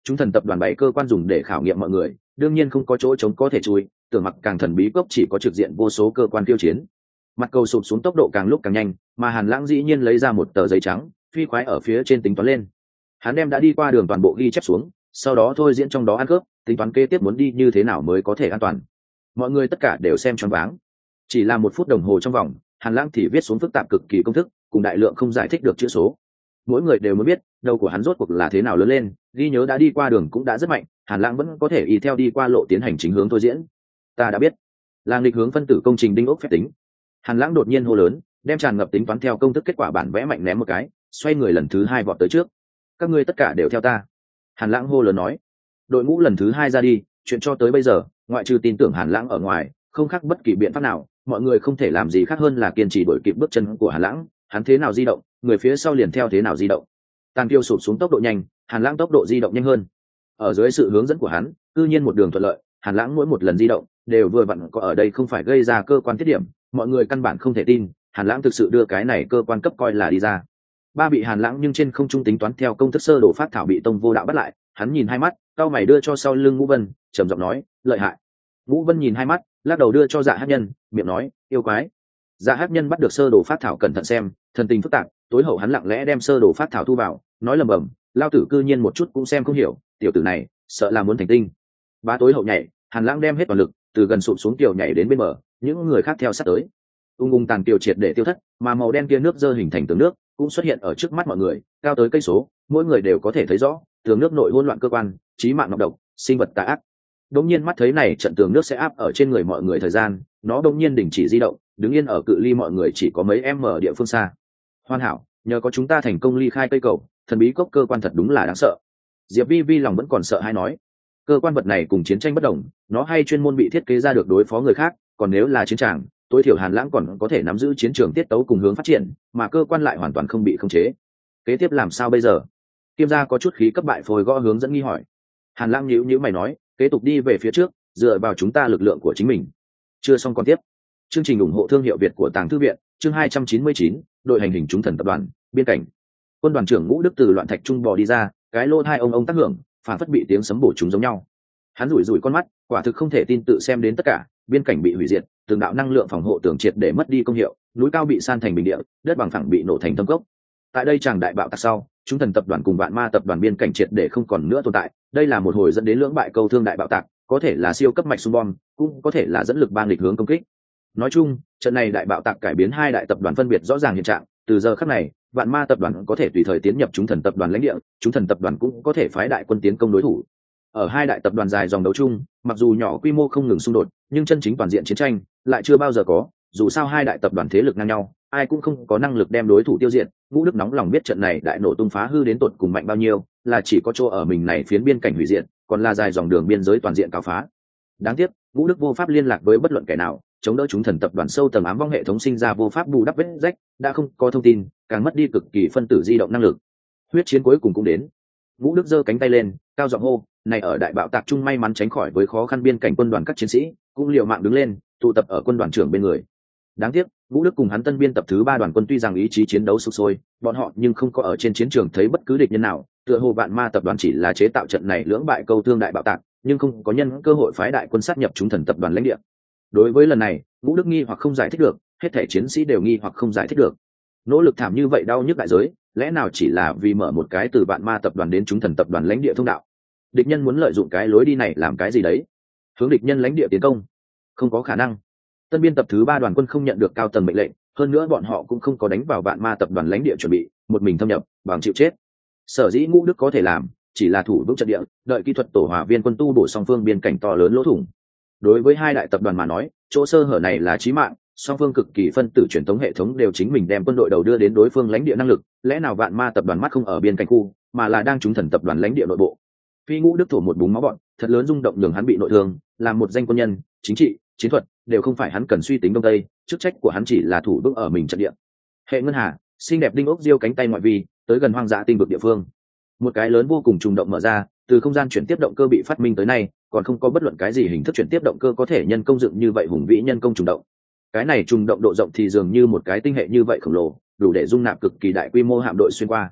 S1: chúng thần tập đoàn 7 cơ quan dùng để khảo nghiệm mọi người, đương nhiên không có chỗ trống có thể chui, tưởng mặc càng thần bí cốc chỉ có trực diện vô số cơ quan tiêu chiến. Mặt cầu sụp xuống tốc độ càng lúc càng nhanh, mà Hàn Lãng dĩ nhiên lấy ra một tờ giấy trắng, phi khoái ở phía trên tính toán lên. Hắn đem đã đi qua đường toàn bộ ghi chép xuống, sau đó thôi diễn trong đó ăn cướp, tính toán kế tiếp muốn đi như thế nào mới có thể an toàn. Mọi người tất cả đều xem choáng váng. Chỉ là 1 phút đồng hồ trong vòng, Hàn Lãng thì viết xuống phức tạp cực kỳ công thức, cùng đại lượng không giải thích được chữ số. Mỗi người đều muốn biết đầu của hắn rốt cuộc là thế nào lớn lên, ghi nhớ đã đi qua đường cũng đã rất mạnh, Hàn Lãng vẫn có thể y theo đi qua lộ tiến hành chính hướng thôi diễn. Ta đã biết, là nghịch hướng phân tử công trình đinh ốc phép tính. Hàn Lãng đột nhiên hô lớn, đem tràn ngập tính toán theo công thức kết quả bản vẽ mạnh ném một cái, xoay người lần thứ 2 vọt tới trước. Các ngươi tất cả đều theo ta. Hàn Lãng hô lớn nói. Đội ngũ lần thứ 2 ra đi, chuyện cho tới bây giờ, ngoại trừ tin tưởng Hàn Lãng ở ngoài, không khác bất kỳ biện pháp nào, mọi người không thể làm gì khác hơn là kiên trì đuổi kịp bước chân của Hàn Lãng, hắn thế nào di động, người phía sau liền theo thế nào di động. Tàn Kiêu sụp xuống tốc độ nhanh, Hàn Lãng tốc độ di động nhanh hơn. Ở dưới sự hướng dẫn của hắn, tự nhiên một đường thuận lợi, Hàn Lãng mỗi một lần di động đều vừa vặn có ở đây không phải gây ra cơ quan thiết điểm, mọi người căn bản không thể tin, Hàn Lãng thực sự đưa cái này cơ quan cấp coi là đi ra. Ba bị Hàn Lãng nhưng trên không trung tính toán theo công thức sơ đồ phát thảo bị Tông Vô Đạo bắt lại, hắn nhìn hai mắt, cau mày đưa cho sau lưng Ngũ Vân, trầm giọng nói, lợi hại. Ngũ Vân nhìn hai mắt, lắc đầu đưa cho Dạ Hắc Nhân, miệng nói, yêu quái. Dạ Hắc Nhân bắt được sơ đồ phát thảo cẩn thận xem, thần tình phức tạp, tối hậu hắn lặng lẽ đem sơ đồ phát thảo thu vào, nói lầm bầm, lao tử cư nhiên một chút cũng xem không hiểu, tiểu tử này, sợ là muốn thành tinh. Bá tối hậu nhảy, Hàn Lãng đem hết toàn lực, từ gần sụp xuống tiểu nhảy đến bên bờ, những người khác theo sát tới. Tàn kiều triệt để tiêu thất, mà màu đen kia nước dơ hình thành tường nước, cũng xuất hiện ở trước mắt mọi người, cao tới cây số, mỗi người đều có thể thấy rõ, tường nước nội hỗn loạn cơ quan, chí mạng nọc độc, sinh vật tà ác. Đống nhiên mắt thấy này trận tường nước sẽ áp ở trên người mọi người thời gian, nó đống nhiên đình chỉ di động, đứng yên ở cự ly mọi người chỉ có mấy em ở địa phương xa. Hoàn hảo, nhờ có chúng ta thành công ly khai cây cầu, thần bí cốc cơ quan thật đúng là đáng sợ. Diệp Vi Vi lòng vẫn còn sợ hay nói, cơ quan vật này cùng chiến tranh bất đồng, nó hay chuyên môn bị thiết kế ra được đối phó người khác, còn nếu là chiến tràng, tối thiểu Hàn Lãng còn có thể nắm giữ chiến trường tiết tấu cùng hướng phát triển, mà cơ quan lại hoàn toàn không bị khống chế. Kế tiếp làm sao bây giờ? Kiêm gia có chút khí cấp bại phôi gõ hướng dẫn nghi hỏi. Hàn Lãng nhíu mày nói, kế tục đi về phía trước, dựa vào chúng ta lực lượng của chính mình. Chưa xong còn tiếp. Chương trình ủng hộ thương hiệu Việt của Tàng Thư viện, chương 299, đội hành hình chúng thần tập đoàn, biên cảnh. Quân đoàn trưởng Ngũ Đức từ loạn thạch trung bò đi ra, cái lô hai ông tác hưởng, phản phất bị tiếng sấm bổ trúng giống nhau. Hắn rủi con mắt, quả thực không thể tin tự xem đến tất cả, biên cảnh bị hủy diệt, từng đạo năng lượng phòng hộ tường triệt để mất đi công hiệu, núi cao bị san thành bình địa, đất bằng phẳng bị nổ thành thâm cốc. Tại đây chàng đại bạo tạc sau, chúng thần tập đoàn cùng vạn ma tập đoàn biên cảnh triệt để không còn nữa tồn tại, đây là một hồi dẫn đến lưỡng bại câu thương đại bạo tạc, có thể là siêu cấp mạch xung bom, cũng có thể là dẫn lực bang nghịch hướng công kích. Nói chung, trận này đại bạo tạc cải biến hai đại tập đoàn phân biệt rõ ràng hiện trạng, từ giờ khắc này, vạn ma tập đoàn có thể tùy thời tiến nhập chúng thần tập đoàn lãnh địa, chúng thần tập đoàn cũng có thể phái đại quân tiến công đối thủ. Ở hai đại tập đoàn dài dòng đấu chung, mặc dù nhỏ quy mô không ngừng xung đột, nhưng chân chính toàn diện chiến tranh lại chưa bao giờ có, dù sao hai đại tập đoàn thế lực ngang nhau, ai cũng không có năng lực đem đối thủ tiêu diệt. Ngũ Đức nóng lòng biết trận này đại nổ tung phá hư đến tột cùng mạnh bao nhiêu, là chỉ có chỗ ở mình này phiến biên cảnh hủy diệt, còn là dài dòng đường biên giới toàn diện cáo phá. Đáng tiếc, Ngũ Đức vô pháp liên lạc với bất luận kẻ nào, chống đỡ chúng thần tập đoàn sâu tầng ám vong hệ thống sinh ra vô pháp bù đắp vết rách, đã không có thông tin, càng mất đi cực kỳ phân tử di động năng lực. Huyết chiến cuối cùng cũng đến. Ngũ Đức giơ cánh tay lên, cao giọng hô, này ở đại bạo tạc chung may mắn tránh khỏi với khó khăn biên cảnh quân đoàn các chiến sĩ, cũng liều mạng đứng lên, tụ tập ở quân đoàn trưởng bên người. Đáng tiếc, Ngũ Đức cùng hắn tân biên tập thứ 3 đoàn quân tuy rằng ý chí chiến đấu sục sôi, bọn họ nhưng không có ở trên chiến trường thấy bất cứ địch nhân nào, tựa hồ vạn ma tập đoàn chỉ là chế tạo trận này lưỡng bại câu thương đại bạo tạc, nhưng không có nhân cơ hội phái đại quân sát nhập chúng thần tập đoàn lãnh địa. Đối với lần này, Ngũ Đức nghi hoặc không giải thích được, hết thảy chiến sĩ đều nghi hoặc không giải thích được. Nỗ lực thảm như vậy đau nhức đại giới, lẽ nào chỉ là vì mở một cái từ vạn ma tập đoàn đến chúng thần tập đoàn lãnh địa thông đạo? Địch nhân muốn lợi dụng cái lối đi này làm cái gì đấy? Hướng địch nhân lãnh địa tiến công? Không có khả năng. Tân biên tập thứ 3 đoàn quân không nhận được cao tầng mệnh lệnh, hơn nữa bọn họ cũng không có đánh vào vạn ma tập đoàn lãnh địa chuẩn bị, một mình thâm nhập, bằng chịu chết. Sở dĩ Ngũ Đức có thể làm, chỉ là thủ vững trận địa, đợi kỹ thuật tổ hòa viên quân tu bổ song phương biên cảnh to lớn lỗ thủng. Đối với hai đại tập đoàn mà nói, chỗ sơ hở này là chí mạng, song phương cực kỳ phân tử truyền thống hệ thống đều chính mình đem quân đội đầu đưa đến đối phương lãnh địa năng lực, lẽ nào vạn ma tập đoàn mắt không ở biên cảnh khu, mà là đang trúng thần tập đoàn lãnh địa nội bộ. Phi Ngũ Đức thổ một búng máu bọn, thật lớn rung động nhường hắn bị nội thương, làm một danh quân nhân, chính trị, chiến thuật đều không phải hắn cần suy tính đông tây, chức trách của hắn chỉ là thủ vững ở mình trận địa. Hệ ngân hà, xinh đẹp đinh ốc diêu cánh tay ngoại vi, tới gần hoang dã tinh vực địa phương. Một cái lớn vô cùng trùng động mở ra, từ không gian chuyển tiếp động cơ bị phát minh tới nay, còn không có bất luận cái gì hình thức chuyển tiếp động cơ có thể nhân công dựng như vậy hùng vĩ nhân công trùng động. Cái này trùng động độ rộng thì dường như một cái tinh hệ như vậy khổng lồ, đủ để dung nạp cực kỳ đại quy mô hạm đội xuyên qua.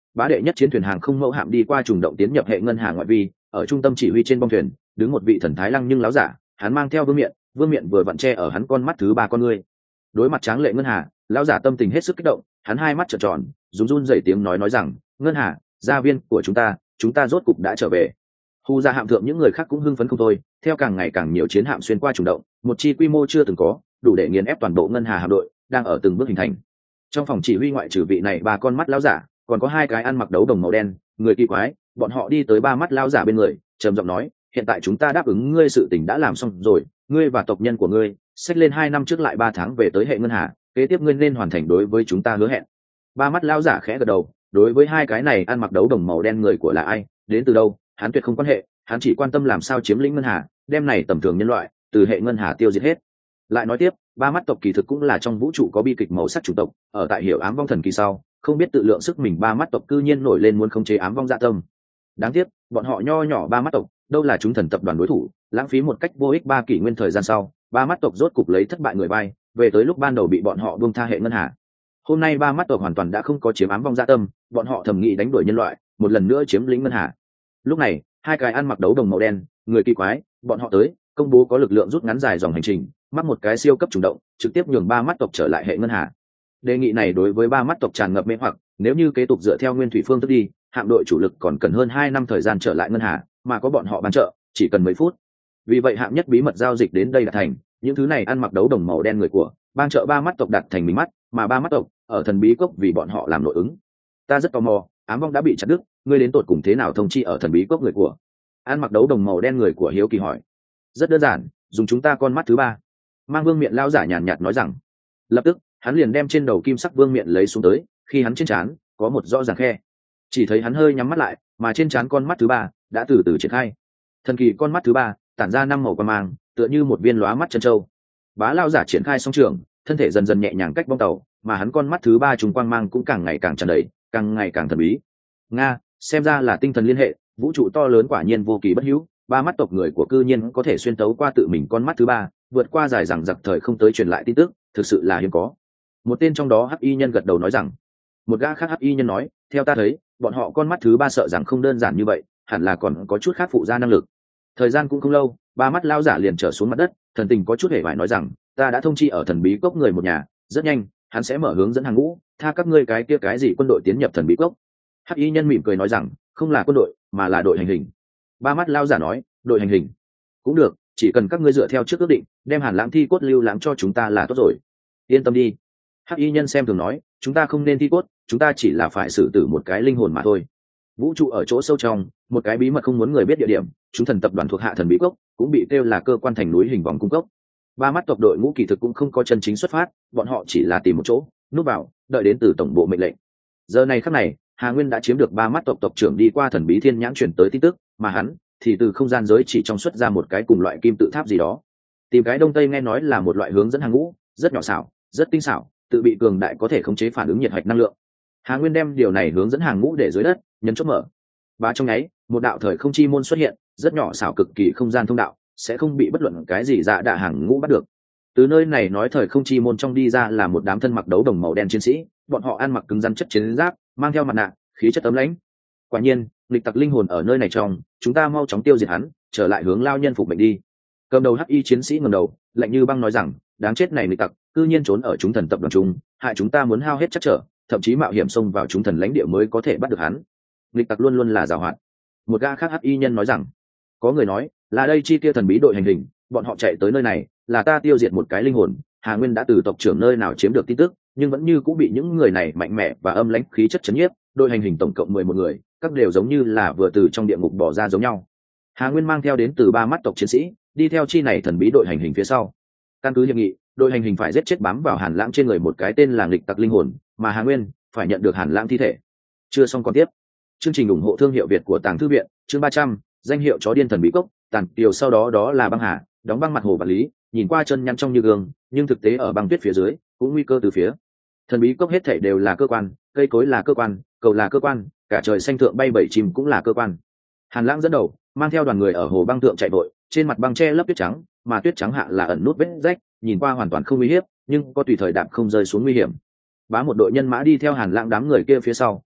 S1: Bá đệ nhất chiến thuyền hàng không mẫu hạm đi qua trùng động tiến nhập hệ ngân hà ngoại vi, ở trung tâm chỉ huy trên bong thuyền đứng một vị thần thái lăng nhưng láo giả, hắn mang theo vương miện vừa vặn che ở hắn con mắt thứ ba con ngươi. Đối mặt tráng lệ ngân hà, lão giả tâm tình hết sức kích động, hắn hai mắt trợn tròn, run run rẩy tiếng nói rằng, ngân hà, gia viên của chúng ta rốt cục đã trở về. Hù ra hạm thượng những người khác cũng hưng phấn không thôi, theo càng ngày càng nhiều chiến hạm xuyên qua trùng động, một chi quy mô chưa từng có, đủ để nghiền ép toàn bộ ngân hà hạm đội, đang ở từng bước hình thành. Trong phòng chỉ huy ngoại trừ vị này ba con mắt lão giả, còn có hai cái ăn mặc đấu đồng màu đen, người kỳ quái, bọn họ đi tới ba mắt lão giả bên người, trầm giọng nói, hiện tại chúng ta đáp ứng ngươi sự tình đã làm xong rồi, ngươi và tộc nhân của ngươi xách lên 2 năm trước lại 3 tháng về tới hệ ngân hà, kế tiếp ngươi nên hoàn thành đối với chúng ta hứa hẹn. Ba mắt lão giả khẽ gật đầu, đối với hai cái này ăn mặc đấu đồng màu đen người của là ai, đến từ đâu, hắn tuyệt không quan hệ, hắn chỉ quan tâm làm sao chiếm lĩnh ngân hà, đem này tầm thường nhân loại từ hệ ngân hà tiêu diệt hết. Lại nói tiếp, ba mắt tộc kỳ thực cũng là trong vũ trụ có bi kịch màu sắc chủng tộc, ở tại hiểu ám vong thần kỳ sau, không biết tự lượng sức mình ba mắt tộc cư nhiên nổi lên muốn khống chế ám vong dạ tâm. Đáng tiếc, bọn họ nho nhỏ ba mắt tộc, đâu là chúng thần tập đoàn đối thủ, lãng phí một cách vô ích 3 kỷ nguyên thời gian sau, ba mắt tộc rốt cục lấy thất bại người bay, về tới lúc ban đầu bị bọn họ buông tha hệ ngân hà. Hôm nay ba mắt tộc hoàn toàn đã không có chiếm ám vong dạ tâm, bọn họ thầm nghĩ đánh đuổi nhân loại, một lần nữa chiếm lĩnh ngân hà. Lúc này, hai cái ăn mặc đấu đồng màu đen, người kỳ quái, bọn họ tới, công bố có lực lượng rút ngắn dài dòng hành trình, mắc một cái siêu cấp trùng động, trực tiếp nhường ba mắt tộc trở lại hệ ngân hà. Đề nghị này đối với ba mắt tộc tràn ngập mê hoặc, nếu như kế tục dựa theo nguyên thủy phương thức đi, hạm đội chủ lực còn cần hơn 2 năm thời gian trở lại ngân hà, mà có bọn họ ban trợ, chỉ cần mấy phút. Vì vậy hạng nhất bí mật giao dịch đến đây là thành, những thứ này ăn mặc đấu đồng màu đen người của ban trợ ba mắt tộc đặt thành mình mắt, mà ba mắt tộc ở thần bí cốc vì bọn họ làm nội ứng. Ta rất tò mò, ám vong đã bị chặt đứt, ngươi đến tột cùng thế nào thông chi ở thần bí cốc người của? Ăn mặc đấu đồng màu đen người của hiếu kỳ hỏi. Rất đơn giản, dùng chúng ta con mắt thứ ba. Mang vương miện lao giả nhàn nhạt nói rằng. Lập tức hắn liền đem trên đầu kim sắc vương miện lấy xuống tới, khi hắn trên trán có một rõ ràng khe, chỉ thấy hắn hơi nhắm mắt lại, mà trên trán con mắt thứ ba đã từ từ triển khai. Thần kỳ con mắt thứ ba tản ra 5 màu quang mang, tựa như một viên lóa mắt chân châu. Bá lao giả triển khai song trường, thân thể dần dần nhẹ nhàng cách bong tàu, mà hắn con mắt thứ ba trùng quang mang cũng càng ngày càng tràn đầy, càng ngày càng thần bí. Nga, xem ra là tinh thần liên hệ, vũ trụ to lớn quả nhiên vô kỳ bất hữu, ba mắt tộc người của cư nhiên có thể xuyên tấu qua tự mình con mắt thứ ba, vượt qua dài dằng dặc thời không tới truyền lại tin tức, thực sự là hiếm có. Một tên trong đó hắc y nhân gật đầu nói rằng. Một gã khác hắc y nhân nói, theo ta thấy, bọn họ con mắt thứ ba sợ rằng không đơn giản như vậy, hẳn là còn có chút khác phụ gia năng lực. Thời gian cũng không lâu, ba mắt lao giả liền trở xuống mặt đất, thần tình có chút hề vải nói rằng, ta đã thông chi ở thần bí cốc người một nhà, rất nhanh hắn sẽ mở hướng dẫn hàng ngũ, tha các ngươi cái kia cái gì quân đội tiến nhập thần bí cốc. Hắc y nhân mỉm cười nói rằng, không là quân đội mà là đội hành hình. Ba mắt lao giả nói, đội hành hình cũng được, chỉ cần các ngươi dựa theo trước ước định, đem Hàn Lãng thi cốt lưu lãng cho chúng ta là tốt rồi. Yên tâm đi. Hắc y nhân xem thường nói, chúng ta không nên thi cốt, chúng ta chỉ là phải xử tử một cái linh hồn mà thôi. Vũ trụ ở chỗ sâu trong, một cái bí mật không muốn người biết địa điểm, chúng thần tập đoàn thuộc hạ thần bí cốc cũng bị kêu là cơ quan thành núi hình vòng cung cốc. Ba mắt tộc đội ngũ kỳ thực cũng không có chân chính xuất phát, bọn họ chỉ là tìm một chỗ núp vào, đợi đến từ tổng bộ mệnh lệnh. Giờ này khắc này, Hà Nguyên đã chiếm được ba mắt tộc tộc trưởng đi qua thần bí thiên nhãn chuyển tới tin tức, mà hắn thì từ không gian giới chỉ trong xuất ra một cái cùng loại kim tự tháp gì đó. Tìm cái đông tây nghe nói là một loại hướng dẫn hàng ngũ, rất nhỏ xảo, rất tinh xảo, tự bị cường đại có thể khống chế phản ứng nhiệt hạch năng lượng. Hà Nguyên đem điều này hướng dẫn hàng ngũ để dưới đất, nhấn chốt mở. Và trong nháy, một đạo thời không chi môn xuất hiện, rất nhỏ xảo cực kỳ không gian thông đạo, sẽ không bị bất luận cái gì dạ đạ hàng ngũ bắt được. Từ nơi này nói thời không chi môn trong đi ra là một đám thân mặc đấu đồng màu đen chiến sĩ, bọn họ ăn mặc cứng rắn chất chiến giáp, mang theo mặt nạ, khí chất ấm lãnh. Quả nhiên, nghịch tặc linh hồn ở nơi này trong, chúng ta mau chóng tiêu diệt hắn, trở lại hướng lao nhân phục mệnh đi. Cầm đầu hắc y chiến sĩ ngẩng đầu, lạnh như băng nói rằng, đáng chết này nghịch tặc, cư nhiên trốn ở chúng thần tập đoàn chúng, hại chúng ta muốn hao hết chắc trở, thậm chí mạo hiểm xông vào chúng thần lãnh địa mới có thể bắt được hắn. Nghịch tặc luôn luôn là giàu hoạt. Một gã khác hắc y nhân nói rằng, có người nói là đây chi kia thần bí đội hành hình, bọn họ chạy tới nơi này là ta tiêu diệt một cái linh hồn. Hà Nguyên đã từ tộc trưởng nơi nào chiếm được tin tức, nhưng vẫn như cũng bị những người này mạnh mẽ và âm lãnh khí chất chấn nhiếp. Đội hành hình tổng cộng 11 người, các đều giống như là vừa từ trong địa ngục bỏ ra giống nhau. Hà Nguyên mang theo đến từ ba mắt tộc chiến sĩ, đi theo chi này thần bí đội hành hình phía sau. Căn cứ hiệp nghị, đội hành hình phải giết chết bám vào Hàn Lãng trên người một cái tên là nghịch tặc linh hồn, mà Hà Nguyên phải nhận được Hàn Lãng thi thể. Chưa xong còn tiếp. Chương trình ủng hộ thương hiệu Việt của Tàng Thư viện, chương 300, danh hiệu chó điên thần bí cốc, tàn điều sau đó là băng hà, đóng băng mặt hồ vật lý, nhìn qua chân nhăn trong như gương, nhưng thực tế ở băng tuyết phía dưới, cũng nguy cơ từ phía. Thần bí cốc hết thảy đều là cơ quan, cây cối là cơ quan, cầu là cơ quan, cả trời xanh thượng bay bảy chim cũng là cơ quan. Hàn Lãng dẫn đầu, mang theo đoàn người ở hồ băng thượng chạy vội, trên mặt băng che lấp tuyết trắng, mà tuyết trắng hạ là ẩn nút vết rách, nhìn qua hoàn toàn không nguy hiểm, nhưng có tùy thời đạp không rơi xuống nguy hiểm. Bá một đội nhân mã đi theo Hàn Lãng đám người kia phía sau,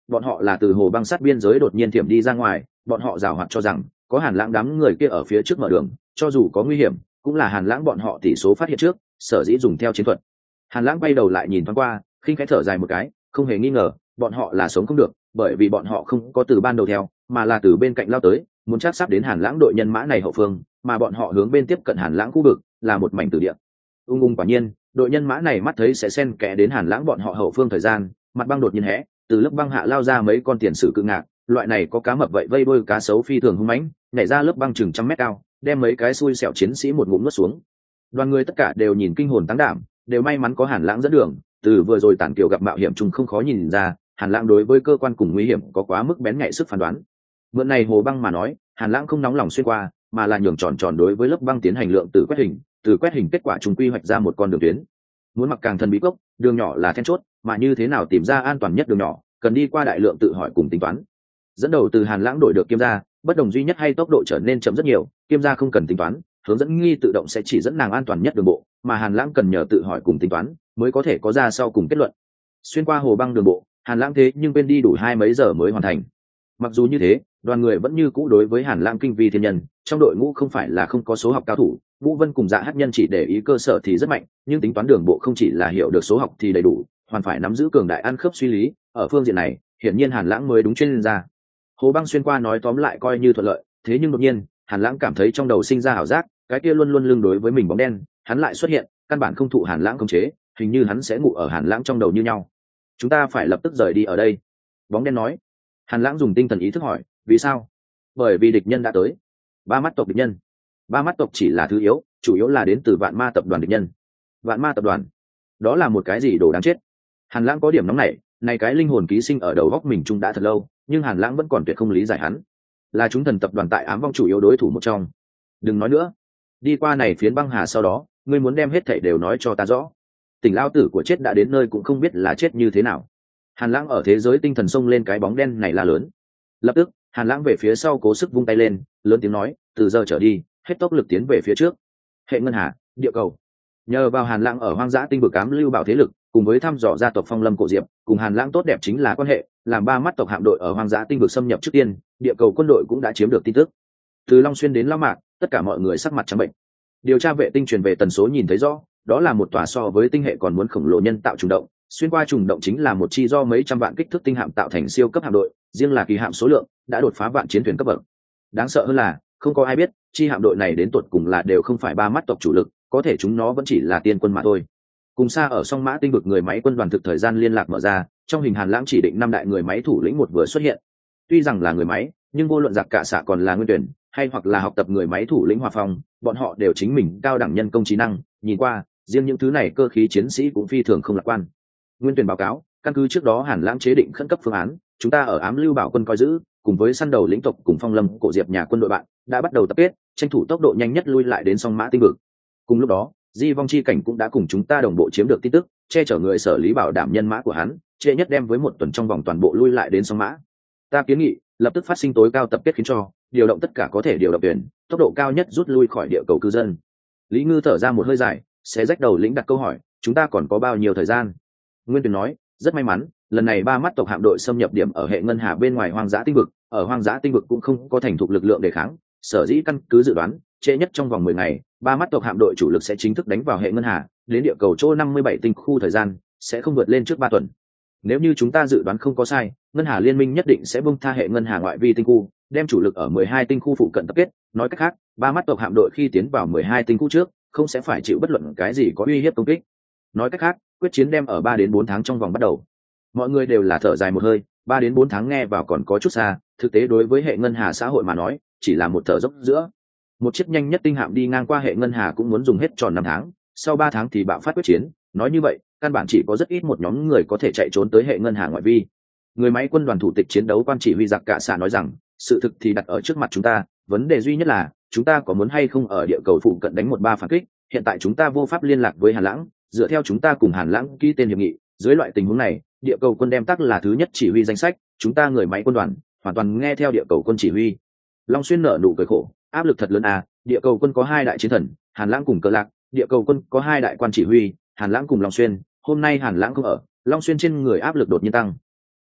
S1: bọn họ là từ hồ băng sát biên giới đột nhiên thiểm đi ra ngoài, bọn họ giảo hoạt cho rằng có Hàn Lãng đám người kia ở phía trước mở đường, cho dù có nguy hiểm cũng là Hàn Lãng bọn họ tỷ số phát hiện trước, sở dĩ dùng theo chiến thuật. Hàn Lãng bay đầu lại nhìn thoáng qua, khinh khẽ thở dài một cái, không hề nghi ngờ bọn họ là sống không được, bởi vì bọn họ không có từ ban đầu theo, mà là từ bên cạnh lao tới, muốn chắc sắp đến Hàn Lãng đội nhân mã này hậu phương, mà bọn họ hướng bên tiếp cận Hàn Lãng khu vực là một mảnh tử địa. Quả nhiên đội nhân mã này mắt thấy sẽ xen kẽ đến Hàn Lãng bọn họ hậu phương thời gian, mặt băng đột nhiên hé, từ lớp băng hạ lao ra mấy con tiền sử cự ngạc, loại này có cá mập vậy vây đuôi cá sấu phi thường hung mãnh, nhảy ra lớp băng chừng 100 mét cao, đem mấy cái xui xẻo chiến sĩ một ngụm nuốt xuống. Đoàn người tất cả đều nhìn kinh hồn táng đảm, đều may mắn có Hàn Lãng dẫn đường, từ vừa rồi Tản Kiều gặp mạo hiểm chung không khó nhìn ra, Hàn Lãng đối với cơ quan cùng nguy hiểm có quá mức bén nhạy sức phán đoán. Mượn này hồ băng mà nói, Hàn Lãng không nóng lòng xuyên qua, mà là nhường tròn tròn đối với lớp băng tiến hành lượng từ quét hình kết quả chúng quy hoạch ra một con đường tuyến. Muốn mặc càng thần bí cốc, đường nhỏ là then chốt, mà như thế nào tìm ra an toàn nhất đường nhỏ, cần đi qua đại lượng tự hỏi cùng tính toán. Dẫn đầu từ Hàn Lãng đổi được Kiêm gia, bất đồng duy nhất hay tốc độ trở nên chậm rất nhiều, Kiêm gia không cần tính toán, hướng dẫn nghi tự động sẽ chỉ dẫn nàng an toàn nhất đường bộ, mà Hàn Lãng cần nhờ tự hỏi cùng tính toán mới có thể có ra sau cùng kết luận. Xuyên qua hồ băng đường bộ, Hàn Lãng thế nhưng bên đi đủ 2 mấy giờ mới hoàn thành. Mặc dù như thế, đoàn người vẫn như cũ đối với Hàn Lãng kinh vi thiên nhân, trong đội ngũ không phải là không có số học cao thủ, Vũ Vân cùng Dạ Hắc Nhân chỉ để ý cơ sở thì rất mạnh, nhưng tính toán đường bộ không chỉ là hiểu được số học thì đầy đủ, hoàn phải nắm giữ cường đại ăn khớp suy lý, ở phương diện này, hiển nhiên Hàn Lãng mới đúng chuyên gia. Hồ băng xuyên qua nói tóm lại coi như thuận lợi, thế nhưng đột nhiên, Hàn Lãng cảm thấy trong đầu sinh ra ảo giác, cái kia luôn luôn lưng đối với mình bóng đen, hắn lại xuất hiện, căn bản không thụ Hàn Lãng khống chế, hình như hắn sẽ ngủ ở Hàn Lãng trong đầu như nhau. Chúng ta phải lập tức rời đi ở đây. Bóng đen nói. Hàn Lãng dùng tinh thần ý thức hỏi, vì sao? Bởi vì địch nhân đã tới. Ba mắt tộc địch nhân. Ba mắt tộc chỉ là thứ yếu, chủ yếu là đến từ Vạn Ma tập đoàn địch nhân. Vạn Ma tập đoàn? Đó là một cái gì đồ đáng chết? Hàn Lãng có điểm nóng nảy, này cái linh hồn ký sinh ở đầu góc mình chung đã thật lâu, nhưng Hàn Lãng vẫn còn tuyệt không lý giải hắn. Là chúng thần tập đoàn tại ám vong chủ yếu đối thủ một trong. Đừng nói nữa. Đi qua này phiến băng hà sau đó, ngươi muốn đem hết thảy đều nói cho ta rõ. Tỉnh lao tử của chết đã đến nơi cũng không biết là chết như thế nào. Hàn Lãng ở thế giới tinh thần xông lên cái bóng đen này là lớn. Lập tức, Hàn Lãng về phía sau cố sức vung tay lên, lớn tiếng nói, từ giờ trở đi, hết tốc lực tiến về phía trước. Hệ ngân hà, địa cầu. Nhờ vào Hàn Lãng ở hoang dã tinh vực ám lưu bảo thế lực, cùng với thăm dò gia tộc Phong Lâm Cổ Diệp, cùng Hàn Lãng tốt đẹp chính là quan hệ, làm ba mắt tộc hạm đội ở hoang dã tinh vực xâm nhập trước tiên, địa cầu quân đội cũng đã chiếm được tin tức. Từ Long Xuyên đến Lao Mạc, tất cả mọi người sắc mặt trắng bệnh. Điều tra vệ tinh truyền về tần số nhìn thấy rõ, đó là một tòa so với tinh hệ còn muốn khổng lồ nhân tạo trùng động, xuyên qua trùng động chính là một chi do mấy trăm vạn kích thước tinh hạm tạo thành siêu cấp hạm đội, riêng là kỳ hạm số lượng đã đột phá vạn chiến thuyền cấp bậc. Đáng sợ hơn là không có ai biết chi hạm đội này đến tột cùng là đều không phải ba mắt tộc chủ lực, có thể chúng nó vẫn chỉ là tiên quân mà thôi. Cùng xa ở song mã tinh vực người máy quân đoàn thực thời gian liên lạc mở ra, trong hình Hàn Lãng chỉ định 5 đại người máy thủ lĩnh một vừa xuất hiện. Tuy rằng là người máy, nhưng vô luận giặc cả xạ còn là nguyên tuyển, hay hoặc là học tập người máy thủ lĩnh Hòa Phong, bọn họ đều chính mình cao đẳng nhân công trí năng, nhìn qua, riêng những thứ này cơ khí chiến sĩ cũng phi thường không lạc quan. Nguyên tuyển báo cáo, căn cứ trước đó Hàn Lãng chế định khẩn cấp phương án, chúng ta ở ám lưu bảo quân coi giữ, cùng với săn đầu lĩnh tộc cùng Phong Lâm Cổ Diệp nhà quân đội bạn, đã bắt đầu tập kết, tranh thủ tốc độ nhanh nhất lui lại đến song mã tinh vực. Cùng lúc đó, Di Vong Chi Cảnh cũng đã cùng chúng ta đồng bộ chiếm được tin tức, che chở người xử lý bảo đảm nhân mã của hắn, trễ nhất đem với 1 tuần trong vòng toàn bộ lui lại đến song mã. Ta kiến nghị lập tức phát sinh tối cao tập kết khiến cho điều động tất cả có thể điều động tuyển, tốc độ cao nhất rút lui khỏi địa cầu cư dân. Lý Ngư thở ra một hơi dài, xé rách đầu lĩnh đặt câu hỏi, chúng ta còn có bao nhiêu thời gian? Nguyên Tuyền nói, rất may mắn, lần này ba mắt tộc hạm đội xâm nhập điểm ở hệ ngân hà bên ngoài hoang dã tinh vực, ở hoang dã tinh vực cũng không có thành thục lực lượng đề kháng, sở dĩ căn cứ dự đoán, trễ nhất trong vòng 10 ngày, ba mắt tộc hạm đội chủ lực sẽ chính thức đánh vào hệ ngân hà, đến địa cầu chỗ 57 tinh khu thời gian sẽ không vượt lên trước 3 tuần. Nếu như chúng ta dự đoán không có sai, ngân hà liên minh nhất định sẽ bung tha hệ ngân hà ngoại vi tinh khu, đem chủ lực ở 12 tinh khu phụ cận tập kết. Nói cách khác, ba mắt tộc hạm đội khi tiến vào 12 tinh khu trước, không sẽ phải chịu bất luận cái gì có uy hiếp công kích. Nói cách khác, quyết chiến đem ở 3 đến 4 tháng trong vòng bắt đầu. Mọi người đều là thở dài một hơi, 3 đến 4 tháng nghe vào còn có chút xa, thực tế đối với hệ ngân hà xã hội mà nói, chỉ là một thở dốc giữa. Một chiếc nhanh nhất tinh hạm đi ngang qua hệ ngân hà cũng muốn dùng hết tròn 5 tháng, sau 3 tháng thì bạo phát quyết chiến. Nói như vậy, căn bản chỉ có rất ít một nhóm người có thể chạy trốn tới hệ ngân hà ngoại vi. Người máy quân đoàn thủ tịch chiến đấu quan chỉ huy giặc cả xạ nói rằng, sự thực thì đặt ở trước mặt chúng ta, vấn đề duy nhất là chúng ta có muốn hay không ở địa cầu phụ cận đánh 1-3 phản kích. Hiện tại chúng ta vô pháp liên lạc với Hàn Lãng, dựa theo chúng ta cùng Hàn Lãng ký tên hiệp nghị, dưới loại tình huống này, địa cầu quân đem tắc là thứ nhất chỉ huy danh sách, chúng ta người máy quân đoàn hoàn toàn nghe theo địa cầu quân chỉ huy. Long Xuyên nở nụ cười khổ, áp lực thật lớn à, địa cầu quân có 2 đại chiến thần, Hàn Lãng cùng Cờ Lạc, địa cầu quân có 2 đại quan chỉ huy, Hàn Lãng cùng Long Xuyên, hôm nay Hàn Lãng không ở, Long Xuyên trên người áp lực đột nhiên tăng.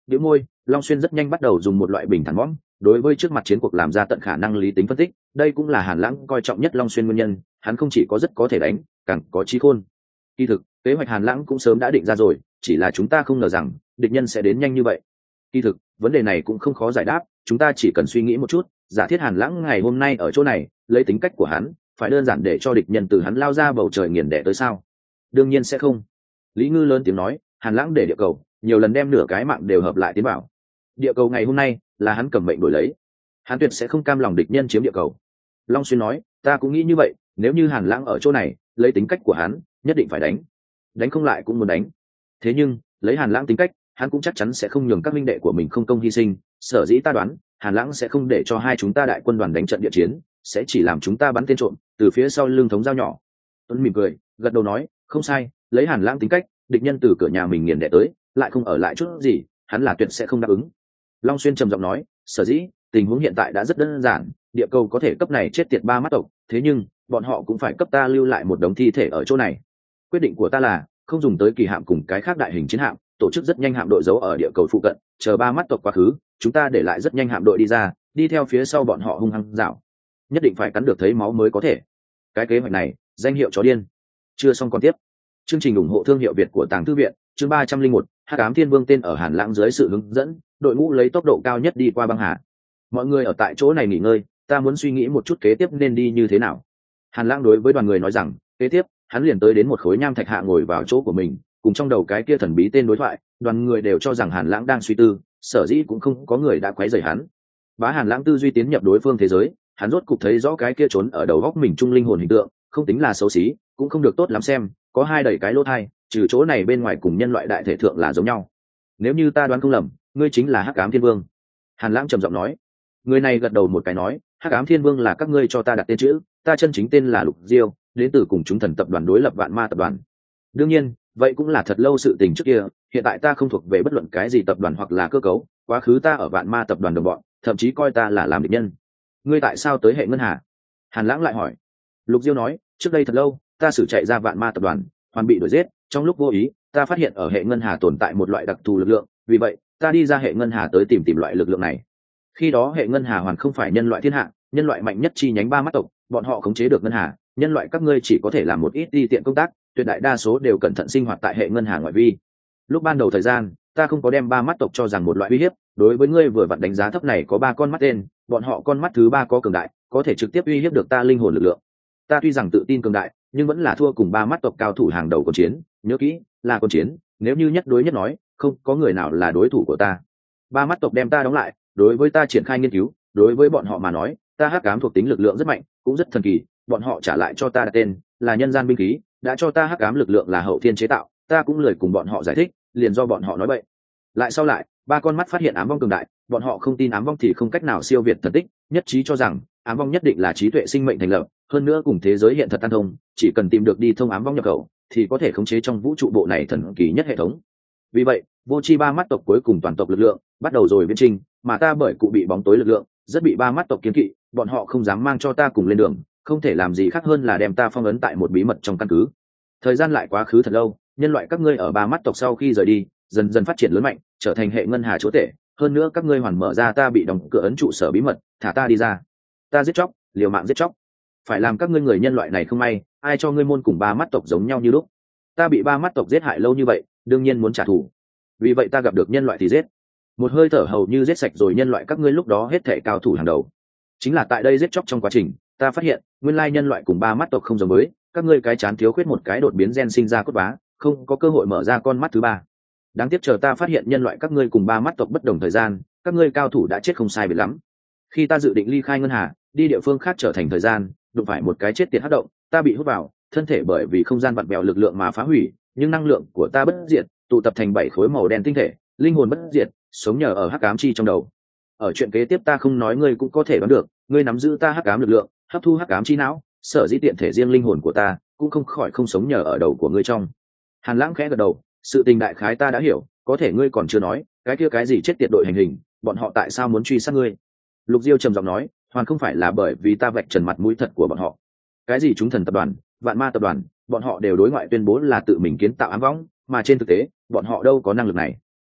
S1: Bĩu môi, Long Xuyên rất nhanh bắt đầu dùng một loại bình thản mõm đối với trước mặt chiến cuộc làm ra tận khả năng lý tính phân tích. Đây cũng là Hàn Lãng coi trọng nhất Long Xuyên nguyên nhân, hắn không chỉ có rất có thể đánh, càng có trí khôn. Kỳ thực, kế hoạch Hàn Lãng cũng sớm đã định ra rồi, chỉ là chúng ta không ngờ rằng địch nhân sẽ đến nhanh như vậy. Kỳ thực, vấn đề này cũng không khó giải đáp, chúng ta chỉ cần suy nghĩ một chút, giả thiết Hàn Lãng ngày hôm nay ở chỗ này, lấy tính cách của hắn, phải đơn giản để cho địch nhân từ hắn lao ra bầu trời nghiền đẻ tới sao? Đương nhiên sẽ không. Lý Ngư lớn tiếng nói, Hàn Lãng để địa cầu, nhiều lần đem nửa cái mạng đều hợp lại tiến bảo. Địa cầu ngày hôm nay là hắn cầm mệnh đổi lấy, hắn tuyệt sẽ không cam lòng địch nhân chiếm địa cầu. Long Xuyên nói, ta cũng nghĩ như vậy, nếu như Hàn Lãng ở chỗ này, lấy tính cách của hắn, nhất định phải đánh không lại cũng muốn đánh. Thế nhưng, lấy Hàn Lãng tính cách, hắn cũng chắc chắn sẽ không nhường các minh đệ của mình không công hy sinh. Sở dĩ ta đoán, Hàn Lãng sẽ không để cho hai chúng ta đại quân đoàn đánh trận địa chiến, sẽ chỉ làm chúng ta bắn tên trộm từ phía sau lưng thống dao nhỏ. Tuấn mỉm cười, gật đầu nói, không sai, lấy Hàn Lãng tính cách, địch nhân từ cửa nhà mình nghiền đẻ tới, lại không ở lại chút gì, hắn là tuyệt sẽ không đáp ứng. Long Xuyên trầm giọng nói, sở dĩ tình huống hiện tại đã rất đơn giản, địa cầu có thể cấp này chết tiệt 3 mắt tộc, thế nhưng bọn họ cũng phải cấp ta lưu lại một đống thi thể ở chỗ này. Quyết định của ta là không dùng tới kỳ hạm cùng cái khác đại hình chiến hạm, tổ chức rất nhanh hạm đội giấu ở địa cầu phụ cận, chờ 3 mắt tộc quá khứ, chúng ta để lại rất nhanh hạm đội đi ra, đi theo phía sau bọn họ hung hăng dạo, nhất định phải cắn được thấy máu mới có thể. Cái kế hoạch này, danh hiệu chó điên. Chưa xong còn tiếp. Chương trình ủng hộ thương hiệu Việt của Tàng Thư viện, chương 301, Hắc Ám Thiên Vương tên ở Hàn Lãng dưới sự hướng dẫn, đội ngũ lấy tốc độ cao nhất đi qua băng hà. Mọi người ở tại chỗ này nghỉ ngơi, ta muốn suy nghĩ một chút kế tiếp nên đi như thế nào. Hàn Lãng đối với đoàn người nói rằng, kế tiếp, hắn liền tới đến một khối nham thạch hạ ngồi vào chỗ của mình, cùng trong đầu cái kia thần bí tên đối thoại, đoàn người đều cho rằng Hàn Lãng đang suy tư, sở dĩ cũng không có người đã quấy rầy hắn. Bá Hàn Lãng tư duy tiến nhập đối phương thế giới, hắn rốt cục thấy rõ cái kia trốn ở đầu góc mình trung linh hồn hình tượng, không tính là xấu xí, cũng không được tốt lắm xem, có hai đầy cái lỗ thai, trừ chỗ này bên ngoài cùng nhân loại đại thể thượng là giống nhau. Nếu như ta đoán không lầm, ngươi chính là Hắc Ám Thiên Vương. Hàn Lãng trầm giọng nói. Người này gật đầu một cái nói, Hắc Ám Thiên Vương là các ngươi cho ta đặt tên chữ, ta chân chính tên là Lục Diêu, đến từ cùng chúng thần tập đoàn đối lập Vạn Ma tập đoàn. Đương nhiên, vậy cũng là thật lâu sự tình trước kia, hiện tại ta không thuộc về bất luận cái gì tập đoàn hoặc là cơ cấu, quá khứ ta ở Vạn Ma tập đoàn đồng bọn, thậm chí coi ta là làm địch nhân. Ngươi tại sao tới hệ ngân hà? Hàn Lãng lại hỏi. Lục Diêu nói, trước đây thật lâu, ta xử chạy ra Vạn Ma tập đoàn, hoàn bị đuổi giết, trong lúc vô ý, ta phát hiện ở hệ ngân hà tồn tại một loại đặc thù lực lượng, vì vậy, ta đi ra hệ ngân hà tới tìm loại lực lượng này. Khi đó hệ ngân hà hoàn không phải nhân loại thiên hạ, nhân loại mạnh nhất chi nhánh 3 mắt tộc, bọn họ khống chế được ngân hà, nhân loại các ngươi chỉ có thể làm một ít đi tiện công tác, tuyệt đại đa số đều cẩn thận sinh hoạt tại hệ ngân hà ngoại vi. Lúc ban đầu thời gian, ta không có đem 3 mắt tộc cho rằng một loại uy hiếp, đối với ngươi vừa vặn đánh giá thấp này có 3 con mắt tên, bọn họ con mắt thứ 3 có cường đại, có thể trực tiếp uy hiếp được ta linh hồn lực lượng. Ta tuy rằng tự tin cường đại, nhưng vẫn là thua cùng 3 mắt tộc cao thủ hàng đầu cuộc chiến, nhớ kỹ, là cuộc chiến, nếu như nhất đối nhất nói, không có người nào là đối thủ của ta. 3 mắt tộc đem ta đóng lại, đối với ta triển khai nghiên cứu, đối với bọn họ mà nói, ta hắc ám thuộc tính lực lượng rất mạnh, cũng rất thần kỳ, bọn họ trả lại cho ta đặt tên là nhân gian binh khí, đã cho ta hắc ám lực lượng là hậu thiên chế tạo, ta cũng lười cùng bọn họ giải thích, liền do bọn họ nói bậy. Lại sau lại, 3 con mắt phát hiện ám vong cường đại, bọn họ không tin ám vong thì không cách nào siêu việt thần tích, nhất trí cho rằng ám vong nhất định là trí tuệ sinh mệnh thành lập, hơn nữa cùng thế giới hiện thật tan thông, chỉ cần tìm được đi thông ám vong nhập khẩu, thì có thể khống chế trong vũ trụ bộ này thần kỳ nhất hệ thống. Vì vậy, vô tri 3 mắt tộc cuối cùng toàn tộc lực lượng bắt đầu rồi viễn trình, mà ta bởi cụ bị bóng tối lực lượng, rất bị 3 mắt tộc kiêng kỵ, bọn họ không dám mang cho ta cùng lên đường, không thể làm gì khác hơn là đem ta phong ấn tại một bí mật trong căn cứ. Thời gian lại quá khứ thật lâu, nhân loại các ngươi ở 3 mắt tộc sau khi rời đi, dần dần phát triển lớn mạnh, trở thành hệ ngân hà chúa tể, hơn nữa các ngươi hoàn mở ra ta bị đóng cửa ấn trụ sở bí mật, thả ta đi ra. Ta giết chóc, liều mạng giết chóc. Phải làm các ngươi người nhân loại này không may, ai cho ngươi môn cùng 3 mắt tộc giống nhau như lúc. Ta bị 3 mắt tộc giết hại lâu như vậy, đương nhiên muốn trả thù. Vì vậy ta gặp được nhân loại thì giết. Một hơi thở hầu như giết sạch rồi nhân loại các ngươi lúc đó hết thảy cao thủ hàng đầu. Chính là tại đây giết chóc trong quá trình, ta phát hiện, nguyên lai nhân loại cùng 3 mắt tộc không giống với, các ngươi cái chán thiếu khuyết một cái đột biến gen sinh ra cốt bá, không có cơ hội mở ra con mắt thứ 3. Đáng tiếc chờ ta phát hiện nhân loại các ngươi cùng 3 mắt tộc bất đồng thời gian, các ngươi cao thủ đã chết không sai biệt lắm. Khi ta dự định ly khai ngân hà, đi địa phương khác trở thành thời gian, đụng phải một cái chết tiệt hắc động, ta bị hút vào, thân thể bởi vì không gian vặn vẹo lực lượng mà phá hủy, nhưng năng lượng của ta bất diệt, tụ tập thành 7 khối màu đen tinh thể, linh hồn bất diệt, sống nhờ ở hắc ám chi trong đầu. Ở chuyện kế tiếp ta không nói ngươi cũng có thể đoán được, ngươi nắm giữ ta hắc ám lực lượng, hấp thu hắc ám chi não, sở dĩ tiện thể riêng linh hồn của ta, cũng không khỏi không sống nhờ ở đầu của ngươi trong. Hàn Lãng khẽ gật đầu, sự tình đại khái ta đã hiểu, có thể ngươi còn chưa nói, cái kia cái gì chết tiệt đội hành hình, bọn họ tại sao muốn truy sát ngươi? Lục Diêu trầm giọng nói, hoàn không phải là bởi vì ta vạch trần mặt mũi thật của bọn họ. Cái gì chúng thần tập đoàn, Vạn Ma tập đoàn, bọn họ đều đối ngoại tuyên bố là tự mình kiến tạo ám võng, mà trên thực tế, bọn họ đâu có năng lực này.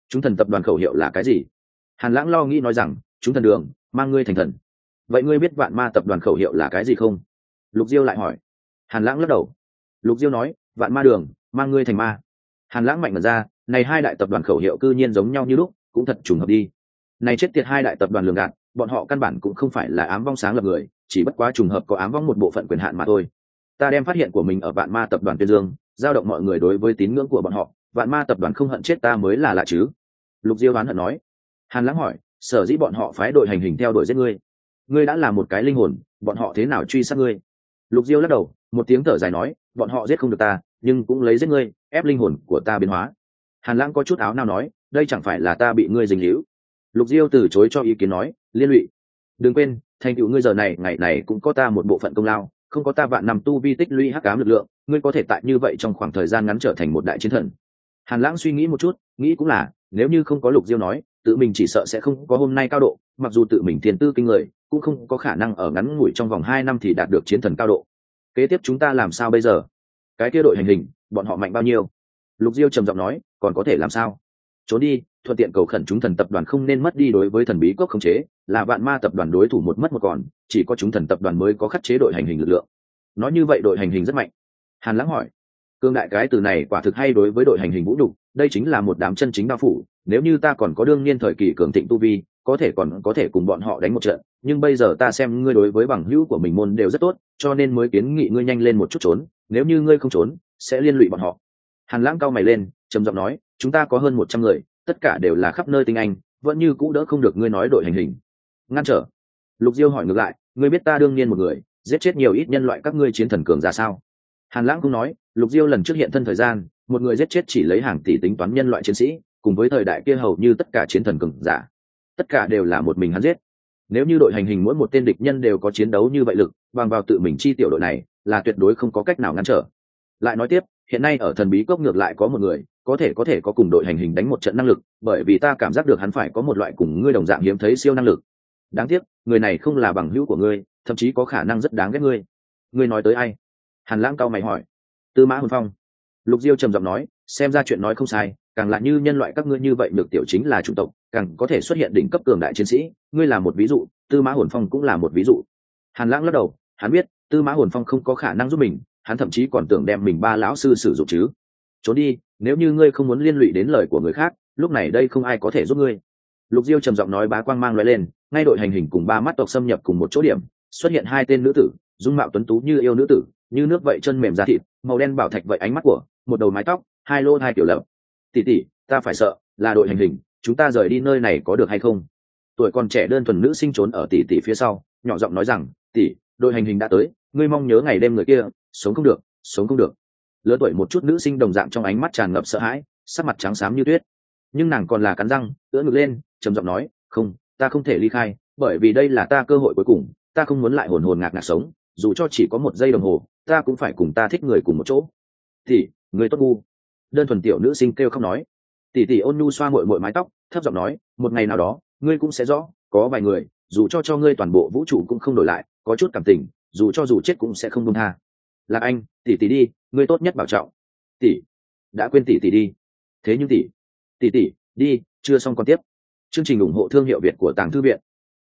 S1: Chúng thần tập đoàn khẩu hiệu là cái gì? Hàn Lãng lo nghĩ nói rằng, chúng thần đường mang ngươi thành thần. Vậy ngươi biết vạn ma tập đoàn khẩu hiệu là cái gì không? Lục Diêu lại hỏi. Hàn Lãng lắc đầu. Lục Diêu nói, vạn ma đường mang ngươi thành ma. Hàn Lãng mạnh mật ra, này hai đại tập đoàn khẩu hiệu cư nhiên giống nhau như lúc, cũng thật trùng hợp đi. Này chết tiệt hai đại tập đoàn lường gạt, bọn họ căn bản cũng không phải là ám vong sáng lập người, chỉ bất quá trùng hợp có ám vong một bộ phận quyền hạn mà thôi. Ta đem phát hiện của mình ở vạn ma tập đoàn tuyên dương, giao động mọi người đối với tín ngưỡng của bọn họ, vạn ma tập đoàn không hận chết ta mới là lạ chứ. Lục Diêu đoán hận nói. Hàn Lãng hỏi, sở dĩ bọn họ phái đội hành hình theo đuổi giết ngươi, ngươi đã là một cái linh hồn, bọn họ thế nào truy sát ngươi? Lục Diêu lắc đầu, một tiếng thở dài nói, bọn họ giết không được ta, nhưng cũng lấy giết ngươi, ép linh hồn của ta biến hóa. Hàn Lãng có chút áo nào nói, đây chẳng phải là ta bị ngươi dính líu. Lục Diêu từ chối cho ý kiến nói, liên lụy. Đừng quên, thành tựu ngươi giờ này ngày này cũng có ta một bộ phận công lao, không có ta vạn năm tu vi tích lũy hắc ám lực lượng, ngươi có thể tại như vậy trong khoảng thời gian ngắn trở thành một đại chiến thần. Hàn Lãng suy nghĩ một chút, nghĩ cũng là, nếu như không có Lục Diêu nói, tự mình chỉ sợ sẽ không có hôm nay cao độ, mặc dù tự mình thiên tư kinh người, cũng không có khả năng ở ngắn ngủi trong vòng 2 năm thì đạt được chiến thần cao độ. Kế tiếp chúng ta làm sao bây giờ? Cái kia đội hành hình, bọn họ mạnh bao nhiêu? Lục Diêu trầm giọng nói, còn có thể làm sao? Trốn đi, thuận tiện cầu khẩn chúng thần tập đoàn không nên mất đi đối với thần bí cốc khống chế, là vạn ma tập đoàn đối thủ một mất một còn, chỉ có chúng thần tập đoàn mới có khắc chế đội hành hình lực lượng. Nói như vậy đội hành hình rất mạnh. Hàn Lãng hỏi. Cương đại cái từ này quả thực hay đối với đội hành hình vũ nhục, đây chính là một đám chân chính đao phủ, nếu như ta còn có đương niên thời kỳ cường thịnh tu vi, còn có thể cùng bọn họ đánh một trận, nhưng bây giờ ta xem ngươi đối với bằng hữu của mình môn đều rất tốt, cho nên mới kiến nghị ngươi nhanh lên một chút trốn, nếu như ngươi không trốn, sẽ liên lụy bọn họ. Hàn Lãng cau mày lên, trầm giọng nói, chúng ta có hơn 100 người, tất cả đều là khắp nơi tinh anh, vẫn như cũ đỡ không được ngươi nói đội hành hình. Ngăn trở. Lục Diêu hỏi ngược lại, ngươi biết ta đương niên một người, giết chết nhiều ít nhân loại các ngươi chiến thần cường ra sao? Hàn Lãng cũng nói, Lục Diêu lần trước hiện thân thời gian, một người giết chết chỉ lấy hàng tỷ tính toán nhân loại chiến sĩ, cùng với thời đại kia hầu như tất cả chiến thần cường giả, tất cả đều là một mình hắn giết. Nếu như đội hành hình mỗi một tên địch nhân đều có chiến đấu như vậy lực, bằng vào tự mình chi tiểu đội này, là tuyệt đối không có cách nào ngăn trở. Lại nói tiếp, hiện nay ở thần bí cốc ngược lại có một người, có thể có cùng đội hành hình đánh một trận năng lực, bởi vì ta cảm giác được hắn phải có một loại cùng ngươi đồng dạng hiếm thấy siêu năng lực. Đáng tiếc, người này không là bằng hữu của ngươi, thậm chí có khả năng rất đáng ghét ngươi. Ngươi nói tới ai? Hàn Lãng cau mày hỏi. Tư Mã Hồn Phong. Lục Diêu trầm giọng nói, xem ra chuyện nói không sai, càng là như nhân loại các ngươi như vậy được tiểu chính là chủng tộc, càng có thể xuất hiện đỉnh cấp cường đại chiến sĩ, ngươi là một ví dụ, Tư Mã Hồn Phong cũng là một ví dụ. Hàn Lãng lắc đầu, hắn biết Tư Mã Hồn Phong không có khả năng giúp mình, hắn thậm chí còn tưởng đem mình ba lão sư sử dụng chứ. Trốn đi, nếu như ngươi không muốn liên lụy đến lời của người khác, lúc này đây không ai có thể giúp ngươi. Lục Diêu trầm giọng nói, bá quang mang lóe lên, ngay đội hành hình cùng ba mắt tộc xâm nhập cùng một chỗ điểm, xuất hiện hai tên nữ tử, dung mạo tuấn tú như yêu nữ tử, như nước vậy chân mềm da thịt, màu đen bảo thạch vậy ánh mắt của, một đầu mái tóc, hai lô hai tiểu lập. Tỷ tỷ, ta phải sợ, là đội hành hình, chúng ta rời đi nơi này có được hay không? Tuổi còn trẻ đơn thuần nữ sinh trốn ở tỷ tỷ phía sau, nhỏ giọng nói rằng, tỷ, đội hành hình đã tới, ngươi mong nhớ ngày đêm người kia, sống không được, sống không được. Lớn tuổi một chút nữ sinh đồng dạng trong ánh mắt tràn ngập sợ hãi, sắc mặt trắng xám như tuyết, nhưng nàng còn là cắn răng, ưỡn ngực lên, trầm giọng nói, không, ta không thể ly khai, bởi vì đây là ta cơ hội cuối cùng, ta không muốn lại hồn hồn ngạc ngạc sống, dù cho chỉ có 1 giây đồng hồ, ta cũng phải cùng ta thích người cùng một chỗ. Tỷ, người tốt ngu. Đơn thuần tiểu nữ sinh kêu khóc nói. Tỷ tỷ ôn nhu xoa muội muội mái tóc, thấp giọng nói, một ngày nào đó, ngươi cũng sẽ rõ, có vài người, dù cho ngươi toàn bộ vũ trụ cũng không đổi lại, có chút cảm tình, dù chết cũng sẽ không buông tha. Lạc Anh, tỷ tỷ đi, ngươi tốt nhất bảo trọng. Tỷ, đã quên tỷ tỷ đi. Thế nhưng tỷ tỷ đi, chưa xong còn tiếp. Chương trình ủng hộ thương hiệu Việt của Tàng Thư Viện,